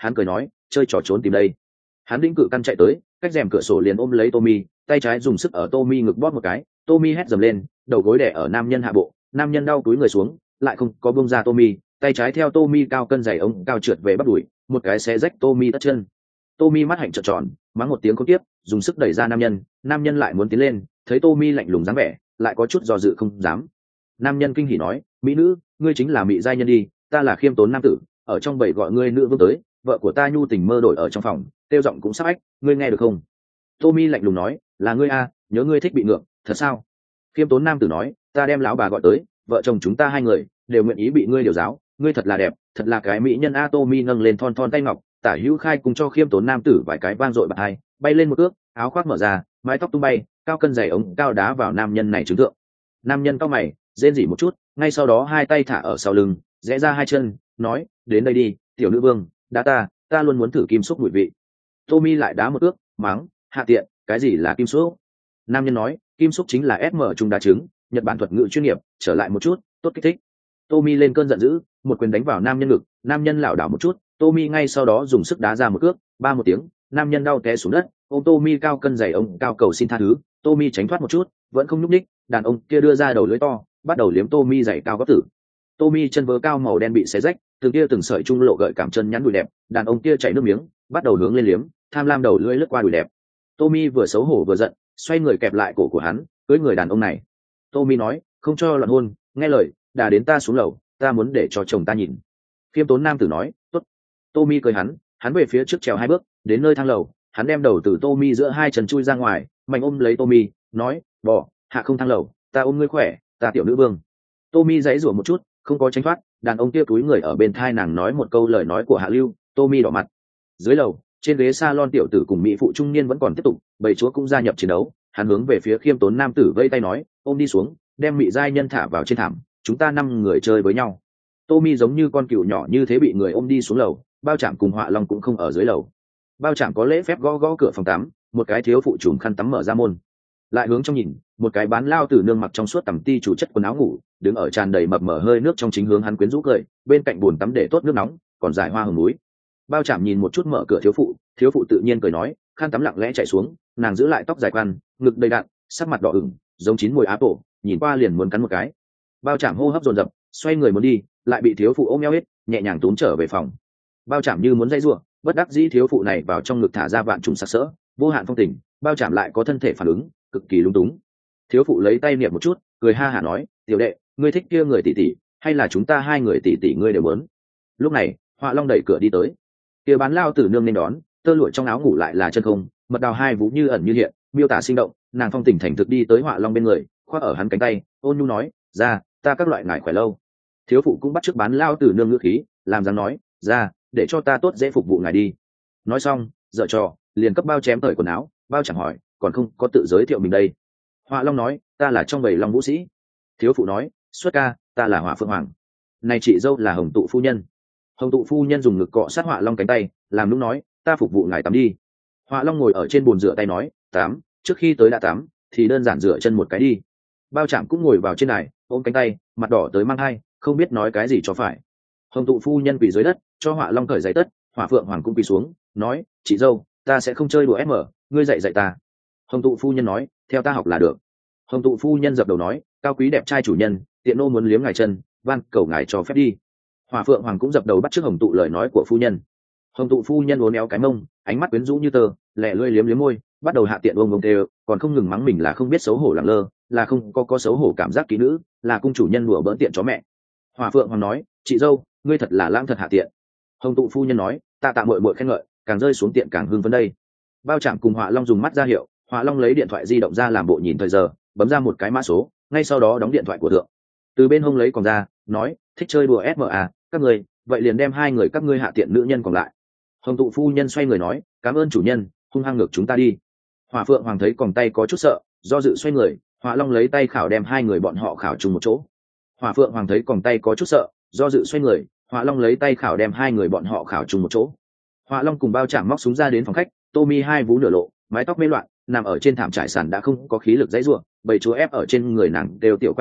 hắn cười nói chơi trò trốn tìm đây. Hắn đĩnh cự căn chạy tới, cách rèm cửa sổ liền ôm lấy Tommy, tay trái dùng sức ở Tommy ngực bóp một cái. Tommy hét dầm lên, đầu gối đè ở nam nhân hạ bộ, nam nhân đau túi người xuống, lại không có buông ra Tommy, tay trái theo Tommy cao cân giày ống cao trượt về bắp đùi, một cái xé rách Tommy tất chân. Tommy mắt hạnh trợn tròn, mắng một tiếng không tiếp, dùng sức đẩy ra nam nhân lại muốn tiến lên, thấy Tommy lạnh lùng dáng vẻ, lại có chút do dự không dám. Nam nhân kinh hỉ nói, mỹ nữ, ngươi chính là mỹ giai nhân đi, ta là khiêm tốn nam tử, ở trong bầy gọi ngươi nữ vương tới, vợ của ta nhu tình mơ đổi ở trong phòng, tiêu giọng cũng sắp ách, ngươi nghe được không? Tommy lạnh lùng nói, là ngươi a, nhớ ngươi thích bị ngược, thật sao? Khiêm tốn nam tử nói, ta đem lão bà gọi tới, vợ chồng chúng ta hai người đều nguyện ý bị ngươi điều giáo, ngươi thật là đẹp, thật là cái mỹ nhân a. Tommy nâng lên thon thon tay ngọc, tả hữu khai cùng cho khiêm tốn nam tử vài cái vang dội bạt hai, bay lên một cước, áo khoác mở ra, mái tóc tung bay, cao cân giày ống cao đá vào nam nhân này trứng tượng. Nam nhân cao mày, rên rỉ một chút, ngay sau đó hai tay thả ở sau lưng, rẽ ra hai chân, nói, đến đây đi, tiểu nữ vương, đá ta luôn muốn thử kim xúc mùi vị. Tommy lại đá một ước, mắng, hạ tiện, cái gì là kim xúc? Nam nhân nói, kim xúc chính là SM trung đá trứng, Nhật Bản thuật ngữ chuyên nghiệp, trở lại một chút, tốt kích thích. Tommy lên cơn giận dữ, một quyền đánh vào nam nhân ngực, nam nhân lảo đảo một chút, Tommy ngay sau đó dùng sức đá ra một cước, ba một tiếng, nam nhân đau té xuống đất, ôm Tommy cao cân giày ông cao cầu xin tha thứ, Tommy tránh thoát một chút, vẫn không nhúc nhích, đàn ông kia đưa ra đầu lưỡi to, bắt đầu liếm Tommy giày cao gót tử. Tommy chân vớ cao màu đen bị xé rách, từng kia từng sợi trung lộ gợi cảm chân nhắn đùi đẹp, đàn ông kia chảy nước miếng, bắt đầu hướng lên liếm, tham lam đầu lưỡi lướt qua đùi đẹp. Tommy vừa xấu hổ vừa giận, xoay người kẹp lại cổ của hắn, cưới người đàn ông này. Tommy nói, không cho loạn hôn, nghe lời, đà đến ta xuống lầu, ta muốn để cho chồng ta nhìn. Khiêm tốn nam tử nói, tốt. Tommy cười hắn về phía trước trèo hai bước, đến nơi thang lầu, hắn đem đầu từ Tommy giữa hai chân chui ra ngoài, mạnh ôm lấy Tommy, nói, bỏ, hạ không thang lầu, ta ôm ngươi khỏe, ta tiểu nữ vương. Tommy giãy giụa một chút, không có tránh thoát, đàn ông kia túi người ở bên thai nàng nói một câu lời nói của hạ lưu, Tommy đỏ mặt. Dưới lầu, trên ghế salon tiểu tử cùng mỹ phụ trung niên vẫn còn tiếp tục, bầy chúa cũng gia nhập chiến đấu, hắn hướng về phía khiêm tốn nam tử vây tay nói, ôm đi xuống, đem mỹ giai nhân thả vào trên thảm, chúng ta 5 người chơi với nhau. Tommy giống như con cừu nhỏ như thế bị người ôm đi xuống lầu, bao trạm cùng họa long cũng không ở dưới lầu. Bao trạm có lễ phép gõ gõ cửa phòng tắm, một cái thiếu phụ trùm khăn tắm mở ra môn, lại hướng trong nhìn, một cái bán lao tử nương mặc trong suốt tằm ti chủ chất quần áo ngủ, đứng ở tràn đầy mập mờ hơi nước trong chính hướng hắn quyến rũ cười, bên cạnh bồn tắm để tốt nước nóng, còn giải hoa hồng núi. Bao trạm nhìn một chút mở cửa thiếu phụ tự nhiên cười nói, khăn tắm lặng lẽ chạy xuống, nàng giữ lại tóc dài quăn, ngực đầy đặn, sắc mặt đỏ ửng, giống chín mùi apple, nhìn qua liền muốn cắn một cái. Bao trạm hô hấp dồn dập, xoay người muốn đi, lại bị thiếu phụ ôm eo hết, nhẹ nhàng túm trở về phòng. Bao trạm như muốn dây rủa, bất đắc dĩ thiếu phụ này vào trong ngực thả ra vạn trùng sặc sỡ, vô hạn phong tình, bao trạm lại có thân thể phản ứng, cực kỳ lung túng. Thiếu phụ lấy tay niệm một chút, cười ha hả nói, tiểu đệ, ngươi thích kia người tỷ tỷ, hay là chúng ta hai người tỷ tỷ ngươi đều muốn. Lúc này, họa long đẩy cửa đi tới, kia bán lao tử nương nên đón, tơ lụa trong áo ngủ lại là chân không, mật đào hai vú như ẩn như hiện, miêu tả sinh động, nàng phong tình thành thực đi tới họa long bên người, khoác ở hắn cánh tay, ôn nhu nói, ra, ta các loại ngài khỏe lâu. Thiếu phụ cũng bắt chước bán lao tử nương ngữ khí, làm dáng nói, ra, để cho ta tốt dễ phục vụ ngài đi. Nói xong, dở trò, liền cấp bao chém cởi quần áo, bao chẳng hỏi, còn không có tự giới thiệu mình đây. Họa long nói, ta là trong bầy long vũ sĩ. Thiếu phụ nói, xuất ca, ta là Hỏa Phượng Hoàng. Này chị dâu là Hồng Tụ phu nhân. Hồng Tụ phu nhân dùng ngực cọ sát Họa long cánh tay, làm lúc nói, ta phục vụ ngài tắm đi. Họa long ngồi ở trên bồn rửa tay nói, tắm, trước khi tới đã tắm thì đơn giản rửa chân một cái đi. Bao trạm cũng ngồi vào trên này, ôm cánh tay, mặt đỏ tới mang hai, không biết nói cái gì cho phải. Hồng Tụ phu nhân quỳ dưới đất, cho Họa long cởi giày tất, Hỏa Phượng Hoàng cũng quỳ xuống, nói, chị dâu, ta sẽ không chơi đùa SM, ngươi dạy ta. Hồng Tụ phu nhân nói, theo ta học là được. Hồng Tụ phu nhân dập đầu nói, cao quý đẹp trai chủ nhân, tiện nô muốn liếm ngài chân, van cầu ngài cho phép đi. Hỏa Phượng Hoàng cũng dập đầu bắt chước Hồng Tụ lời nói của phu nhân. Hồng Tụ phu nhân uốn éo cái mông, ánh mắt quyến rũ như tơ, lẹ lưỡi liếm môi, bắt đầu hạ tiện ông tê, còn không ngừng mắng mình là không biết xấu hổ lẳng lơ, là không có xấu hổ cảm giác kỹ nữ, là cung chủ nhân đùa bỡn tiện chó mẹ. Hỏa Phượng Hoàng nói, chị dâu, ngươi thật là lãng thật hạ tiện. Hồng Tụ phu nhân nói, tạ muội muội khen ngợi, càng rơi xuống tiện càng hưng phấn đây. Bao trạm cùng Họa long dùng mắt ra hiệu, Họa long lấy điện thoại di động ra làm bộ nhìn thời giờ, bấm ra một cái mã số, ngay sau đó đóng điện thoại của thượng. Từ bên hông lấy còn ra, nói, thích chơi đùa SMA, các người, vậy liền đem hai người các ngươi hạ tiện nữ nhân còn lại. Hồng Tụ phu nhân xoay người nói, cảm ơn chủ nhân, hung hăng ngược chúng ta đi. Hỏa Phượng Hoàng thấy còn tay có chút sợ, do dự xoay người, Họa long lấy tay khảo đem hai người bọn họ khảo chung một chỗ. Hỏa Phượng Hoàng thấy còn tay có chút sợ, do dự xoay người, Họa long lấy tay khảo đem hai người bọn họ khảo chung một chỗ. Họa long cùng bao trạm móc súng ra đến phòng khách, Tommy hai vú nửa lộ, mái tóc mê loạn, nằm ở trên thảm trải sàn đã không có khí lực dãy rủa, bầy chúa ép ở trên người nàng đều tiểu quay quay,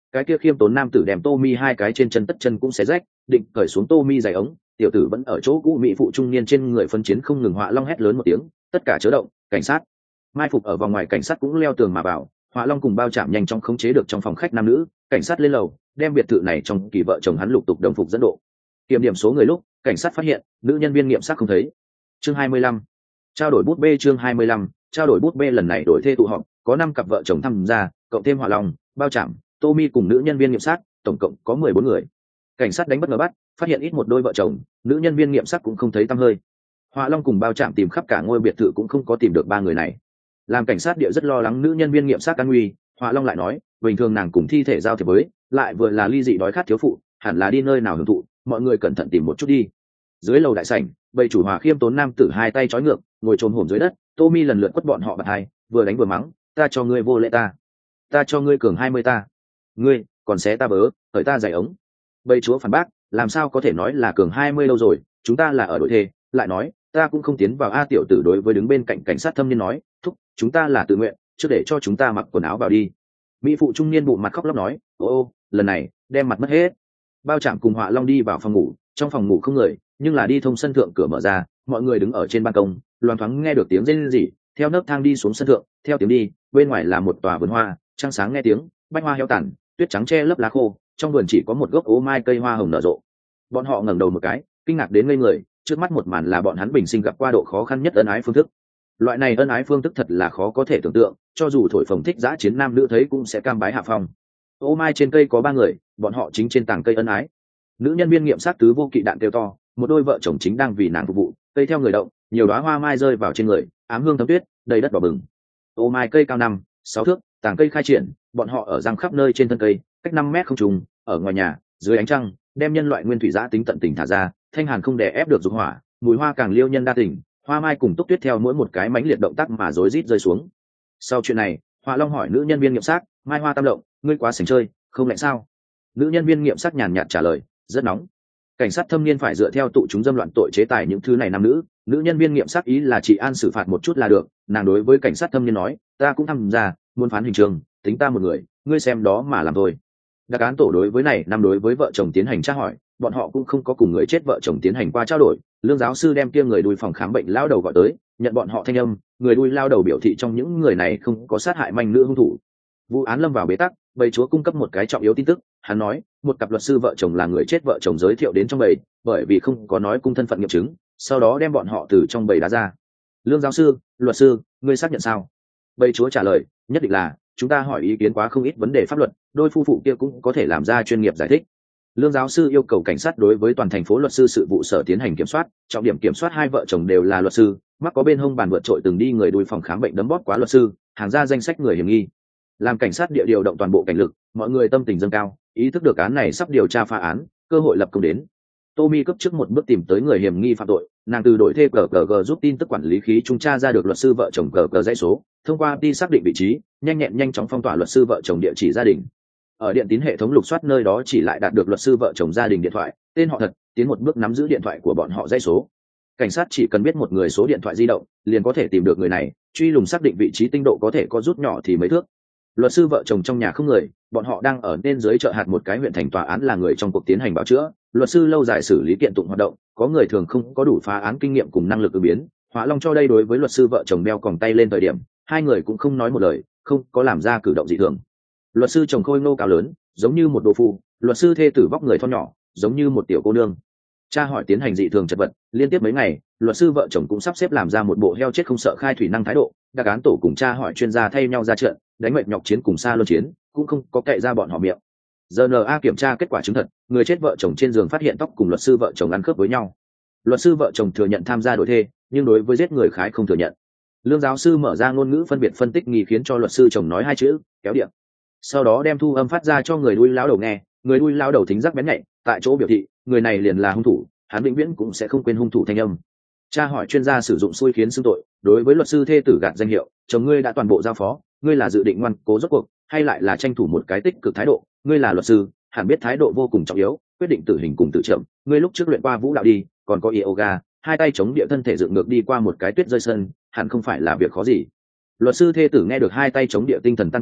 cái kia khiêm tốn nam tử đem Tommy hai cái trên chân tất chân cũng xé rách, định cởi xuống Tommy giày ống, tiểu tử vẫn ở chỗ cũ mỹ phụ trung niên trên người phân chiến không ngừng. Họa Long hét lớn một tiếng, tất cả chớ động, cảnh sát. Mai phục ở vòng ngoài cảnh sát cũng leo tường mà vào, Họa Long cùng Bao Trạm nhanh chóng khống chế được trong phòng khách nam nữ, cảnh sát lên lầu, đem biệt thự này trong kỳ vợ chồng hắn lục tục đồng phục dẫn độ. Kiểm điểm số người lúc, cảnh sát phát hiện nữ nhân viên nghiệm xác không thấy. Chương 25. Trao đổi bút bê. Chương 25. Trao đổi bút bê. Lần này đổi thê tụ họp, có 5 cặp vợ chồng tham gia, cộng thêm Họa Long, Bao Trạm, Tommy cùng nữ nhân viên nghiệm xác, tổng cộng có 14 người. Cảnh sát đánh bất ngờ bắt, phát hiện ít một đôi vợ chồng, nữ nhân viên nghiệm xác cũng không thấy tăm hơi. Họa Long cùng Bao Trạm tìm khắp cả ngôi biệt thự cũng không có tìm được 3 người này. Làm cảnh sát địa rất lo lắng nữ nhân viên nghiệm xác an nguy. Họa Long lại nói, bình thường nàng cùng thi thể giao thiệp với, lại vừa là ly dị đói khát thiếu phụ, hẳn là đi nơi nào hưởng thụ, mọi người cẩn thận tìm một chút đi. Dưới lầu đại sảnh, bầy chủ Hòa khiêm tốn nam tử hai tay trói ngược, ngồi chồm hổm dưới đất. Tommy lần lượt quất bọn họ bạt hai, vừa đánh vừa mắng, ta cho ngươi vô lễ ta cho ngươi cường 20 ta, ngươi còn xé ta bớ, hởi ta giày ống. Bầy chúa phản bác, làm sao có thể nói là cường 20 lâu rồi, chúng ta là ở đội thê. Lại nói, ta cũng không tiến vào. A tiểu tử đối với đứng bên cạnh cảnh sát thâm niên nói, thúc, chúng ta là tự nguyện, trước để cho chúng ta mặc quần áo vào đi. Mỹ phụ trung niên bụng mặt khóc lóc nói, ô lần này đem mặt mất hết. Bao Trạm cùng Họa Long đi vào phòng ngủ, trong phòng ngủ không người, nhưng là đi thông sân thượng, cửa mở ra, mọi người đứng ở trên ban công, loáng thoáng nghe được tiếng rên rỉ, theo nấc thang đi xuống sân thượng, theo tiếng đi, bên ngoài là một tòa vườn hoa, trăng sáng nghe tiếng, bách hoa héo tàn, tuyết trắng che lấp lá khô, trong vườn chỉ có một gốc ô mai cây hoa hồng nở rộ. Bọn họ ngẩng đầu một cái, kinh ngạc đến ngây người, trước mắt một màn là bọn hắn bình sinh gặp qua độ khó khăn nhất ân ái phương thức. Loại này ân ái phương thức thật là khó có thể tưởng tượng, cho dù thổi phồng thích dã chiến nam nữ thấy cũng sẽ cam bái hạ phong. Ô mai trên cây có 3 người, bọn họ chính trên tảng cây ân ái. Nữ nhân viên nghiệm xác tứ vô kỵ đạn kêu to, một đôi vợ chồng chính đang vì nàng phục vụ, cây theo người động, nhiều đóa hoa mai rơi vào trên người, ám hương thấm tuyết, đầy đất đỏ bừng. Ô mai cây cao 5-6 thước, tảng cây khai triển, bọn họ ở răng khắp nơi trên thân cây, cách 5 mét không trùng, ở ngoài nhà, dưới ánh trăng, đem nhân loại nguyên thủy dã tính tận tình thả ra, thanh hàn không đè ép được dục hỏa, mùi hoa càng liêu nhân đa tình, hoa mai cùng túc tuyết theo mỗi một cái mãnh liệt động tác mà rối rít rơi xuống. Sau chuyện này, Họa Long hỏi nữ nhân viên nghiệm xác, mai hoa tam động, ngươi quá sành chơi, không lạnh sao? Nữ nhân viên nghiệm xác nhàn nhạt trả lời, rất nóng. Cảnh sát thâm niên phải dựa theo tụ chúng dâm loạn tội chế tài những thứ này nam nữ. Nữ nhân viên nghiệm xác ý là chị an xử phạt một chút là được. Nàng đối với cảnh sát thâm niên nói, ta cũng tham gia, muốn phán hình trường, tính ta một người, ngươi xem đó mà làm thôi. Đặc án tổ đối với này năm đối với vợ chồng tiến hành tra hỏi, bọn họ cũng không có cùng người chết vợ chồng tiến hành qua trao đổi. Lương giáo sư đem kia người đuôi phòng khám bệnh lao đầu gọi tới, nhận bọn họ thanh âm, người đuôi lao đầu biểu thị trong những người này không có sát hại manh nữ hung thủ. Vụ án lâm vào bế tắc, bầy chúa cung cấp một cái trọng yếu tin tức. Hắn nói, một cặp luật sư vợ chồng là người chết vợ chồng giới thiệu đến trong bầy, bởi vì không có nói cung thân phận nghiệm chứng, sau đó đem bọn họ từ trong bầy đá ra. Lương giáo sư, luật sư, ngươi xác nhận sao? Bầy chúa trả lời, nhất định là, chúng ta hỏi ý kiến quá không ít vấn đề pháp luật, đôi phu phụ kia cũng có thể làm ra chuyên nghiệp giải thích. Lương giáo sư yêu cầu cảnh sát đối với toàn thành phố luật sư sự vụ sở tiến hành kiểm soát, trọng điểm kiểm soát 2 vợ chồng đều là luật sư, mắc có bên hông bàn vượt trội từng đi người đuôi phòng khám bệnh đấm bóp quá luật sư, hàng ra danh sách người hiểm nghi. Làm cảnh sát địa điều động toàn bộ cảnh lực, mọi người tâm tình dâng cao, ý thức được án này sắp điều tra phá án, cơ hội lập công đến. Tommy cấp trước một bước tìm tới người hiểm nghi phạm tội, nàng từ đội thê cờ giúp tin tức quản lý khí trung tra ra được luật sư vợ chồng cờ dãy số, thông qua đi xác định vị trí, nhanh chóng phong tỏa luật sư vợ chồng địa chỉ gia đình. Ở điện tín hệ thống lục soát nơi đó chỉ lại đạt được luật sư vợ chồng gia đình điện thoại, tên họ thật, tiến một bước nắm giữ điện thoại của bọn họ dãy số. Cảnh sát chỉ cần biết một người số điện thoại di động, liền có thể tìm được người này, truy lùng xác định vị trí tinh độ có thể có rút nhỏ thì mấy thước. Luật sư vợ chồng trong nhà không người, bọn họ đang ở bên dưới chợ hạt một cái huyện thành tòa án là người trong cuộc tiến hành báo chữa. Luật sư lâu dài xử lý kiện tụng hoạt động, có người thường không có đủ phá án kinh nghiệm cùng năng lực ứng biến. Họa Long cho đây đối với luật sư vợ chồng đeo còng tay lên thời điểm, 2 người cũng không nói một lời, không có làm ra cử động dị thường. Luật sư chồng khôi ngô cao lớn, giống như một đồ phu, luật sư thê tử vóc người thon nhỏ, giống như một tiểu cô nương. Tra hỏi tiến hành dị thường chật vật, liên tiếp mấy ngày, luật sư vợ chồng cũng sắp xếp làm ra một bộ heo chết không sợ khai thủy năng thái độ. Đặc án tổ cùng tra hỏi chuyên gia thay nhau ra trận, đánh mệt nhọc chiến cùng xa luân chiến, cũng không có cậy ra bọn họ miệng. DNA kiểm tra kết quả chứng thật, người chết vợ chồng trên giường phát hiện tóc cùng luật sư vợ chồng ăn khớp với nhau. Luật sư vợ chồng thừa nhận tham gia đổi thê, nhưng đối với giết người khái không thừa nhận. Lương giáo sư mở ra ngôn ngữ phân biệt phân tích nghi khiến cho luật sư chồng nói 2 chữ, kéo điện. Sau đó đem thu âm phát ra cho người đuôi lão đầu nghe, người đuôi lão đầu thính giác bén nhạy, tại chỗ biểu thị, người này liền là hung thủ, hắn vĩnh viễn cũng sẽ không quên hung thủ thanh âm. Tra hỏi chuyên gia sử dụng xui khiến xưng tội, đối với luật sư thê tử gạt danh hiệu, chồng ngươi đã toàn bộ giao phó, ngươi là dự định ngoan cố rốt cuộc, hay lại là tranh thủ một cái tích cực thái độ, ngươi là luật sư, hẳn biết thái độ vô cùng trọng yếu, quyết định tử hình cùng tự trộm, ngươi lúc trước luyện qua vũ đạo đi, còn có yoga, 2 tay chống địa thân thể dựng ngược đi qua một cái tuyết rơi sân, hẳn không phải là việc khó gì. Luật sư thê tử nghe được 2 tay chống địa tinh thần tan vỡ,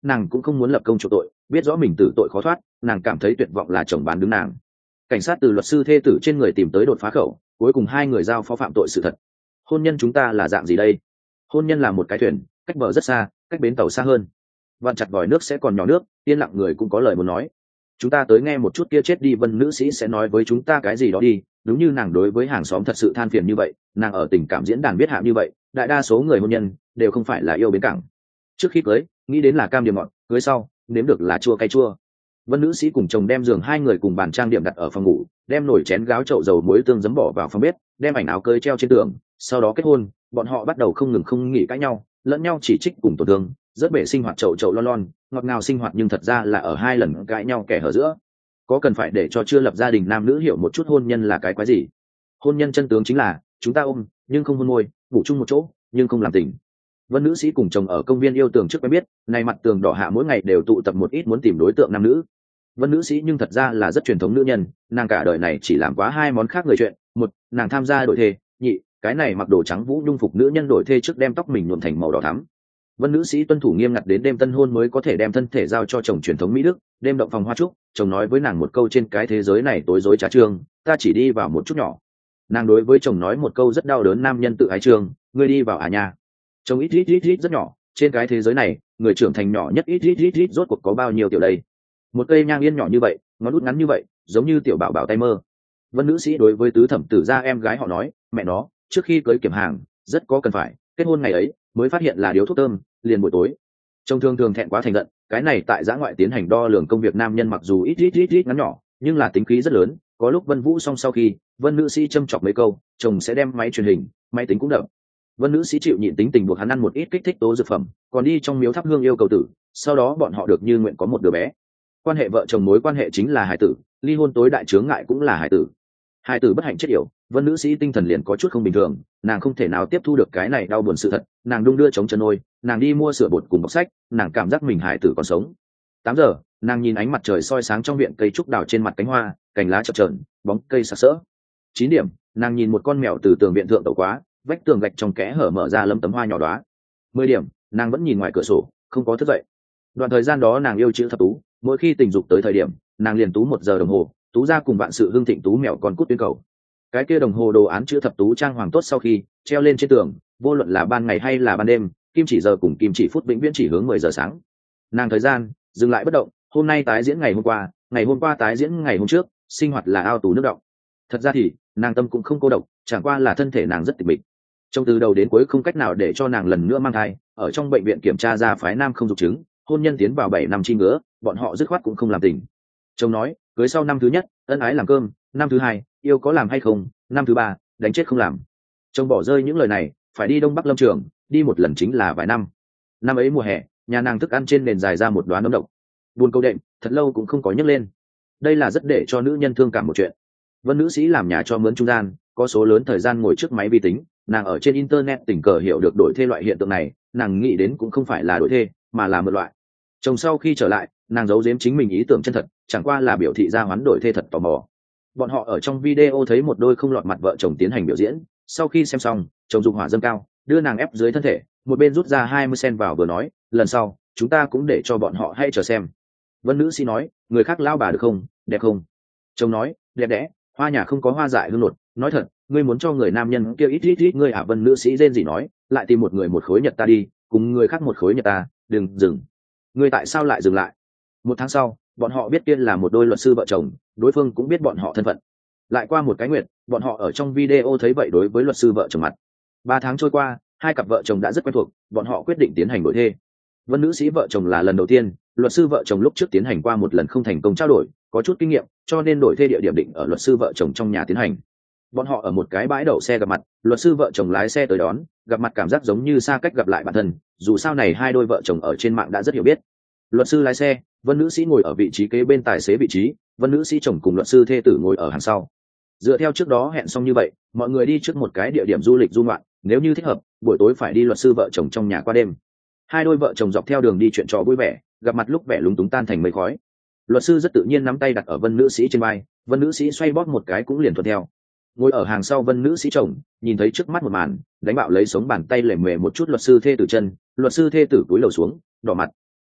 nàng cũng không muốn lập công chuộc tội, biết rõ mình tử tội khó thoát, nàng cảm thấy tuyệt vọng là chồng bán đứng nàng. Cảnh sát từ luật sư thê tử trên người tìm tới đột phá khẩu, cuối cùng hai người giao phó phạm tội sự thật. Hôn nhân chúng ta là dạng gì đây? Hôn nhân là một cái thuyền, cách bờ rất xa, cách bến tàu xa hơn. Vặn chặt vòi nước sẽ còn nhỏ nước, yên lặng người cũng có lời muốn nói. Chúng ta tới nghe một chút kia chết đi Vân nữ sĩ sẽ nói với chúng ta cái gì đó đi. Đúng như nàng đối với hàng xóm thật sự than phiền như vậy, nàng ở tình cảm diễn đàn biết hạ như vậy, đại đa số người hôn nhân đều không phải là yêu bến cảng. Trước khi cưới, nghĩ đến là cam điểm ngọt, cưới sau nếm được là chua cay chua. Vân nữ sĩ cùng chồng đem giường hai người cùng bàn trang điểm đặt ở phòng ngủ, đem nồi chén gáo chậu dầu muối tương giấm bỏ vào phòng bếp, đem ảnh áo cưới treo trên tường. Sau đó kết hôn, bọn họ bắt đầu không ngừng không nghỉ cãi nhau, lẫn nhau chỉ trích cùng tổn thương, rất bể sinh hoạt chậu chậu lon lon, ngọt ngào sinh hoạt, nhưng thật ra là ở hai lần cãi nhau kẻ hở giữa. Có cần phải để cho chưa lập gia đình nam nữ hiểu một chút hôn nhân là cái quái gì? Hôn nhân chân tướng chính là chúng ta ôm nhưng không hôn môi, ngủ chung một chỗ nhưng không làm tình. Vân nữ sĩ cùng chồng ở công viên yêu tường trước quen biết, này mặt tường đỏ hạ mỗi ngày đều tụ tập một ít muốn tìm đối tượng nam nữ. Vân nữ sĩ nhưng thật ra là rất truyền thống nữ nhân, nàng cả đời này chỉ làm quá hai món khác người chuyện. Một, nàng tham gia đổi thê. Nhị, cái này mặc đồ trắng vũ nhung phục nữ nhân đổi thê trước đem tóc mình nhuộm thành màu đỏ thắm. Vân nữ sĩ tuân thủ nghiêm ngặt đến đêm tân hôn mới có thể đem thân thể giao cho chồng truyền thống Mỹ Đức. Đêm động phòng hoa trúc, chồng nói với nàng một câu trên cái thế giới này tối rối trá trương, ta chỉ đi vào một chút nhỏ. Nàng đối với chồng nói một câu rất đau đớn nam nhân tự ái trương, ngươi đi vào à nhà. Chồng ít rất nhỏ, trên cái thế giới này, người trưởng thành nhỏ nhất ít rốt cuộc có bao nhiêu tiểu đây. Một cây nhang yên nhỏ như vậy, ngón út ngắn như vậy, giống như tiểu bảo bảo tay mơ. Vân nữ sĩ đối với tứ thẩm tử gia em gái họ nói, mẹ nó, trước khi cưới kiểm hàng, rất có cần phải, kết hôn ngày ấy, mới phát hiện là điếu thuốc thơm, liền buổi tối. Chồng thường thẹn quá thành giận, cái này tại giã ngoại tiến hành đo lường công việc nam nhân mặc dù ít ngắn nhỏ, nhưng là tính khí rất lớn. Có lúc Vân Vũ xong sau khi, Vân nữ sĩ châm chọc mấy câu, chồng sẽ đem máy truyền hình, máy tính cũng đập. Vân nữ sĩ chịu nhịn tính tình buộc hắn ăn một ít kích thích tố dược phẩm, còn đi trong miếu thắp hương yêu cầu tử, sau đó bọn họ được như nguyện có một đứa bé. Quan hệ vợ chồng mối quan hệ chính là hài tử, ly hôn tối đại chướng ngại cũng là hài tử. Hài tử bất hạnh chết yểu, Vân nữ sĩ tinh thần liền có chút không bình thường, nàng không thể nào tiếp thu được cái này đau buồn sự thật, nàng đung đưa chống chân ôi, nàng đi mua sữa bột cùng bọc sách, nàng cảm giác mình hài tử còn sống. 8 giờ, nàng nhìn ánh mặt trời soi sáng trong viện cây trúc đào trên mặt cánh hoa, cành lá chập chờn, bóng cây sặc sỡ. 9 điểm, nàng nhìn một con mèo từ tường viện thượng tẩu quá, vách tường gạch trong kẽ hở mở ra lấm tấm hoa nhỏ đóa. 10 điểm, nàng vẫn nhìn ngoài cửa sổ, không có thức dậy. Đoạn thời gian đó nàng yêu chữ thập tú, mỗi khi tình dục tới thời điểm, nàng liền tú 1 giờ đồng hồ, tú ra cùng vạn sự hưng thịnh tú mèo con cút tuyến cầu. Cái kia đồng hồ đồ án chữ thập tú trang hoàng tốt sau khi treo lên trên tường, vô luận là ban ngày hay là ban đêm, kim chỉ giờ cùng kim chỉ phút vĩnh viễn chỉ hướng 10 giờ sáng. Nàng thời gian dừng lại bất động, hôm nay tái diễn ngày hôm qua tái diễn ngày hôm trước, sinh hoạt là ao tù nước đọng. Thật ra thì nàng tâm cũng không cô độc, chẳng qua là thân thể nàng rất tịch mịch. Trong từ đầu đến cuối không cách nào để cho nàng lần nữa mang thai, ở trong bệnh viện kiểm tra ra phái nam không dục trứng, hôn nhân tiến vào 7 năm chi ngứa, bọn họ dứt khoát cũng không làm tình. Chồng nói, cưới sau năm thứ nhất, ân ái làm cơm, năm thứ hai, yêu có làm hay không, năm thứ ba, đánh chết không làm. Chồng bỏ rơi những lời này, phải đi Đông Bắc Lâm Trường, đi một lần chính là vài năm. Năm ấy mùa hè, nhà nàng thức ăn trên nền dài ra một đoán nấm độc. Buồn câu đệm, thật lâu cũng không có nhấc lên. Đây là rất để cho nữ nhân thương cảm một chuyện. Vân nữ sĩ làm nhà cho mướn trung gian, có số lớn thời gian ngồi trước máy vi tính, nàng ở trên internet tình cờ hiểu được đổi thê loại hiện tượng này, nàng nghĩ đến cũng không phải là đổi thê, mà là một loại. Chồng sau khi trở lại, nàng giấu giếm chính mình ý tưởng chân thật, chẳng qua là biểu thị ra hoán đổi thê thật tò mò. Bọn họ ở trong video thấy một đôi không lọt mặt vợ chồng tiến hành biểu diễn, sau khi xem xong, chồng dục hỏa dâng cao, đưa nàng ép dưới thân thể, một bên rút ra 20 cent vào vừa nói, lần sau chúng ta cũng để cho bọn họ hay chờ xem. Vân nữ sĩ nói, người khác lao bà được không, đẹp không? Chồng nói, đẹp đẽ, hoa nhà không có hoa dại hương nột, nói thật, ngươi muốn cho người nam nhân kia ít ngươi à? Vân nữ sĩ rên gì nói, lại tìm một người một khối nhật ta đi, cùng người khác một khối nhật ta, đừng dừng. Ngươi tại sao lại dừng lại? 1 tháng sau, bọn họ biết kia là một đôi luật sư vợ chồng, đối phương cũng biết bọn họ thân phận. Lại qua một cái nguyệt, bọn họ ở trong video thấy vậy đối với luật sư vợ chồng mặt. 3 tháng trôi qua, hai cặp vợ chồng đã rất quen thuộc, bọn họ quyết định tiến hành đổi thê. Vân nữ sĩ vợ chồng là lần đầu tiên, luật sư vợ chồng lúc trước tiến hành qua một lần không thành công trao đổi, có chút kinh nghiệm, cho nên đổi thê địa điểm định ở luật sư vợ chồng trong nhà tiến hành. Bọn họ ở một cái bãi đậu xe gặp mặt, luật sư vợ chồng lái xe tới đón, gặp mặt cảm giác giống như xa cách gặp lại bản thân, dù sao này hai đôi vợ chồng ở trên mạng đã rất hiểu biết. Luật sư lái xe, Vân nữ sĩ ngồi ở vị trí kế bên tài xế vị trí, Vân nữ sĩ chồng cùng luật sư thê tử ngồi ở hàng sau. Dựa theo trước đó hẹn xong như vậy, mọi người đi trước một cái địa điểm du lịch du ngoạn, nếu như thích hợp, buổi tối phải đi luật sư vợ chồng trong nhà qua đêm. Hai đôi vợ chồng dọc theo đường đi chuyện trò vui vẻ, gặp mặt lúc vẻ lúng túng tan thành mây khói. Luật sư rất tự nhiên nắm tay đặt ở Vân nữ sĩ trên vai, Vân nữ sĩ xoay bóp một cái cũng liền thuận theo. Ngồi ở hàng sau Vân nữ sĩ chồng nhìn thấy trước mắt một màn, đánh bạo lấy sống bàn tay lề mề một chút luật sư thê tử chân, luật sư thê tử cúi đầu xuống, đỏ mặt.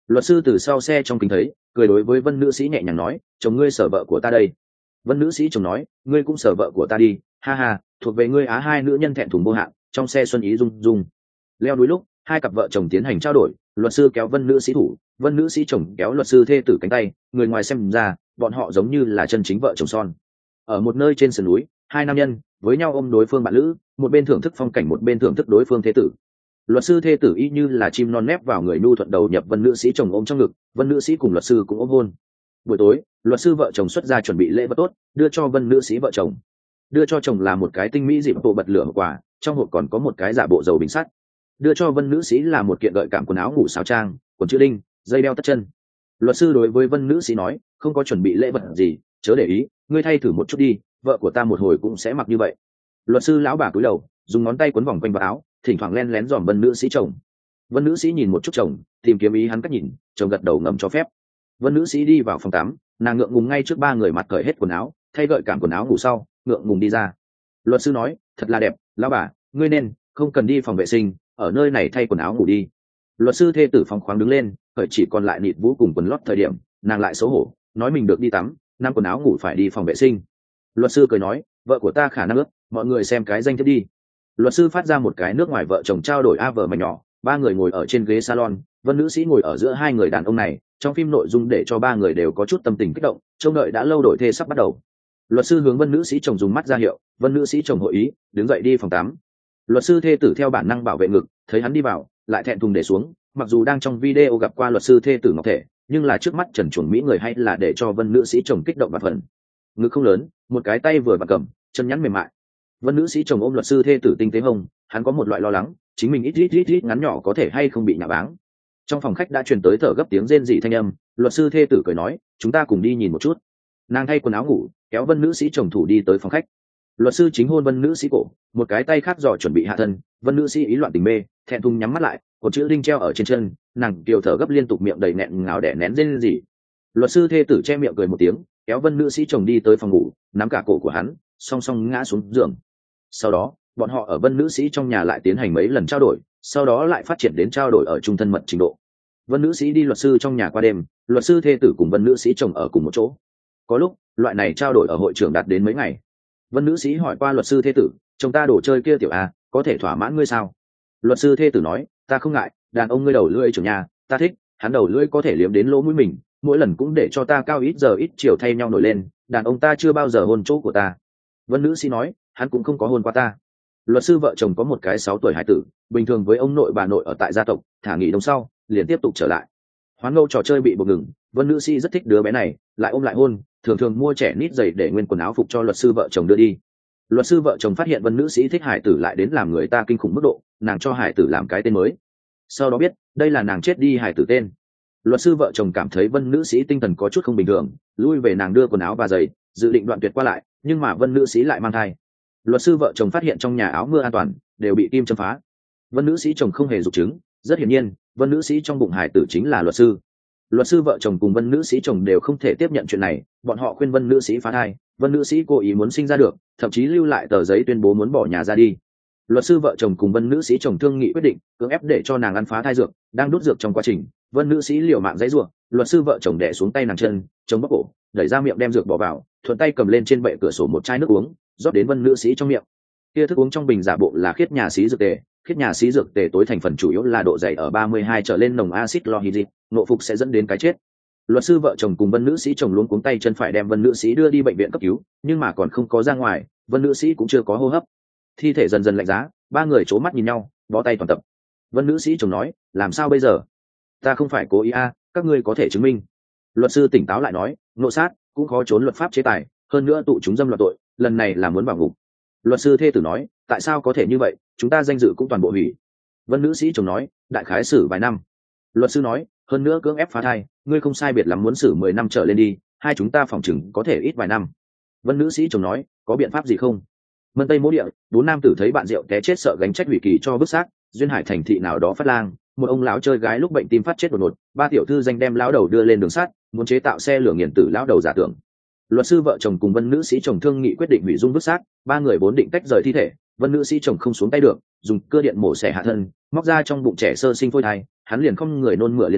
Luật sư từ sau xe trong kính thấy, cười đối với Vân nữ sĩ nhẹ nhàng nói, chồng ngươi sở vợ của ta đây. Vân nữ sĩ chồng nói, ngươi cũng sở vợ của ta đi, ha ha, thuộc về ngươi á. Hai nữ nhân thẹn thùng vô hạn, trong xe xuân ý rung rung. Leo núi lúc, hai cặp vợ chồng tiến hành trao đổi, luật sư kéo Vân nữ sĩ thủ, Vân nữ sĩ chồng kéo luật sư thê tử cánh tay, người ngoài xem ra, bọn họ giống như là chân chính vợ chồng son. Ở một nơi trên sườn núi, hai nam nhân với nhau ôm đối phương bạn lữ, một bên thưởng thức phong cảnh, một bên thưởng thức đối phương thê tử. Luật sư thê tử y như là chim non nép vào người nhu thuận đầu nhập Vân nữ sĩ chồng ôm trong ngực, Vân nữ sĩ cùng luật sư cũng ôm hôn. Buổi tối, luật sư vợ chồng xuất ra chuẩn bị lễ vật tốt, đưa cho Vân nữ sĩ vợ chồng. Đưa cho chồng là một cái tinh mỹ dịp bộ bật lửa quà, trong hộp còn có một cái giả bộ dầu bình sắt. Đưa cho Vân nữ sĩ là một kiện gợi cảm quần áo ngủ sáo trang, quần chữ đinh, dây đeo tất chân. Luật sư đối với Vân nữ sĩ nói, không có chuẩn bị lễ vật gì, chớ để ý, ngươi thay thử một chút đi, vợ của ta một hồi cũng sẽ mặc như vậy. Luật sư lão bà cúi đầu, dùng ngón tay quấn vòng quanh vào áo, thỉnh thoảng len lén dòm Vân nữ sĩ chồng. Vân nữ sĩ nhìn một chút chồng, tìm kiếm ý hắn cách nhìn, chồng gật đầu ngầm cho phép. Vân nữ sĩ đi vào phòng tắm, nàng ngượng ngùng ngay trước ba người mặt cởi hết quần áo, thay gợi cảm quần áo ngủ sau, ngượng ngùng đi ra. Luật sư nói, thật là đẹp, lão bà, ngươi nên không cần đi phòng vệ sinh, ở nơi này thay quần áo ngủ đi. Luật sư thê tử phóng khoáng đứng lên, cởi chỉ còn lại nịt vũ cùng quần lót thời điểm, nàng lại xấu hổ, nói mình được đi tắm, nam quần áo ngủ phải đi phòng vệ sinh. Luật sư cười nói, vợ của ta khả năng ướt, mọi người xem cái danh thiếp đi. Luật sư phát ra một cái nước ngoài vợ chồng trao đổi a vợ mà nhỏ, ba người ngồi ở trên ghế salon, Vân nữ sĩ ngồi ở giữa hai người đàn ông này, trong phim nội dung để cho ba người đều có chút tâm tình kích động, trông đợi đã lâu đổi thê sắp bắt đầu. Luật sư hướng Vân nữ sĩ chồng dùng mắt ra hiệu, Vân nữ sĩ chồng hội ý, đứng dậy đi phòng tắm. Luật sư thê tử theo bản năng bảo vệ ngực, thấy hắn đi vào, lại thẹn thùng để xuống, mặc dù đang trong video gặp qua luật sư thê tử ngọc thể, nhưng là trước mắt trần chuồng mỹ người hay là để cho Vân nữ sĩ chồng kích động và phần. Ngực không lớn, một cái tay vừa vặn cầm, chân nhắn mềm mại. Vân nữ sĩ chồng ôm luật sư thê tử tinh tế hông, hắn có một loại lo lắng, chính mình ít ngắn nhỏ có thể hay không bị nhạ báng. Trong phòng khách đã truyền tới thở gấp tiếng rên rỉ thanh âm, luật sư thê tử cười nói, chúng ta cùng đi nhìn một chút. Nàng thay quần áo ngủ, kéo Vân nữ sĩ chồng thủ đi tới phòng khách. Luật sư chính hôn Vân nữ sĩ cổ, một cái tay khác dò chuẩn bị hạ thân, Vân nữ sĩ ý loạn tình mê, thẹn thùng nhắm mắt lại, một chữ đinh treo ở trên chân, nàng kiều thở gấp liên tục, miệng đầy nghẹn ngào đẻ nén rên rỉ. Luật sư thê tử che miệng cười một tiếng, kéo Vân nữ sĩ chồng đi tới phòng ngủ, nắm cả cổ của hắn, song song ngã xuống giường. Sau đó, bọn họ ở Vân nữ sĩ trong nhà lại tiến hành mấy lần trao đổi, sau đó lại phát triển đến trao đổi ở trung thân mật trình độ. Vân nữ sĩ đi luật sư trong nhà qua đêm, luật sư thê tử cùng Vân nữ sĩ chồng ở cùng một chỗ. Có lúc, loại này trao đổi ở hội trường đạt đến mấy ngày. Vân nữ sĩ hỏi qua luật sư thê tử, chồng ta đồ chơi kia tiểu a, có thể thỏa mãn ngươi sao? Luật sư thê tử nói, ta không ngại, đàn ông ngươi đầu lưỡi trưởng nhà, ta thích, hắn đầu lưỡi có thể liếm đến lỗ mũi mình, mỗi lần cũng để cho ta cao ít giờ ít chiều thay nhau nổi lên, đàn ông ta chưa bao giờ hôn chỗ của ta. Vân nữ sĩ nói, hắn cũng không có hôn qua ta. Luật sư vợ chồng có một cái 6 tuổi hải tử, bình thường với ông nội bà nội ở tại gia tộc, thả nghỉ đông sau, liền tiếp tục trở lại. Hoán ngẫu trò chơi bị buộc ngừng, Vân nữ sĩ rất thích đứa bé này, lại ôm lại hôn, thường thường mua trẻ nít giày để nguyên quần áo phục cho luật sư vợ chồng đưa đi. Luật sư vợ chồng phát hiện Vân nữ sĩ thích hải tử lại đến làm người ta kinh khủng mức độ, nàng cho hải tử làm cái tên mới. Sau đó biết, đây là nàng chết đi hải tử tên. Luật sư vợ chồng cảm thấy Vân nữ sĩ tinh thần có chút không bình thường, lui về nàng đưa quần áo và giày, dự định đoạn tuyệt qua lại, nhưng mà Vân nữ sĩ lại mang thai. Luật sư vợ chồng phát hiện trong nhà áo mưa an toàn đều bị kim châm phá. Vân nữ sĩ chồng không hề dục chứng, rất hiển nhiên, Vân nữ sĩ trong bụng hải tử chính là luật sư. Luật sư vợ chồng cùng Vân nữ sĩ chồng đều không thể tiếp nhận chuyện này, bọn họ khuyên Vân nữ sĩ phá thai, Vân nữ sĩ cố ý muốn sinh ra được, thậm chí lưu lại tờ giấy tuyên bố muốn bỏ nhà ra đi. Luật sư vợ chồng cùng Vân nữ sĩ chồng thương nghị quyết định cưỡng ép để cho nàng ăn phá thai dược, đang đút dược trong quá trình, Vân nữ sĩ liều mạng dãy giụa, luật sư vợ chồng đè xuống tay nàng chân, chống bóp cổ, đẩy ra miệng đem dược bỏ vào, thuận tay cầm lên trên bệ cửa sổ một chai nước uống, rót đến Vân nữ sĩ trong miệng. Kia thức uống trong bình giả bộ là khiết nhà xí dược tề, khiết nhà xí dược tề tối thành phần chủ yếu là độ dày ở 32 trở lên nồng axit lohydric, ngộ phục sẽ dẫn đến cái chết. Luật sư vợ chồng cùng Vân nữ sĩ chồng luống cuống tay chân phải đem Vân nữ sĩ đưa đi bệnh viện cấp cứu, nhưng mà còn không có ra ngoài, Vân nữ sĩ cũng chưa có hô hấp. Thi thể dần dần lạnh giá, ba người c mắt nhìn nhau, bó tay toàn tập. Vân nữ sĩ chồng nói, làm sao bây giờ? Ta không phải cố ý a, các ngươi có thể chứng minh. Luật sư tỉnh táo lại nói, ngộ sát cũng khó trốn luật pháp chế tài, hơn nữa tụ chúng dâm loạn tội, lần này là muốn vào ngục. Luật sư thê tử nói, tại sao có thể như vậy, chúng ta danh dự cũng toàn bộ hủy. Vân nữ sĩ chồng nói, đại khái xử vài năm. Luật sư nói, hơn nữa cưỡng ép phá thai, ngươi không sai biệt lắm muốn xử 10 năm trở lên đi, hai chúng ta phỏng chừng có thể ít vài năm. Vân nữ sĩ chồng nói, có biện pháp gì không? Mân Tây Mỗ Địa, 4 nam tử thấy bạn rượu té chết sợ gánh trách hủy kỳ cho bức xác, duyên hải thành thị nào đó phát lang, một ông lão chơi gái lúc bệnh tim phát chết đột ngột, ba tiểu thư danh đem lão đầu đưa lên đường sắt, muốn chế tạo xe lửa nghiền tử lão đầu giả tưởng. Luật sư vợ chồng cùng Vân nữ sĩ chồng thương nghị quyết định hủy dung bức xác, ba người vốn định tách rời thi thể, Vân nữ sĩ chồng không xuống tay được, dùng cưa điện mổ xẻ hạ thân, móc ra trong bụng trẻ sơ sinh phôi thai, hắn liền không người nôn mửa liên tu,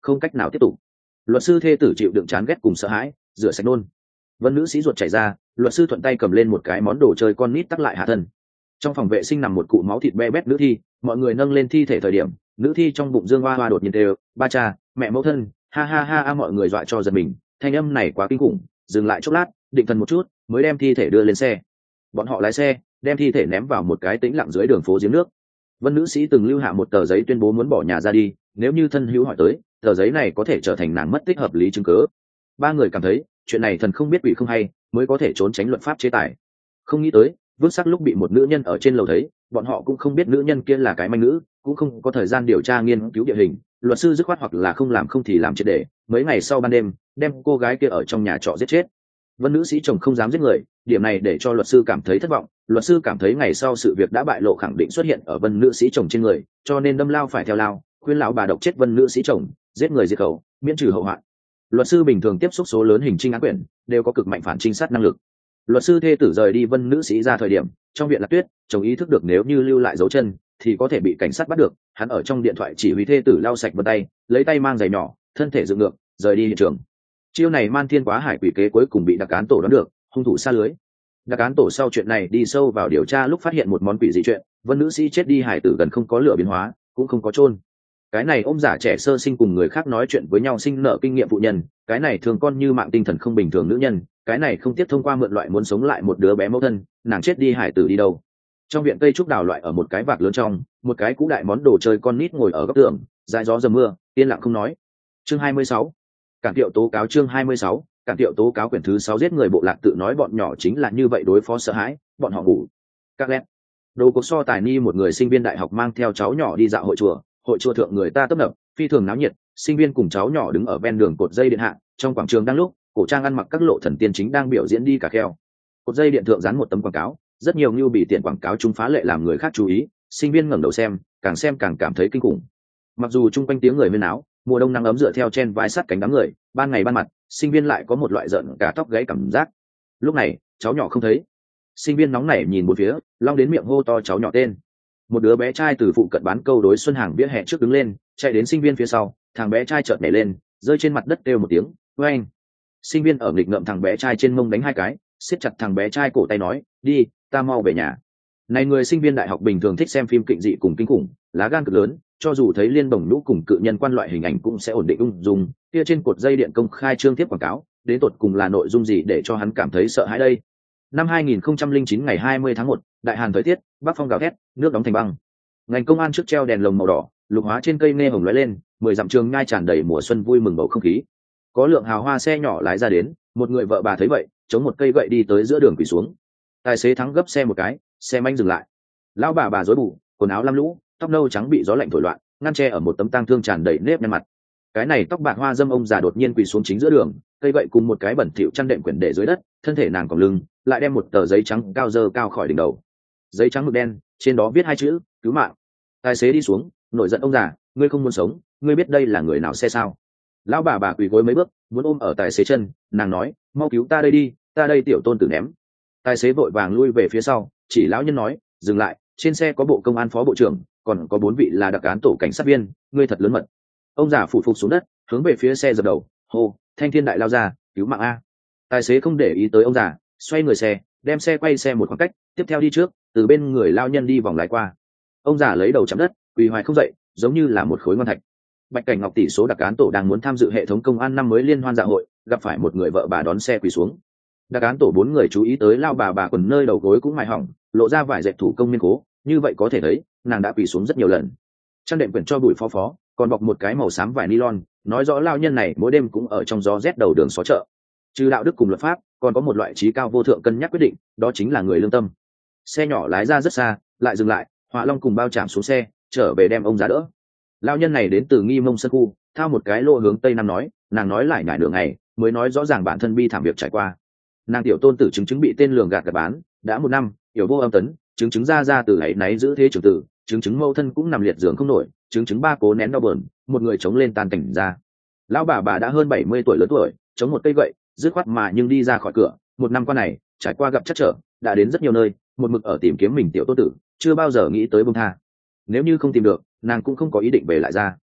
không cách nào tiếp tục. Luật sư thê tử chịu đựng chán ghét cùng sợ hãi, rửa sạch nôn. Vân nữ sĩ ruột chảy ra, luật sư thuận tay cầm lên một cái món đồ chơi con nít tắc lại hạ thân. Trong phòng vệ sinh nằm một cụ máu thịt be bét nữ thi, mọi người nâng lên thi thể thời điểm, nữ thi trong bụng dương hoa hoa đột nhiên đều, ba cha, mẹ mẫu thân, ha ha ha ha, mọi người dọa cho giật mình, thanh âm này quá kinh khủng, dừng lại chốc lát, định thần một chút, mới đem thi thể đưa lên xe. Bọn họ lái xe, đem thi thể ném vào một cái tĩnh lặng dưới đường phố giếng nước. Vân nữ sĩ từng lưu hạ một tờ giấy tuyên bố muốn bỏ nhà ra đi, nếu như thân hữu hỏi tới, tờ giấy này có thể trở thành nàng mất tích hợp lý chứng cứ. Ba người cảm thấy chuyện này thần không biết quỷ không hay, mới có thể trốn tránh luật pháp chế tài. Không nghĩ tới vứt xác lúc bị một nữ nhân ở trên lầu thấy, bọn họ cũng không biết nữ nhân kia là cái manh nữ, cũng không có thời gian điều tra nghiên cứu địa hình. Luật sư dứt khoát hoặc là không làm không thì làm triệt để, mấy ngày sau ban đêm đem cô gái kia ở trong nhà trọ giết chết. Vân nữ sĩ chồng không dám giết người, điểm này để cho luật sư cảm thấy thất vọng. Luật sư cảm thấy ngày sau sự việc đã bại lộ khẳng định xuất hiện ở Vân nữ sĩ chồng trên người, cho nên đâm lao phải theo lao, khuyên lão bà độc chết Vân nữ sĩ chồng, giết người diệt khẩu, miễn trừ hậu hoạn. Luật sư bình thường tiếp xúc số lớn hình trinh án quyển, đều có cực mạnh phản trinh sát năng lực. Luật sư thê tử rời đi Vân nữ sĩ ra thời điểm, trong viện Lạc Tuyết, chồng ý thức được nếu như lưu lại dấu chân thì có thể bị cảnh sát bắt được. Hắn ở trong điện thoại chỉ huy thê tử lau sạch vân tay, lấy tay mang giày nhỏ, thân thể dựng ngược, rời đi hiện trường. Chiêu này man thiên quá hải quỷ kế cuối cùng bị đặc án tổ đoán được, hung thủ xa lưới. Đặc án tổ sau chuyện này đi sâu vào điều tra lúc phát hiện một món quỷ dị chuyện, Vân nữ sĩ chết đi hải tử gần không có lửa biến hóa, cũng không có chôn. Cái này ôm giả trẻ sơ sinh cùng người khác nói chuyện với nhau sinh nợ kinh nghiệm phụ nhân, cái này thường con như mạng tinh thần không bình thường nữ nhân, cái này không tiếp thông qua mượn loại muốn sống lại một đứa bé mẫu thân, nàng chết đi hải tử đi đâu. Trong viện cây trúc đào loại ở một cái vạc lớn trong, một cái cũ đại món đồ chơi con nít ngồi ở góc tường, dãi gió dầm mưa, yên lặng không nói. Chương 26. Cản Tiệu tố cáo. Chương 26. Cản Tiệu tố cáo quyển thứ 6. Giết người bộ lạc tự nói bọn nhỏ chính là như vậy đối phó sợ hãi, bọn họ ngủ. Các lét. Đồ cuộc so tài ni một người sinh viên đại học mang theo cháu nhỏ đi dạo hội chùa thượng người ta tấp nập, phi thường náo nhiệt. Sinh viên cùng cháu nhỏ đứng ở ven đường cột dây điện hạ, trong quảng trường đang lúc cổ trang ăn mặc các lộ thần tiên chính đang biểu diễn đi cà kheo. Cột dây điện thượng dán một tấm quảng cáo, rất nhiều ngưu bị tiện quảng cáo chúng phá lệ làm người khác chú ý. Sinh viên ngẩng đầu xem càng cảm thấy kinh khủng. Mặc dù chung quanh tiếng người huyên náo, mùa đông nắng ấm dựa theo trên vai sắt cánh đám người, ban ngày ban mặt, sinh viên lại có một loại giận cả tóc gáy cảm giác. Lúc này cháu nhỏ không thấy, sinh viên nóng nảy nhìn bốn phía, long đến miệng hô to cháu nhỏ tên. Một đứa bé trai từ phụ cận bán câu đối xuân hàng vỉa hè trước đứng lên, chạy đến sinh viên phía sau, thằng bé trai chợt nhảy lên, rơi trên mặt đất kêu một tiếng oeng. Sinh viên ở nghịch ngợm thằng bé trai trên mông đánh hai cái, siết chặt thằng bé trai cổ tay nói, đi, ta mau về nhà. Này người sinh viên đại học bình thường thích xem phim kịch dị cùng kinh khủng, lá gan cực lớn, cho dù thấy liên bổng lũ cùng cự nhân quan loại hình ảnh cũng sẽ ổn định ung dung. Kia trên cột dây điện công khai trương tiếp quảng cáo, đến tột cùng là nội dung gì để cho hắn cảm thấy sợ hãi đây? Năm 2009 ngày 20 tháng 1, đại hàn thời tiết, bắc phong gào thét, nước đóng thành băng. Ngành công an trước treo đèn lồng màu đỏ, lục hóa trên cây nghe hồng lóe lên, 10 dặm trường ngai tràn đầy mùa xuân vui mừng bầu không khí. Có lượng hào hoa xe nhỏ lái ra đến, một người vợ bà thấy vậy, chống một cây gậy đi tới giữa đường quỳ xuống. Tài xế thắng gấp xe một cái, xe manh dừng lại. Lão bà rối bù, quần áo lam lũ, tóc nâu trắng bị gió lạnh thổi loạn, ngăn che ở một tấm tang thương tràn đầy nếp nhăn mặt. Cái này tóc bạc hoa dâm ông già đột nhiên quỳ xuống chính giữa đường, cây gậy cùng một cái bẩn thỉu chăn đệm quyển để dưới đất, thân thể nàng còng lưng, lại đem một tờ giấy trắng cao dơ cao khỏi đỉnh đầu. Giấy trắng mực đen, trên đó viết hai chữ cứu mạng. Tài xế đi xuống, nổi giận ông già, ngươi không muốn sống, ngươi biết đây là người nào xe sao? Lão bà quỳ gối mấy bước, muốn ôm ở tài xế chân, nàng nói, mau cứu ta đây đi, ta đây tiểu tôn tử ném. Tài xế vội vàng lui về phía sau, chỉ lão nhân nói, dừng lại, trên xe có bộ công an phó bộ trưởng, còn có 4 vị là đặc án tổ cảnh sát viên, ngươi thật lớn mật. Ông già phủ phục xuống đất, hướng về phía xe dập đầu, hô, thanh thiên đại lao ra, cứu mạng a. Tài xế không để ý tới ông già, xoay người xe, đem xe quay xe một khoảng cách, tiếp theo đi trước, từ bên người lao nhân đi vòng lái qua. Ông già lấy đầu chạm đất, quỳ hoài không dậy, giống như là một khối ngon thạch. Bạch Cảnh Ngọc tỷ số đặc án tổ đang muốn tham dự hệ thống công an năm mới liên hoan dạ hội, gặp phải một người vợ bà đón xe quỳ xuống. Đặc án tổ 4 người chú ý tới lao bà quần nơi đầu gối cũng mài hỏng, lộ ra vải dệt thủ công miên cố, như vậy có thể thấy nàng đã quỳ xuống rất nhiều lần. Trang đệm quyển cho bụi phó, còn bọc một cái màu xám vải nylon, nói rõ lao nhân này mỗi đêm cũng ở trong gió rét đầu đường xó chợ. Trừ đạo đức cùng luật pháp, còn có một loại trí cao vô thượng cân nhắc quyết định, đó chính là người lương tâm. Xe nhỏ lái ra rất xa, lại dừng lại, Họa Long cùng bao trảm xuống xe, trở về đem ông giá đỡ. Lao nhân này đến từ Nghi Mông Sơn khu, thao một cái lô hướng tây nam nói, nàng nói lại nhải nửa ngày, mới nói rõ ràng bản thân bi thảm việc trải qua. Nàng tiểu tôn tử chứng bị tên lường gạt bán, đã 1 năm, hiểu vô âm tấn, chứng ra từ ấy náy giữ thế trưởng tử, chứng mâu thân cũng nằm liệt giường không nổi, chứng ba cố nén đau bờn, một người chống lên tan cảnh ra. Lão bà đã hơn 70 tuổi lớn tuổi, chống một cây gậy, dứt khoát mà nhưng đi ra khỏi cửa. 1 năm qua này, trải qua gặp chắc trở, đã đến rất nhiều nơi, một mực ở tìm kiếm mình tiểu tôn tử, chưa bao giờ nghĩ tới buông tha. Nếu như không tìm được, nàng cũng không có ý định về lại ra.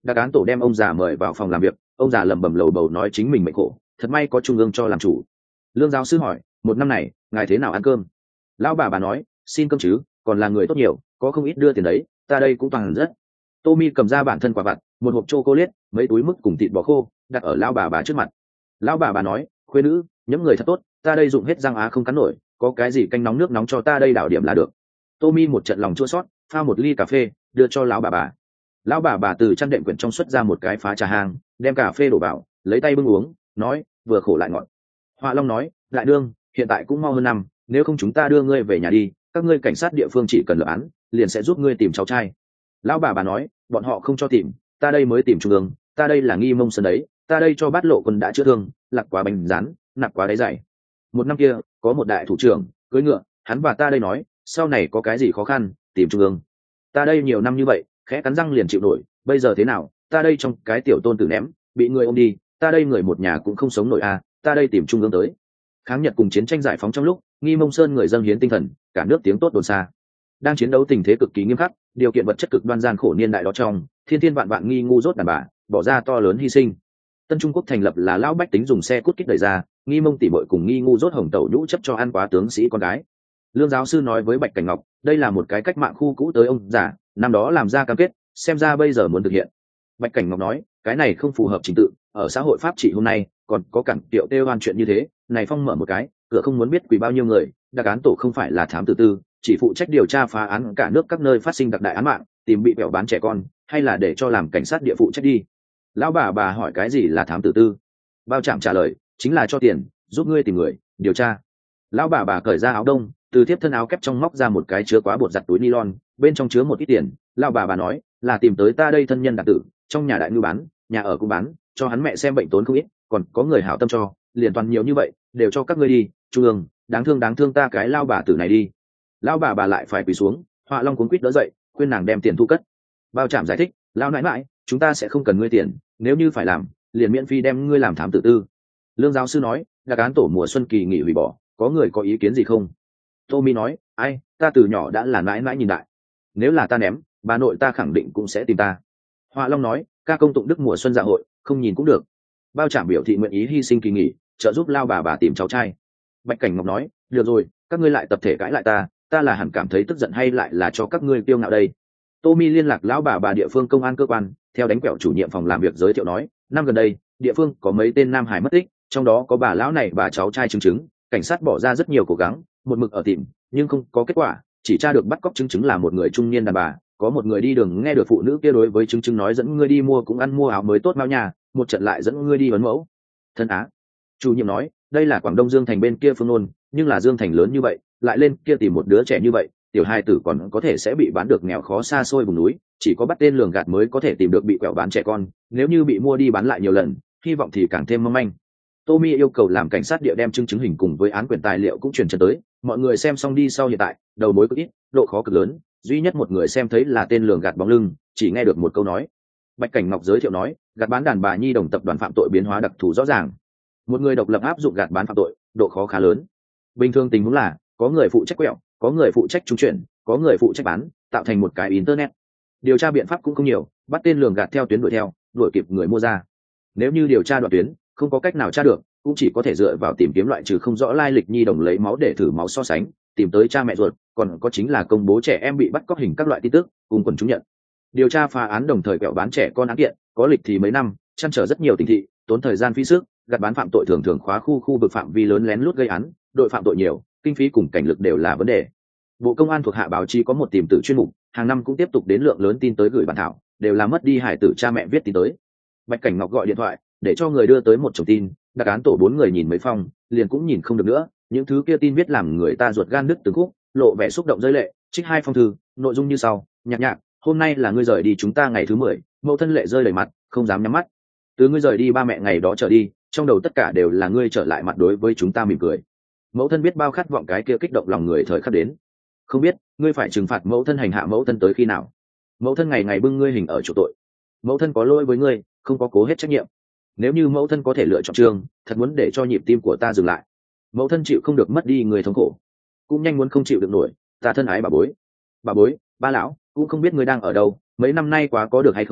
đặc án tổ đem ông già mời vào phòng làm việc, ông già lẩm bẩm lầu bầu nói chính mình mệnh khổ, thật may có trung ương cho làm chủ. Lương giáo sư hỏi, một năm này ngài thế nào ăn cơm? Lão bà nói, xin cơm chứ, còn là người tốt nhiều, có không ít đưa tiền đấy, ta đây cũng toàn rất. Tommy cầm ra bản thân quả vặt, một hộp chocolate, mấy túi mứt cùng thịt bò khô, đặt ở lão bà trước mặt. Lão bà nói, khuê nữ, những người thật tốt, ta đây dụng hết răng á không cắn nổi, có cái gì canh nóng nước nóng cho ta đây đảo điểm là được. Tommy một trận lòng chua xót, pha một ly cà phê, đưa cho lão bà. Lão bà từ chăn đệm quyển trong xuất ra một cái phá trà hang, đem cà phê đổ vào, lấy tay bưng uống, nói, vừa khổ lại ngọt. Họa Long nói, đại đương, hiện tại cũng mau hơn năm, nếu không chúng ta đưa ngươi về nhà đi, các ngươi cảnh sát địa phương chỉ cần lập án, liền sẽ giúp ngươi tìm cháu trai. Lão bà nói, bọn họ không cho tìm, ta đây mới tìm trung ương, ta đây là Nghi Mông Sơn đấy, ta đây cho Bát Lộ Quân đã chữa thương, lạc quá bánh rán, nặng quá đáy dày. Một năm kia có một đại thủ trưởng cưỡi ngựa, hắn và ta đây nói, sau này có cái gì khó khăn tìm trung ương. Ta đây nhiều năm như vậy, khẽ cắn răng liền chịu nổi, bây giờ thế nào, ta đây trong cái tiểu tôn tử ném, bị người ôm đi, ta đây người một nhà cũng không sống nổi à, ta đây tìm trung ương tới. Kháng Nhật cùng chiến tranh giải phóng trong lúc, Nghi Mông Sơn người dâng hiến tinh thần, cả nước tiếng tốt đồn xa. Đang chiến đấu tình thế cực kỳ nghiêm khắc, điều kiện vật chất cực đoan gian khổ niên đại đó trong, thiên vạn vạn nghi ngu dốt đàn bà, bỏ ra to lớn hy sinh. Tân Trung Quốc thành lập là lão bách tính dùng xe cút kích đẩy ra, Nghi Mông tỷ muội cùng nghi ngu dốt hồng tẩu nhũ chấp cho ăn quá tướng sĩ con gái. Lương giáo sư nói với Bạch Cảnh Ngọc, đây là một cái cách mạng khu cũ tới ông giả, năm đó làm ra cam kết, xem ra bây giờ muốn thực hiện. Bạch Cảnh Ngọc nói, cái này không phù hợp trình tự, ở xã hội pháp trị hôm nay, còn có cản tiệu tê oan chuyện như thế, này phong mở một cái, cửa không muốn biết quỷ bao nhiêu người, đặc án tổ không phải là thám tử tư, chỉ phụ trách điều tra phá án cả nước các nơi phát sinh đặc đại án mạng, tìm bị bẻo bán trẻ con, hay là để cho làm cảnh sát địa phụ trách đi. Lão bà hỏi cái gì là thám tử tư? Bao Trạm trả lời, chính là cho tiền, giúp ngươi tìm người, điều tra. Lão bà cởi ra áo đông, từ tiếp thân áo kép trong móc ra một cái chứa quá bột giặt túi nylon, bên trong chứa một ít tiền. Lão bà nói, là tìm tới ta đây thân nhân đặc tử, trong nhà đại ngư bán, nhà ở cũng bán, cho hắn mẹ xem bệnh tốn không ít, còn có người hảo tâm cho, liền toàn nhiều như vậy, đều cho các ngươi đi. Trung ương, đáng thương ta cái lao bà tử này đi. Lão bà lại phải quỳ xuống, Họa Long cuống quýt đỡ dậy, khuyên nàng đem tiền thu cất. Bao Trạm giải thích, lão nãi nãi, chúng ta sẽ không cần ngươi tiền, nếu như phải làm, liền miễn phí đem ngươi làm thám tử tư. Lương giáo sư nói, đặc án tổ mùa xuân kỳ nghỉ hủy bỏ, có người có ý kiến gì không? Tommy nói, ai, ta từ nhỏ đã là nãi nãi nhìn đại, nếu là ta ném, bà nội ta khẳng định cũng sẽ tìm ta. Họa Long nói, ca công tụng đức mùa xuân dạ hội, không nhìn cũng được. Bao Trạm biểu thị nguyện ý hy sinh kỳ nghỉ, trợ giúp lao bà tìm cháu trai. Bạch Cảnh Ngọc nói, được rồi, các ngươi lại tập thể cãi lại ta là hẳn cảm thấy tức giận hay lại là cho các ngươi kiêu ngạo đây. Tommy liên lạc lão bà địa phương công an cơ quan, theo đánh quẹo chủ nhiệm phòng làm việc giới thiệu nói, năm gần đây địa phương có mấy tên nam hải mất tích, trong đó có bà lão này bà cháu trai chứng, cảnh sát bỏ ra rất nhiều cố gắng, một mực ở tìm, nhưng không có kết quả, chỉ tra được bắt cóc chứng là một người trung niên đàn bà, có một người đi đường nghe được phụ nữ kia đối với chứng nói dẫn ngươi đi mua cũng ăn mua áo mới tốt mau nhà, một trận lại dẫn ngươi đi vấn mẫu. Thân á, chủ nhiệm nói, đây là Quảng Đông Dương Thành bên kia phương nôn, nhưng là Dương Thành lớn như vậy, lại lên kia tìm một đứa trẻ như vậy, tiểu hai tử còn có thể sẽ bị bán được nghèo khó xa xôi vùng núi, chỉ có bắt tên lường gạt mới có thể tìm được bị quẹo bán trẻ con, nếu như bị mua đi bán lại nhiều lần, hy vọng thì càng thêm mong manh. Tommy yêu cầu làm cảnh sát địa đem chứng hình cùng với án quyển tài liệu cũng truyền chân tới, mọi người xem xong đi sau hiện tại, đầu mối cực ít, độ khó cực lớn, duy nhất một người xem thấy là tên lường gạt bóng lưng, chỉ nghe được một câu nói. Bạch Cảnh Ngọc giới thiệu nói, gạt bán đàn bà nhi đồng tập đoàn phạm tội biến hóa đặc thù rõ ràng. Một người độc lập áp dụng gạt bán phạm tội, độ khó khá lớn. Bình thường tình huống là có người phụ trách quẹo, có người phụ trách trung chuyển, có người phụ trách bán, tạo thành một cái internet. Điều tra biện pháp cũng không nhiều, bắt tên lường gạt theo tuyến đuổi kịp người mua ra. Nếu như điều tra đoạn tuyến không có cách nào tra được, cũng chỉ có thể dựa vào tìm kiếm loại trừ không rõ lai lịch nhi đồng lấy máu để thử máu so sánh, tìm tới cha mẹ ruột, còn có chính là công bố trẻ em bị bắt cóc hình các loại tin tức, cùng quần chúng nhận. Điều tra phá án đồng thời quẹo bán trẻ con án kiện, có lịch thì mấy năm, chăn trở rất nhiều tình thị, tốn thời gian phí sức, gạt bán phạm tội thường khóa khu vực phạm vi lớn lén lút gây án, đội phạm tội nhiều, kinh phí cùng cảnh lực đều là vấn đề. Bộ Công an thuộc hạ báo chí có một tìm tử chuyên mục, hàng năm cũng tiếp tục đến lượng lớn tin tới gửi bản thảo, đều là mất đi hải tử cha mẹ viết tin tới. Bạch Cảnh Ngọc gọi điện thoại để cho người đưa tới một chồng tin, đặc án tổ 4 người nhìn mấy phong, liền cũng nhìn không được nữa, những thứ kia tin viết làm người ta ruột gan đứt từng khúc, lộ vẻ xúc động rơi lệ, trích 2 phong thư, nội dung như sau: Nhạc, hôm nay là ngươi rời đi chúng ta ngày thứ 10, mẫu thân lệ rơi đầy mặt, không dám nhắm mắt. Từ ngươi rời đi ba mẹ ngày đó trở đi, trong đầu tất cả đều là ngươi trở lại mặt đối với chúng ta mỉm cười. Mẫu thân biết bao khát vọng cái kia kích động lòng người thời khắc đến. Không biết ngươi phải trừng phạt mẫu thân hành hạ mẫu thân tới khi nào. Mẫu thân ngày ngày bưng ngươi hình ở chỗ tội. Mẫu thân có lỗi với ngươi, không có cố hết trách nhiệm. Nếu như mẫu thân có thể lựa chọn trường, thật muốn để cho nhịp tim của ta dừng lại. Mẫu thân chịu không được mất đi người thống khổ, cũng nhanh muốn không chịu được nổi. Ta thân ái bà bối, ba lão cũng không biết ngươi đang ở đâu, mấy năm nay quá có được hay không,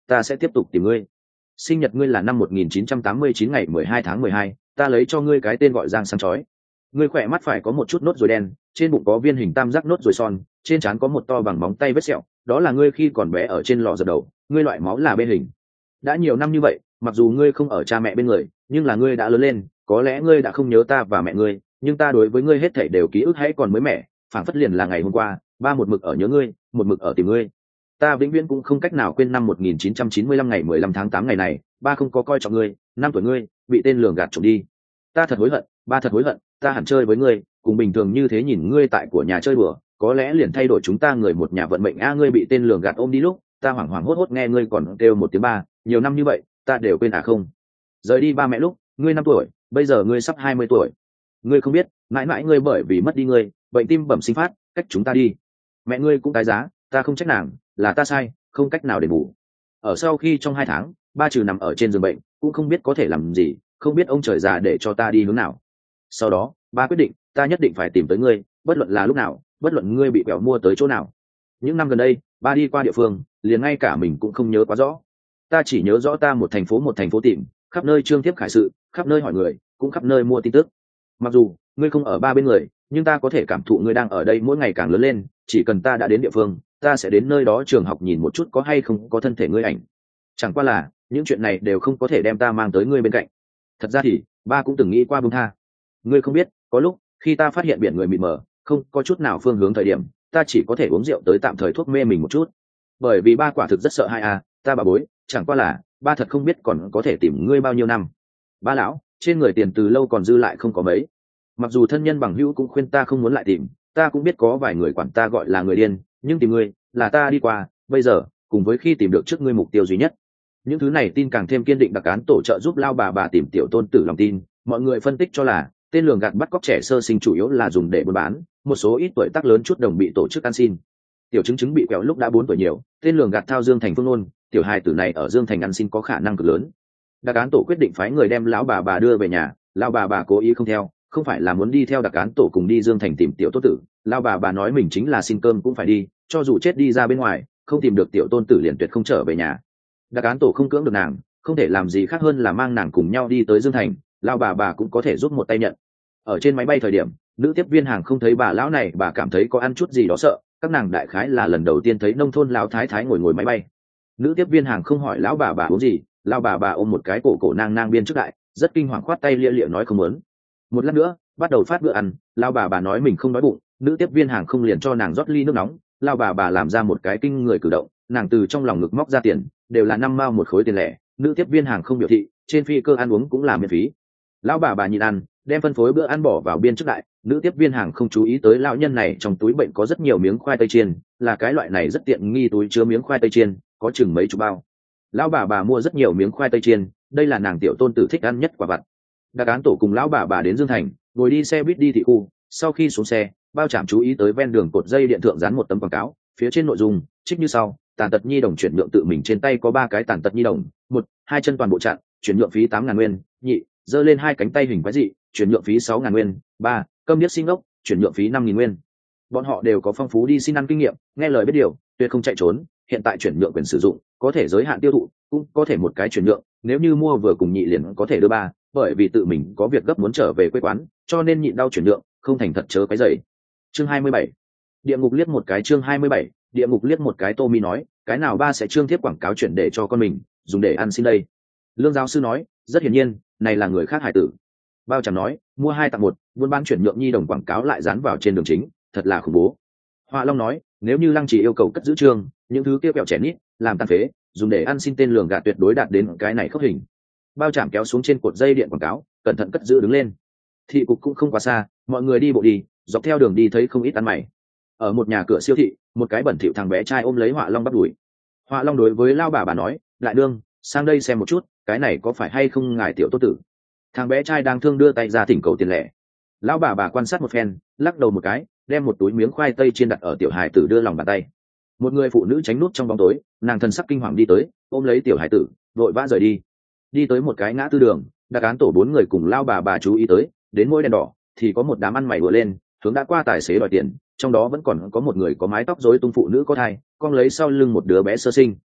ta sẽ tiếp tục tìm ngươi. Sinh nhật ngươi là năm 1989 ngày 12 tháng 12, ta lấy cho ngươi cái tên gọi Giang sáng chói. Ngươi khỏe mắt phải có một chút nốt ruồi đen, trên bụng có viên hình tam giác nốt ruồi son, trên trán có một to bằng móng tay vết sẹo, đó là ngươi khi còn bé ở trên lò dập đầu, ngươi loại máu là B hình. Đã nhiều năm như vậy, mặc dù ngươi không ở cha mẹ bên người, nhưng là ngươi đã lớn lên, có lẽ ngươi đã không nhớ ta và mẹ ngươi, nhưng ta đối với ngươi hết thảy đều ký ức hãy còn mới mẻ, phảng phất liền là ngày hôm qua, ba một mực ở nhớ ngươi, một mực ở tìm ngươi. Ta vĩnh viễn cũng không cách nào quên năm 1995 ngày 15 tháng 8 ngày này, ba không có coi trọng ngươi, năm tuổi ngươi bị tên lường gạt trộm đi. Ta thật hối hận, ba thật hối hận, ta hẳn chơi với ngươi, cùng bình thường như thế nhìn ngươi tại của nhà chơi đùa, có lẽ liền thay đổi chúng ta người một nhà vận mệnh a. Ngươi bị tên lường gạt ôm đi lúc, ta hoảng hoảng hốt hốt nghe ngươi còn kêu một tiếng ba, nhiều năm như vậy, ta đều quên à không. Rời đi ba mẹ lúc, ngươi 5 tuổi, bây giờ ngươi sắp 20 tuổi. Ngươi không biết, mãi mãi ngươi bởi vì mất đi ngươi, bệnh tim bẩm sinh phát, cách chúng ta đi. Mẹ ngươi cũng tái giá, ta không trách nàng, là ta sai, không cách nào đền bù. Ở sau khi trong 2 tháng, ba trừ nằm ở trên giường bệnh, cũng không biết có thể làm gì, không biết ông trời già để cho ta đi hướng nào. Sau đó, ba quyết định, ta nhất định phải tìm tới ngươi, bất luận là lúc nào, bất luận ngươi bị quẹo mua tới chỗ nào. Những năm gần đây, ba đi qua địa phương, liền ngay cả mình cũng không nhớ quá rõ. Ta chỉ nhớ rõ ta một thành phố tìm, khắp nơi trương tiếp khải sự, khắp nơi hỏi người, cũng khắp nơi mua tin tức. Mặc dù ngươi không ở ba bên người, nhưng ta có thể cảm thụ ngươi đang ở đây mỗi ngày càng lớn lên. Chỉ cần ta đã đến địa phương, ta sẽ đến nơi đó trường học nhìn một chút có hay không có thân thể ngươi ảnh. Chẳng qua là những chuyện này đều không có thể đem ta mang tới ngươi bên cạnh. Thật ra thì ba cũng từng nghĩ qua buông tha. Ngươi không biết, có lúc khi ta phát hiện biển người mịt mờ, không có chút nào phương hướng thời điểm, ta chỉ có thể uống rượu tới tạm thời thuốc mê mình một chút. Bởi vì ba quả thực rất sợ hãi à, ta bà bối, chẳng qua là ba thật không biết còn có thể tìm ngươi bao nhiêu năm. Ba lão, trên người tiền từ lâu còn dư lại không có mấy. Mặc dù thân nhân bằng hữu cũng khuyên ta không muốn lại tìm, ta cũng biết có vài người quản ta gọi là người điên, nhưng tìm ngươi là ta đi qua, bây giờ cùng với khi tìm được trước ngươi mục tiêu duy nhất. Những thứ này tin càng thêm kiên định đặc án tổ trợ giúp lao bà tìm tiểu tôn tử lòng tin. Mọi người phân tích cho là tên lường gạt bắt cóc trẻ sơ sinh chủ yếu là dùng để buôn bán, một số ít tuổi tác lớn chút đồng bị tổ chức ăn xin. Tiểu chứng bị quẹo lúc đã 4 tuổi nhiều, tên lường gạt thao Dương Thành phương ôn, tiểu hài tử này ở Dương Thành ăn xin có khả năng cực lớn. Đặc án tổ quyết định phái người đem lão bà đưa về nhà, lão bà cố ý không theo, không phải là muốn đi theo đặc án tổ cùng đi Dương Thành tìm tiểu tôn tử, lão bà nói mình chính là xin cơm cũng phải đi, cho dù chết đi ra bên ngoài, không tìm được tiểu tôn tử liền tuyệt không trở về nhà. Đặc án tổ không cưỡng được nàng, không thể làm gì khác hơn là mang nàng cùng nhau đi tới Dương Thành, lão bà cũng có thể giúp một tay nhận. Ở trên máy bay thời điểm, nữ tiếp viên hàng không thấy bà lão này, bà cảm thấy có ăn chút gì đó sợ, các nàng đại khái là lần đầu tiên thấy nông thôn lão thái thái ngồi máy bay. Nữ tiếp viên hàng không hỏi lão bà uống gì, lão bà ôm một cái cổ nang biên trước đại, rất kinh hoàng khoát tay lia nói không muốn. Một lát nữa bắt đầu phát bữa ăn, lão bà nói mình không đói bụng, nữ tiếp viên hàng không liền cho nàng rót ly nước nóng. Lão bà làm ra một cái kinh người cử động, nàng từ trong lòng ngực móc ra tiền, đều là 5 mao một khối tiền lẻ. Nữ tiếp viên hàng không biểu thị trên phi cơ ăn uống cũng là miễn phí. Lão bà nhịn ăn, đem phân phối bữa ăn bỏ vào biên trước đại. Nữ tiếp viên hàng không chú ý tới lão nhân này trong túi bệnh có rất nhiều miếng khoai tây chiên, là cái loại này rất tiện nghi túi chứa miếng khoai tây chiên, có chừng mấy chục bao. Lão bà mua rất nhiều miếng khoai tây chiên, đây là nàng tiểu tôn tử thích ăn nhất quả vặt. Đặc án tổ cùng lão bà đến Dương Thành, ngồi đi xe buýt đi thị khu. Sau khi xuống xe, bao trảm chú ý tới ven đường cột dây điện thượng dán một tấm quảng cáo, phía trên nội dung trích như sau: tàn tật nhi đồng chuyển nhượng tự mình trên tay có 3 cái tàn tật nhi đồng, 1, 2 chân toàn bộ chặn, chuyển nhượng phí 8.000 nguyên, nhị, giơ lên 2 cánh tay hình quái dị, chuyển nhượng phí 6.000 nguyên, 3, câm điếc xin ốc, chuyển nhượng phí 5.000 nguyên. Bọn họ đều có phong phú đi xin ăn kinh nghiệm, nghe lời biết điều, tuyệt không chạy trốn. Hiện tại chuyển nhượng quyền sử dụng có thể giới hạn tiêu thụ, cũng có thể một cái chuyển nhượng, nếu như mua vừa cùng nhị liền có thể đưa 3, bởi vì tự mình có việc gấp muốn trở về quê quán, cho nên nhịn đau chuyển nhượng, không thành thật chớ cái dậy. Chương 27. Địa ngục liếc một cái. Chương 27. Địa ngục liếc một cái. Tommy nói, cái nào ba sẽ trương tiếp quảng cáo chuyển để cho con mình dùng để ăn xin đây? Lương giáo sư nói, rất hiển nhiên, này là người khác hải tử. Bao Tràm nói, mua 2 tặng 1, buôn bán chuyển nhượng nhi đồng quảng cáo lại dán vào trên đường chính, thật là khủng bố. Họa Long nói, nếu như Lăng Chỉ yêu cầu cất giữ trương, những thứ kia kẹo trẻ nít, làm tàn phế, dùng để ăn xin tên lường gạt tuyệt đối đạt đến cái này khớp hình. Bao Tràm kéo xuống trên cột dây điện quảng cáo, cẩn thận cất giữ đứng lên. Thị cục cũng không quá xa, mọi người đi bộ đi, dọc theo đường đi thấy không ít ăn mày. Ở một nhà cửa siêu thị, một cái bẩn thỉu thằng bé trai ôm lấy Họa Long bắt đuổi. Họa Long đối với lao bà nói, lại đương, sang đây xem một chút, cái này có phải hay không ngài tiểu tốt tử? Thằng bé trai đang thương đưa tay ra thỉnh cầu tiền lẻ. Lão bà quan sát một phen, lắc đầu một cái, đem một túi miếng khoai tây chiên đặt ở tiểu hài tử đưa lòng bàn tay. Một người phụ nữ tránh nút trong bóng tối, nàng thần sắc kinh hoàng đi tới, ôm lấy tiểu hài tử, vội vã rời đi. Đi tới một cái ngã tư đường, đặc án tổ 4 người cùng lao bà chú ý tới, đến môi đèn đỏ thì có một đám ăn mày vừa lên, hướng đã qua tài xế đòi tiền, trong đó vẫn còn có một người có mái tóc rối tung phụ nữ có thai, con lấy sau lưng một đứa bé sơ sinh.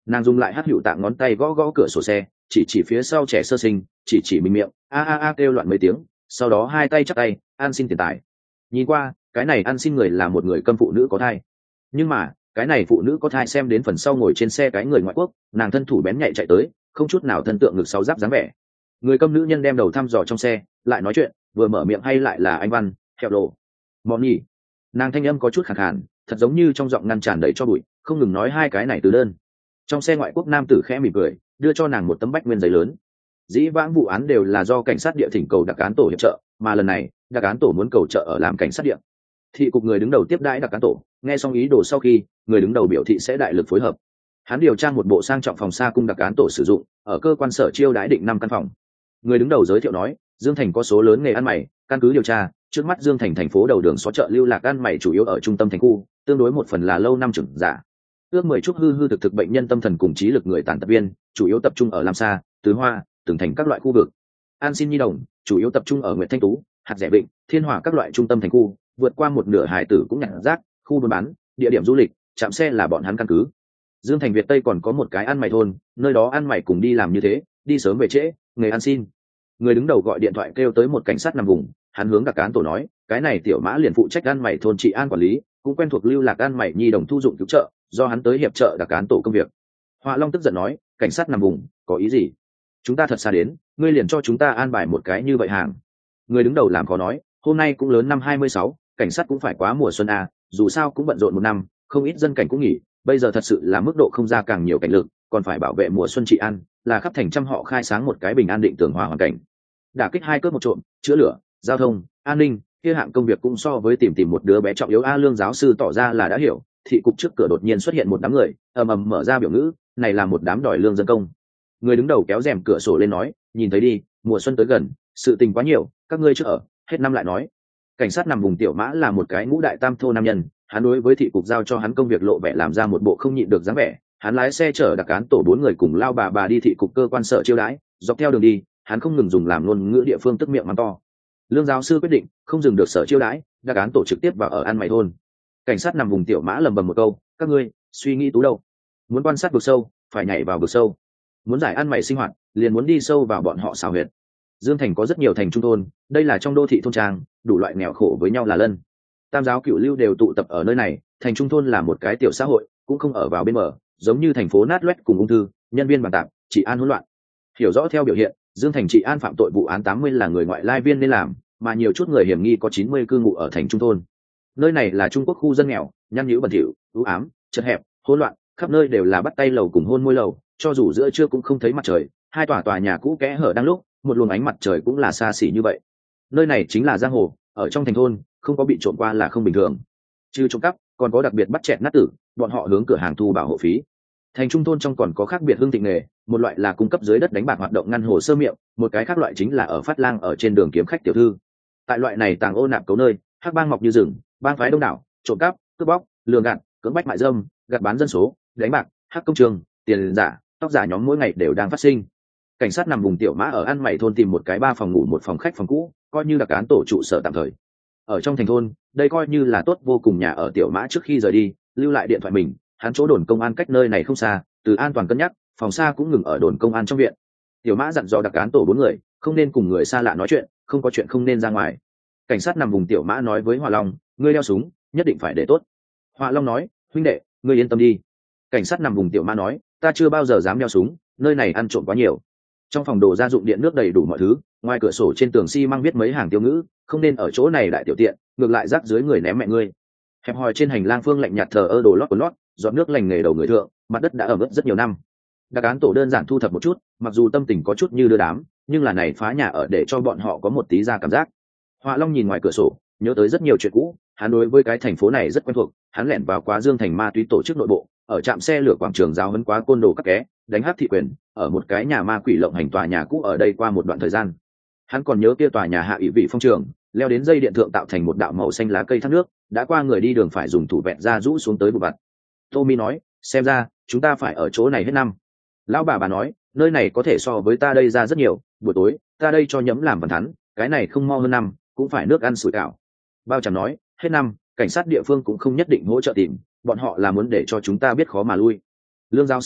Nàng dùng lại hát hữu tạ ngón tay gõ gõ cửa sổ xe, chỉ phía sau trẻ sơ sinh, chỉ mình miệng a a a kêu loạn mấy tiếng, sau đó hai tay chắp tay ăn xin tiền tài. Nhìn qua cái này ăn xin người là một người câm phụ nữ có thai, nhưng mà cái này phụ nữ có thai xem đến phần sau ngồi trên xe cái người ngoại quốc, nàng thân thủ bén nhạy chạy tới, không chút nào thân tượng ngực sáu giáp dáng vẻ. Người câm nữ nhân đem đầu thăm dò trong xe, lại nói chuyện, vừa mở miệng hay lại là anh văn hẹo lộ mọn nhỉ. Nàng thanh âm có chút khàn khàn, thật giống như trong giọng ngăn tràn đầy cho bụi, không ngừng nói hai cái này từ đơn. Trong xe ngoại quốc nam tử khẽ mỉm cười, đưa cho nàng một tấm bách nguyên giấy lớn. Dĩ vãng vụ án đều là do cảnh sát địa thỉnh cầu đặc án tổ hiệp trợ, mà lần này đặc án tổ muốn cầu trợ ở làm cảnh sát địa. Thị cục người đứng đầu tiếp đãi đặc án tổ, nghe xong ý đồ sau khi, người đứng đầu biểu thị sẽ đại lực phối hợp. Hắn điều tra một bộ sang trọng phòng xa cung đặc án tổ sử dụng, ở cơ quan sở chiêu đãi định 5 căn phòng. Người đứng đầu giới thiệu nói, Dương Thành có số lớn nghề ăn mày, căn cứ điều tra, trước mắt Dương Thành thành phố đầu đường xó chợ lưu lạc ăn mày chủ yếu ở trung tâm thành khu, tương đối một phần là lâu năm trưởng giả. Ước 10 chút hư hư thực bệnh nhân tâm thần cùng trí lực người tàn tật viên, chủ yếu tập trung ở Lam Sa, Tứ Hoa, Từng Thành các loại khu vực. An Xin Nhi Đồng, chủ yếu tập trung ở Nguyệt Thanh Tú, Hạt Rẻ Vịnh, Thiên Hòa các loại trung tâm thành khu, vượt qua một nửa hải tử cũng nhặt rác, khu buôn bán, địa điểm du lịch, trạm xe là bọn hắn căn cứ. Dương Thành Việt Tây còn có một cái ăn mày thôn, nơi đó ăn mày cùng đi làm như thế, đi sớm về trễ, nghề ăn xin. Người đứng đầu gọi điện thoại kêu tới một cảnh sát nằm vùng, hắn hướng đặc án tổ nói, cái này tiểu mã liền phụ trách ăn mày thôn trị an quản lý, cũng quen thuộc lưu lạc ăn mày nhi đồng thu dụng cứu trợ, do hắn tới hiệp trợ đặc án tổ công việc. Họa Long tức giận nói, cảnh sát nằm vùng, có ý gì? Chúng ta thật xa đến, ngươi liền cho chúng ta an bài một cái như vậy hàng. Người đứng đầu làm khó nói, hôm nay cũng lớn năm 26, cảnh sát cũng phải quá mùa xuân à, dù sao cũng bận rộn một năm, không ít dân cảnh cũng nghỉ, bây giờ thật sự là mức độ không ra càng nhiều cảnh lực, còn phải bảo vệ mùa xuân trị an, là khắp thành trăm họ khai sáng một cái bình an định tường hòa hoàn cảnh. Đả kích hai cướp một trộm, chữa lửa, giao thông, an ninh, kia hạng công việc cũng so với tìm một đứa bé trọng yếu. A Lương giáo sư tỏ ra là đã hiểu. Thị cục trước cửa đột nhiên xuất hiện một đám người, ầm ầm mở ra biểu ngữ, này là một đám đòi lương dân công. Người đứng đầu kéo rèm cửa sổ lên nói, nhìn thấy đi, mùa xuân tới gần, sự tình quá nhiều, các ngươi trước ở, hết năm lại nói. Cảnh sát nằm vùng tiểu mã là một cái ngũ đại tam thô nam nhân, hắn đối với thị cục giao cho hắn công việc lộ vẻ làm ra một bộ không nhịn được dáng vẻ. Hắn lái xe chở đặc án tổ 4 người cùng lao bà đi thị cục cơ quan sở chiêu đãi, dọc theo đường đi, hắn không ngừng dùng làm ngôn ngữ địa phương tức miệng mắng to. Lương giáo sư quyết định không dừng được sở chiêu đãi, đặc án tổ trực tiếp vào ở ăn mày thôn. Cảnh sát nằm vùng tiểu mã lầm bầm một câu, các ngươi suy nghĩ tú đâu? Muốn quan sát vực sâu, phải nhảy vào vực sâu. Muốn giải ăn mày sinh hoạt, liền muốn đi sâu vào bọn họ xào huyệt. Dương Thành có rất nhiều thành trung thôn, đây là trong đô thị thôn trang, đủ loại nghèo khổ với nhau là lân. Tam giáo cửu lưu đều tụ tập ở nơi này, thành trung thôn là một cái tiểu xã hội, cũng không ở vào bên bờ, giống như thành phố nát loét cùng ung thư, nhân viên bàn tạp, trị an hỗn loạn. Hiểu rõ theo biểu hiện, Dương Thành trị an phạm tội vụ án 80 là người ngoại lai viên nên làm, mà nhiều chút người hiểm nghi có 90 cư ngụ ở thành trung thôn. Nơi này là Trung Quốc khu dân nghèo, nhăn nhữ bẩn thỉu, u ám, chật hẹp, hỗn loạn, khắp nơi đều là bắt tay lầu cùng hôn môi lầu, cho dù giữa trưa cũng không thấy mặt trời, hai tòa nhà cũ kẽ hở đang lúc, một luồng ánh mặt trời cũng là xa xỉ như vậy. Nơi này chính là giang hồ, ở trong thành thôn, không có bị trộm qua là không bình thường. Trừ trộm cắp, còn có đặc biệt bắt chẹt nát tử, bọn họ hướng cửa hàng thu bảo hộ phí. Thành trung thôn trong còn có khác biệt hương thịnh nghề, một loại là cung cấp dưới đất đánh bạc hoạt động ngăn hồ sơ miệng, một cái khác loại chính là ở phát lang ở trên đường kiếm khách tiểu thư. Tại loại này tàng ô nạp cấu nơi, hắc bang mọc như rừng, bang phái đông đảo, trộm cắp, cướp bóc, lừa gạt, cưỡng bách mại dâm, gạt bán dân số, đánh bạc, hắc công trường, tiền giả, tóc giả nhóm mỗi ngày đều đang phát sinh. Cảnh sát nằm vùng tiểu mã ở ăn mày thôn tìm một cái 3 phòng ngủ 1 phòng khách phòng cũ, coi như là cán tổ trụ sở tạm thời. Ở trong thành thôn, đây coi như là tốt vô cùng nhà ở tiểu mã trước khi rời đi, lưu lại điện thoại mình, hắn chỗ đồn công an cách nơi này không xa, từ an toàn cân nhắc, phòng xa cũng ngừng ở đồn công an trong viện. Tiểu mã dặn dò đặc án tổ 4 người, không nên cùng người xa lạ nói chuyện, không có chuyện không nên ra ngoài. Cảnh sát nằm vùng tiểu mã nói với Họa Long, ngươi đeo súng, nhất định phải để tốt. Họa Long nói, huynh đệ, ngươi yên tâm đi. Cảnh sát nằm vùng tiểu mã nói, ta chưa bao giờ dám đeo súng, nơi này ăn trộm quá nhiều. Trong phòng đồ gia dụng điện nước đầy đủ mọi thứ, ngoài cửa sổ trên tường xi măng viết mấy hàng tiêu ngữ, không nên ở chỗ này đại tiểu tiện, ngược lại rác dưới người ném mẹ ngươi. Hẹp hòi trên hành lang phương lạnh nhạt thờ ơ đồ lót quần lót, giọt nước lành nghề đầu người thượng, mặt đất đã ẩm ướt rất nhiều năm. Đặc án tổ đơn giản thu thập một chút, mặc dù tâm tình có chút như đưa đám, nhưng là này phá nhà ở để cho bọn họ có một tí ra cảm giác. Họa Long nhìn ngoài cửa sổ, nhớ tới rất nhiều chuyện cũ, hắn đối với cái thành phố này rất quen thuộc, hắn lẻn vào quá Dương Thành ma túy tổ chức nội bộ, ở trạm xe lửa quảng trường giáo huấn quá côn đồ các ké, đánh hắc thị quyền, ở một cái nhà ma quỷ lộng hành tòa nhà cũ ở đây qua một đoạn thời gian. Hắn còn nhớ kia tòa nhà hạ ủy vị phong trường, leo đến dây điện thượng tạo thành một đạo màu xanh lá cây thác nước, đã qua người đi đường phải dùng thủ vẹn ra rũ xuống tới bụi bặm. Tommy nói, xem ra chúng ta phải ở chỗ này hết năm. Lão bà nói, nơi này có thể so với ta đây ra rất nhiều, buổi tối ta đây cho nhẫm làm bàn thắn, cái này không mo hơn năm, cũng phải nước ăn sủi cảo. Bao Tràm nói, hết năm, cảnh sát địa phương cũng không nhất định hỗ trợ tìm, bọn họ là muốn để cho chúng ta biết khó mà lui. Lương giáo sư nói,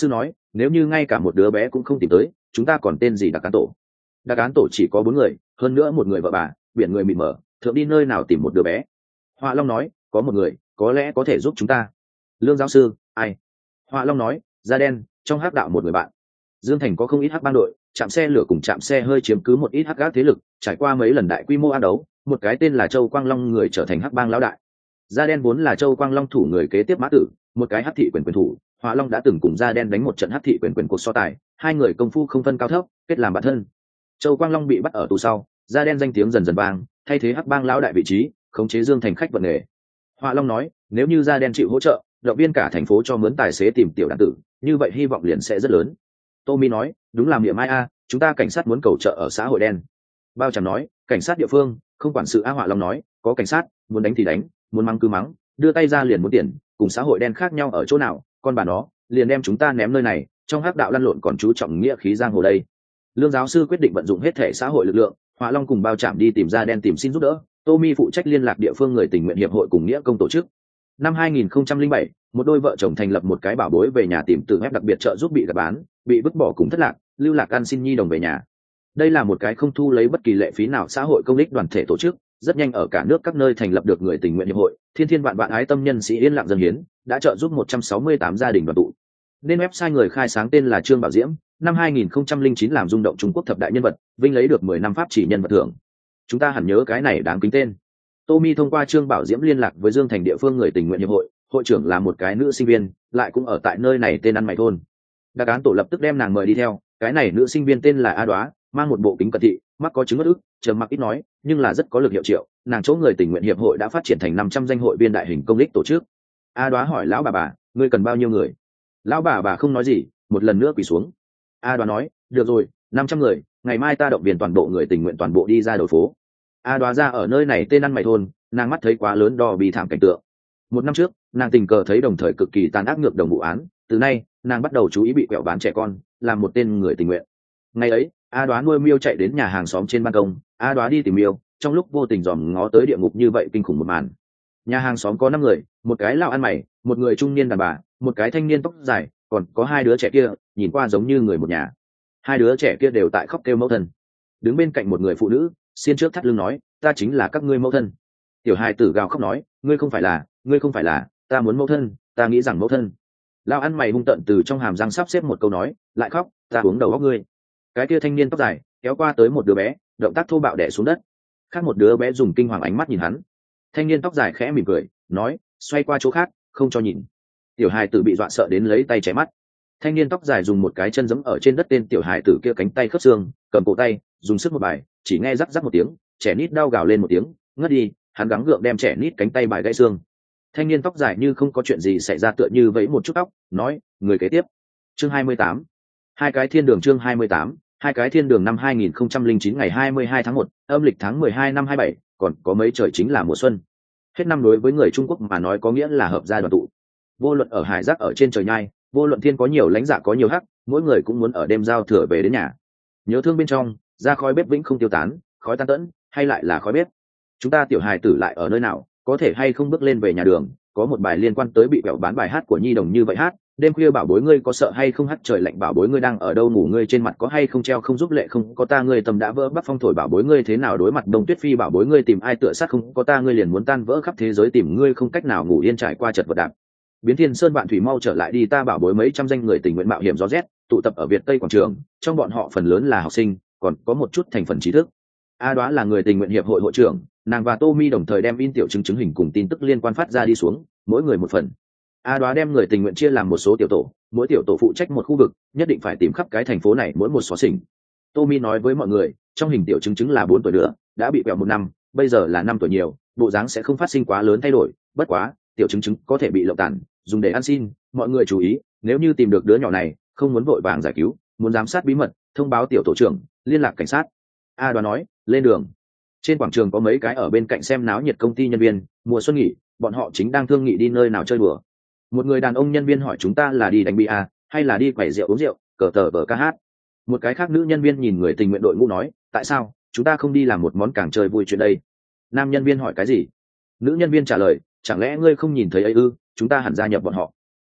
nếu như ngay cả một đứa bé cũng không tìm tới, chúng ta còn tên gì đặc cán tổ? Đặc cán tổ chỉ có 4 người, hơn nữa một người vợ bà, biển người mịt mờ, thượng đi nơi nào tìm một đứa bé? Họa Long nói, có một người, có lẽ có thể giúp chúng ta. Lương giáo sư, ai? Họa Long nói, da đen, trong hắc đạo một người bạn. Dương Thành có không ít hắc bang đội, chạm xe lửa cùng chạm xe hơi chiếm cứ một ít hắc gác thế lực, trải qua mấy lần đại quy mô ác đấu, một cái tên là Châu Quang Long người trở thành hắc bang lão đại. Da đen vốn là Châu Quang Long thủ người kế tiếp Mã Tử, một cái hắc thị quyền thủ. Họa Long đã từng cùng da đen đánh một trận hắc thị quyền cuộc so tài, hai người công phu không phân cao thấp, kết làm bạn thân. Châu Quang Long bị bắt ở tù sau, da đen danh tiếng dần dần vang, thay thế hắc bang lão đại vị trí, khống chế Dương Thành khách vận nghề. Họa Long nói, nếu như da đen chịu hỗ trợ, động viên cả thành phố cho mướn tài xế tìm tiểu đàn tử, như vậy hy vọng liền sẽ rất lớn. Tommy nói, đúng là miệng mai a, chúng ta cảnh sát muốn cầu trợ ở xã hội đen. Bao Tràm nói, cảnh sát địa phương không quản sự. Họa Long nói, có cảnh sát muốn đánh thì đánh, muốn mắng cứ mắng, đưa tay ra liền muốn tiền, cùng xã hội đen khác nhau ở chỗ nào, con bà nó liền đem chúng ta ném nơi này, trong hắc đạo lăn lộn còn chú trọng nghĩa khí giang hồ đây. Lương giáo sư quyết định vận dụng hết thể xã hội lực lượng, Họa Long cùng Bao Tràm đi tìm da đen tìm xin giúp đỡ, Tommy phụ trách liên lạc địa phương người tình nguyện hiệp hội cùng nghĩa công tổ chức. Năm 2007, một đôi vợ chồng thành lập một cái bảo bối về nhà tìm từ web đặc biệt trợ giúp bị gạt bán, bị vứt bỏ cùng thất lạc, lưu lạc ăn xin nhi đồng về nhà. Đây là một cái không thu lấy bất kỳ lệ phí nào xã hội công ích đoàn thể tổ chức, rất nhanh ở cả nước các nơi thành lập được người tình nguyện hiệp hội, thiên thiên vạn vạn ái tâm nhân sĩ yên lặng dâng hiến, đã trợ giúp 168 gia đình đoàn tụ. Nên website người khai sáng tên là Trương Bảo Diễm, năm 2009 làm rung động Trung Quốc thập đại nhân vật, vinh lấy được 10 năm pháp chỉ nhân vật thưởng. Chúng ta hẳn nhớ cái này đáng kính tên. Tommy thông qua Trương Bảo Diễm liên lạc với Dương Thành địa phương người tình nguyện hiệp hội, hội trưởng là một cái nữ sinh viên, lại cũng ở tại nơi này tên ăn mày thôn. Đặc án tổ lập tức đem nàng mời đi theo, cái này nữ sinh viên tên là A Đoá, mang một bộ kính cận thị, mắc có chứng mất ức, trầm mặc ít nói, nhưng là rất có lực hiệu triệu, nàng chỗ người tình nguyện hiệp hội đã phát triển thành 500 danh hội viên đại hình công ích tổ chức. A Đoá hỏi lão bà, ngươi cần bao nhiêu người? Lão bà không nói gì, một lần nữa quỳ xuống. A Đoá nói, được rồi, 500 người, ngày mai ta động viên toàn bộ người tình nguyện toàn bộ đi ra đầu phố. A Đoá ra ở nơi này tên ăn mày thôn, nàng mắt thấy quá lớn đo bị thảm cảnh tượng. Một năm trước, nàng tình cờ thấy đồng thời cực kỳ tàn ác ngược đồng vụ án, từ nay nàng bắt đầu chú ý bị quẹo bán trẻ con, làm một tên người tình nguyện. Ngày ấy, A Đoá nuôi miêu chạy đến nhà hàng xóm trên ban công, A Đoá đi tìm miêu, trong lúc vô tình dòm ngó tới địa ngục như vậy kinh khủng một màn. Nhà hàng xóm có 5 người, một cái lão ăn mày, một người trung niên đàn bà, một cái thanh niên tóc dài, còn có 2 đứa trẻ kia, nhìn qua giống như người một nhà. 2 đứa trẻ kia đều tại khóc kêu mẫu thân. Đứng bên cạnh một người phụ nữ, xiên trước thắt lưng nói, ta chính là các ngươi mẫu thân. Tiểu hài tử gào khóc nói, ngươi không phải là, ta muốn mẫu thân, ta nghĩ rằng mẫu thân. Lão ăn mày hung tận từ trong hàm răng sắp xếp một câu nói, lại khóc, ta uống đầu óc ngươi. Cái kia thanh niên tóc dài kéo qua tới một đứa bé, động tác thô bạo đè xuống đất. Khác một đứa bé dùng kinh hoàng ánh mắt nhìn hắn. Thanh niên tóc dài khẽ mỉm cười, nói, xoay qua chỗ khác, không cho nhìn. Tiểu hài tử bị dọa sợ đến lấy tay che mắt. Thanh niên tóc dài dùng một cái chân giẫm ở trên đất tên tiểu hài tử kia cánh tay khớp xương, cầm cổ tay, dùng sức một bài, chỉ nghe rắc rắc một tiếng, trẻ nít đau gào lên một tiếng, ngất đi. Hắn gắng gượng đem trẻ nít cánh tay bài gãy xương. Thanh niên tóc dài như không có chuyện gì xảy ra tựa như vẫy một chút tóc, nói, người kế tiếp. Chương 28. Hai cái thiên đường. Chương 28. Hai cái thiên đường. Năm 2009 ngày 22 tháng 1, âm lịch tháng 12 năm 27, còn có mấy trời chính là mùa xuân. Hết năm đối với người Trung Quốc mà nói có nghĩa là hợp gia đoàn tụ. Vô luận ở hải giác ở trên trời nhai, vô luận thiên có nhiều lãnh dạ có nhiều hắc, mỗi người cũng muốn ở đêm giao thừa về đến nhà. Nhớ thương bên trong, ra khói bếp vĩnh không tiêu tán, khói tan tẫn, hay lại là khói bếp. Chúng ta tiểu hài tử lại ở nơi nào, có thể hay không bước lên về nhà đường, có một bài liên quan tới bị bẹo bán bài hát của nhi đồng như vậy hát, đêm khuya bảo bối ngươi có sợ hay không, hát trời lạnh bảo bối ngươi đang ở đâu ngủ, ngươi trên mặt có hay không treo không giúp lệ, không có ta ngươi tâm đã vỡ bắc phong thổi bảo bối ngươi thế nào đối mặt đông tuyết phi, bảo bối ngươi tìm ai tựa sát, không có ta ngươi liền muốn tan vỡ khắp thế giới tìm ngươi không cách nào ngủ yên, trải qua chật vật đạp biến thiên sơn vạn thủy mau trở lại đi, ta bảo bối mấy trăm danh người tình nguyện mạo hiểm gió rét tụ tập ở Việt Tây quảng trường, trong bọn họ phần lớn là học sinh, còn có một chút thành phần trí thức. A Đoá là người tình nguyện hiệp hội hội trưởng, nàng và Tommy đồng thời đem in tiểu chứng hình cùng tin tức liên quan phát ra đi xuống, mỗi người một phần. A Đoá đem người tình nguyện chia làm một số tiểu tổ, mỗi tiểu tổ phụ trách một khu vực, nhất định phải tìm khắp cái thành phố này mỗi một xó xỉnh. Tommy nói với mọi người, trong hình tiểu chứng là 4 tuổi nữa, đã bị bẹo 1 năm, bây giờ là 5 tuổi nhiều, bộ dáng sẽ không phát sinh quá lớn thay đổi, bất quá, tiểu chứng có thể bị lộng tàn, dùng để ăn xin, mọi người chú ý, nếu như tìm được đứa nhỏ này, không muốn vội vàng giải cứu, muốn giám sát bí mật, thông báo tiểu tổ trưởng, liên lạc cảnh sát. A Đoá nói, lên đường. Trên quảng trường có mấy cái ở bên cạnh xem náo nhiệt công ty nhân viên, mùa xuân nghỉ, bọn họ chính đang thương nghị đi nơi nào chơi đùa. Một người đàn ông nhân viên hỏi chúng ta là đi đánh bia hay là đi quẩy rượu uống rượu, cờ tờ vờ ca hát. Một cái khác nữ nhân viên nhìn người tình nguyện đội ngũ nói, tại sao chúng ta không đi làm một món càng chơi vui chuyện đây? Nam nhân viên hỏi cái gì? Nữ nhân viên trả lời, chẳng lẽ ngươi không nhìn thấy ấy ư, chúng ta hẳn gia nhập bọn họ.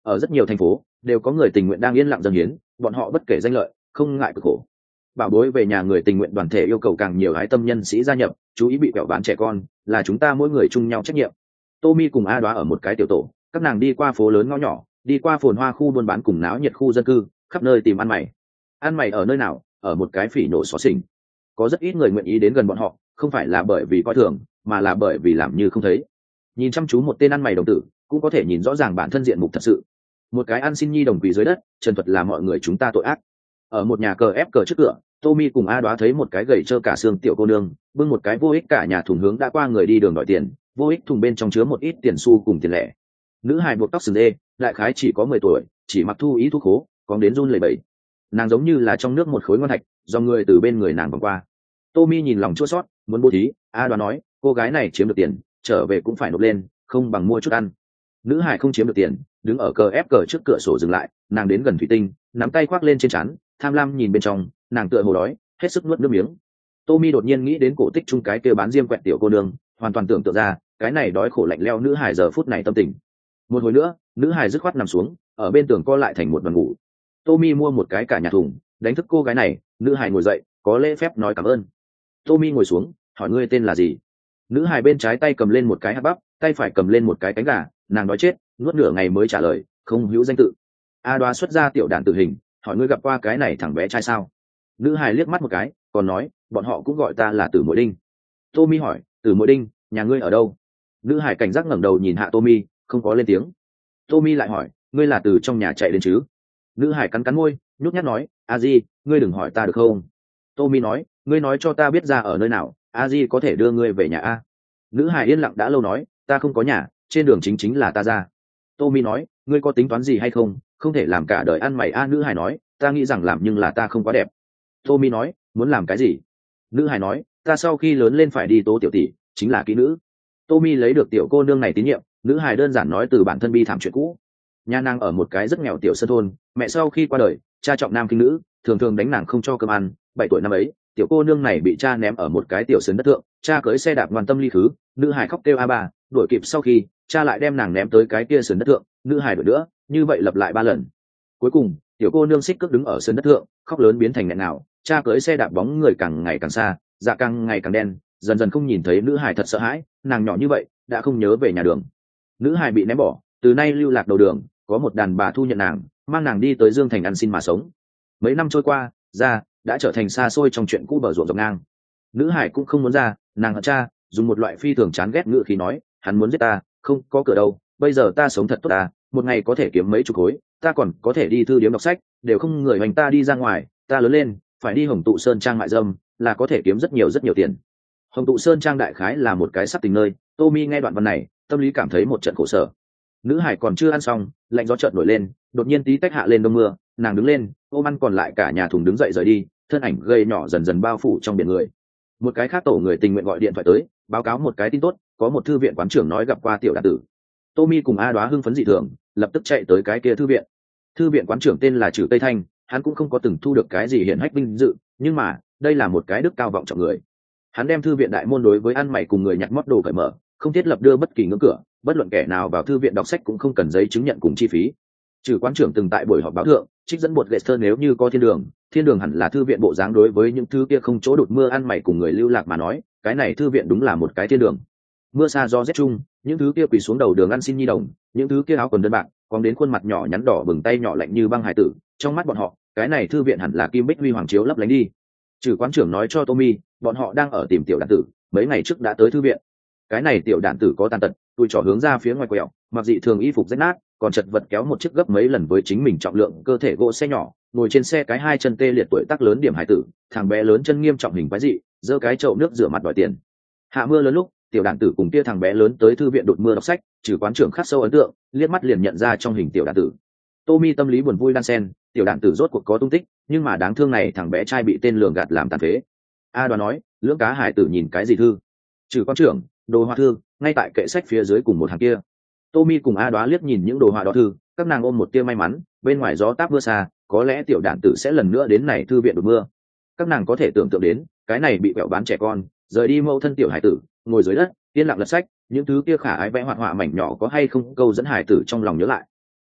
Ở rất nhiều thành phố đều có người tình nguyện đang yên lặng dâng hiến, bọn họ bất kể danh lợi không ngại cực khổ. Bảo bối về nhà người tình nguyện đoàn thể yêu cầu càng nhiều ái tâm nhân sĩ gia nhập, chú ý bị bẻo bán trẻ con là chúng ta mỗi người chung nhau trách nhiệm. Tommy cùng A Đoá ở một cái tiểu tổ, các nàng đi qua phố lớn ngõ nhỏ, đi qua phồn hoa khu buôn bán cùng náo nhiệt khu dân cư, khắp nơi tìm ăn mày. Ăn mày ở nơi nào? Ở một cái phỉ nổ xó xỉnh. Có rất ít người nguyện ý đến gần bọn họ, không phải là bởi vì coi thường, mà là bởi vì làm như không thấy. Nhìn chăm chú một tên ăn mày đồng tử, cũng có thể nhìn rõ ràng bản thân diện mục thật sự. Một cái ăn xin nhi đồng quỳ dưới đất, trần thuật là mọi người chúng ta tội ác. Ở một nhà cờ ép cờ trước cửa, Tommy cùng A Đoá thấy một cái gầy trơ cả xương tiểu cô nương bưng một cái vô ích cả nhà thùng hướng đã qua người đi đường đòi tiền, vô ích thùng bên trong chứa một ít tiền xu cùng tiền lẻ. Nữ hài buộc tóc sừng lê, đại khái chỉ có 10 tuổi, chỉ mặc thu ý thuốc khố, có đến run lẩy bẩy. Nàng giống như là trong nước một khối ngon thạch, do người từ bên người nàng vòng qua. Tommy nhìn lòng chua xót, muốn bố thí. A Đoá nói, cô gái này chiếm được tiền, trở về cũng phải nộp lên, không bằng mua chút ăn. Nữ hài không chiếm được tiền, đứng ở cờ ép cờ trước cửa sổ dừng lại, nàng đến gần thủy tinh, nắm tay khoác lên trên trán, tham lam nhìn bên trong, nàng tựa hồ đói, hết sức nuốt nước miếng. Tommy đột nhiên nghĩ đến cổ tích chung cái kia bán diêm quẹt tiểu cô nương, hoàn toàn tưởng tượng ra cái này đói khổ lạnh leo nữ hài giờ phút này tâm tình. Một hồi nữa, nữ hài dứt khoát nằm xuống, ở bên tường co lại thành một đoàn ngủ. Tommy mua một cái cả nhà thùng, đánh thức cô gái này. Nữ hài ngồi dậy, có lễ phép nói cảm ơn. Tommy ngồi xuống, hỏi ngươi tên là gì? Nữ hài bên trái tay cầm lên một cái hạt bắp, tay phải cầm lên một cái cánh gà, nàng đói chết, nuốt nửa ngày mới trả lời, không hữu danh tự. A Đoá xuất ra tiểu đàn tử hình, hỏi ngươi gặp qua cái này thằng bé trai sao? Nữ hài liếc mắt một cái, còn nói, bọn họ cũng gọi ta là Tử Mội Đinh. Tommy hỏi, Tử Mội Đinh, nhà ngươi ở đâu? Nữ hài cảnh giác ngẩng đầu nhìn hạ Tommy, không có lên tiếng. Tommy lại hỏi, ngươi là từ trong nhà chạy đến chứ? Nữ hài cắn cắn môi, nhút nhát nói, a di, ngươi đừng hỏi ta được không? Tommy nói, ngươi nói cho ta biết ra ở nơi nào, a di có thể đưa ngươi về nhà a. Nữ hài yên lặng đã lâu nói, ta không có nhà, trên đường chính là ta ra. Tommy nói, ngươi có tính toán gì hay không, không thể làm cả đời ăn mày a. Nữ hài nói, ta nghĩ rằng làm nhưng là ta không quá đẹp. Tommy nói, muốn làm cái gì? Nữ hài nói, ta sau khi lớn lên phải đi tố tiểu tỷ, chính là kỹ nữ. Tommy lấy được tiểu cô nương này tín nhiệm. Nữ hài đơn giản nói từ bản thân bi thảm chuyện cũ. Nhà nàng ở một cái rất nghèo tiểu sân thôn, mẹ sau khi qua đời, cha trọng nam khinh nữ, thường thường đánh nàng không cho cơm ăn. 7 tuổi năm ấy, tiểu cô nương này bị cha ném ở một cái tiểu sườn đất thượng, cha cưỡi xe đạp ngoan tâm ly khứ. Nữ hài khóc kêu a ba, đuổi kịp sau khi cha lại đem nàng ném tới cái kia sườn đất thượng, nữ hài đuổi nữa, như vậy lặp lại 3 lần. Cuối cùng tiểu cô nương xích cước đứng ở sườn đất thượng, khóc lớn biến thành nghẹn ngào. Cha cưỡi xe đạp bóng người càng ngày càng xa, dạ càng ngày càng đen, dần dần không nhìn thấy. Nữ hài thật sợ hãi, nàng nhỏ như vậy đã không nhớ về nhà đường. Nữ hài bị ném bỏ, từ nay lưu lạc đầu đường. Có một đàn bà thu nhận nàng, mang nàng đi tới Dương Thành ăn xin mà sống. Mấy năm trôi qua, ra đã trở thành xa xôi trong chuyện cũ bờ ruộng dọc ngang. Nữ hải cũng không muốn ra, nàng hận cha, dùng một loại phi thường chán ghét ngữ khí nói, hắn muốn giết ta, không có cửa đâu. Bây giờ ta sống thật tốt ta, một ngày có thể kiếm mấy chục khối, ta còn có thể đi thư điếm đọc sách, đều không người hoành ta đi ra ngoài. Ta lớn lên phải đi Hồng Tụ Sơn Trang mại dâm, là có thể kiếm rất nhiều tiền. Hồng Tụ Sơn Trang đại khái là một cái sắc tình nơi. Tommy nghe đoạn văn này, tâm lý cảm thấy một trận khổ sở. Nữ hải còn chưa ăn xong, lạnh gió chợt nổi lên, đột nhiên tí tách hạ lên đông mưa, nàng đứng lên, ôm ăn còn lại cả nhà thùng đứng dậy rời đi, thân ảnh gầy nhỏ dần dần bao phủ trong biển người. Một cái khác tổ người tình nguyện gọi điện thoại tới, báo cáo một cái tin tốt, có một thư viện quán trưởng nói gặp qua tiểu đàn tử. Tommy cùng A Đoá hưng phấn dị thường, lập tức chạy tới cái kia thư viện. Thư viện quán trưởng tên là Trử Tây Thanh, hắn cũng không có từng thu được cái gì hiển hách vinh dự, nhưng mà đây là một cái đức cao vọng trọng người. Hắn đem thư viện đại môn đối với ăn mày cùng người nhặt mót đồ cởi mở, không thiết lập đưa bất kỳ ngưỡng cửa, bất luận kẻ nào vào thư viện đọc sách cũng không cần giấy chứng nhận cùng chi phí. Trừ quán trưởng từng tại buổi họp báo thượng trích dẫn bột Gester, nếu như có thiên đường hẳn là thư viện bộ dáng. Đối với những thứ kia không chỗ đột mưa ăn mày cùng người lưu lạc mà nói, cái này thư viện đúng là một cái thiên đường. Mưa xa do rét chung, những thứ kia quỳ xuống đầu đường ăn xin nhi đồng, những thứ kia áo quần đơn bạc, quăng đến khuôn mặt nhỏ nhắn đỏ bừng tay nhỏ lạnh như băng hải tử, trong mắt bọn họ, cái này thư viện hẳn là kim bích huy hoàng chiếu lấp lánh đi. Trừ quán trưởng nói cho Tommy, bọn họ đang ở tìm tiểu đàn tử, mấy ngày trước đã tới thư viện. Cái này tiểu đàn tử có tàn tật, tụi trỏ hướng ra phía ngoài quẹo, mặc dị thường y phục rách nát, còn chật vật kéo một chiếc gấp mấy lần với chính mình trọng lượng cơ thể gỗ xe nhỏ, ngồi trên xe cái hai chân tê liệt tuổi tác lớn điểm hải tử. Thằng bé lớn chân nghiêm trọng hình quái dị, giơ cái chậu nước rửa mặt đòi tiền. Hạ mưa lớn lúc, tiểu đàn tử cùng kia thằng bé lớn tới thư viện đột mưa đọc sách. Trừ quán trưởng khắc sâu ấn tượng, liếc mắt liền nhận ra trong hình tiểu đàn tử. Tommy tâm lý buồn vui đan sen, tiểu đàn tử rốt cuộc có tung tích, nhưng mà đáng thương này thằng bé trai bị tên lường gạt làm tàn phế. A Đoá nói, lưỡng cá hải tử nhìn cái gì thư? Trừ quán trưởng, đồ họa thư, ngay tại kệ sách phía dưới cùng một hàng kia. Tommy cùng A Đoá liếc nhìn những đồ họa đó thư, các nàng ôm một tia may mắn, bên ngoài gió táp mưa xa, có lẽ tiểu đàn tử sẽ lần nữa đến này thư viện đột mưa. Các nàng có thể tưởng tượng đến, cái này bị quẹo bán trẻ con, rời đi mẫu thân tiểu hải tử, ngồi dưới đất, yên lặng lật sách, những thứ kia khả ái vẽ hoạt họa mảnh nhỏ có hay không câu dẫn hải tử trong lòng nhớ lại.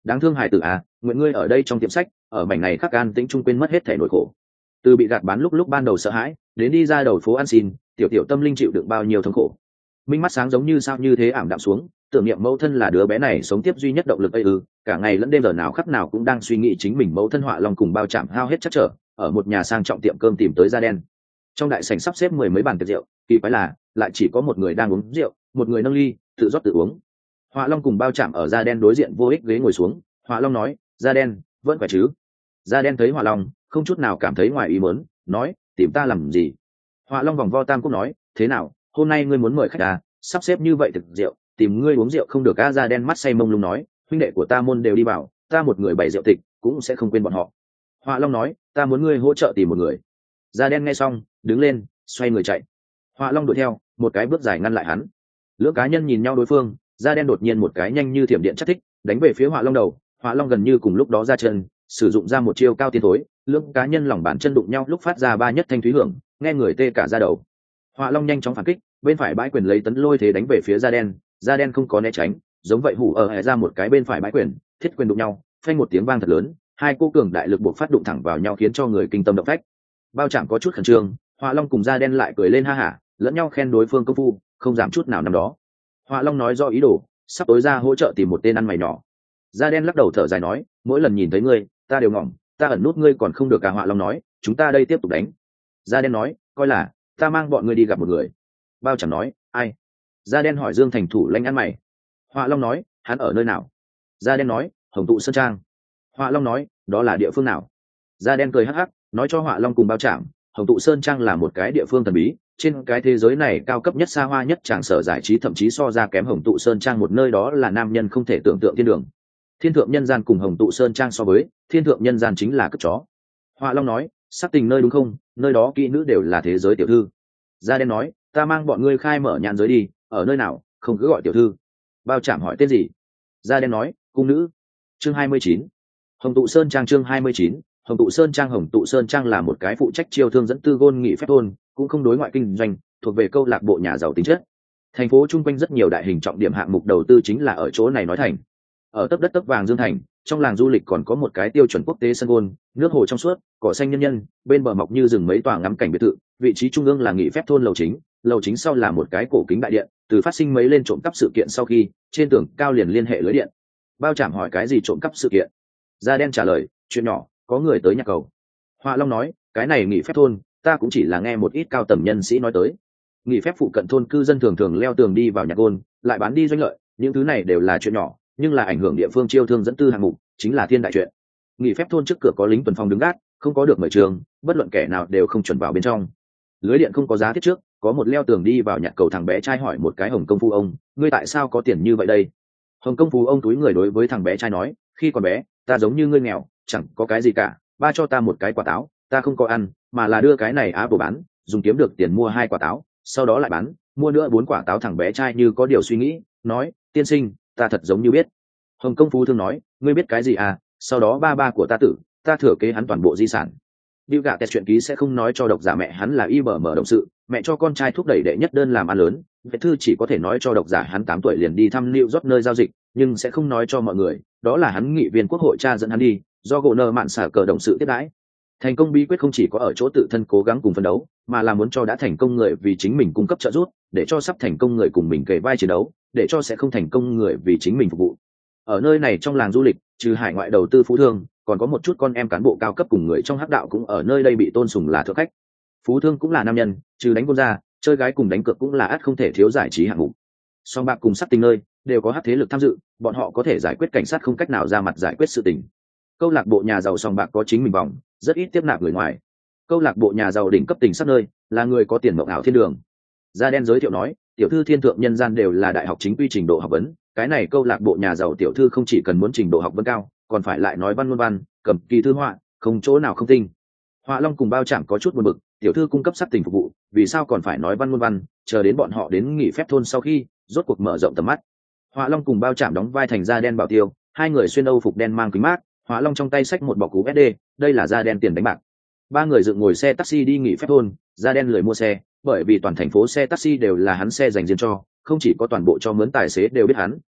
đáng thương hài tử à, nguyện ngươi ở đây trong tiệm sách, ở mảnh này khắc an tĩnh trung quên mất hết thể nỗi khổ. Từ bị gạt bán lúc ban đầu sợ hãi, đến đi ra đầu phố ăn xin, tiểu tiểu tâm linh chịu đựng bao nhiêu thống khổ. Minh mắt sáng giống như sao như thế ảm đạm xuống, tưởng niệm mẫu thân là đứa bé này sống tiếp duy nhất động lực ấy cả ngày lẫn đêm giờ nào khắc nào cũng đang suy nghĩ chính mình mẫu thân Họa Long cùng Bao Trạm hao hết chắc trở, ở một nhà sang trọng tiệm cơm tìm tới da đen. Trong đại sảnh sắp xếp 10 mấy bàn tiệc rượu, kỳ quái là lại chỉ có một người đang uống rượu, một người nâng ly, tự rót tự uống. Họa Long cùng Bao Trạm ở da đen đối diện vô ích ghế ngồi xuống, Họa Long nói, da đen, vẫn khỏe chứ? Da đen thấy Họa Long, không chút nào cảm thấy ngoài ý muốn, nói, tìm ta làm gì? Họa Long vòng vo tam quốc nói, thế nào, hôm nay ngươi muốn mời khách à, sắp xếp như vậy thực rượu, tìm ngươi uống rượu không được a. Da đen mắt say mông lung nói, huynh đệ của ta môn đều đi bảo, ta một người bày rượu tịch, cũng sẽ không quên bọn họ. Họa Long nói, ta muốn ngươi hỗ trợ tìm một người. Da đen nghe xong, đứng lên, xoay người chạy. Họa Long đuổi theo, một cái bước dài ngăn lại hắn. Lưỡng cá nhân nhìn nhau đối phương, da đen đột nhiên một cái nhanh như thiểm điện chắc thích, đánh về phía Họa Long đầu. Họa Long gần như cùng lúc đó ra chân, sử dụng ra một chiêu cao tiên thối, lưỡng cá nhân lòng bàn chân đụng nhau lúc phát ra ba nhất thanh thúy hưởng, nghe người tê cả da đầu. Họa Long nhanh chóng phản kích, bên phải bãi quyền lấy tấn lôi thế đánh về phía da đen không có né tránh, giống vậy hủ ở hệ ra một cái bên phải bãi quyền, thiết quyền đụng nhau, phanh một tiếng vang thật lớn, hai cô cường đại lực buộc phát đụng thẳng vào nhau khiến cho người kinh tâm động phách. Bao Trạm có chút khẩn trương, Họa Long cùng da đen lại cười lên ha hả, lẫn nhau khen đối phương công phu, không giảm chút nào năm đó. Họa Long nói do ý đồ, sắp tối ra hỗ trợ tìm một tên ăn mày nhỏ. Da đen lắc đầu thở dài nói, mỗi lần nhìn thấy ngươi, ta đều ngỏm, ta ẩn nút ngươi còn không được. Họa Long nói, chúng ta đây tiếp tục đánh. Da đen nói, coi là ta mang bọn ngươi đi gặp một người. Bao Trạm nói, ai? Da đen hỏi Dương Thành thủ lãnh ăn mày. Họa Long nói, hắn ở nơi nào? Da đen nói, Hồng Tụ Sơn Trang. Họa Long nói, đó là địa phương nào? Da đen cười hắc hắc, nói cho Họa Long cùng Bao Trạm, Hồng Tụ Sơn Trang là một cái địa phương thần bí, trên cái thế giới này cao cấp nhất xa hoa nhất tràng sở giải trí thậm chí so ra kém Hồng Tụ Sơn Trang một nơi đó là nam nhân không thể tưởng tượng thiên đường. Thiên thượng nhân gian cùng Hồng Tụ Sơn Trang so với, thiên thượng nhân gian chính là cất chó. Họa Long nói, sắc tình nơi đúng không, nơi đó kỹ nữ đều là thế giới tiểu thư. Da đen nói, ta mang bọn ngươi khai mở nhãn giới đi, ở nơi nào, không cứ gọi tiểu thư. Bao Trạm hỏi tên gì? Da đen nói, cung nữ. Chương 29. Hồng Tụ Sơn Trang. Chương 29. Hồng Tụ Sơn Trang. Hồng Tụ Sơn Trang là một cái phụ trách chiêu thương dẫn tư gôn nghị phép thôn, cũng không đối ngoại kinh doanh, thuộc về câu lạc bộ nhà giàu tính chất. Thành phố chung quanh rất nhiều đại hình trọng điểm hạng mục đầu tư chính là ở chỗ này nói thành. Ở tấp đất tấp vàng Dương Thành, trong làng du lịch còn có một cái tiêu chuẩn quốc tế sân gôn, nước hồ trong suốt, cỏ xanh nhân nhân, bên bờ mọc như rừng mấy tòa ngắm cảnh biệt thự, vị trí trung ương là nghị phép thôn lầu chính sau là một cái cổ kính đại điện, từ phát sinh mấy lên trộm cắp sự kiện sau khi, trên tường cao liền liên hệ lưới điện. Bao Trạm hỏi cái gì trộm cắp sự kiện? Da đen trả lời, chuyện nhỏ, có người tới nhạc cầu. Họa Long nói, cái này nghị phép thôn, ta cũng chỉ là nghe một ít cao tầng nhân sĩ nói tới. Nghị phép phụ cận thôn cư dân thường thường leo tường đi vào nhạc gôn, lại bán đi doanh lợi, những thứ này đều là chuyện nhỏ, nhưng là ảnh hưởng địa phương chiêu thương dẫn tư hạng mục, chính là thiên đại chuyện. Nghị phép thôn trước cửa có lính tuần phòng đứng gác, không có được mời trường, bất luận kẻ nào đều không chuẩn vào bên trong. Lưới điện không có giá thiết trước, có một leo tường đi vào nhạc cầu thằng bé trai hỏi một cái Hồng Công Phu ông, ngươi tại sao có tiền như vậy đây? Hồng Công Phu ông túi người đối với thằng bé trai nói, khi còn bé, ta giống như ngươi nghèo, chẳng có cái gì cả, ba cho ta một cái quả táo, ta không có ăn, mà là đưa cái này á bổ bán, dùng kiếm được tiền mua 2 quả táo, sau đó lại bán, mua nữa 4 quả táo. Thằng bé trai như có điều suy nghĩ, nói, tiên sinh, ta thật giống như biết. Hồng Công Phu thương nói, ngươi biết cái gì à? Sau đó ba của ta tử, ta thừa kế hắn toàn bộ di sản. Bill Gates chuyện ký sẽ không nói cho độc giả mẹ hắn là IBM đồng sự, mẹ cho con trai thúc đẩy đệ nhất đơn làm ăn lớn. Vệ thư chỉ có thể nói cho độc giả hắn 8 tuổi liền đi thăm New York nơi giao dịch, nhưng sẽ không nói cho mọi người, đó là hắn nghị viên quốc hội cha dẫn hắn đi, do gỗ nợ mạn xả cờ đồng sự tiếp đãi. Thành công bí quyết không chỉ có ở chỗ tự thân cố gắng cùng phấn đấu, mà là muốn cho đã thành công người vì chính mình cung cấp trợ giúp, để cho sắp thành công người cùng mình kề vai chiến đấu, để cho sẽ không thành công người vì chính mình phục vụ. Ở nơi này trong làng du lịch, trừ hải ngoại đầu tư phú thương, còn có một chút con em cán bộ cao cấp cùng người trong hắc đạo cũng ở nơi đây bị tôn sùng là thượng khách. Phú thương cũng là nam nhân, trừ đánh gôn ra, chơi gái cùng đánh cược cũng là ắt không thể thiếu giải trí hạng mục. Song bạc cùng sắc tình nơi đều có hắc thế lực tham dự, bọn họ có thể giải quyết cảnh sát không cách nào ra mặt giải quyết sự tình. Câu lạc bộ nhà giàu song bạc có chính mình vòng, rất ít tiếp nạp người ngoài. Câu lạc bộ nhà giàu đỉnh cấp tình sắc nơi là người có tiền mộng ảo thiên đường. Da đen giới thiệu nói, tiểu thư thiên thượng nhân gian đều là đại học chính quy trình độ học vấn, cái này câu lạc bộ nhà giàu tiểu thư không chỉ cần muốn trình độ học vấn cao, còn phải lại nói văn ngôn văn, cầm kỳ thư họa, không chỗ nào không tinh. Họa Long cùng Bao Trạm có chút buồn bực, tiểu thư cung cấp sắc tình phục vụ, vì sao còn phải nói văn ngôn văn? Chờ đến bọn họ đến nghỉ phép thôn sau khi, rốt cuộc mở rộng tầm mắt. Họa Long cùng Bao Trạm đóng vai thành da đen bảo tiêu, hai người xuyên âu phục đen mang kính mát, Họa Long trong tay xách một bọc cú SD, đây là da đen tiền đánh bạc. Ba người dựng ngồi xe taxi đi nghỉ phép thôn, da đen lười mua xe, bởi vì toàn thành phố xe taxi đều là hắn xe dành riêng cho, không chỉ có toàn bộ cho mướn tài xế đều biết hắn,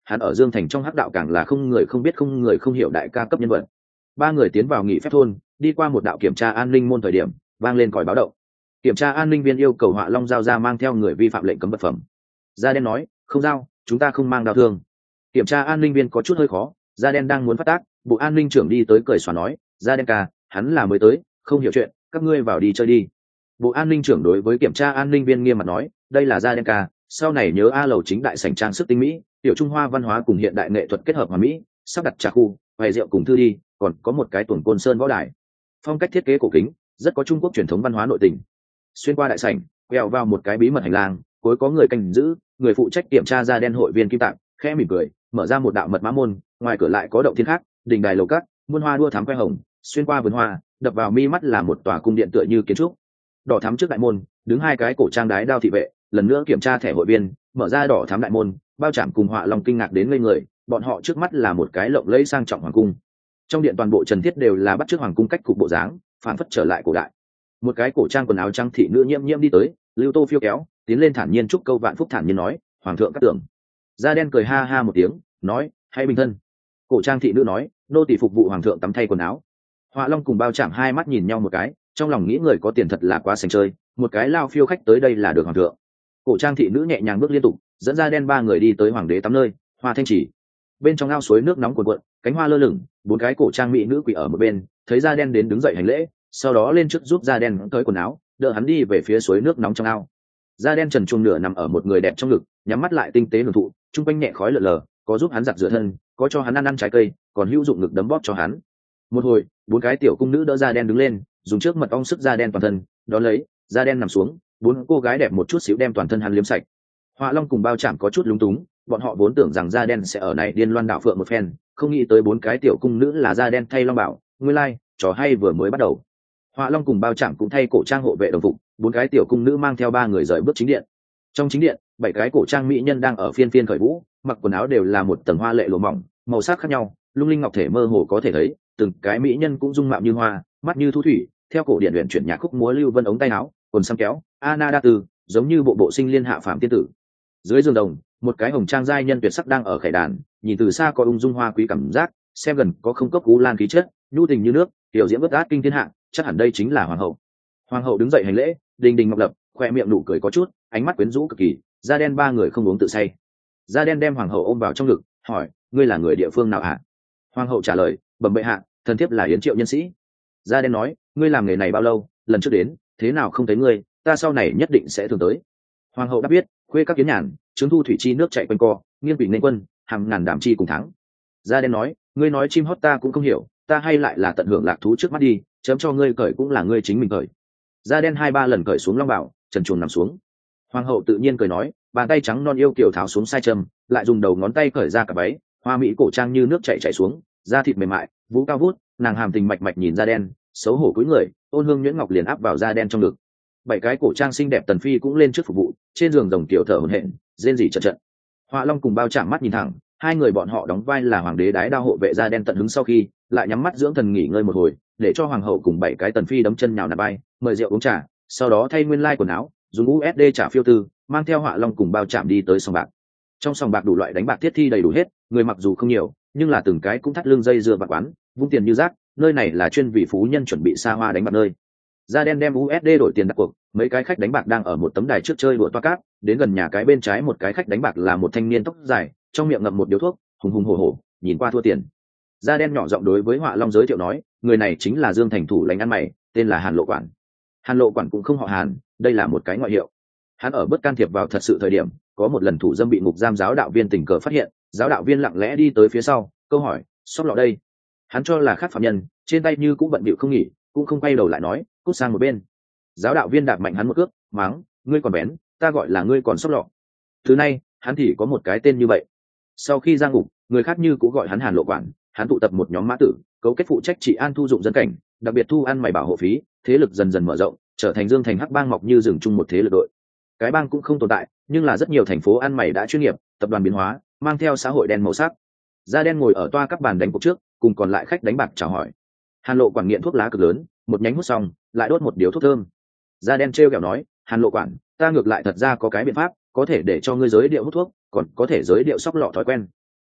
hắn ở Dương Thành trong hắc đạo càng là không người không biết không người không hiểu đại ca cấp nhân vật. Ba người tiến vào nghỉ phép thôn, đi qua một đạo kiểm tra an ninh môn thời điểm, vang lên còi báo động. Kiểm tra an ninh viên yêu cầu Họa Long giao ra mang theo người vi phạm lệnh cấm vật phẩm. Da đen nói, không giao, chúng ta không mang đao thương. Kiểm tra an ninh viên có chút hơi khó, da đen đang muốn phát tác, bộ an ninh trưởng đi tới cười xòa nói, da đen ca, hắn là mới tới, không hiểu chuyện, các ngươi vào đi chơi đi. Bộ an ninh trưởng đối với kiểm tra an ninh viên nghiêm mặt nói, đây là da đen ca, sau này nhớ A lầu chính đại sảnh trang sức tinh mỹ, tiểu Trung Hoa văn hóa cùng hiện đại nghệ thuật kết hợp hòa mỹ, sắp đặt trà khu, bày rượu cùng thư đi, còn có một cái tuồng côn sơn võ đài. Phong cách thiết kế cổ kính, rất có Trung Quốc truyền thống văn hóa nội tình. Xuyên qua đại sảnh, quẹo vào một cái bí mật hành lang, cuối có người canh giữ, người phụ trách kiểm tra da đen hội viên kim tạng, khẽ mỉm cười, mở ra một đạo mật mã môn, ngoài cửa lại có động thiên khác, đình đài lầu cát, muôn hoa đua thắm khoe hồng, xuyên qua vườn hoa, đập vào mi mắt là một tòa cung điện tựa như kiến trúc. Đỏ thắm trước đại môn, đứng hai cái cổ trang đái đao thị vệ, lần nữa kiểm tra thẻ hội viên, mở ra đỏ thắm đại môn, Bao Trảm cùng Họa Long kinh ngạc đến ngây người, bọn họ trước mắt là một cái lộng lẫy sang trọng hoàng cung. Trong điện toàn bộ trần thiết đều là bắt chước hoàng cung cách cục bộ dáng, phản phất trở lại cổ đại. Một cái cổ trang quần áo trắng thị nữ nhiễm nhiễm đi tới, lưu tô phiêu kéo, tiến lên thản nhiên chúc câu vạn phúc thản nhiên nói, hoàng thượng cát tưởng. Da đen cười ha ha một tiếng, nói, hãy bình thân. Cổ trang thị nữ nói, nô tỳ phục vụ hoàng thượng tắm thay quần áo. Họa Long cùng Bao Trảm hai mắt nhìn nhau một cái, trong lòng nghĩ người có tiền thật là quá sành chơi, một cái lao phiêu khách tới đây là được hoàng thượng. Cổ trang thị nữ nhẹ nhàng bước liên tục, dẫn Da đen ba người đi tới hoàng đế tắm nơi, Hoa Thanh Chỉ. Bên trong ao suối nước nóng cuồn cuộn, cánh hoa lơ lửng, bốn cái cổ trang mỹ nữ quỳ ở một bên, thấy Da đen đến đứng dậy hành lễ, sau đó lên trước giúp Da đen tới quần áo, đỡ hắn đi về phía suối nước nóng trong ao. Da đen trần truồng nửa nằm ở một người đẹp trong ngực, nhắm mắt lại tinh tế hưởng thụ, trung quanh nhẹ khói lờ lờ, có giúp hắn giặt rửa thân, có cho hắn ăn trái cây, còn hữu dụng ngực đấm bóp cho hắn. Một hồi, bốn cái tiểu cung nữ đỡ Da đen đứng lên, dùng trước mật ong sức Da đen toàn thân, đó lấy, Da đen nằm xuống, bốn cô gái đẹp một chút xíu đem toàn thân hắn liếm sạch. Họa Long cùng Bao Trảm có chút lúng túng, bọn họ vốn tưởng rằng Da đen sẽ ở này điên loan đảo phượng một phen, không nghĩ tới bốn cái tiểu cung nữ là Da đen thay Long Bảo, nguyên lai, trò hay vừa mới bắt đầu. Họa Long cùng Bao Trảm cũng thay cổ trang hộ vệ đồng phục, bốn cái tiểu cung nữ mang theo ba người rời bước chính điện. Trong chính điện, bảy cái cổ trang mỹ nhân đang ở phiên phiên khởi vũ, mặc quần áo đều là một tầng hoa lệ lụa mỏng, màu sắc khác nhau, lung linh ngọc thể mơ hồ có thể thấy, từng cái mỹ nhân cũng dung mạo như hoa, mắt như thu thủy, theo cổ điển luyện chuyển nhạc khúc múa lưu vân ống tay áo, quần xăm kéo, Ana đa từ, giống như bộ bộ sinh liên hạ phàm tiên tử. Dưới giường đồng, một cái hồng trang giai nhân tuyệt sắc đang ở khải đàn, nhìn từ xa có ung dung hoa quý cảm giác, xem gần có không cốc cú lan khí chất, nhu tình như nước, tiểu diễm bất át kinh thiên hạ, chắc hẳn đây chính là hoàng hậu. Hoàng hậu đứng dậy hành lễ, đình đình ngọc lập, khoe miệng nụ cười có chút, ánh mắt quyến rũ cực kỳ. Da đen ba người không uống tự say. Da đen đem hoàng hậu ôm vào trong ngực, hỏi, ngươi là người địa phương nào hả? Hoàng hậu trả lời, bẩm bệ hạ, thần thiếp là Yến Triệu nhân sĩ. Da đen nói, ngươi làm nghề này bao lâu, lần trước đến, thế nào không thấy ngươi, ta sau này nhất định sẽ thường tới. Hoàng hậu đã biết, khuê các kiến nhàn, trướng thu thủy chi nước chạy quanh co, nghiêng vị nên quân, hàng ngàn đảm chi cùng thắng. Da đen nói, ngươi nói chim hót ta cũng không hiểu, ta hay lại là tận hưởng lạc thú trước mắt đi, chấm cho ngươi cởi cũng là ngươi chính mình cởi. Da đen hai ba lần cởi xuống long bảo, trần truồng nằm xuống. Hoàng hậu tự nhiên cười nói, bàn tay trắng non yêu kiều tháo xuống sai châm, lại dùng đầu ngón tay cởi ra cả váy, hoa mỹ cổ trang như nước chảy xuống, da thịt mềm mại, vũ cao vút, nàng hàm tình mạch mạch nhìn Da đen, xấu hổ cúi người, ôn hương nhuyễn ngọc liền áp vào Da đen trong ngực. Bảy cái cổ trang xinh đẹp tần phi cũng lên trước phục vụ, trên giường rồng tiểu thở hổn hển, rên rỉ chật trận. Họa Long cùng Bao Trảm mắt nhìn thẳng, hai người bọn họ đóng vai là hoàng đế đái đao hộ vệ Da đen tận hứng sau khi, lại nhắm mắt dưỡng thần nghỉ ngơi một hồi, để cho hoàng hậu cùng bảy cái tần phi đấm chân nhào nạt bay, mời rượu uống trà, sau đó thay nguyên lai quần áo, dùng USD trả phiêu tư, mang theo Họa Long cùng Bao Trảm đi tới sòng bạc. Trong sòng bạc đủ loại đánh bạc thiết thi đầy đủ hết, người mặc dù không nhiều, nhưng là từng cái cũng thắt lưng dây dưa bạc quán, vung tiền như rác, nơi này là chuyên vị phú nhân chuẩn bị xa hoa đánh bạc nơi. Da đen đem USD đổi tiền đặt cuộc, mấy cái khách đánh bạc đang ở một tấm đài trước chơi đùa toa cát, đến gần nhà cái bên trái một cái khách đánh bạc là một thanh niên tóc dài, trong miệng ngậm một điếu thuốc, hùng hùng hổ hổ, nhìn qua thua tiền. Da đen nhỏ giọng đối với Họa Long giới thiệu nói, người này chính là Dương Thành thủ lãnh ăn mày, tên là Hàn Lộ Quản. Hàn Lộ Quản cũng không họ Hàn, đây là một cái ngoại hiệu. Hắn ở bất can thiệp vào thật sự thời điểm, có một lần thủ dâm bị ngục giam giáo đạo viên tình cờ phát hiện, giáo đạo viên lặng lẽ đi tới phía sau, câu hỏi, xóp lọ đây. Hắn cho là khác phạm nhân, trên tay như cũng bận bịu không nghỉ, cũng không quay đầu lại nói, cút sang một bên. Giáo đạo viên đạp mạnh hắn một cước, mắng, ngươi còn bén, ta gọi là ngươi còn xóp lọ. Thứ này, hắn thì có một cái tên như vậy. Sau khi ra ngục, người khác như cũng gọi hắn Hàn Lộ Quản, hắn tụ tập một nhóm mã tử, cấu kết phụ trách trị an thu dụng dân cảnh, đặc biệt thu ăn mày bảo hộ phí, thế lực dần dần mở rộng, trở thành Dương Thành hắc bang mọc như rừng chung một thế lực đội. Cái bang cũng không tồn tại, nhưng là rất nhiều thành phố ăn mày đã chuyên nghiệp, tập đoàn biến hóa, mang theo xã hội đen màu sắc. Da đen ngồi ở toa các bàn đánh cuộc trước, cùng còn lại khách đánh bạc chào hỏi. Hàn Lộ Quản nghiện thuốc lá cực lớn, một nhánh hút xong, lại đốt một điếu thuốc thơm. Da đen trêu ghẹo nói, Hàn Lộ Quản, ta ngược lại thật ra có cái biện pháp, có thể để cho ngươi giới điệu hút thuốc, còn có thể giới điệu sóc lọ thói quen.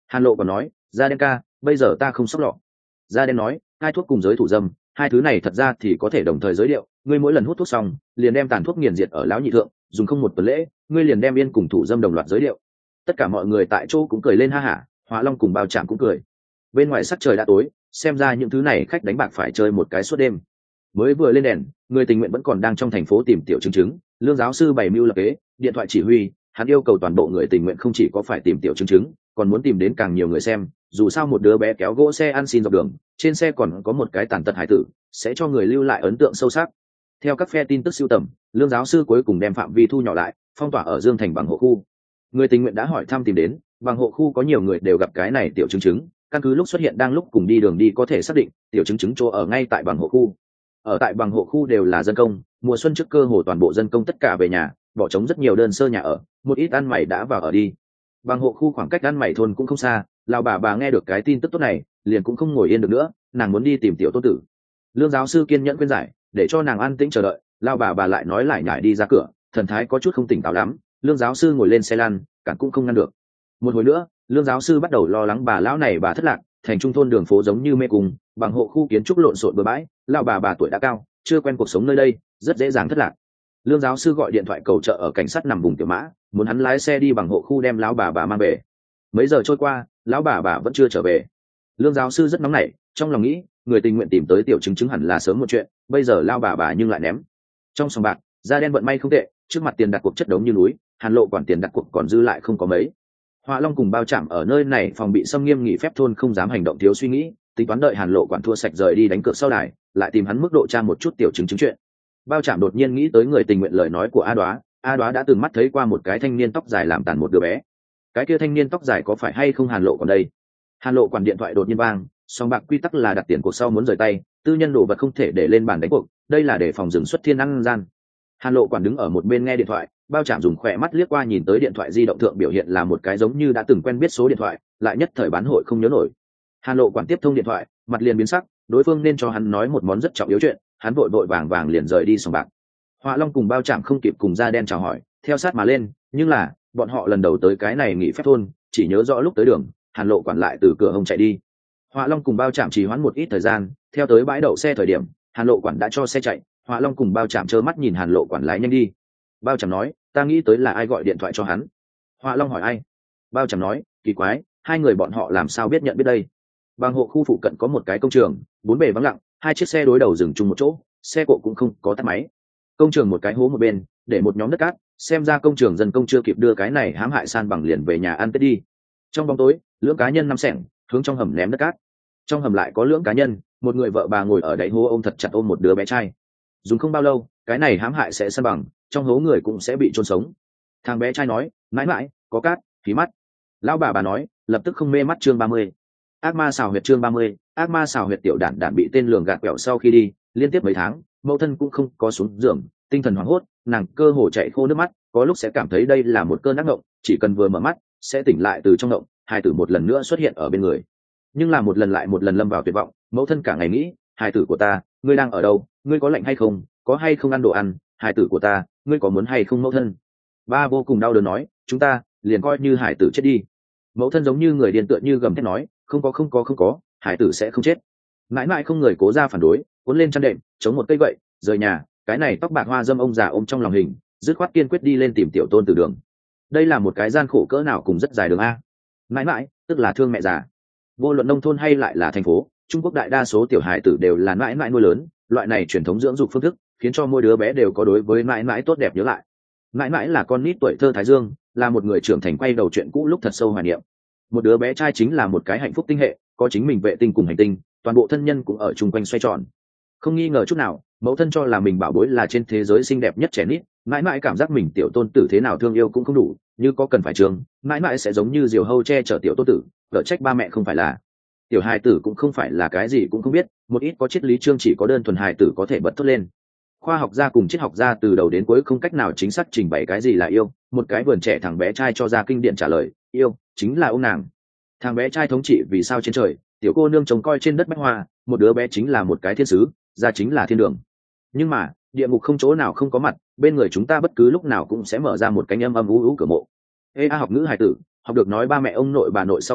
Hàn Lộ còn nói, da đen ca, bây giờ ta không sốc lọ. Da đen nói, hai thuốc cùng giới thủ dâm, hai thứ này thật ra thì có thể đồng thời giới điệu, ngươi mỗi lần hút thuốc xong liền đem tàn thuốc nghiền diệt ở lão nhị thượng, dùng không một tuần lễ ngươi liền đem yên cùng thủ dâm đồng loạt giới điệu. Tất cả mọi người tại chỗ cũng cười lên ha hả, Hỏa Long cùng Bao Trạm cũng cười. Bên ngoài sắc trời đã tối, xem ra những thứ này khách đánh bạc phải chơi một cái suốt đêm. Mới vừa lên đèn, người tình nguyện vẫn còn đang trong thành phố tìm tiểu chứng chứng, Lương giáo sư bày mưu lập kế, điện thoại chỉ huy, hắn yêu cầu toàn bộ người tình nguyện không chỉ có phải tìm tiểu chứng chứng, còn muốn tìm đến càng nhiều người xem, dù sao một đứa bé kéo gỗ xe ăn xin dọc đường, trên xe còn có một cái tàn tật hải tử, sẽ cho người lưu lại ấn tượng sâu sắc. Theo các phe tin tức sưu tầm, Lương giáo sư cuối cùng đem phạm vi thu nhỏ lại, phong tỏa ở Dương Thành bằng hộ khu. Người tình nguyện đã hỏi thăm tìm đến, bằng hộ khu có nhiều người đều gặp cái này tiểu chứng chứng, căn cứ lúc xuất hiện đang lúc cùng đi đường đi có thể xác định, tiểu chứng chứng chỗ ở ngay tại bằng hộ khu. Ở tại bằng hộ khu đều là dân công, mùa xuân trước cơ hồ toàn bộ dân công tất cả về nhà, bỏ trống rất nhiều đơn sơ nhà ở, một ít ăn mày đã vào ở đi. Bằng hộ khu khoảng cách ăn mày thôn cũng không xa, lão bà nghe được cái tin tức tốt này, liền cũng không ngồi yên được nữa, nàng muốn đi tìm tiểu tôn tử. Lương giáo sư kiên nhẫn khuyên giải, để cho nàng an tĩnh chờ đợi, lão bà lại nói lại nhải đi ra cửa, thần thái có chút không tỉnh táo lắm. Lương giáo sư ngồi lên xe lăn, cản cũng không ngăn được. Một hồi nữa, Lương giáo sư bắt đầu lo lắng bà lão này bà thất lạc, thành trung thôn đường phố giống như mê cung, bằng hộ khu kiến trúc lộn xộn bừa bãi, lão bà tuổi đã cao, chưa quen cuộc sống nơi đây, rất dễ dàng thất lạc. Lương giáo sư gọi điện thoại cầu trợ ở cảnh sát nằm vùng tiểu mã, muốn hắn lái xe đi bằng hộ khu đem lão bà mang về. Mấy giờ trôi qua, lão bà vẫn chưa trở về. Lương giáo sư rất nóng nảy, trong lòng nghĩ, người tình nguyện tìm tới tiểu chứng chứng hẳn là sớm một chuyện, bây giờ lão bà nhưng lại ném. Trong sòng bạc, da đen vận may không tệ, trước mặt tiền đặt cuộc chất đống như núi, Hàn Lộ quản tiền đặt cuộc còn dư lại không có mấy. Hỏa Long cùng Bao Trạm ở nơi này phòng bị xâm nghiêm nghỉ phép thôn không dám hành động thiếu suy nghĩ, tính toán đợi Hàn Lộ quản thua sạch rời đi đánh cược sau đài, lại tìm hắn mức độ tra một chút tiểu chứng chứng chuyện. Bao Trạm đột nhiên nghĩ tới người tình nguyện lời nói của A Đóa đã từng mắt thấy qua một cái thanh niên tóc dài làm tàn một đứa bé. Cái kia thanh niên tóc dài có phải hay không Hàn Lộ còn đây? Hàn Lộ quản điện thoại đột nhiên vang, song bạc quy tắc là đặt tiền cuộc sau muốn rời tay, tư nhân đồ vật không thể để lên bàn đánh cuộc, đây là để phòng rừng xuất thiên ăn gian. Hàn Lộ quản đứng ở một bên nghe điện thoại, Bao Trạm dùng khỏe mắt liếc qua nhìn tới điện thoại di động thượng biểu hiện là một cái giống như đã từng quen biết số điện thoại, lại nhất thời bán hội không nhớ nổi. Hàn Lộ quản tiếp thông điện thoại, mặt liền biến sắc, đối phương nên cho hắn nói một món rất trọng yếu chuyện, hắn vội vàng liền rời đi sòng bạc. Hỏa Long cùng Bao Trạm không kịp cùng da đen chào hỏi, theo sát mà lên, nhưng là bọn họ lần đầu tới cái này nghỉ phép thôn, chỉ nhớ rõ lúc tới đường, Hàn Lộ quản lại từ cửa hông chạy đi. Hỏa Long cùng Bao Trạm trì hoãn một ít thời gian, theo tới bãi đậu xe thời điểm, Hàn Lộ quản đã cho xe chạy, Hỏa Long cùng Bao Trạm trơ mắt nhìn Hàn Lộ quản lái nhanh đi. Bao Trạm nói, ta nghĩ tới là ai gọi điện thoại cho hắn. Hỏa Long hỏi ai? Bao Trạm nói, kỳ quái, hai người bọn họ làm sao biết nhận biết đây? Bằng hộ khu phụ cận có một cái công trường, bốn bề vắng lặng, hai chiếc xe đối đầu dừng chung một chỗ, xe cộ cũng không có tắt máy. Công trường một cái hố một bên, để một nhóm đất cát, xem ra công trường dân công chưa kịp đưa cái này hãm hại san bằng liền về nhà ăn tết đi. Trong bóng tối, lưỡng cá nhân nằm xẻng hướng trong hầm ném đất cát. Trong hầm lại có lưỡng cá nhân, một người vợ bà ngồi ở đáy hố ôm thật chặt ôm một đứa bé trai. Dùng không bao lâu, cái này hãm hại sẽ san bằng, trong hố người cũng sẽ bị chôn sống. Thằng bé trai nói, mãi mãi có cát khí mắt. Lão bà nói, lập tức không mê mắt. Chương 30. Ác ma xào huyệt. Chương 30. Ác ma xào huyệt. Tiểu đản bị tên lường gạt quẹo sau khi đi liên tiếp mấy tháng, mẫu thân cũng không có xuống giường, tinh thần hoảng hốt, nàng cơ hồ chạy khô nước mắt, có lúc sẽ cảm thấy đây là một cơn ác mộng, chỉ cần vừa mở mắt sẽ tỉnh lại từ trong mộng, hài tử một lần nữa xuất hiện ở bên người. Nhưng là một lần lại một lần lâm vào tuyệt vọng, mẫu thân cả ngày nghĩ, hài tử của ta, ngươi đang ở đâu, ngươi có lạnh hay không, có hay không ăn đồ ăn, hài tử của ta, ngươi có muốn hay không. Mẫu thân ba vô cùng đau đớn nói, chúng ta liền coi như hài tử chết đi. Mẫu thân giống như người điên tựa như gầm thét nói, không có, hài tử sẽ không chết. Mãi mãi không người cố ra phản đối, cuốn lên chăn đệm, chống một cây gậy, rời nhà. Cái này tóc bạc hoa dâm ông già ôm trong lòng hình, dứt khoát kiên quyết đi lên tìm tiểu tôn từ đường. Đây là một cái gian khổ cỡ nào cùng rất dài đường a. Mãi mãi tức là thương mẹ già. Vô luận nông thôn hay lại là thành phố, Trung Quốc đại đa số tiểu hài tử đều là mãi mãi nuôi lớn, loại này truyền thống dưỡng dục phương thức khiến cho mỗi đứa bé đều có đối với mãi mãi tốt đẹp nhớ lại. Mãi mãi là con nít tuổi thơ thái dương, là một người trưởng thành quay đầu chuyện cũ lúc thật sâu hoài niệm. Một đứa bé trai chính là một cái hạnh phúc tinh hệ, có chính mình vệ tinh cùng hành tinh, toàn bộ thân nhân cũng ở chung quanh xoay tròn. Không nghi ngờ chút nào, mẫu thân cho là mình bảo bối là trên thế giới xinh đẹp nhất trẻ nít, mãi mãi cảm giác mình tiểu tôn tử thế nào thương yêu cũng không đủ, như có cần phải trường, mãi mãi sẽ giống như diều hâu che chở tiểu tôn tử, vợ trách ba mẹ không phải là. Tiểu hài tử cũng không phải là cái gì cũng không biết, một ít có triết lý chương chỉ có đơn thuần hài tử có thể bật thốt lên. Khoa học gia cùng triết học gia từ đầu đến cuối không cách nào chính xác trình bày cái gì là yêu, một cái vườn trẻ thằng bé trai cho ra kinh điển trả lời, yêu chính là ông nàng. Thằng bé trai thống trị vì sao trên trời, tiểu cô nương trông coi trên đất bách hoa, một đứa bé chính là một cái thiên sứ, ra chính là thiên đường. Nhưng mà địa ngục không chỗ nào không có mặt, bên người chúng ta bất cứ lúc nào cũng sẽ mở ra một cánh âm ú cửa mộ. Ê a học ngữ hài tử, học được nói ba mẹ ông nội bà nội sau khi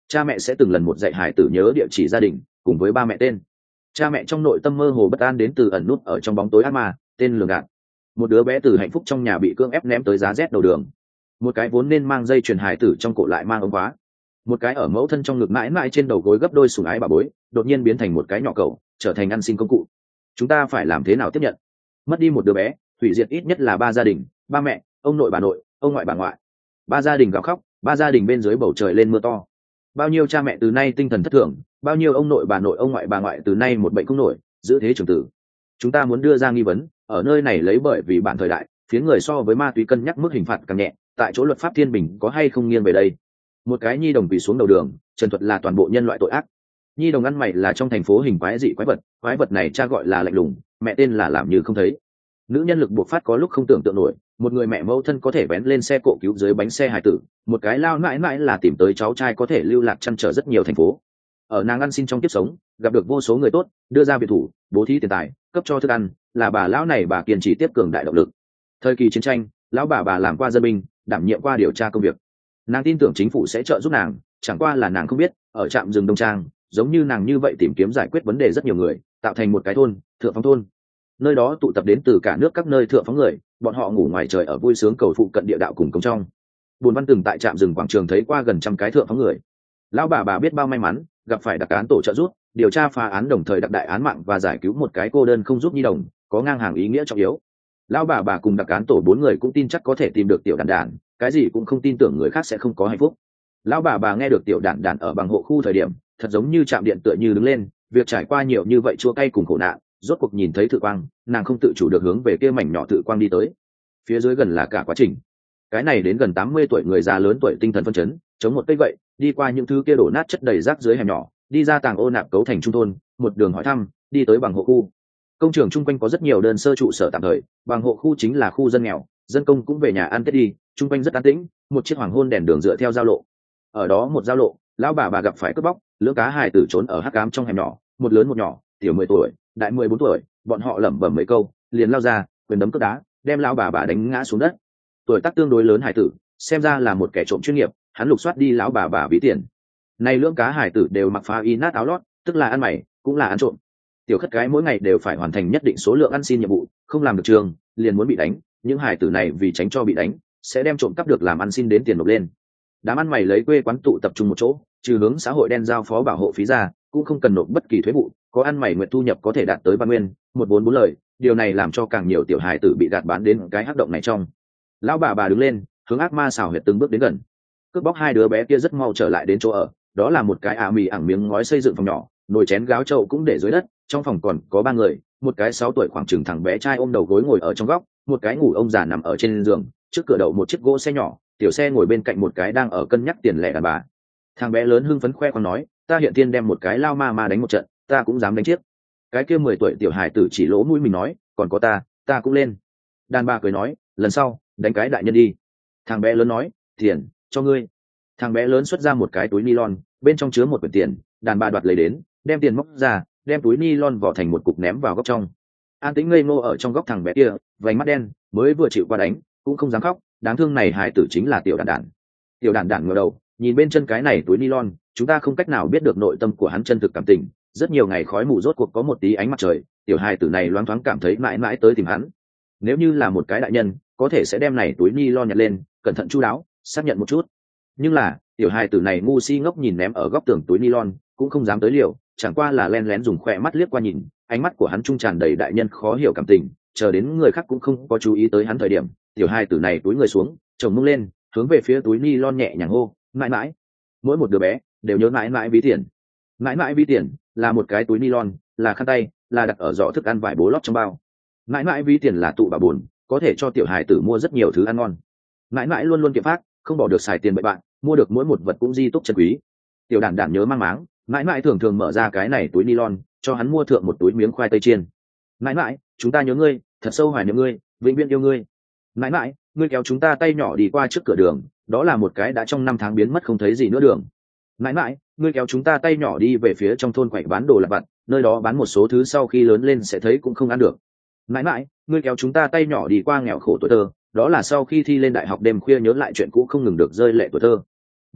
cha mẹ sẽ từng lần một dạy hải tử nhớ địa chỉ gia đình cùng với ba mẹ tên. Cha mẹ trong nội tâm mơ hồ bất an đến từ ẩn nút ở trong bóng tối ác ma, tên lường gạt. Một đứa bé từ hạnh phúc trong nhà bị cưỡng ép ném tới giá rét đầu đường. Một cái vốn nên mang dây chuyền hải tử trong cổ lại mang ống khóa. Một cái ở mẫu thân trong ngực mãi mãi trên đầu gối gấp đôi sủng ái bà bối, đột nhiên biến thành một cái nhỏ cậu, trở thành ăn xin công cụ. Chúng ta phải làm thế nào tiếp nhận? Mất đi một đứa bé, hủy diệt ít nhất là 3 gia đình, ba mẹ, ông nội bà nội, ông ngoại bà ngoại. 3 gia đình gào khóc, 3 gia đình bên dưới bầu trời lên mưa to. Bao nhiêu cha mẹ từ nay tinh thần thất thường, bao nhiêu ông nội bà nội ông ngoại bà ngoại từ nay một bệnh không nổi, giữ thế trường tử. Chúng ta muốn đưa ra nghi vấn, ở nơi này lấy bởi vì bản thời đại, phía người so với ma túy cân nhắc mức hình phạt càng nhẹ, tại chỗ luật pháp thiên bình có hay không nghiêng về đây. Một cái nhi đồng quỳ xuống đầu đường, trần thuật là toàn bộ nhân loại tội ác. Nhi đồng ăn mày là trong thành phố hình quái dị quái vật này cha gọi là lạnh lùng, mẹ tên là làm như không thấy. Nữ nhân lực buộc phát có lúc không tưởng tượng nổi, một người mẹ mẫu thân có thể vén lên xe cộ cứu dưới bánh xe hài tử, một cái lao mãi mãi là tìm tới cháu trai có thể lưu lạc chăn trở rất nhiều thành phố. Ở nàng ăn xin trong kiếp sống, gặp được vô số người tốt, đưa ra biệt thủ, bố thí tiền tài, cấp cho thức ăn, là bà lão này bà kiên trì tiếp cường đại động lực. Thời kỳ chiến tranh, lão bà làm qua dân binh, đảm nhiệm qua điều tra công việc. Nàng tin tưởng chính phủ sẽ trợ giúp nàng, chẳng qua là nàng không biết, ở trạm rừng Đông Trang, giống như nàng như vậy tìm kiếm giải quyết vấn đề rất nhiều người, tạo thành một cái thôn, Thượng Phong thôn. Nơi đó tụ tập đến từ cả nước các nơi thượng phóng người, bọn họ ngủ ngoài trời ở vui sướng cầu phụ cận địa đạo cùng công trong. Buồn Văn từng tại trạm rừng quảng trường thấy qua gần 100 cái thượng phóng người. Lão bà biết bao may mắn, gặp phải đặc án tổ trợ giúp, điều tra phá án đồng thời đặc đại án mạng và giải cứu một cái cô đơn không giúp nhi đồng, có ngang hàng ý nghĩa trọng yếu. Lão bà cùng đặc án tổ 4 người cũng tin chắc có thể tìm được tiểu đàn, cái gì cũng không tin tưởng người khác sẽ không có hạnh phúc. Lão bà nghe được tiểu đàn ở bằng hộ khu thời điểm, thật giống như chạm điện tựa như đứng lên, việc trải qua nhiều như vậy chua cay cùng khổ nạn, rốt cuộc nhìn thấy thự quang, nàng không tự chủ được hướng về kia mảnh nhỏ thự quang đi tới. Phía dưới gần là cả quá trình. Cái này đến gần 80 tuổi người già lớn tuổi tinh thần phân chấn, chống một cây gậy, đi qua những thứ kia đổ nát chất đầy rác dưới hẻm nhỏ, đi ra tàng ô nạp cấu thành trung thôn, một đường hỏi thăm, đi tới bằng hộ khu. Công trường chung quanh có rất nhiều đơn sơ trụ sở tạm thời, bằng hộ khu chính là khu dân nghèo, dân công cũng về nhà ăn Tết đi, chung quanh rất an tĩnh, một chiếc hoàng hôn đèn đường dựa theo giao lộ. Ở đó một giao lộ, lão bà gặp phải cướp bóc, lưỡng cá hài tử trốn ở hắc ám trong hẻm nhỏ, một lớn một nhỏ, tiểu 10 tuổi, đại 14 tuổi, bọn họ lẩm bẩm mấy câu, liền lao ra, quyền đấm cướp đá, đem lão bà đánh ngã xuống đất. Tuổi tác tương đối lớn hài tử, xem ra là một kẻ trộm chuyên nghiệp, hắn lục soát đi lão bà ví tiền. Này lưỡng cá hài tử đều mặc phá y nát áo lót, tức là ăn mày, cũng là ăn trộm. Tiểu khất cái mỗi ngày đều phải hoàn thành nhất định số lượng ăn xin nhiệm vụ, không làm được trường, liền muốn bị đánh. Những hài tử này vì tránh cho bị đánh, sẽ đem trộm cắp được làm ăn xin đến tiền nộp lên. Đám ăn mày lấy quê quán tụ tập trung một chỗ, trừ hướng xã hội đen giao phó bảo hộ phí ra, cũng không cần nộp bất kỳ thuế vụ, có ăn mày nguyện thu nhập có thể đạt tới 3 nguyên, 144 lời, điều này làm cho càng nhiều tiểu hài tử bị gạt bán đến cái hắc động này trong. Lão bà đứng lên, hướng ác ma xào huyệt từng bước đến gần. Cướp bóc 2 đứa bé kia rất mau trở lại đến chỗ ở, đó là một cái mì ảng miếng ngói xây dựng phòng nhỏ, nồi chén gáo chậu cũng để dưới đất, trong phòng còn có 3 người, một cái 6 tuổi khoảng chừng thằng bé trai ôm đầu gối ngồi ở trong góc, một cái ngủ ông già nằm ở trên giường, trước cửa đậu một chiếc gỗ xe nhỏ, tiểu xe ngồi bên cạnh một cái đang ở cân nhắc tiền lẻ đàn bà. Thằng bé lớn hưng phấn khoe con nói, ta hiện tiên đem một cái lao ma đánh một trận, ta cũng dám đánh chiếc. Cái kia 10 tuổi tiểu hài tử chỉ lỗ mũi mình nói, còn có ta cũng lên. Đàn bà cười nói, lần sau đánh cái đại nhân đi. Thằng bé lớn nói, tiền cho ngươi. Thằng bé lớn xuất ra một cái túi nylon, bên trong chứa một quyển tiền, đàn bà đoạt lấy đến, đem tiền móc ra, đem túi nylon vỏ thành một cục ném vào góc trong. An tĩnh ngây ngô ở trong góc thằng bé kia, vành mắt đen, mới vừa chịu qua đánh, cũng không dám khóc, đáng thương này hài tử chính là tiểu đàn. Tiểu đàn ngửa đầu, nhìn bên chân cái này túi nylon, chúng ta không cách nào biết được nội tâm của hắn chân thực cảm tình. Rất nhiều ngày khói mù rốt cuộc có một tí ánh mặt trời, tiểu hài tử này loáng thoáng cảm thấy mãi mãi tới tìm hắn. Nếu như là một cái đại nhân, có thể sẽ đem này túi nylon nhặt lên, cẩn thận chu đáo, xác nhận một chút. Nhưng là tiểu hài tử này ngu si ngốc nhìn ném ở góc tường túi nylon, cũng không dám tới liều, chẳng qua là len lén dùng khỏe mắt liếc qua nhìn, ánh mắt của hắn trung tràn đầy đại nhân khó hiểu cảm tình. Chờ đến người khác cũng không có chú ý tới hắn thời điểm, tiểu hài tử này túi người xuống, chồng mông lên, hướng về phía túi nylon nhẹ nhàng hô, mãi mãi. Mỗi một đứa bé đều nhớ mãi mãi ví tiền. Mãi mãi ví tiền là một cái túi nylon, là khăn tay, là đặt ở giỏ thức ăn vải bố lót trong bao. Mãi mãi ví tiền là tụ bà buồn, có thể cho tiểu hài tử mua rất nhiều thứ ăn ngon. Mãi mãi luôn luôn kiệm phát, không bỏ được xài tiền bậy bạn, mua được mỗi một vật cũng di túc chân quý. Tiểu đàn nhớ mang máng, mãi mãi thường thường mở ra cái này túi nylon, cho hắn mua thượng một túi miếng khoai tây chiên. Mãi mãi, chúng ta nhớ ngươi, thật sâu hoài niệm ngươi, vĩnh viễn yêu ngươi. Mãi mãi, ngươi kéo chúng ta tay nhỏ đi qua trước cửa đường, đó là một cái đã trong 5 tháng biến mất không thấy gì nữa đường. Mãi mãi, ngươi kéo chúng ta tay nhỏ đi về phía trong thôn quậy bán đồ lặt vặt, nơi đó bán một số thứ sau khi lớn lên sẽ thấy cũng không ăn được. Mãi mãi, ngươi kéo chúng ta tay nhỏ đi qua nghèo khổ tuổi thơ, đó là sau khi thi lên đại học đêm khuya nhớ lại chuyện cũ không ngừng được rơi lệ tuổi thơ.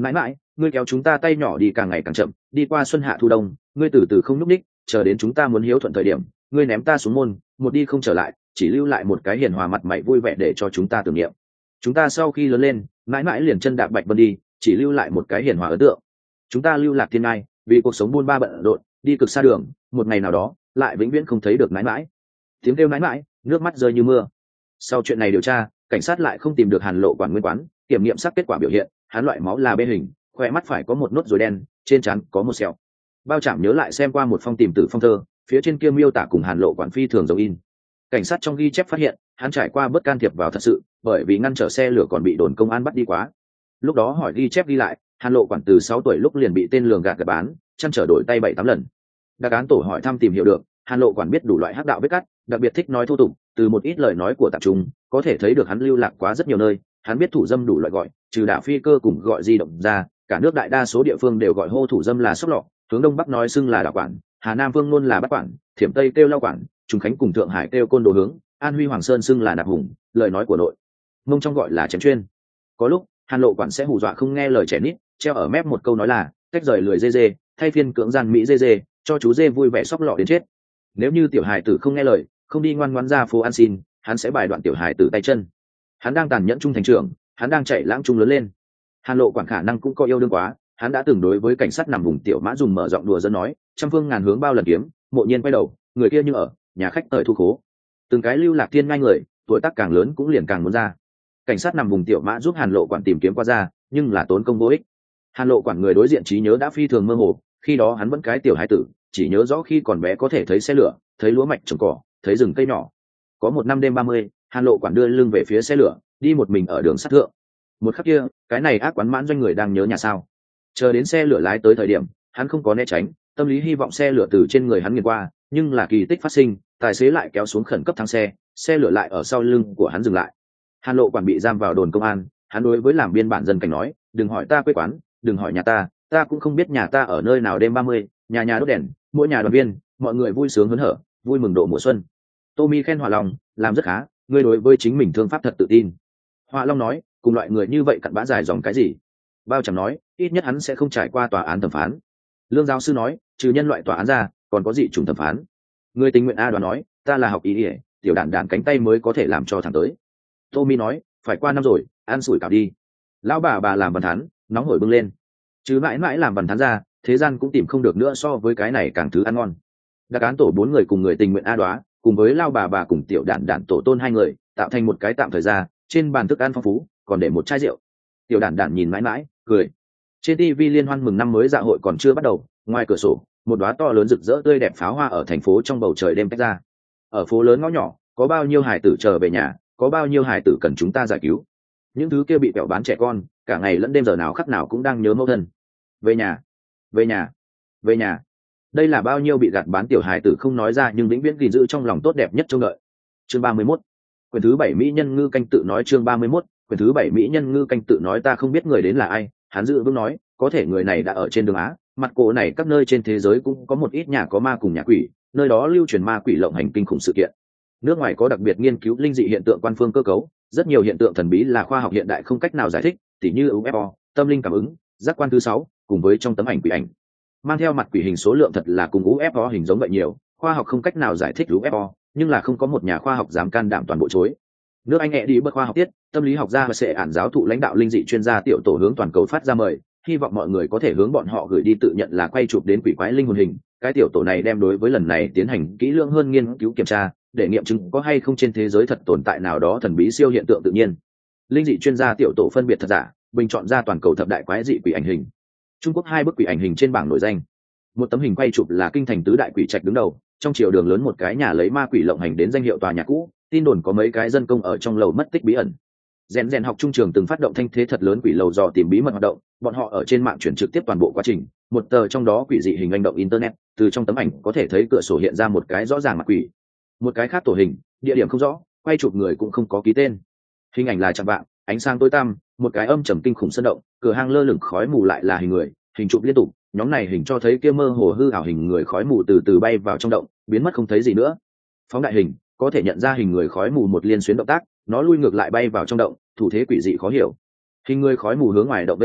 mãi mãi ngươi kéo chúng ta tay nhỏ đi càng ngày càng chậm, đi qua xuân hạ thu đông, ngươi từ từ không nhúc ních, chờ đến chúng ta muốn hiếu thuận thời điểm, ngươi ném ta xuống môn, một đi không trở lại, chỉ lưu lại một cái hiền hòa mặt mày vui vẻ để cho chúng ta tưởng niệm. Chúng ta sau khi lớn lên, mãi mãi liền chân đạp bạch vân đi, chỉ lưu lại một cái hiền hòa ấn tượng. Chúng ta lưu lạc thiên ngai, vì cuộc sống buôn ba bận rộn, đi cực xa đường, một ngày nào đó lại vĩnh viễn không thấy được mãi mãi. Tiếng kêu mãi mãi, nước mắt rơi như mưa. Sau chuyện này điều tra, cảnh sát lại không tìm được Hàn Lộ Quản nguyên quán, kiểm nghiệm xác kết quả biểu hiện, hắn loại máu là B hình, khỏe mắt phải có một nốt ruồi đen, trên trán có một sẹo. Bao Trạm nhớ lại xem qua một phong tìm tử phong thơ, phía trên kia miêu tả cùng Hàn Lộ Quản phi thường giống in. Cảnh sát trong ghi chép phát hiện, hắn trải qua bất can thiệp vào thật sự, bởi vì ngăn trở xe lửa còn bị đồn công an bắt đi quá. Lúc đó hỏi ghi chép ghi lại, Hàn Lộ Quản từ 6 tuổi lúc liền bị tên lường gạt bán, chăn trở đổi tay 7-8 lần. Đặc án tổ hỏi thăm tìm hiểu được, Hàn Lộ Quản biết đủ loại hắc đạo vết cắt, đặc biệt thích nói thô tục, từ một ít lời nói của tạp trung có thể thấy được hắn lưu lạc quá rất nhiều nơi. Hắn biết thủ dâm đủ loại gọi, trừ đạo phi cơ cùng gọi di động ra, cả nước đại đa số địa phương đều gọi hô thủ dâm là sóc lọ, hướng đông bắc nói xưng là đạo quản, Hà Nam Vương luôn là bắt quản, Thiểm Tây kêu lao quản, Trùng Khánh cùng Thượng Hải kêu côn đồ hướng, An Huy Hoàng Sơn xưng là nạp hùng, lời nói của nội mông trong gọi là chém chuyên. Có lúc Hàn Lộ Quản sẽ hù dọa không nghe lời trẻ nít, treo ở mép một câu nói là cách rời lười dê dê, thay phiên cưỡng gian mỹ dê dê, cho chú dê vui vẻ sóc lọ đến chết. Nếu như tiểu hài tử không nghe lời, không đi ngoan ngoãn ra phố ăn xin, hắn sẽ bài đoạn tiểu hài tử tay chân. Hắn đang tàn nhẫn trung thành trưởng, hắn đang chạy lãng trung lớn lên. Hàn Lộ Quản khả năng cũng có yêu đương quá, hắn đã từng đối với cảnh sát nằm vùng tiểu mã dùng mở giọng đùa dân nói, trăm phương ngàn hướng bao lần kiếm, mộ nhiên quay đầu, người kia như ở nhà khách tời thu khố. Từng cái lưu lạc thiên ngai người, tuổi tác càng lớn cũng liền càng muốn ra. Cảnh sát nằm vùng tiểu mã giúp Hàn Lộ Quản tìm kiếm qua ra, nhưng là tốn công vô ích. Hàn Lộ Quản người đối diện trí nhớ đã phi thường mơ hồ, khi đó hắn vẫn cái tiểu hải tử, chỉ nhớ rõ khi còn bé có thể thấy xe lửa, thấy lúa mạch trồng cỏ, thấy rừng cây nhỏ. Có một năm đêm 30, Hàn Lộ Quản đưa lưng về phía xe lửa, đi một mình ở đường sắt thượng. Một khắc kia, cái này ác quán mãn doanh người đang nhớ nhà sao. Chờ đến xe lửa lái tới thời điểm, hắn không có né tránh, tâm lý hy vọng xe lửa từ trên người hắn nghiền qua, nhưng là kỳ tích phát sinh, tài xế lại kéo xuống khẩn cấp thang xe, xe lửa lại ở sau lưng của hắn dừng lại. Hàn Lộ Quản bị giam vào đồn công an, hắn đối với làm biên bản dân cảnh nói, đừng hỏi ta quê quán, đừng hỏi nhà ta cũng không biết nhà ta ở nơi nào đêm 30, nhà nhà đốt đèn, mỗi nhà đoàn viên, mọi người vui sướng hớn hở, vui mừng độ mùa xuân. Tommy khen Hỏa Long, làm rất khá, ngươi đối với chính mình thương pháp thật tự tin. Hỏa Long nói, cùng loại người như vậy cặn bã dài dòng cái gì? Bao Trầm nói, ít nhất hắn sẽ không trải qua tòa án thẩm phán. Lương giáo sư nói, trừ nhân loại tòa án ra, còn có gì trùng thẩm phán? Người tình nguyện A Đoàn nói, ta là học ý ỉa, tiểu đạn đạn cánh tay mới có thể làm cho thẳng tới. Tommy nói, phải qua năm rồi, ăn sủi cảo đi. Lão bà làm bàn thán, nóng hổi bưng lên. Chứ mãi mãi làm bàn thán ra, thế gian cũng tìm không được nữa so với cái này càng thứ ăn ngon. Đặc án tổ 4 người cùng người tình nguyện A Đoá, cùng với Lao bà cùng tiểu đạn đạn tổ tôn 2 người, tạo thành một cái tạm thời ra, trên bàn thức ăn phong phú, còn để một chai rượu. Tiểu đạn đạn nhìn mãi mãi, cười. Trên TV liên hoan mừng năm mới dạ hội còn chưa bắt đầu, ngoài cửa sổ, một đóa to lớn rực rỡ tươi đẹp pháo hoa ở thành phố trong bầu trời đêm tách ra. Ở phố lớn ngõ nhỏ, có bao nhiêu hải tử chờ về nhà, có bao nhiêu hải tử cần chúng ta giải cứu. Những thứ kia bị bẹo bán trẻ con, cả ngày lẫn đêm giờ nào khắc nào cũng đang nhớ mẫu thân. Về nhà, về nhà, về nhà. Đây là bao nhiêu bị gạt bán tiểu hài tử không nói ra nhưng vĩnh viễn gìn giữ trong lòng tốt đẹp nhất trông đợi. Chương 31. Quyển thứ 7 Mỹ Nhân Ngư Canh tự nói chương 31. Quyển thứ 7 Mỹ Nhân Ngư Canh tự nói ta không biết người đến là ai, hắn dự vững nói, có thể người này đã ở trên đường Á, mặt cổ này các nơi trên thế giới cũng có một ít nhà có ma cùng nhà quỷ, nơi đó lưu truyền ma quỷ lộng hành kinh khủng sự kiện. Nước ngoài có đặc biệt nghiên cứu linh dị hiện tượng quan phương cơ cấu, rất nhiều hiện tượng thần bí là khoa học hiện đại không cách nào giải thích, tỉ như UFO, tâm linh cảm ứng, giác quan thứ 6, cùng với trong tấm ảnh quỷ ảnh. Mang theo mặt quỷ hình số lượng thật là cùng UFO hình giống vậy nhiều, khoa học không cách nào giải thích UFO, nhưng là không có một nhà khoa học dám can đảm toàn bộ chối. Nước Anh đi bất khoa học tiết, tâm lý học gia và sẽ ản giáo thụ lãnh đạo linh dị chuyên gia tiểu tổ hướng toàn cầu phát ra mời, hy vọng mọi người có thể hướng bọn họ gửi đi tự nhận là quay chụp đến quỷ quái linh hồn hình. Cái tiểu tổ này đem đối với lần này tiến hành kỹ lưỡng hơn nghiên cứu kiểm tra, để nghiệm chứng có hay không trên thế giới thật tồn tại nào đó thần bí siêu hiện tượng tự nhiên. Linh dị chuyên gia tiểu tổ phân biệt thật giả, bình chọn ra toàn cầu thập đại quái dị quỷ ảnh hình. Trung Quốc 2 bức quỷ ảnh hình trên bảng nổi danh. Một tấm hình quay chụp là kinh thành tứ đại quỷ trạch đứng đầu, trong chiều đường lớn một cái nhà lấy ma quỷ lộng hành đến danh hiệu tòa nhà cũ, tin đồn có mấy cái dân công ở trong lầu mất tích bí ẩn. Rèn học trung trường từng phát động thanh thế thật lớn quỷ lầu dò tìm bí mật hoạt động, bọn họ ở trên mạng chuyển trực tiếp toàn bộ quá trình, một tờ trong đó quỷ dị hình hành động internet, từ trong tấm ảnh có thể thấy cửa sổ hiện ra một cái rõ ràng mặt quỷ. Một cái khác tổ hình, địa điểm không rõ, quay chụp người cũng không có ký tên. Hình ảnh là chạm vạng, ánh sáng tối tăm, một cái âm trầm kinh khủng sân động, cửa hang lơ lửng khói mù lại là hình người, hình chụp liên tục, nhóm này hình cho thấy kia mơ hồ hư ảo hình người khói mù từ từ bay vào trong động, biến mất không thấy gì nữa. Phóng đại hình, có thể nhận ra hình người khói mù một liên xuyến động tác, nó lui ngược lại bay vào trong động, thủ thế quỷ dị khó hiểu. Hình người khói mù hướng ngoài động vẫy tay,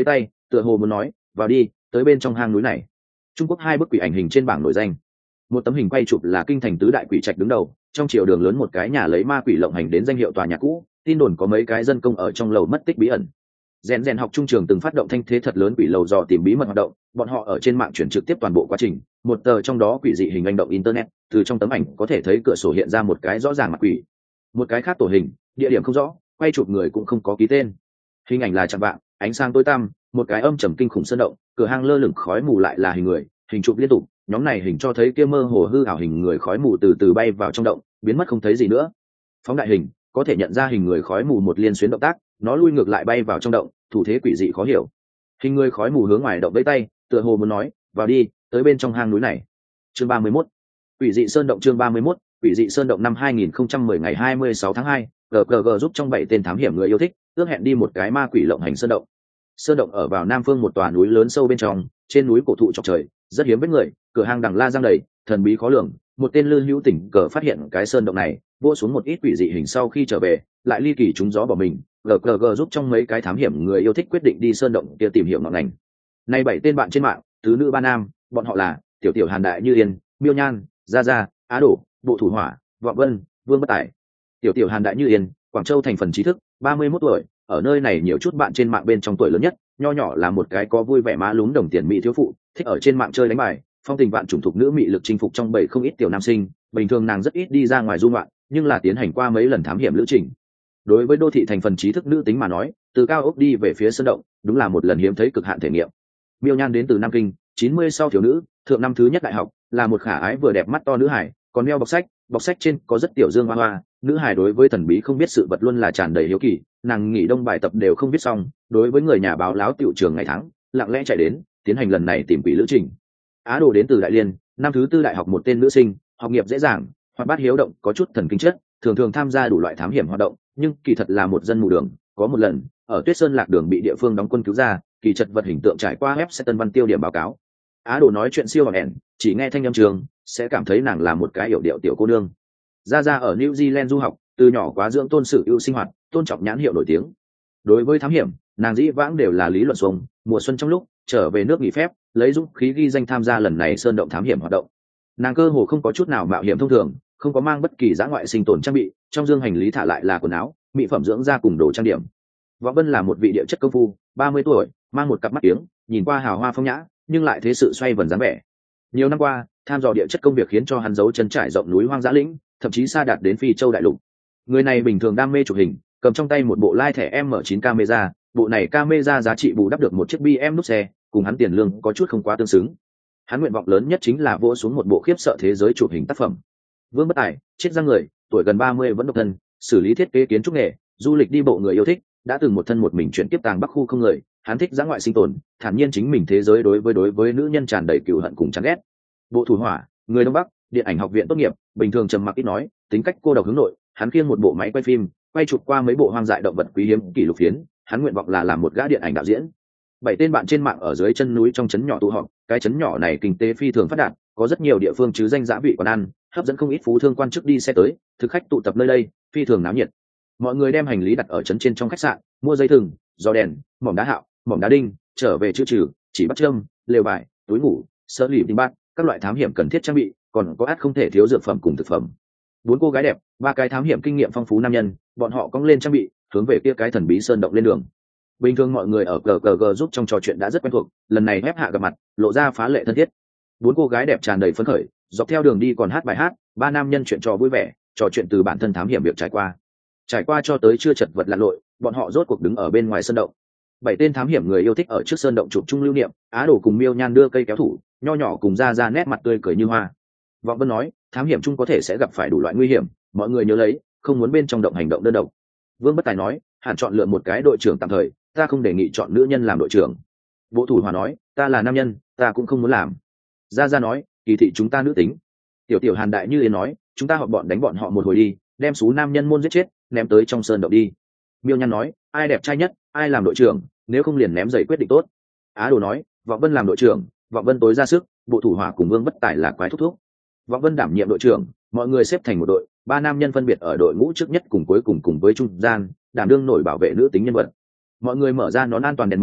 tựa hồ muốn nói vào đi, tới bên trong hang núi này. Trung Quốc 2 bức quỷ ảnh hình trên bảng nổi danh. Một tấm hình quay chụp là kinh thành tứ đại quỷ trạch đứng đầu, trong chiều đường lớn một cái nhà lấy ma quỷ lộng hành đến danh hiệu tòa nhà cũ, tin đồn có mấy cái dân công ở trong lầu mất tích bí ẩn. Rèn rèn học trung trường từng phát động thanh thế thật lớn quỷ lầu dò tìm bí mật hoạt động, bọn họ ở trên mạng chuyển trực tiếp toàn bộ quá trình, một tờ trong đó quỷ dị hình hành động internet, từ trong tấm ảnh có thể thấy cửa sổ hiện ra một cái rõ ràng mặt quỷ. Một cái khác tổ hình, địa điểm không rõ, quay chụp người cũng không có ký tên. Hình ảnh là chạm vạng, ánh sáng tối tăm, một cái âm trầm kinh khủng sơn động, cửa hang lơ lửng khói mù lại là hình người, hình chụp liên tục, nhóm này hình cho thấy kia mơ hồ hư ảo hình người khói mù từ từ bay vào trong động, biến mất không thấy gì nữa. Phóng đại hình, có thể nhận ra hình người khói mù một liên xuyến động tác, nó lui ngược lại bay vào trong động, thủ thế quỷ dị khó hiểu. Hình người khói mù hướng ngoài động vẫy tay, tựa hồ muốn nói, vào đi, tới bên trong hang núi này. Chương 31. Quỷ dị sơn động. Chương 31. Quỷ dị sơn động. Năm 2010 ngày 26 tháng 2, GGG giúp trong 7 tên thám hiểm người yêu thích, ước hẹn đi một cái ma quỷ lộng hành sơn động. Sơn động ở vào nam phương một tòa núi lớn sâu bên trong, trên núi cổ thụ chọc trời, rất hiếm với người, cửa hang đằng la giang đầy, thần bí khó lường. Một tên lư hữu tỉnh cờ phát hiện cái sơn động này, vỗ xuống một ít quỷ dị hình sau khi trở về, lại ly kỳ trúng gió bỏ mình. GGG giúp trong mấy cái thám hiểm người yêu thích quyết định đi sơn động kia tìm hiểu ngọn ngành. Nay 7 tên bạn trên mạng, tứ nữ ba nam, bọn họ là Tiểu Tiểu Hàn Đại Như Yên, Miêu Nhan, Gia Gia, Á Đổ, Bộ Thủ Hỏa, Vọng Vân, Vương Bất Tài. Tiểu Tiểu Hàn Đại Như Yên, Quảng Châu thành phần trí thức, 31 tuổi, ở nơi này nhiều chút bạn trên mạng bên trong tuổi lớn nhất, nho nhỏ là một cái có vui vẻ má lúm đồng tiền mỹ thiếu phụ, thích ở trên mạng chơi đánh bài, phong tình vạn chủng thục nữ mị lực chinh phục trong bầy không ít tiểu nam sinh, bình thường nàng rất ít đi ra ngoài du ngoạn, nhưng là tiến hành qua mấy lần thám hiểm lữ trình. Đối với đô thị thành phần trí thức nữ tính mà nói, từ cao ốc đi về phía sơn động, đúng là một lần hiếm thấy cực hạn thể nghiệm. Miêu Nhan đến từ Nam Kinh, 90 sau thiếu nữ, thượng năm thứ nhất đại học, là một khả ái vừa đẹp mắt to nữ hải, còn đeo bọc sách trên có rất tiểu dương hoa hoa. Nữ hải đối với thần bí không biết sự vật luôn là tràn đầy hiếu kỳ, nàng nghỉ đông bài tập đều không viết xong, đối với người nhà báo láo tiểu trường ngày tháng, lặng lẽ chạy đến, tiến hành lần này tìm quỷ lữ trình. Á Đồ đến từ Đại Liên, năm thứ tư đại học, một tên nữ sinh, học nghiệp dễ dàng, hoạt bát hiếu động, có chút thần kinh chất, thường thường tham gia đủ loại thám hiểm hoạt động, nhưng kỳ thật là một dân mù đường. Có một lần, ở Tuyết Sơn lạc đường bị địa phương đóng quân cứu ra, kỳ chật vật hình tượng trải qua web Tân Văn tiêu điểm báo cáo. Á Đồ nói chuyện siêu bằng ẻn, chỉ nghe thanh âm trường sẽ cảm thấy nàng là một cái hiểu điệu tiểu cô nương. Gia Gia ở New Zealand du học, từ nhỏ quá dưỡng tôn sử ưu sinh hoạt, tôn trọng nhãn hiệu nổi tiếng. Đối với thám hiểm, nàng dĩ vãng đều là lý luận xuống, mùa xuân trong lúc trở về nước nghỉ phép, lấy dũng khí ghi danh tham gia lần này sơn động thám hiểm hoạt động. Nàng cơ hồ không có chút nào mạo hiểm thông thường, không có mang bất kỳ dã ngoại sinh tồn trang bị, trong dương hành lý thả lại là quần áo, mỹ phẩm dưỡng da cùng đồ trang điểm. Võ Vân là một vị địa chất công phu, 30 tuổi, mang một cặp mắt kiếng, nhìn qua hào hoa phong nhã, nhưng lại thế sự xoay vần dáng vẻ. Nhiều năm qua, tham dò địa chất công việc khiến cho hắn giấu chân trải rộng núi hoang dã lĩnh, thậm chí xa đạt đến Phi Châu đại lục. Người này bình thường đam mê chụp hình, cầm trong tay một bộ lai thẻ M9 camera, bộ này camera giá trị bù đắp được một chiếc BM nút xe, cùng hắn tiền lương có chút không quá tương xứng. Hắn nguyện vọng lớn nhất chính là vỗ xuống một bộ khiếp sợ thế giới chụp hình tác phẩm. Vương Bất Tài, chết ra người, tuổi gần 30 vẫn độc thân, xử lý thiết kế kiến trúc nghề, du lịch đi bộ người yêu thích, đã từng một thân một mình chuyển tiếp tàng Bắc khu không người, hắn thích dã ngoại sinh tồn, thản nhiên chính mình thế giới đối với nữ nhân tràn đầy cừu hận cùng chán ghét. Bộ Thủ Hỏa, người Đông Bắc, điện ảnh học viện tốt nghiệp, bình thường trầm mặc ít nói, tính cách cô độc hướng nội, hắn khiêng một bộ máy quay phim, quay chụp qua mấy bộ hoang dại động vật quý hiếm kỷ lục phiến, hắn nguyện vọng là làm một gã điện ảnh đạo diễn. 7 tên bạn trên mạng ở dưới chân núi trong trấn nhỏ tụ họp, cái trấn nhỏ này kinh tế phi thường phát đạt, có rất nhiều địa phương chứ danh dã vị quán ăn, hấp dẫn không ít phú thương quan chức đi xe tới, thực khách tụ tập nơi đây, phi thường náo nhiệt. Mọi người đem hành lý đặt ở trấn trên trong khách sạn, mua dây thừng, gió đèn, mỏm đá hạo, mỏm đá đinh, trở về chữ trừ, chỉ bắt châm, lều vải, túi ngủ, sơ lì đinh bát, các loại thám hiểm cần thiết trang bị, còn có át không thể thiếu dược phẩm cùng thực phẩm. 4 cô gái đẹp, 3 cái thám hiểm kinh nghiệm phong phú nam nhân, bọn họ cong lên trang bị, hướng về kia cái thần bí sơn động lên đường. Bình thường mọi người ở GGG giúp trong trò chuyện đã rất quen thuộc, lần này ép hạ gặp mặt, lộ ra phá lệ thân thiết. 4 cô gái đẹp tràn đầy phấn khởi, dọc theo đường đi còn hát bài hát, 3 nam nhân chuyện trò vui vẻ, trò chuyện từ bản thân thám hiểm việc trải qua cho tới chưa chật vật lặn lội, bọn họ rốt cuộc đứng ở bên ngoài sơn động. 7 tên thám hiểm người yêu thích ở trước sơn động chụp chung lưu niệm, Á Đồ cùng Miêu Nhan đưa cây kéo thủ, nho nhỏ cùng ra nét mặt tươi cười như hoa. Vọng Vân nói, thám hiểm chung có thể sẽ gặp phải đủ loại nguy hiểm, mọi người nhớ lấy, không muốn bên trong động hành động đơn độc. Vương Bất Tài nói, hẳn chọn lựa một cái đội trưởng tạm thời, ta không đề nghị chọn nữ nhân làm đội trưởng. Bộ Thủ Hòa nói, ta là nam nhân, ta cũng không muốn làm. Gia nói, kỳ thị chúng ta nữ tính. Tiểu Hàn Đại Như Yên nói, chúng ta họp bọn đánh bọn họ một hồi đi, đem số nam nhân môn giết chết, ném tới trong sơn động đi. Miêu Nhan nói, ai đẹp trai nhất, ai làm đội trưởng, nếu không liền ném giày quyết định tốt. Á Đồ nói, Vọng Vân làm đội trưởng, Vọng Vân tối ra sức, Bộ Thủ Hòa cùng Vương Bất Tài là quái thúc thúc. Vọng Vân đảm nhiệm đội trưởng, mọi người xếp thành một đội, 3 nam nhân phân biệt ở đội ngũ trước nhất cùng cuối cùng với trung gian, đảm đương nổi bảo vệ nữ tính nhân vật. Mọi người mở ra nón an toàn đèn mỏ,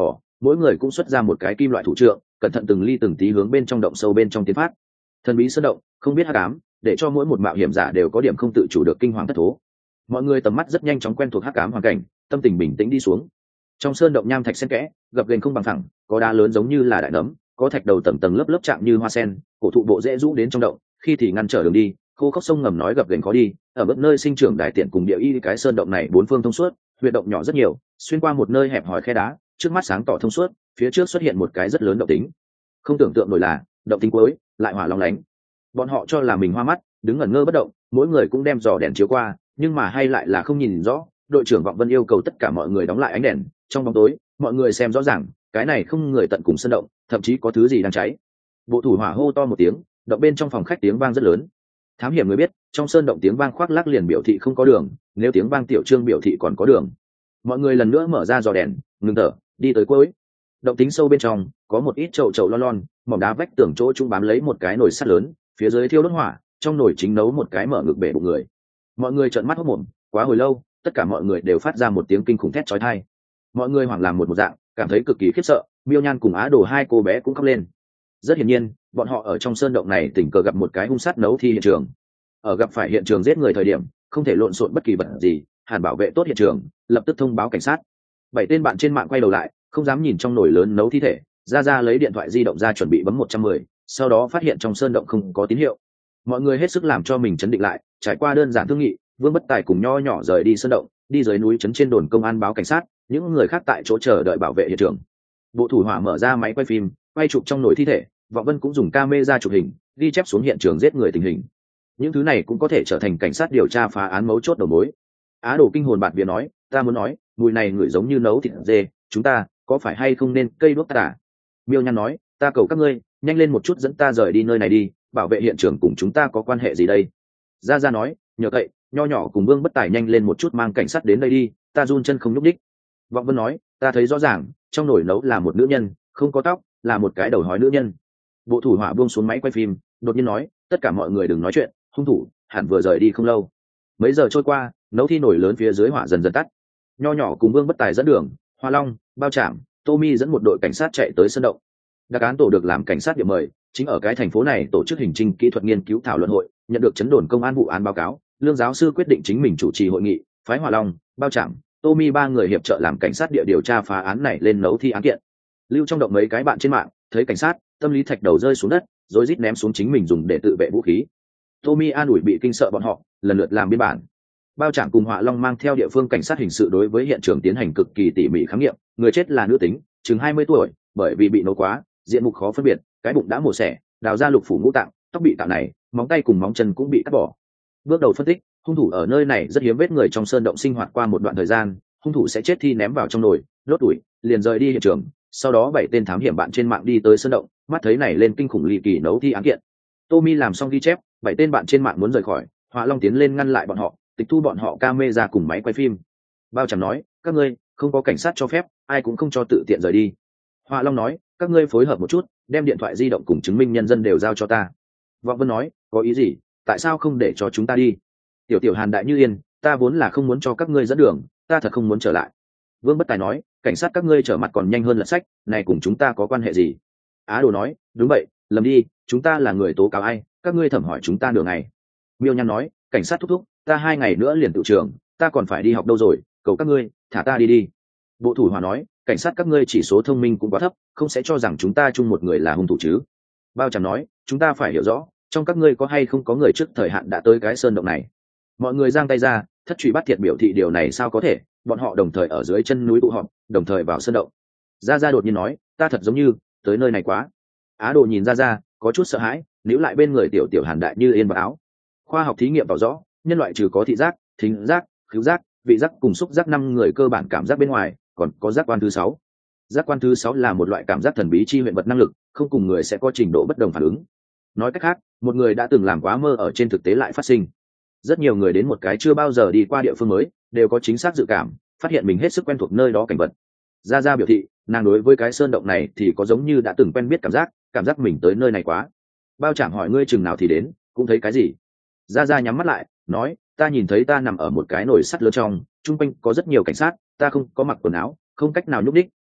mỗi người cũng xuất ra một cái kim loại thủ trượng, cẩn thận từng ly từng tí hướng bên trong động sâu bên trong tiến phát. Thần bí sơn động không biết hắc ám, để cho mỗi một mạo hiểm giả đều có điểm không tự chủ được kinh hoàng thất thố. Mọi người tầm mắt rất nhanh chóng quen thuộc hắc ám hoàn cảnh, tâm tình bình tĩnh đi xuống. Trong sơn động nham thạch xen kẽ, gập ghềnh không bằng phẳng, có đá lớn giống như là đại nấm, có thạch đầu tầng tầng lớp lớp chạm như hoa sen, cổ thụ bộ rễ rũ đến trong động, khi thì ngăn trở đường đi, khô khốc sông ngầm nói gập ghềnh khó đi. Ở bất nơi sinh trưởng đại tiện cùng địa y cái sơn động này bốn phương thông suốt, huyệt động nhỏ rất nhiều, xuyên qua một nơi hẹp hòi khe đá, trước mắt sáng tỏ thông suốt, phía trước xuất hiện một cái rất lớn động tính. Không tưởng tượng nổi là động tính cuối lại hỏa long lánh. Bọn họ cho là mình hoa mắt, đứng ngẩn ngơ bất động, mỗi người cũng đem dò đèn chiếu qua, nhưng mà hay lại là không nhìn rõ. Đội trưởng Vọng Vân yêu cầu tất cả mọi người đóng lại ánh đèn, trong bóng tối mọi người xem rõ ràng cái này không người tận cùng sân động, thậm chí có thứ gì đang cháy. Bộ thủ hỏa hô to một tiếng, động bên trong phòng khách tiếng vang rất lớn. Thám hiểm người biết trong sơn động tiếng vang khoác lác liền biểu thị không có đường, nếu tiếng vang tiểu trương biểu thị còn có đường. Mọi người lần nữa mở ra dò đèn, ngừng thở, đi tới cuối. Động tính sâu bên trong có một ít chậu chậu lon lon, mỏm đá vách tường chỗ chúng bám lấy một cái nồi sắt lớn, phía dưới thiêu đốt hỏa, trong nồi chính nấu một cái mở ngực bể bụng người. Mọi người trợn mắt hốt mồm, quá hồi lâu, tất cả mọi người đều phát ra một tiếng kinh khủng thét chói tai. Mọi người hoảng làm một dạng, cảm thấy cực kỳ khiếp sợ. Miêu Nhan cùng Á Đồ hai cô bé cũng khóc lên. Rất hiển nhiên, bọn họ ở trong sơn động này tình cờ gặp một cái hung sát nấu thi hiện trường. Ở gặp phải hiện trường giết người thời điểm, không thể lộn xộn bất kỳ vật gì, hẳn bảo vệ tốt hiện trường, lập tức thông báo cảnh sát. 7 tên bạn trên mạng quay đầu lại, không dám nhìn trong nồi lớn nấu thi thể, ra lấy điện thoại di động ra chuẩn bị bấm 110, sau đó phát hiện trong sơn động không có tín hiệu. Mọi người hết sức làm cho mình chấn định lại, trải qua đơn giản thương nghị, Vương Bất Tài cùng nho nhỏ rời đi sơn động, đi dưới núi trấn trên đồn công an báo cảnh sát, những người khác tại chỗ chờ đợi bảo vệ hiện trường. Bộ thủ hỏa mở ra máy quay phim, quay chụp trong nồi thi thể, Vọng Vân cũng dùng camera chụp hình, ghi chép xuống hiện trường giết người tình hình. Những thứ này cũng có thể trở thành cảnh sát điều tra phá án mấu chốt đầu mối. Á Đồ kinh hồn bạt vía nói, ta muốn nói, mùi này ngửi giống như nấu thịt dê, chúng ta có phải hay không nên cây đuốc ta? Miêu Nhan nói, ta cầu các ngươi nhanh lên một chút dẫn ta rời đi nơi này đi, bảo vệ hiện trường cùng chúng ta có quan hệ gì đây? Gia nói, nhờ cậy, nho nhỏ cùng Vương Bất Tài nhanh lên một chút mang cảnh sát đến đây đi, ta run chân không nhúc đích. Vọng Vân nói, ta thấy rõ ràng, trong nồi nấu là một nữ nhân, không có tóc, là một cái đầu hói nữ nhân. Bộ thủ hỏa buông xuống máy quay phim, đột nhiên nói, tất cả mọi người đừng nói chuyện, hung thủ hẳn vừa rời đi không lâu. Mấy giờ trôi qua, nấu thi nổi lớn phía dưới hỏa dần dần tắt. Nho nhỏ cùng Vương Bất Tài dẫn đường, Hoa Long, Bao Trảm, Tommy dẫn một đội cảnh sát chạy tới sân động. Đặc án tổ được làm cảnh sát điểm mời, chính ở cái thành phố này tổ chức hành trình kỹ thuật nghiên cứu thảo luận hội, nhận được chấn đồn công an vụ án báo cáo, Lương giáo sư quyết định chính mình chủ trì hội nghị, phái Hoa Long, Bao Trảm, Tommy ba người hiệp trợ làm cảnh sát địa điều tra phá án này lên nấu thi án kiện. Lưu trong động mấy cái bạn trên mạng thấy cảnh sát, tâm lý thạch đầu rơi xuống đất, rồi rít ném xuống chính mình dùng để tự vệ vũ khí. Tommy an ủi bị kinh sợ bọn họ, lần lượt làm biên bản. Bao Trảm cùng Họa Long mang theo địa phương cảnh sát hình sự đối với hiện trường tiến hành cực kỳ tỉ mỉ khám nghiệm, người chết là nữ tính, chừng 20 tuổi, bởi vì bị nấu quá, diện mục khó phân biệt, cái bụng đã mổ xẻ, đào ra lục phủ ngũ tạng, tóc bị tạo này, móng tay cùng móng chân cũng bị cắt bỏ. Bước đầu phân tích, hung thủ ở nơi này rất hiếm vết người trong sơn động sinh hoạt qua một đoạn thời gian, hung thủ sẽ chết thi ném vào trong nồi, đốt tuổi, liền rời đi hiện trường. Sau đó 7 tên thám hiểm bạn trên mạng đi tới sơn động, mắt thấy này lên kinh khủng ly kỳ nấu thi án kiện. Tommy làm xong ghi chép, 7 tên bạn trên mạng muốn rời khỏi, Họa Long tiến lên ngăn lại bọn họ, tịch thu bọn họ camera cùng máy quay phim. Bao Trảm nói, các ngươi không có cảnh sát cho phép, ai cũng không cho tự tiện rời đi. Họa Long nói, các ngươi phối hợp một chút, đem điện thoại di động cùng chứng minh nhân dân đều giao cho ta. Vọng Vân nói, có ý gì, tại sao không để cho chúng ta đi? Tiểu Hàn Đại Như Yên, ta vốn là không muốn cho các ngươi dẫn đường, ta thật không muốn trở lại. Vương Bất Tài nói, cảnh sát các ngươi trở mặt còn nhanh hơn lật sách, này cùng chúng ta có quan hệ gì? Á Đồ nói, đúng vậy, lầm đi, chúng ta là người tố cáo ai, các ngươi thẩm hỏi chúng ta nửa ngày. Miêu Nhan nói, cảnh sát thúc thúc, ta 2 ngày nữa liền tự trường, ta còn phải đi học đâu rồi, cầu các ngươi thả ta đi đi. Bộ thủ hỏa nói, cảnh sát các ngươi chỉ số thông minh cũng quá thấp, không sẽ cho rằng chúng ta chung một người là hung thủ chứ. Bao Trảm nói, chúng ta phải hiểu rõ, trong các ngươi có hay không có người trước thời hạn đã tới cái sơn động này. Mọi người giang tay ra, thất truy bắt thiệt biểu thị điều này sao có thể, bọn họ đồng thời ở dưới chân núi tụ họp, đồng thời vào sơn động. Gia đột nhiên nói, ta thật giống như tới nơi này quá. Á Đồ nhìn Gia có chút sợ hãi, níu lại bên người Tiểu Hàn Đại Như Yên vào áo. Khoa học thí nghiệm tỏ rõ, nhân loại trừ có thị giác, thính giác, khứu giác, vị giác cùng xúc giác 5 người cơ bản cảm giác bên ngoài, còn có giác quan thứ 6. Giác quan thứ 6 là một loại cảm giác thần bí chi huyện vật năng lực, không cùng người sẽ có trình độ bất đồng phản ứng. Nói cách khác, một người đã từng làm quá mơ ở trên thực tế lại phát sinh. Rất nhiều người đến một cái chưa bao giờ đi qua địa phương mới, đều có chính xác dự cảm, phát hiện mình hết sức quen thuộc nơi đó cảnh vật. Gia biểu thị, nàng đối với cái sơn động này thì có giống như đã từng quen biết cảm giác mình tới nơi này quá. Bao Trảm hỏi ngươi chừng nào thì đến, cũng thấy cái gì? Gia nhắm mắt lại, nói, ta nhìn thấy ta nằm ở một cái nồi sắt lớn trong, chung quanh có rất nhiều cảnh sát, ta không có mặc quần áo, không cách nào nhúc đích,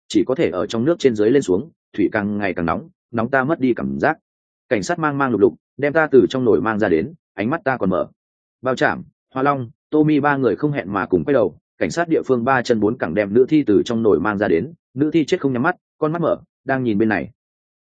chỉ có thể ở trong nước trên dưới lên xuống, thủy càng ngày càng nóng, nóng ta mất đi cảm giác. Cảnh sát mang mang lục lục đem ta từ trong nồi mang ra đến, ánh mắt ta còn mở. Bao Trạm, Hoa Long, Tommy ba người không hẹn mà cùng quay đầu. Cảnh sát địa phương ba chân bốn cẳng đem nữ thi từ trong nồi mang ra đến, nữ thi chết không nhắm mắt, con mắt mở, đang nhìn bên này.